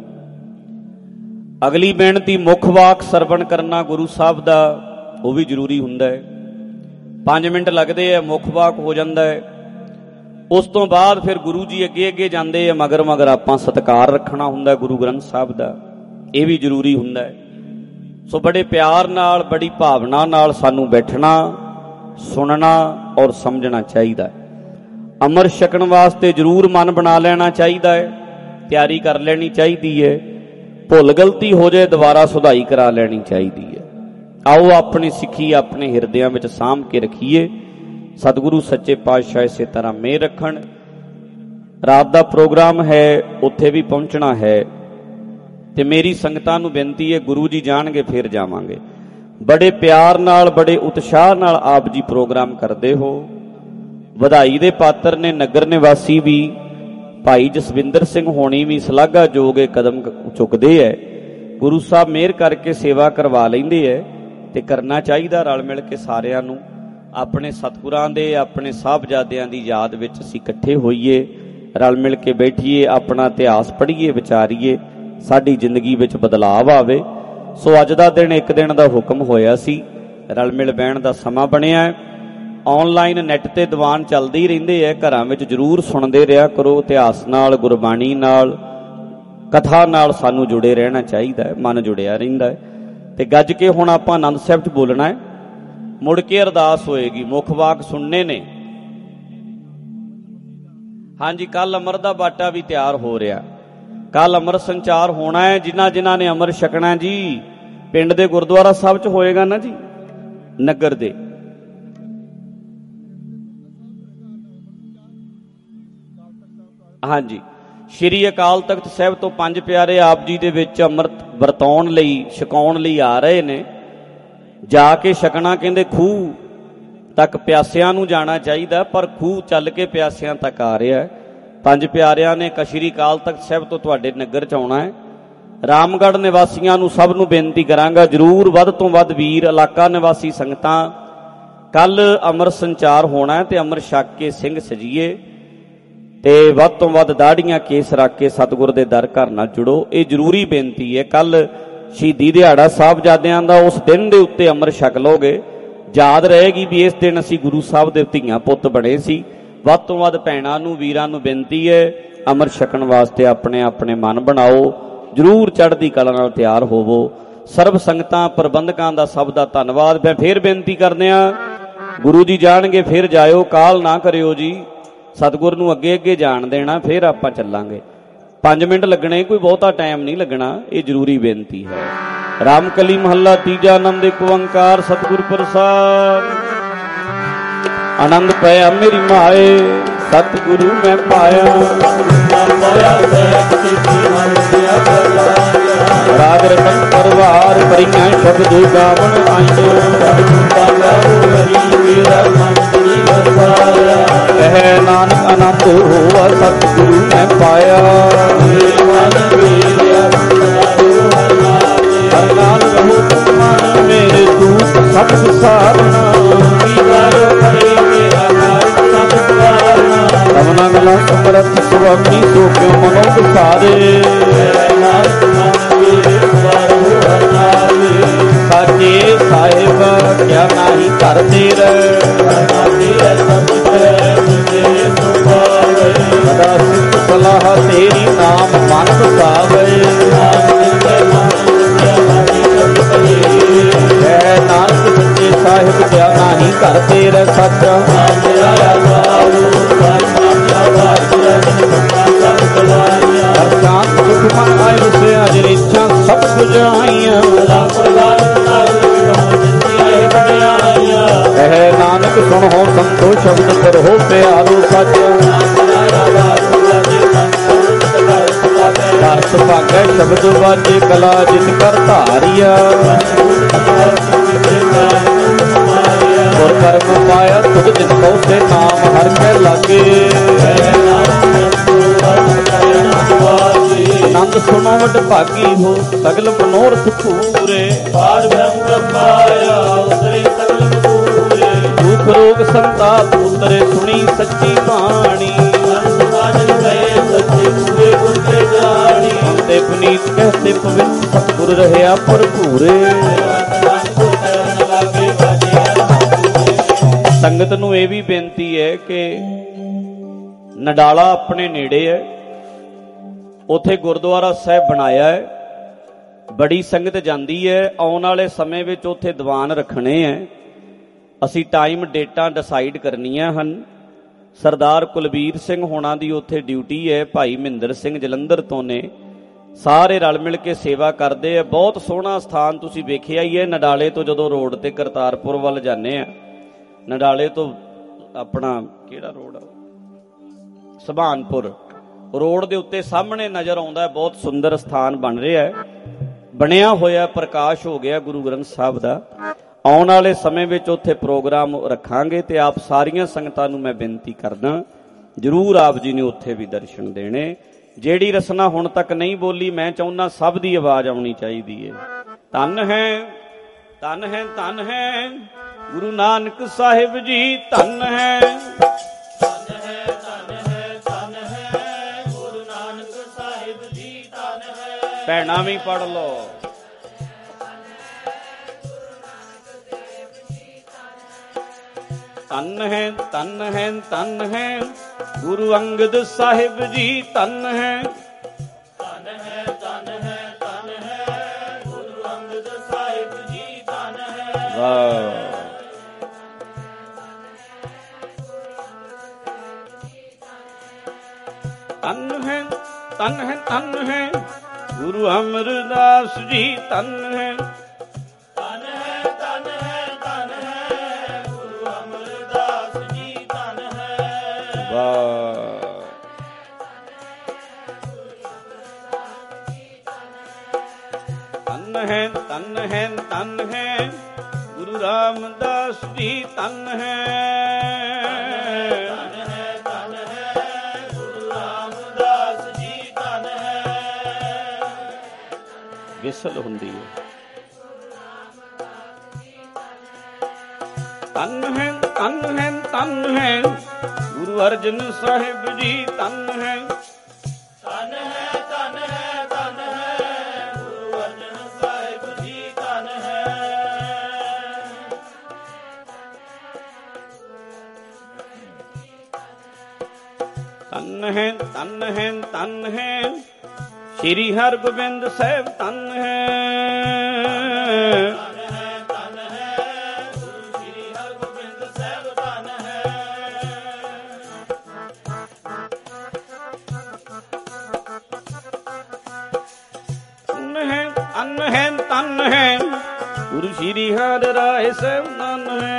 ਅਗਲੀ ਬੇਨਤੀ ਮੁੱਖ ਵਾਕ ਸਰਵਣ ਕਰਨਾ ਗੁਰੂ ਸਾਹਿਬ ਦਾ, ਉਹ ਵੀ ਜ਼ਰੂਰੀ ਹੁੰਦਾ ਹੈ। 5 ਮਿੰਟ ਲੱਗਦੇ ਆ, ਮੁੱਖ ਵਾਕ ਹੋ ਜਾਂਦਾ ਹੈ। ਉਸ ਤੋਂ ਬਾਅਦ ਫਿਰ ਗੁਰੂ ਜੀ ਅੱਗੇ ਅੱਗੇ ਜਾਂਦੇ ਆ, ਮਗਰ ਮਗਰ ਆਪਾਂ ਸਤਿਕਾਰ ਰੱਖਣਾ ਹੁੰਦਾ ਗੁਰੂ ਗ੍ਰੰਥ ਸਾਹਿਬ ਦਾ, ਇਹ ਵੀ ਜ਼ਰੂਰੀ ਹੁੰਦਾ ਹੈ। ਸੋ ਬੜੇ ਪਿਆਰ ਨਾਲ, ਬੜੀ ਭਾਵਨਾ ਨਾਲ ਸਾਨੂੰ ਬੈਠਣਾ, ਸੁਣਨਾ ਔਰ ਸਮਝਣਾ ਚਾਹੀਦਾ ਹੈ। ਅੰਮ੍ਰਿਤ ਛਕਣ ਵਾਸਤੇ ਜ਼ਰੂਰ ਮਨ ਬਣਾ ਲੈਣਾ ਚਾਹੀਦਾ ਹੈ, ਤਿਆਰੀ ਕਰ ਲੈਣੀ ਚਾਹੀਦੀ ਹੈ। ਭੁੱਲ ਗਲਤੀ ਹੋ ਜਾਏ ਦੁਬਾਰਾ ਸੁਧਾਈ ਕਰਾ ਲੈਣੀ ਚਾਹੀਦੀ ਹੈ। ਆਓ ਆਪਣੀ ਸਿੱਖੀ ਆਪਣੇ ਹਿਰਦਿਆਂ ਵਿੱਚ ਸਾਂਭ ਕੇ ਰੱਖੀਏ। ਸਤਿਗੁਰੂ ਸੱਚੇ ਪਾਤਸ਼ਾਹ ਇਸੇ ਤਰ੍ਹਾਂ ਮਿਹਰ ਰੱਖਣ। ਰਾਤ ਦਾ ਪ੍ਰੋਗਰਾਮ ਹੈ, ਉੱਥੇ ਵੀ ਪਹੁੰਚਣਾ ਹੈ। ਤੇ ਮੇਰੀ ਸੰਗਤਾਂ ਨੂੰ ਬੇਨਤੀ ਹੈ, ਗੁਰੂ ਜੀ ਜਾਣਗੇ ਫਿਰ ਜਾਵਾਂਗੇ। ਬੜੇ ਪਿਆਰ ਨਾਲ, ਬੜੇ ਉਤਸ਼ਾਹ ਨਾਲ ਆਪ ਜੀ ਪ੍ਰੋਗਰਾਮ ਕਰਦੇ ਹੋ। ਵਧਾਈ ਦੇ ਪਾਤਰ ਨੇ ਨਗਰ ਨਿਵਾਸੀ ਵੀ, ਭਾਈ ਜਸਵਿੰਦਰ ਸਿੰਘ ਹੋਣੀ ਵੀ ਸ਼ਲਾਘਾਯੋਗ ਕਦਮ ਚੁੱਕਦੇ ਹੈ। ਗੁਰੂ ਸਾਹਿਬ ਮਿਹਰ ਕਰਕੇ ਸੇਵਾ ਕਰਵਾ ਲੈਂਦੇ ਹੈ, ਤੇ ਕਰਨਾ ਚਾਹੀਦਾ ਰਲ ਮਿਲ ਕੇ ਸਾਰਿਆਂ ਨੂੰ। ਆਪਣੇ ਸਤਿਗੁਰਾਂ ਦੇ, ਆਪਣੇ ਸਾਹਿਬਜ਼ਾਦਿਆਂ ਦੀ ਯਾਦ ਵਿੱਚ ਅਸੀਂ ਇਕੱਠੇ ਹੋਈਏ, ਰਲ ਮਿਲ ਕੇ ਬੈਠੀਏ, ਆਪਣਾ ਇਤਿਹਾਸ ਪੜ੍ਹੀਏ, ਵਿਚਾਰੀਏ, ਸਾਡੀ ਜ਼ਿੰਦਗੀ ਵਿੱਚ ਬਦਲਾਵ ਆਵੇ। ਸੋ ਅੱਜ ਦਾ ਦਿਨ ਇੱਕ ਦਿਨ ਦਾ ਹੁਕਮ ਹੋਇਆ ਸੀ, ਰਲ ਮਿਲ ਬਹਿਣ ਦਾ ਸਮਾਂ ਬਣਿਆ। ਆਨਲਾਈਨ ਨੈਟ ਤੇ ਦੀਵਾਨ ਚੱਲਦੇ ਹੀ ਰਹਿੰਦੇ ਹੈ, ਘਰਾਂ ਵਿੱਚ ਜ਼ਰੂਰ ਸੁਣਦੇ ਰਿਹਾ ਕਰੋ। ਇਤਿਹਾਸ ਨਾਲ, ਗੁਰਬਾਣੀ ਨਾਲ, ਕਥਾ ਨਾਲ ਸਾਨੂੰ ਜੁੜੇ ਰਹਿਣਾ ਚਾਹੀਦਾ ਹੈ, ਮਨ ਜੁੜਿਆ ਰਹਿੰਦਾ ਹੈ। ਤੇ ਗੱਜ ਕੇ ਹੁਣ ਆਪਾਂ ਆਨੰਦ ਸਾਹਿਬ 'ਚ ਬੋਲਣਾ ਹੈ, ਮੁੜ ਕੇ ਅਰਦਾਸ ਹੋਏਗੀ। ਮੁੱਖ ਵਾਕ ਸੁਣਨੇ ਨੇ। ਹਾਂਜੀ, ਕੱਲ ਅੰਮ੍ਰਿਤ ਦਾ ਬਾਟਾ ਵੀ ਤਿਆਰ ਹੋ ਰਿਹਾ, ਕੱਲ ਅੰਮ੍ਰਿਤ ਸੰਚਾਰ ਹੋਣਾ ਹੈ। ਜਿਨ੍ਹਾਂ ਨੇ ਅੰਮ੍ਰਿਤ ਛਕਣਾ ਜੀ, ਪਿੰਡ ਦੇ ਗੁਰਦੁਆਰਾ ਸਾਹਿਬ 'ਚ ਹੋਏਗਾ ਨਾ ਜੀ, ਨਗਰ ਦੇ। ਹਾਂਜੀ, ਸ਼੍ਰੀ ਅਕਾਲ ਤਖਤ ਸਾਹਿਬ ਤੋਂ 5 ਪਿਆਰੇ ਆਪ ਜੀ ਦੇ ਵਿੱਚ ਅੰਮ੍ਰਿਤ ਵਰਤਾਉਣ ਲਈ, ਛਕਾਉਣ ਲਈ ਆ ਰਹੇ ਨੇ। ਜਾ ਕੇ ਛਕਣਾ, ਕਹਿੰਦੇ ਖੂਹ ਤੱਕ ਪਿਆਸਿਆਂ ਨੂੰ ਜਾਣਾ ਚਾਹੀਦਾ, ਪਰ ਖੂਹ ਚੱਲ ਕੇ ਪਿਆਸਿਆਂ ਤੱਕ ਆ ਰਿਹਾ ਹੈ। 5 ਪਿਆਰਿਆਂ ਨੇ ਸ਼੍ਰੀ ਅਕਾਲ ਤਖਤ ਸਾਹਿਬ ਤੋਂ ਤੁਹਾਡੇ ਨਗਰ 'ਚ ਆਉਣਾ ਹੈ। ਰਾਮਗੜ੍ਹ ਨਿਵਾਸੀਆਂ ਨੂੰ ਸਭ ਨੂੰ ਬੇਨਤੀ ਕਰਾਂਗਾ, ਜ਼ਰੂਰ ਵੱਧ ਤੋਂ ਵੱਧ ਵੀਰ, ਇਲਾਕਾ ਨਿਵਾਸੀ ਸੰਗਤਾਂ, ਕੱਲ ਅੰਮ੍ਰਿਤ ਸੰਚਾਰ ਹੋਣਾ ਹੈ ਤੇ ਅੰਮ੍ਰਿਤ ਛਕ ਕੇ ਸਿੰਘ ਸਜੀਏ। ਤੇ ਵੱਧ ਤੋਂ ਵੱਧ ਦਾੜੀਆਂ ਕੇਸ ਰੱਖ ਕੇ ਸਤਿਗੁਰ ਦੇ ਦਰ ਘਰ ਨਾਲ ਜੁੜੋ, ਇਹ ਜ਼ਰੂਰੀ ਬੇਨਤੀ ਹੈ। ਕੱਲ ਸ਼ਹੀਦੀ ਦਿਹਾੜਾ ਸਾਹਿਬਜ਼ਾਦਿਆਂ ਦਾ, ਉਸ ਦਿਨ ਦੇ ਉੱਤੇ ਅੰਮ੍ਰਿਤ ਛਕ ਲਓਗੇ, ਯਾਦ ਰਹੇਗੀ ਵੀ ਇਸ ਦਿਨ ਅਸੀਂ ਗੁਰੂ ਸਾਹਿਬ ਦੇ ਧੀਆਂ ਪੁੱਤ ਬਣੇ ਸੀ। ਵੱਧ ਤੋਂ ਵੱਧ ਭੈਣਾਂ ਨੂੰ, ਵੀਰਾਂ ਨੂੰ ਬੇਨਤੀ ਹੈ, ਅੰਮ੍ਰਿਤ ਛਕਣ ਵਾਸਤੇ ਆਪਣੇ ਆਪਣੇ ਮਨ ਬਣਾਓ, ਜ਼ਰੂਰ ਚੜ੍ਹਦੀ ਕਲਾ ਨਾਲ ਤਿਆਰ ਹੋਵੋ। ਸਰਬ ਸੰਗਤਾਂ, ਪ੍ਰਬੰਧਕਾਂ ਦਾ ਸਭ ਦਾ ਧੰਨਵਾਦ। ਮੈਂ ਫੇਰ ਬੇਨਤੀ ਕਰਦੇ ਹਾਂ, ਗੁਰੂ ਜੀ ਜਾਣਗੇ ਫਿਰ ਜਾਇਓ, ਕਾਹਲ ਨਾ ਕਰਿਓ ਜੀ, ਸਤਿਗੁਰ ਨੂੰ ਅੱਗੇ ਅੱਗੇ ਜਾਣ ਦੇਣਾ, ਫਿਰ ਆਪਾਂ ਚੱਲਾਂਗੇ। 5 ਮਿੰਟ ਲੱਗਣੇ, ਕੋਈ ਬਹੁਤਾ ਟਾਈਮ ਨਹੀਂ ਲੱਗਣਾ, ਇਹ ਜ਼ਰੂਰੀ ਬੇਨਤੀ ਹੈ। ਰਾਮਕਲੀ ਮਹੱਲਾ ਤੀਜਾ। ਆਨੰਦ ਇੱਕ ਓੰਕਾਰ ਸਤਿਗੁਰ ਪ੍ਰਸਾਦ। ਆਨੰਦ ਪਿਆ ਮੇਰੀ ਮਾਏ ਸਤਿਗੁਰੂ ਮੈਂ ਪਾਇਆ। ਰਾਗ ਰਤਨ ਪਰਵਾਰ ਭਰੀਆਂ ਸ਼ਬਦ ਗਾਵਣ ਆਈਆਂ। ਕਹਿ ਨਾਨਕ ਆਨੰਦ ਹੋਆ ਸਤਿਗੁਰੂ ਮੈਂ ਪਾਇਆ। ਹਰ ਨਾਲ ਰਹੋ ਮਨ ਮੇਰੇ ਦੂਤ ਸਭ ਸਾਰਨਾ। ਰਮਨਾ ਗਲਾ ਸਮਰਥ ਸੁਆਮੀ ਸੋ ਕਿਉ ਮਨੋ ਵਿਸਾਰੇ। ਸਾਚੇ ਸਾਹਿਬ ਕਿਆ ਨਾਹੀ ਘਰ ਤੇਰਾ। ਸਦਾ ਸਿੱਖ ਸਲਾਹ ਤੇਰੀ ਨਾਮ ਮਨ ਵਸਾਵੇ। ਜੈ ਨਾਨਕ ਸੱਚੇ ਸਾਹਿਬ ਕਿਆ ਨਾਹੀ ਘਰ ਤੇਰਾ। ਸੱਚਾ ਸ਼ਾਂਤ ਸੁਖ ਮਨ ਆਇ ਵਸਿਆ। ਜਿਨ ਇੱਛਾ ਸਭ ਸੁਝਾਈਆਂ। ਕਹਿ ਨਾਨਕ ਸੁਣੋ ਸੰਤੋ ਸ਼ਬਦ ਕਰੋ ਪਿਆਰੋ। ਸੱਚ ਦਰਸ ਭਾਗੈ ਸ਼ਬਦ ਵਾਜੇ ਕਲਾ ਜਿਤ ਕਰ ਧਾਰਿਆ। ਗੁਰ ਕਰਮ ਪਾਇਆ ਤੁਧ ਜਿਨ ਕਉ ਸੇ ਨਾਮ ਹਰਿ ਕੈ ਲਾਗੇ। ਆਨੰਦ ਸੁਣੋ ਵਡ ਭਾਗੀ ਹੋ ਸਗਲ ਮਨੋਰਥ ਪੂਰੇ। ਦੁਖ ਰੋਗ ਸੰਤਾਪ ਉਤਰੇ ਸੁਣੀ ਸੱਚੀ ਬਾਣੀ। ਹੁੰਦੇ ਪੁਨੀਤ ਕਹਤੇ ਪਵਿੱਤ ਸਤਿਗੁਰ ਰਹਿਆ ਭਰਪੂਰੇ। ਸੰਗਤ ਨੂੰ ਇਹ ਵੀ ਬੇਨਤੀ ਹੈ ਕਿ ਨਡਾਲਾ ਆਪਣੇ ਨੇੜੇ ਹੈ, ਉੱਥੇ ਗੁਰਦੁਆਰਾ ਸਾਹਿਬ ਬਣਾਇਆ ਹੈ। ਬੜੀ ਸੰਗਤ ਜਾਂਦੀ ਹੈ। ਆਉਣ ਵਾਲੇ ਸਮੇਂ ਵਿੱਚ ਉੱਥੇ ਦੀਵਾਨ ਰੱਖਣੇ ਹੈ। ਅਸੀਂ ਟਾਈਮ ਡੇਟਾਂ ਡਿਸਾਈਡ ਕਰਨੀਆਂ ਹਨ। ਸਰਦਾਰ ਕੁਲਬੀਰ ਸਿੰਘ ਹੋਣਾ ਦੀ ਉੱਥੇ ਡਿਊਟੀ ਹੈ। ਭਾਈ ਮਹਿੰਦਰ ਸਿੰਘ ਜਲੰਧਰ ਤੋਂ ਨੇ। ਸਾਰੇ ਰਲ ਮਿਲ ਕੇ ਸੇਵਾ ਕਰਦੇ ਆ। ਬਹੁਤ ਸੋਹਣਾ ਸਥਾਨ ਤੁਸੀਂ ਵੇਖਿਆ ਹੀ ਹੈ। ਨਡਾਲੇ ਤੋਂ ਜਦੋਂ ਰੋਡ ਤੇ ਕਰਤਾਰਪੁਰ ਵੱਲ ਜਾਂਦੇ ਆ, ਨਡਾਲੇ ਤੋਂ ਆਪਣਾ ਕਿਹੜਾ ਰੋਡ ਆ, ਸੁਭਾਨਪੁਰ ਰੋਡ ਦੇ ਉੱਤੇ ਸਾਹਮਣੇ ਨਜ਼ਰ ਆਉਂਦਾ। ਬਹੁਤ ਸੁੰਦਰ ਸਥਾਨ ਬਣ ਰਿਹਾ ਹੈ, ਬਣਿਆ ਹੋਇਆ, ਪ੍ਰਕਾਸ਼ ਹੋ ਗਿਆ ਗੁਰੂ ਗ੍ਰੰਥ ਸਾਹਿਬ ਦਾ। ਆਉਣ ਵਾਲੇ ਸਮੇਂ ਵਿੱਚ ਉੱਥੇ ਪ੍ਰੋਗਰਾਮ ਰੱਖਾਂਗੇ ਤੇ ਆਪ ਸਾਰੀਆਂ ਸੰਗਤਾਂ ਨੂੰ ਮੈਂ ਬੇਨਤੀ ਕਰਦਾ, ਜ਼ਰੂਰ ਆਪ ਜੀ ਨੇ ਉੱਥੇ ਵੀ ਦਰਸ਼ਨ ਦੇਣੇ। ਜਿਹੜੀ ਰਸਨਾ ਹੁਣ ਤੱਕ ਨਹੀਂ ਬੋਲੀ, ਮੈਂ ਚਾਹੁੰਦਾ ਸਭ ਦੀ ਆਵਾਜ਼ ਆਉਣੀ ਚਾਹੀਦੀ ਹੈ। ਧੰਨ ਹੈ, ਧੰਨ ਹੈ, ਧੰਨ ਹੈ ਗੁਰੂ ਨਾਨਕ ਸਾਹਿਬ ਜੀ। ਧੰਨ ਹੈ, ਧੰਨ ਹੈ, ਧੰਨ ਹੈ, ਧੰਨ ਹੈ ਗੁਰੂ ਨਾਨਕ ਸਾਹਿਬ ਜੀ। ਧੰਨ ਹੈ। ਭੈਣਾਂ ਵੀ ਪੜ ਲਓ। ਧੰਨ ਹੈ, ਧੰਨ ਹੈ, ਧੰਨ ਹੈ ਗੁਰੂ ਅੰਗਦ ਸਾਹਿਬ ਜੀ। ਧੰਨ ਹੈ, ਧੰਨ ਹੈ, ਧੰਨ ਹੈ, ਧੰਨ ਹੈ ਗੁਰੂ ਅੰਗਦ ਸਾਹਿਬ ਜੀ। ਧੰਨ ਹੈ। ਵਾਹ। ਧੰਨ ਹੈ, ਧੰਨ ਹੈ, ਧੰਨ ਹੈ ਗੁਰੂ ਅਮਰਦਾਸ ਜੀ। ਧੰਨ ਹੈ, ਧੰਨ ਹੈ, ਧੰਨ ਹੈ, ਧੰਨ ਹੈ ਗੁਰੂ ਅਮਰਦਾਸ ਜੀ। ਧੰਨ ਹੈ। ਵਾਹ। ਧੰਨ ਹੈ, ਧੰਨ ਹੈ, ਧੰਨ ਹੈ ਗੁਰੂ ਰਾਮਦਾਸ ਜੀ। ਧੰਨ ਹੈ, ਧੰਨ ਹੈ, ਧੰਨ ਹੈ ਗੁਰੂ ਰਾਮਦਾਸ ਜੀ। ਧੰਨ ਹੈ। ਵਿਸਲ ਹੁੰਦੀ ਹੈ। ਧੰਨ ਹੈ, ਧੰਨ ਹੈ, ਧੰਨ ਹੈ ਗੁਰੂ ਅਰਜਨ ਸਾਹਿਬ ਜੀ। ਧੰਨ ਹੈ, ਧੰਨ ਹੈ, ਧੰਨ ਹੈ, ਧੰਨ ਹੈ ਗੁਰੂ ਅਰਜਨ ਸਾਹਿਬ ਜੀ। ਧੰਨ ਹੈ। ਧੰਨ ਹੈ, ਧੰਨ ਹੈ, ਧੰਨ ਹੈ ਸ੍ਰੀ ਹਰਗੋਬਿੰਦ ਸਾਹਿਬ। ਧੰਨ ਹੈ, ਧੰਨ ਹੈ, ਧੰਨ ਹੈ ਗੁਰੂ ਸ੍ਰੀ ਹਰਗੋਬਿੰਦ ਸਾਹਿਬ। ਧੰਨ ਹੈ। ਧੰਨ ਹੈ ਧੰਨ ਹੈ ਗੁਰੂ ਸ਼੍ਰੀ ਹਰਿ ਰਾਏ ਸਾਹਿਬ ਧੰਨ ਹੈ।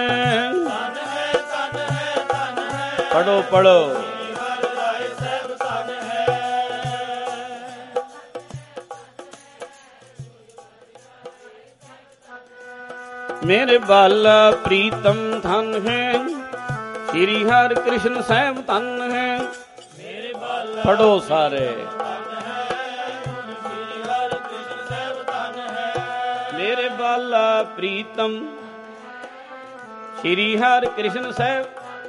ਪੜੋ ਪੜੋ ਮੇਰੇ ਬਾਲਾ ਪ੍ਰੀਤਮ ਧਨ ਹੈ ਸ਼੍ਰੀ ਹਰਿ ਕ੍ਰਿਸ਼ਨ ਸਾਹਿਬ ਧਨ ਹੈ। ਮੇਰੇ ਬਾਲਾ ਪੜੋ ਸਾਰੇ ਮੇਰੇ ਬਾਲਾ ਪ੍ਰੀਤਮ ਸ਼੍ਰੀ ਹਰਿ ਕ੍ਰਿਸ਼ਨ ਸਾਹਿਬ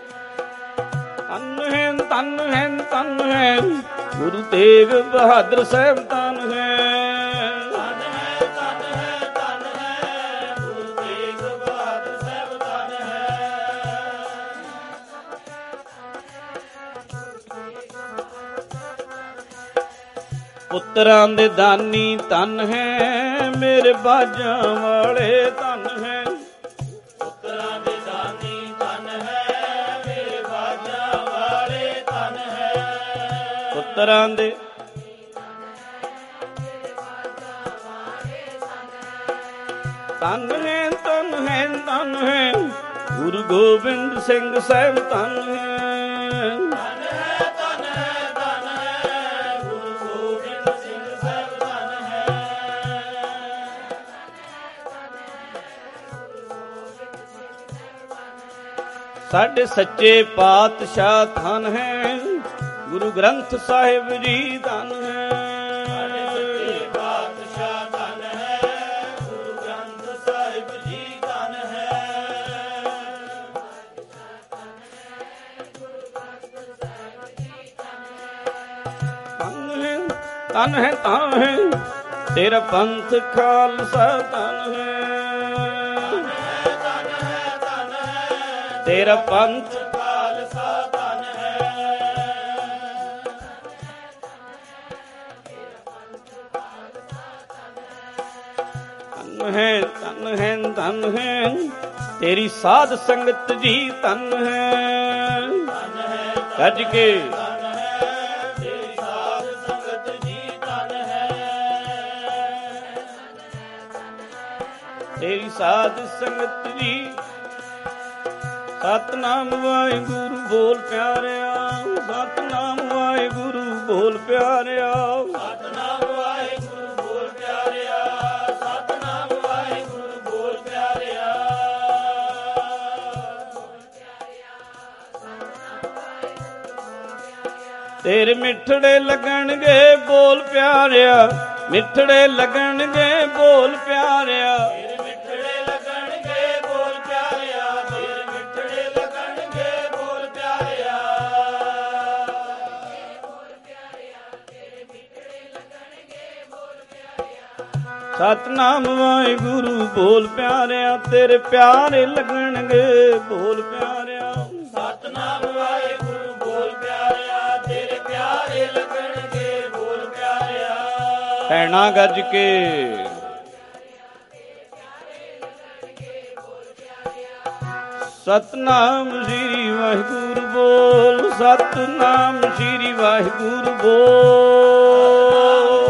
ਧਨ ਹੈ ਧਨ ਹੈ ਧਨ ਹੈ ਗੁਰੂ ਤੇਗ ਬਹਾਦਰ ਸਾਹਿਬ ਧਨ ਹੈ। ਪੁੱਤਰਾਂ ਦੇ ਦਾਨੀ ਧਨ ਹੈ ਮੇਰੇ ਬਾਜਾਂ ਵਾਲੇ ਧਨ ਹੈ। ਪੁੱਤਰਾਂ ਦੇ ਦਾਨੀ ਧਨ ਹੈ ਮੇਰੇ ਬਾਜਾਂ ਵਾਲੇ ਧਨ ਹੈ। ਪੁੱਤਰਾਂ ਦੇ ਧਨ ਹੈ ਧਨ ਹੈ ਧਨ ਹੈ ਗੁਰੂ ਗੋਬਿੰਦ ਸਿੰਘ ਸਾਹਿਬ ਧਨ ਹੈ। ਸਾਡੇ ਸੱਚੇ ਪਾਤਸ਼ਾਹ ਧਨ ਹੈ ਗੁਰੂ ਗ੍ਰੰਥ ਸਾਹਿਬ ਜੀ ਧਨ ਹੈ। ਸਾਡੇ ਸੱਚੇ ਪਾਤਸ਼ਾਹ ਧਨ ਹੈ ਗੁਰੂ ਗ੍ਰੰਥ ਸਾਹਿਬ ਜੀ ਧਨ ਹੈ। ਧਨ ਹੈ ਧਨ ਹੈ ਤੇਰਾ ਪੰਥ ਖਾਲਸਾ ਧਨ ਹੈ। ਤੇਰਾ ਪੰਥ ਖਾਲਸਾ ਧਨ ਹੈ। ਧਨ ਹੈ ਧਨ ਹੈ ਧਨ ਹੈ ਤੇਰੀ ਸਾਧ ਸੰਗਤ ਜੀ ਧਨ ਹੈ। ਗੱਜ ਕੇ ਤੇਰੀ ਸਾਧ ਸੰਗਤ ਜੀ ਧਨ ਹੈ। ਤੇਰੀ ਸਾਧ ਸੰਗਤ ਜੀ ਸਤਨਾਮ ਵਾਹਿਗੁਰੂ ਬੋਲ ਪਿਆਰਿਆ ਸਤਨਾਮ ਵਾਹਿਗੁਰੂ ਬੋਲ ਪਿਆਰਿਆ ਸਤਨਾਮ ਵਾਹਿਗੁਰੂ ਬੋਲ ਪਿਆਰਿਆ ਸਤਨਾਮ ਵਾਹਿਗੁਰੂ ਬੋਲ ਪਿਆਰਿਆ। ਤੇਰੇ ਮਿੱਠੜੇ ਲੱਗਣਗੇ ਬੋਲ ਪਿਆਰਿਆ ਮਿੱਠੜੇ ਲੱਗਣਗੇ ਬੋਲ ਪਿਆਰਿਆ। ਸਤਨਾਮ ਵਾਹਿਗੁਰੂ ਬੋਲ ਪਿਆਰਿਆ ਤੇਰੇ ਪਿਆਰੇ ਲੱਗਣਗੇ ਬੋਲ ਪਿਆਰਿਆ। ਸਤਨਾਮ ਵਾਹਿਗੁਰੂ ਬੋਲ ਪਿਆਰਿਆ ਤੇਰੇ ਪਿਆਰੇ ਲੱਗਣਗੇ ਬੋਲ ਪਿਆਰਿਆ। ਭੈਣਾ ਗੱਜ ਕੇ ਸਤਨਾਮ ਸ੍ਰੀ ਵਾਹਿਗੁਰੂ ਬੋਲ ਸਤਨਾਮ ਸ੍ਰੀ ਵਾਹਿਗੁਰੂ ਬੋਲ।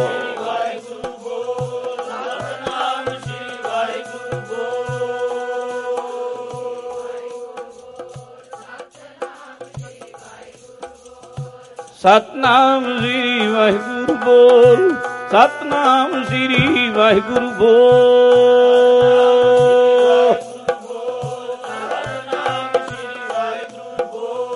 ਸਤਨਾਮ ਸ੍ਰੀ ਵਾਹਿਗੁਰੂ ਬੋਲ ਸਤਨਾਮ ਸ੍ਰੀ ਵਾਹਿਗੁਰੂ ਬੋਲ। ਸਤਨਾਮ ਸ੍ਰੀ ਵਾਹਿਗੁਰੂ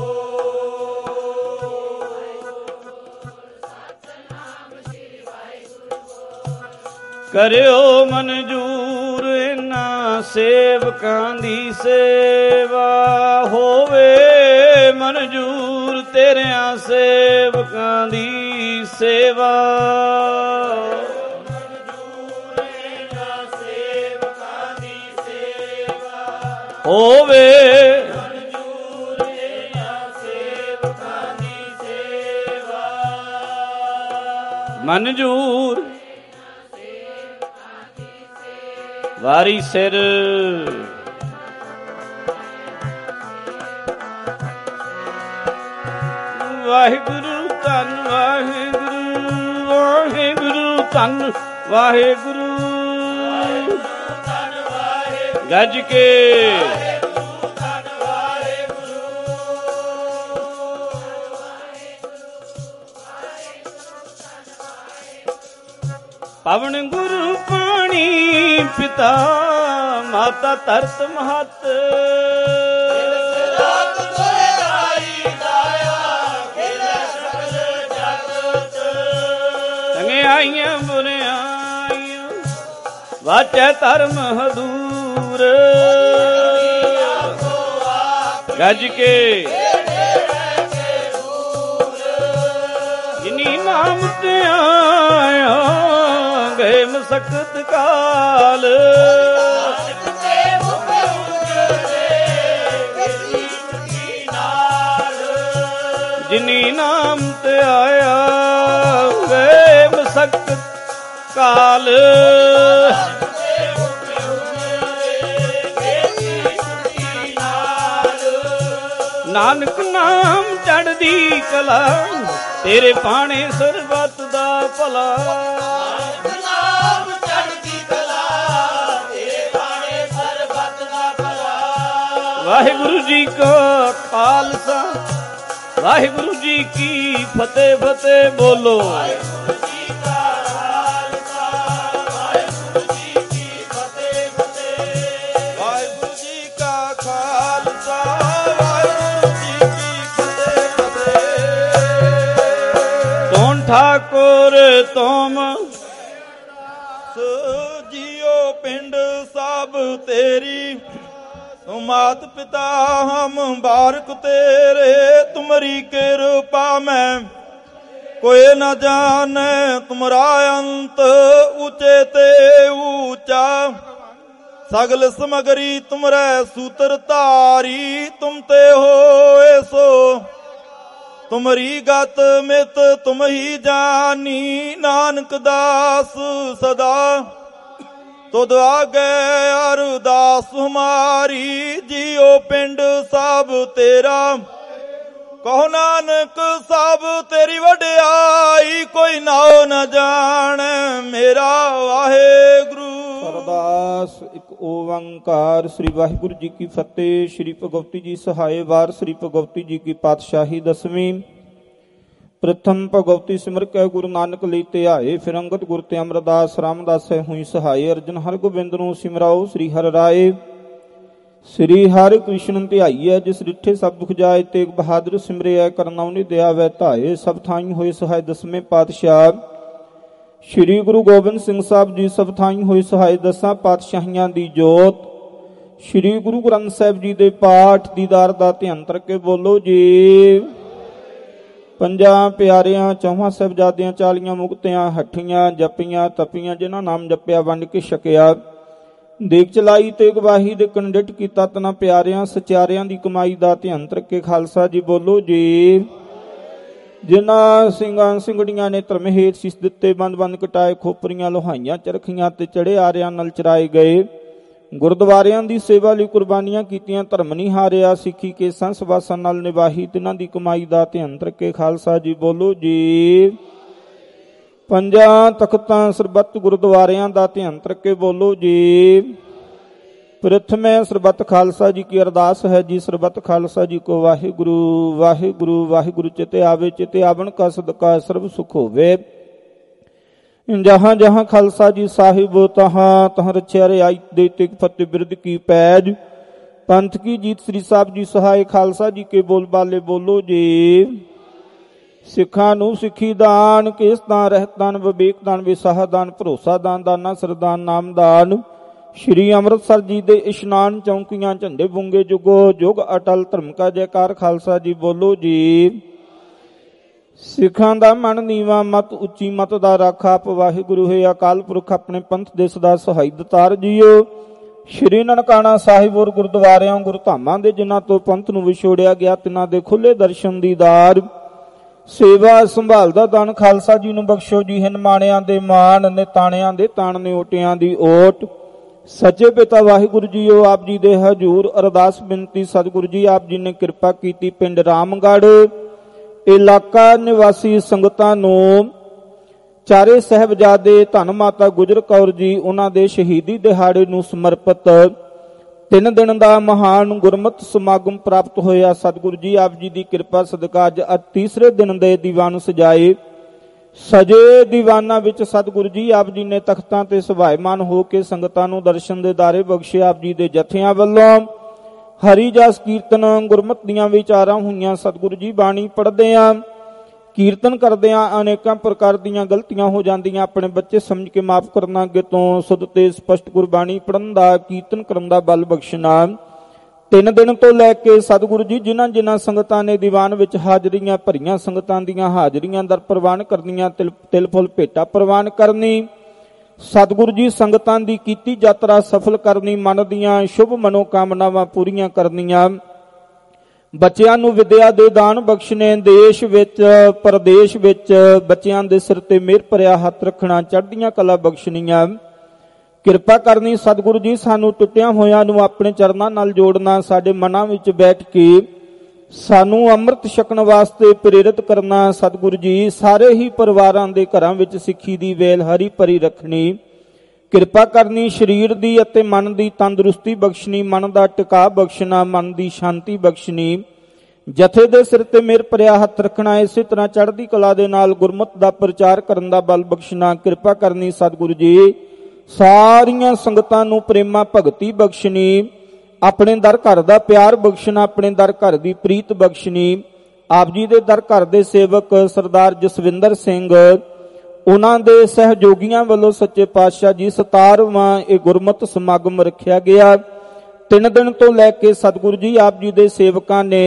ਬੋਲ। ਕਰਿਓ ਮਨਜੂਰ ਇਹਨਾਂ ਸੇਵਕਾਂ ਦੀ ਸੇਵਾ ਹੋਵੇ ਮਨਜੂਰ ਤੇਰਿਆਂ ਸੇਵਕਾਂ ਦੀ ਸੇਵਾ। ਮਨਜੂਰ ਇਹਨਾਂ ਸੇਵਕਾਂ ਦੀ ਸੇਵਾ ਹੋਵੇ ਮਨਜੂਰ ਇਹਨਾਂ ਸੇਵਕਾਂ ਦੀ ਸੇਵਾ। ਮਨਜੂਰ ਵਾਰੀ ਸਿਰ ਵਾਹਿਗੁਰੂ ਧੰਨ ਵਾਹਿਗੁਰੂ ਵਾਹਿਗੁਰੂ ਧੰਨ ਵਾਹਿਗੁਰੂ ਗੱਜ ਕੇ ਪਵਨ ਗੁਰੂ ਪਾਣੀ ਪਿਤਾ ਮਾਤਾ ਧਰਤ ਮਹਤ ਚੰਗਿਆਈਆਂ ਬੁਰਿਆਈਆਂ ਵਾਚੈ ਧਰਮ ਹਦੂਰ ਗੱਜ ਕੇ ਜਿਨੀ ਨਾਮ ਤੇ ਆਇਆ ਗਏ ਮਸਕਤ ਕਾਲ ਜਿਨੀ ਨਾਮ ਤੇ ਆਇਆ ਗਏ ਮਸਕਤ ਕਾਲ ਨਾਨਕ ਨਾਮ ਚੜ੍ਹਦੀ ਕਲਾ ਤੇਰੇ ਬਾਣੇ ਸਰਬੱਤ ਦਾ ਭਲਾ ਨਾਮ ਚੜ੍ਹਦੀ ਕਲਾ ਤੇਰੇ ਬਾਣੇ ਸਰਬੱਤ ਦਾ ਭਲਾ ਵਾਹਿਗੁਰੂ ਜੀ ਕਾ ਖਾਲਸਾ ਵਾਹਿਗੁਰੂ ਜੀ ਕੀ ਫਤਿਹ ਫਤਿਹ ਬੋਲੋ ਵਾਹਿਗੁਰੂ ਜੀ ਕਾ ਖਾਲਸਾ ਵਾਹਿਗੁਰੂ ਜੀ ਕੀ ਫਤਿਹ ਫਤਿਹ ਵਾਹਿਗੁਰੂ ਜੀ ਕਾ ਖਾਲਸਾ ਵਾਹਿਗੁਰੂ ਜੀ ਕੀ ਫਤਿਹ ਫਤਿਹ ਕੌਣ ਠਾਕੁਰ ਤੁਮ ਜੀਓ ਪਿੰਡ ਸਭ ਤੇਰੀ मात पिता हम बारक तेरे तुम्हारी कृपा में कोई न जाने तुम्हारा अंत ऊंचे ते ऊंचा सगल समगरी तुमरे सूत्र तारी तुम ते होए सो तुम्हारी गत मित तुम ही जानी नानक दास सदा तुद आगे अरदास हमारी जियो पिंड सब तेरा कहो नानक सब तेरी वड्याई कोई नाओ न जान मेरा वाहेगुरु। अरदास एक ओंकार। श्री वाहिगुरु जी की फतेह। श्री भगवती जी सहाय वार। श्री भगवती जी की पातशाही दसवीं। प्रथम भगवती सिमर कै गुरु नानक ली ध्याए। फिर अंगद गुर ते अमरदास रामदास हुई सहाय। अर्जन हर गोबिंद नूं सिमराओ श्री हर राय। श्री हर कृष्ण ध्याईਐ जिस रिठे सब दुख जाए। तेग बहादुर सिमरिਐ करना उन्हें दया वै धाए। सब थाई होए सहाय दसवें पातशाह श्री गुरु गोबिंद सिंह साहब जी। सब थाई होए सहाय दसां पातशाहियां दी जोत। श्री गुरु ग्रंथ साहिब जी दे पाठ दीदार दा ध्यान करके बोलो जी। ਪੰਜਾਂ ਪਿਆਰਿਆਂ ਚੌਹਾਂ ਸਾਹਿਬਜ਼ਾਦਿਆਂ 40 ਮੁਕਤਿਆਂ ਹੱਠੀਆਂ ਜਪੀਆਂ ਤਪੀਆਂ ਜਿਨ੍ਹਾਂ ਨਾਮ ਜਪਿਆ ਵੰਡ ਕੇ ਛਕਿਆ। ਦੇਖ ਚਲਾਈ ਤੇ ਗਵਾਹੀ ਦੇ ਕੰਡਿਟ ਕੀਤਾ ਤਨਾ ਪਿਆਰਿਆਂ ਸਚਿਆਰਿਆਂ ਦੀ ਕਮਾਈ ਦਾ ਧਿਆਨ ਰੱਖੇ ਖਾਲਸਾ ਜੀ ਬੋਲੋ ਜੀ। ਜਿਨ੍ਹਾਂ ਸਿੰਘਾਂ ਸਿੰਘੜੀਆਂ ਨੇ ਧਰਮ ਹੇਤ ਸੀਸ ਦਿੱਤੇ ਬੰਦ ਬੰਦ ਕਟਾਏ ਖੋਪਰੀਆਂ ਲੋਹਾਈਆਂ ਚਰਖੀਆਂ ਤੇ ਚੜੇ ਆਰਿਆਂ ਨਾਲ ਚਰਾਏ ਗਏ। ਗੁਰਦੁਆਰਿਆਂ ਦੀ ਸੇਵਾ ਲਈ ਕੁਰਬਾਨੀਆਂ ਕੀਤੀਆਂ ਧਰਮ ਨਹੀਂ ਹਾਰਿਆ। ਸਿੱਖੀ ਕੇ ਸੰਸ ਵਾਸਾਂ ਨਾਲ ਨਿਭਾਹੀ ਤਿਨਾਂ ਦੀ ਕਮਾਈ ਦਾ ਧਿਆਨ ਰੱਖੇ ਖਾਲਸਾ ਜੀ ਬੋਲੋ ਜੀ। ਪੰਜਾਂ ਤਖਤਾਂ ਸਰਬੱਤ ਗੁਰਦੁਆਰਿਆਂ ਦਾ ਧਿਆਨ ਰੱਖੇ ਬੋਲੋ ਜੀ। ਪ੍ਰਥਮੇ ਸਰਬੱਤ ਖਾਲਸਾ ਜੀ ਕੀ ਅਰਦਾਸ ਹੈ ਜੀ। ਸਰਬੱਤ ਖਾਲਸਾ ਜੀ ਕੋ ਵਾਹਿਗੁਰੂ ਵਾਹਿਗੁਰੂ ਵਾਹਿਗੁਰੂ ਚਿਤੇ ਆਵੇ ਚਿਤੇ ਆਵਣ ਕਾ ਸਦਕਾ ਸਰਬ ਸੁਖ ਹੋਵੇ। जहाँ जहाँ खालसा जी साहिब तहाँ तहाँ रछिया रियाई दे तेग फतेह बिरद की पैज। पंथ की जीत श्री साहब जी सहाय खालसा जी के बोल बाले बोलो जी। सिखां नूं सिखी दान केस दान रहत दान विवेक दान विसाह दान भरोसा दान दाना सरदान नाम दान। श्री अमृतसर जी दे इशनान चौंकियां झंडे बुंगे जुगो जुग अटल धर्म का जयकार खालसा जी बोलो जी। ਸਿੱਖਾਂ ਦਾ ਮਨ ਨੀਵਾ ਮਤ ਉੱਚੀ ਮਤ ਦਾ ਰਾਖਾ ਆਪ ਵਾਹਿਗੁਰੂ ਹੈ ਅਕਾਲ ਪੁਰਖ ਆਪਣੇ ਪੰਥ ਦੇ ਸਦਾ ਸਹਾਈ ਦਤਾਰ ਜੀਓ। ਸ਼੍ਰੀ ਨਨਕਾਣਾ ਸਾਹਿਬ ਔਰ ਗੁਰਦੁਆਰਿਆਂ ਗੁਰਧਾਮਾਂ ਦੇ ਜਿਨ੍ਹਾਂ ਤੋਂ ਪੰਥ ਨੂੰ ਵਿਛੋੜਿਆ ਗਿਆ ਤਿਨਾਂ ਦੇ ਖੁੱਲੇ ਦਰਸ਼ਨ ਦੀਦਾਰ ਸੇਵਾ ਸੰਭਾਲ ਦਾ ਦਾਨ ਖਾਲਸਾ ਜੀ ਨੂੰ ਬਖਸ਼ੋ ਜੀ। ਹਿਨਮਾਣਿਆਂ ਦੇ ਮਾਣ ਨਿਤਾਣਿਆਂ ਦੇ ਤਾਣ ਨੇ ਓਟਿਆਂ ਦੀ ਓਟ ਸੱਚੇ ਪਿਤਾ ਵਾਹਿਗੁਰੂ ਜੀਓ ਆਪ ਜੀ ਦੇ ਹਜ਼ੂਰ ਅਰਦਾਸ ਬੇਨਤੀ ਸਤਿਗੁਰੂ ਜੀ ਆਪ ਜੀ ਨੇ ਕਿਰਪਾ ਕੀਤੀ ਪਿੰਡ ਰਾਮਗੜ੍ਹ ਇਲਾਕਾ ਨਿਵਾਸੀ ਸੰਗਤਾਂ ਨੂੰ ਚਾਰੇ ਸਾਹਿਬਜ਼ਾਦੇ ਧੰਨ ਮਾਤਾ ਗੁਜਰ ਕੌਰ ਜੀ ਉਹਨਾਂ ਦੇ ਸ਼ਹੀਦੀ ਦਿਹਾੜੇ ਨੂੰ ਸਮਰਪਿਤ 3 ਦਿਨ ਦਾ ਮਹਾਨ ਗੁਰਮਤਿ ਸਮਾਗਮ ਪ੍ਰਾਪਤ ਹੋਇਆ। ਸਤਿਗੁਰੂ ਜੀ ਆਪ ਜੀ ਦੀ ਕਿਰਪਾ ਸਦਕਾ ਅੱਜ ਤੀਸਰੇ ਦਿਨ ਦੇ ਦੀਵਾਨ ਸਜਾਏ। ਸਜੇ ਦੀਵਾਨਾਂ ਵਿੱਚ ਸਤਿਗੁਰੂ ਜੀ ਆਪ ਜੀ ਨੇ ਤਖਤਾਂ ਤੇ ਸੁਭਾਇਮਾਨ ਹੋ ਕੇ ਸੰਗਤਾਂ ਨੂੰ ਦਰਸ਼ਨ ਦੇ ਦਾਰੇ ਬਖਸ਼ੇ। ਆਪ ਜੀ ਦੇ ਜਥਿਆਂ ਵੱਲੋਂ ਹਰੀ ਜਸ ਕੀਰਤਨ ਗੁਰਮਤਿ ਦੀਆਂ ਵਿਚਾਰਾਂ ਹੋਈਆਂ। ਸਤਿਗੁਰੂ ਜੀ ਬਾਣੀ ਪੜ੍ਹਦਿਆਂ ਕੀਰਤਨ ਕਰਦਿਆਂ ਅਨੇਕਾਂ ਪ੍ਰਕਾਰ ਦੀਆਂ ਗਲਤੀਆਂ ਹੋ ਜਾਂਦੀਆਂ। ਆਪਣੇ ਬੱਚੇ ਸਮਝ ਕੇ ਮਾਫ ਕਰਨਾ, ਅੱਗੇ ਤੋਂ ਸੁਧ ਤੇ ਸਪਸ਼ਟ ਗੁਰਬਾਣੀ ਪੜ੍ਹਨ ਦਾ ਕੀਰਤਨ ਕਰਨ ਦਾ ਬਲ ਬਖਸ਼ਣਾ। 3 ਦਿਨ ਤੋਂ ਲੈ ਕੇ ਸਤਿਗੁਰੂ ਜੀ ਜਿਨ੍ਹਾਂ ਸੰਗਤਾਂ ਨੇ ਦੀਵਾਨ ਵਿੱਚ ਹਾਜ਼ਰੀਆਂ ਭਰੀਆਂ, ਸੰਗਤਾਂ ਦੀਆਂ ਹਾਜ਼ਰੀਆਂ ਦਰ ਪ੍ਰਵਾਨ ਕਰਨੀਆਂ, ਤਿਲ ਫੁੱਲ ਭੇਟਾ ਪ੍ਰਵਾਨ ਕਰਨੀ, ਸਤਿਗੁਰੂ ਜੀ ਸੰਗਤਾਂ ਦੀ ਕੀਤੀ ਯਾਤਰਾ ਸਫਲ ਕਰਨੀ, ਮਨ ਦੀਆਂ ਸ਼ੁਭ ਮਨੋਕਾਮਨਾਵਾਂ ਪੂਰੀਆਂ ਕਰਨੀਆਂ, ਬੱਚਿਆਂ ਨੂੰ ਵਿਦਿਆ ਦੇ ਦਾਨ ਬਖਸ਼ਣੇ, ਦੇਸ਼ ਵਿੱਚ ਪ੍ਰਦੇਸ਼ ਵਿੱਚ ਬੱਚਿਆਂ ਦੇ ਸਿਰ ਤੇ ਮਿਹਰ ਭਰਿਆ ਹੱਥ ਰੱਖਣਾ, ਚੜ੍ਹਦੀਆਂ ਕਲਾ ਬਖਸ਼ਣੀਆਂ, ਕਿਰਪਾ ਕਰਨੀ। ਸਤਿਗੁਰੂ ਜੀ ਸਾਨੂੰ ਟੁੱਟਿਆਂ ਹੋਇਆਂ ਨੂੰ ਆਪਣੇ ਚਰਨਾਂ ਨਾਲ ਜੋੜਨਾ, ਸਾਡੇ ਮਨਾਂ ਵਿੱਚ ਬੈਠ ਕੇ ਸਾਨੂੰ ਅੰਮ੍ਰਿਤ ਛਕਣ ਵਾਸਤੇ ਪ੍ਰੇਰਿਤ ਕਰਨਾ। ਸਤਿਗੁਰੂ ਜੀ ਸਾਰੇ ਹੀ ਪਰਿਵਾਰਾਂ ਦੇ ਘਰਾਂ ਵਿੱਚ ਸਿੱਖੀ ਦੀ ਵੇਲ ਹਰੀ ਭਰੀ ਰੱਖਣੀ, ਕਿਰਪਾ ਕਰਨੀ। ਸਰੀਰ ਦੀ ਅਤੇ ਮਨ ਦੀ ਤੰਦਰੁਸਤੀ ਬਖਸ਼ਣੀ, ਮਨ ਦਾ ਟਿਕਾ ਬਖਸ਼ਣਾ, ਮਨ ਦੀ ਸ਼ਾਂਤੀ ਬਖਸ਼ਣੀ, ਜਥੇ ਦੇ ਸਿਰ ਤੇ ਮਿਹਰ ਭਰਿਆ ਹੱਥ ਰੱਖਣਾ। ਇਸੇ ਤਰ੍ਹਾਂ ਚੜ੍ਹਦੀ ਕਲਾ ਦੇ ਨਾਲ ਗੁਰਮਤਿ ਦਾ ਪ੍ਰਚਾਰ ਕਰਨ ਦਾ ਬਲ ਬਖਸ਼ਣਾ, ਕਿਰਪਾ ਕਰਨੀ। ਸਤਿਗੁਰੂ ਜੀ ਸਾਰੀਆਂ ਸੰਗਤਾਂ ਨੂੰ ਪ੍ਰੇਮਾ ਭਗਤੀ ਬਖਸ਼ਣੀ, ਆਪਣੇ ਦਰ ਘਰ ਦਾ ਪਿਆਰ ਬਖਸ਼ਣਾ, ਆਪਣੇ ਦਰ ਘਰ ਦੀ ਪ੍ਰੀਤ ਬਖਸ਼ਣੀ। ਆਪ ਜੀ ਦੇ ਦਰ ਘਰ ਦੇ ਸੇਵਕ ਸਰਦਾਰ ਜਸਵਿੰਦਰ ਸਿੰਘ ਉਹਨਾਂ ਦੇ ਸਹਿਯੋਗੀਆਂ ਵੱਲੋਂ ਸੱਚੇ ਪਾਤਸ਼ਾਹ ਜੀ 17ਵਾਂ ਇਹ ਗੁਰਮਤਿ ਸਮਾਗਮ ਰੱਖਿਆ ਗਿਆ। 3 ਦਿਨ ਤੋਂ ਲੈ ਕੇ ਸਤਿਗੁਰੂ ਜੀ ਆਪ ਜੀ ਦੇ ਸੇਵਕਾਂ ਨੇ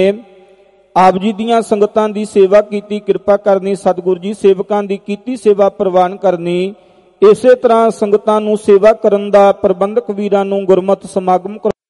ਆਪ ਜੀ ਦੀਆਂ ਸੰਗਤਾਂ ਦੀ ਸੇਵਾ ਕੀਤੀ, ਕਿਰਪਾ ਕਰਨੀ। ਸਤਿਗੁਰੂ ਜੀ ਸੇਵਕਾਂ ਦੀ ਕੀਤੀ ਸੇਵਾ ਪ੍ਰਵਾਨ ਕਰਨੀ। ਇਸੇ ਤਰ੍ਹਾਂ ਸੰਗਤਾਂ ਨੂੰ ਸੇਵਾ ਕਰਨ ਦਾ ਪ੍ਰਬੰਧਕ ਵੀਰਾਂ ਨੂੰ ਗੁਰਮਤਿ ਸਮਾਗਮ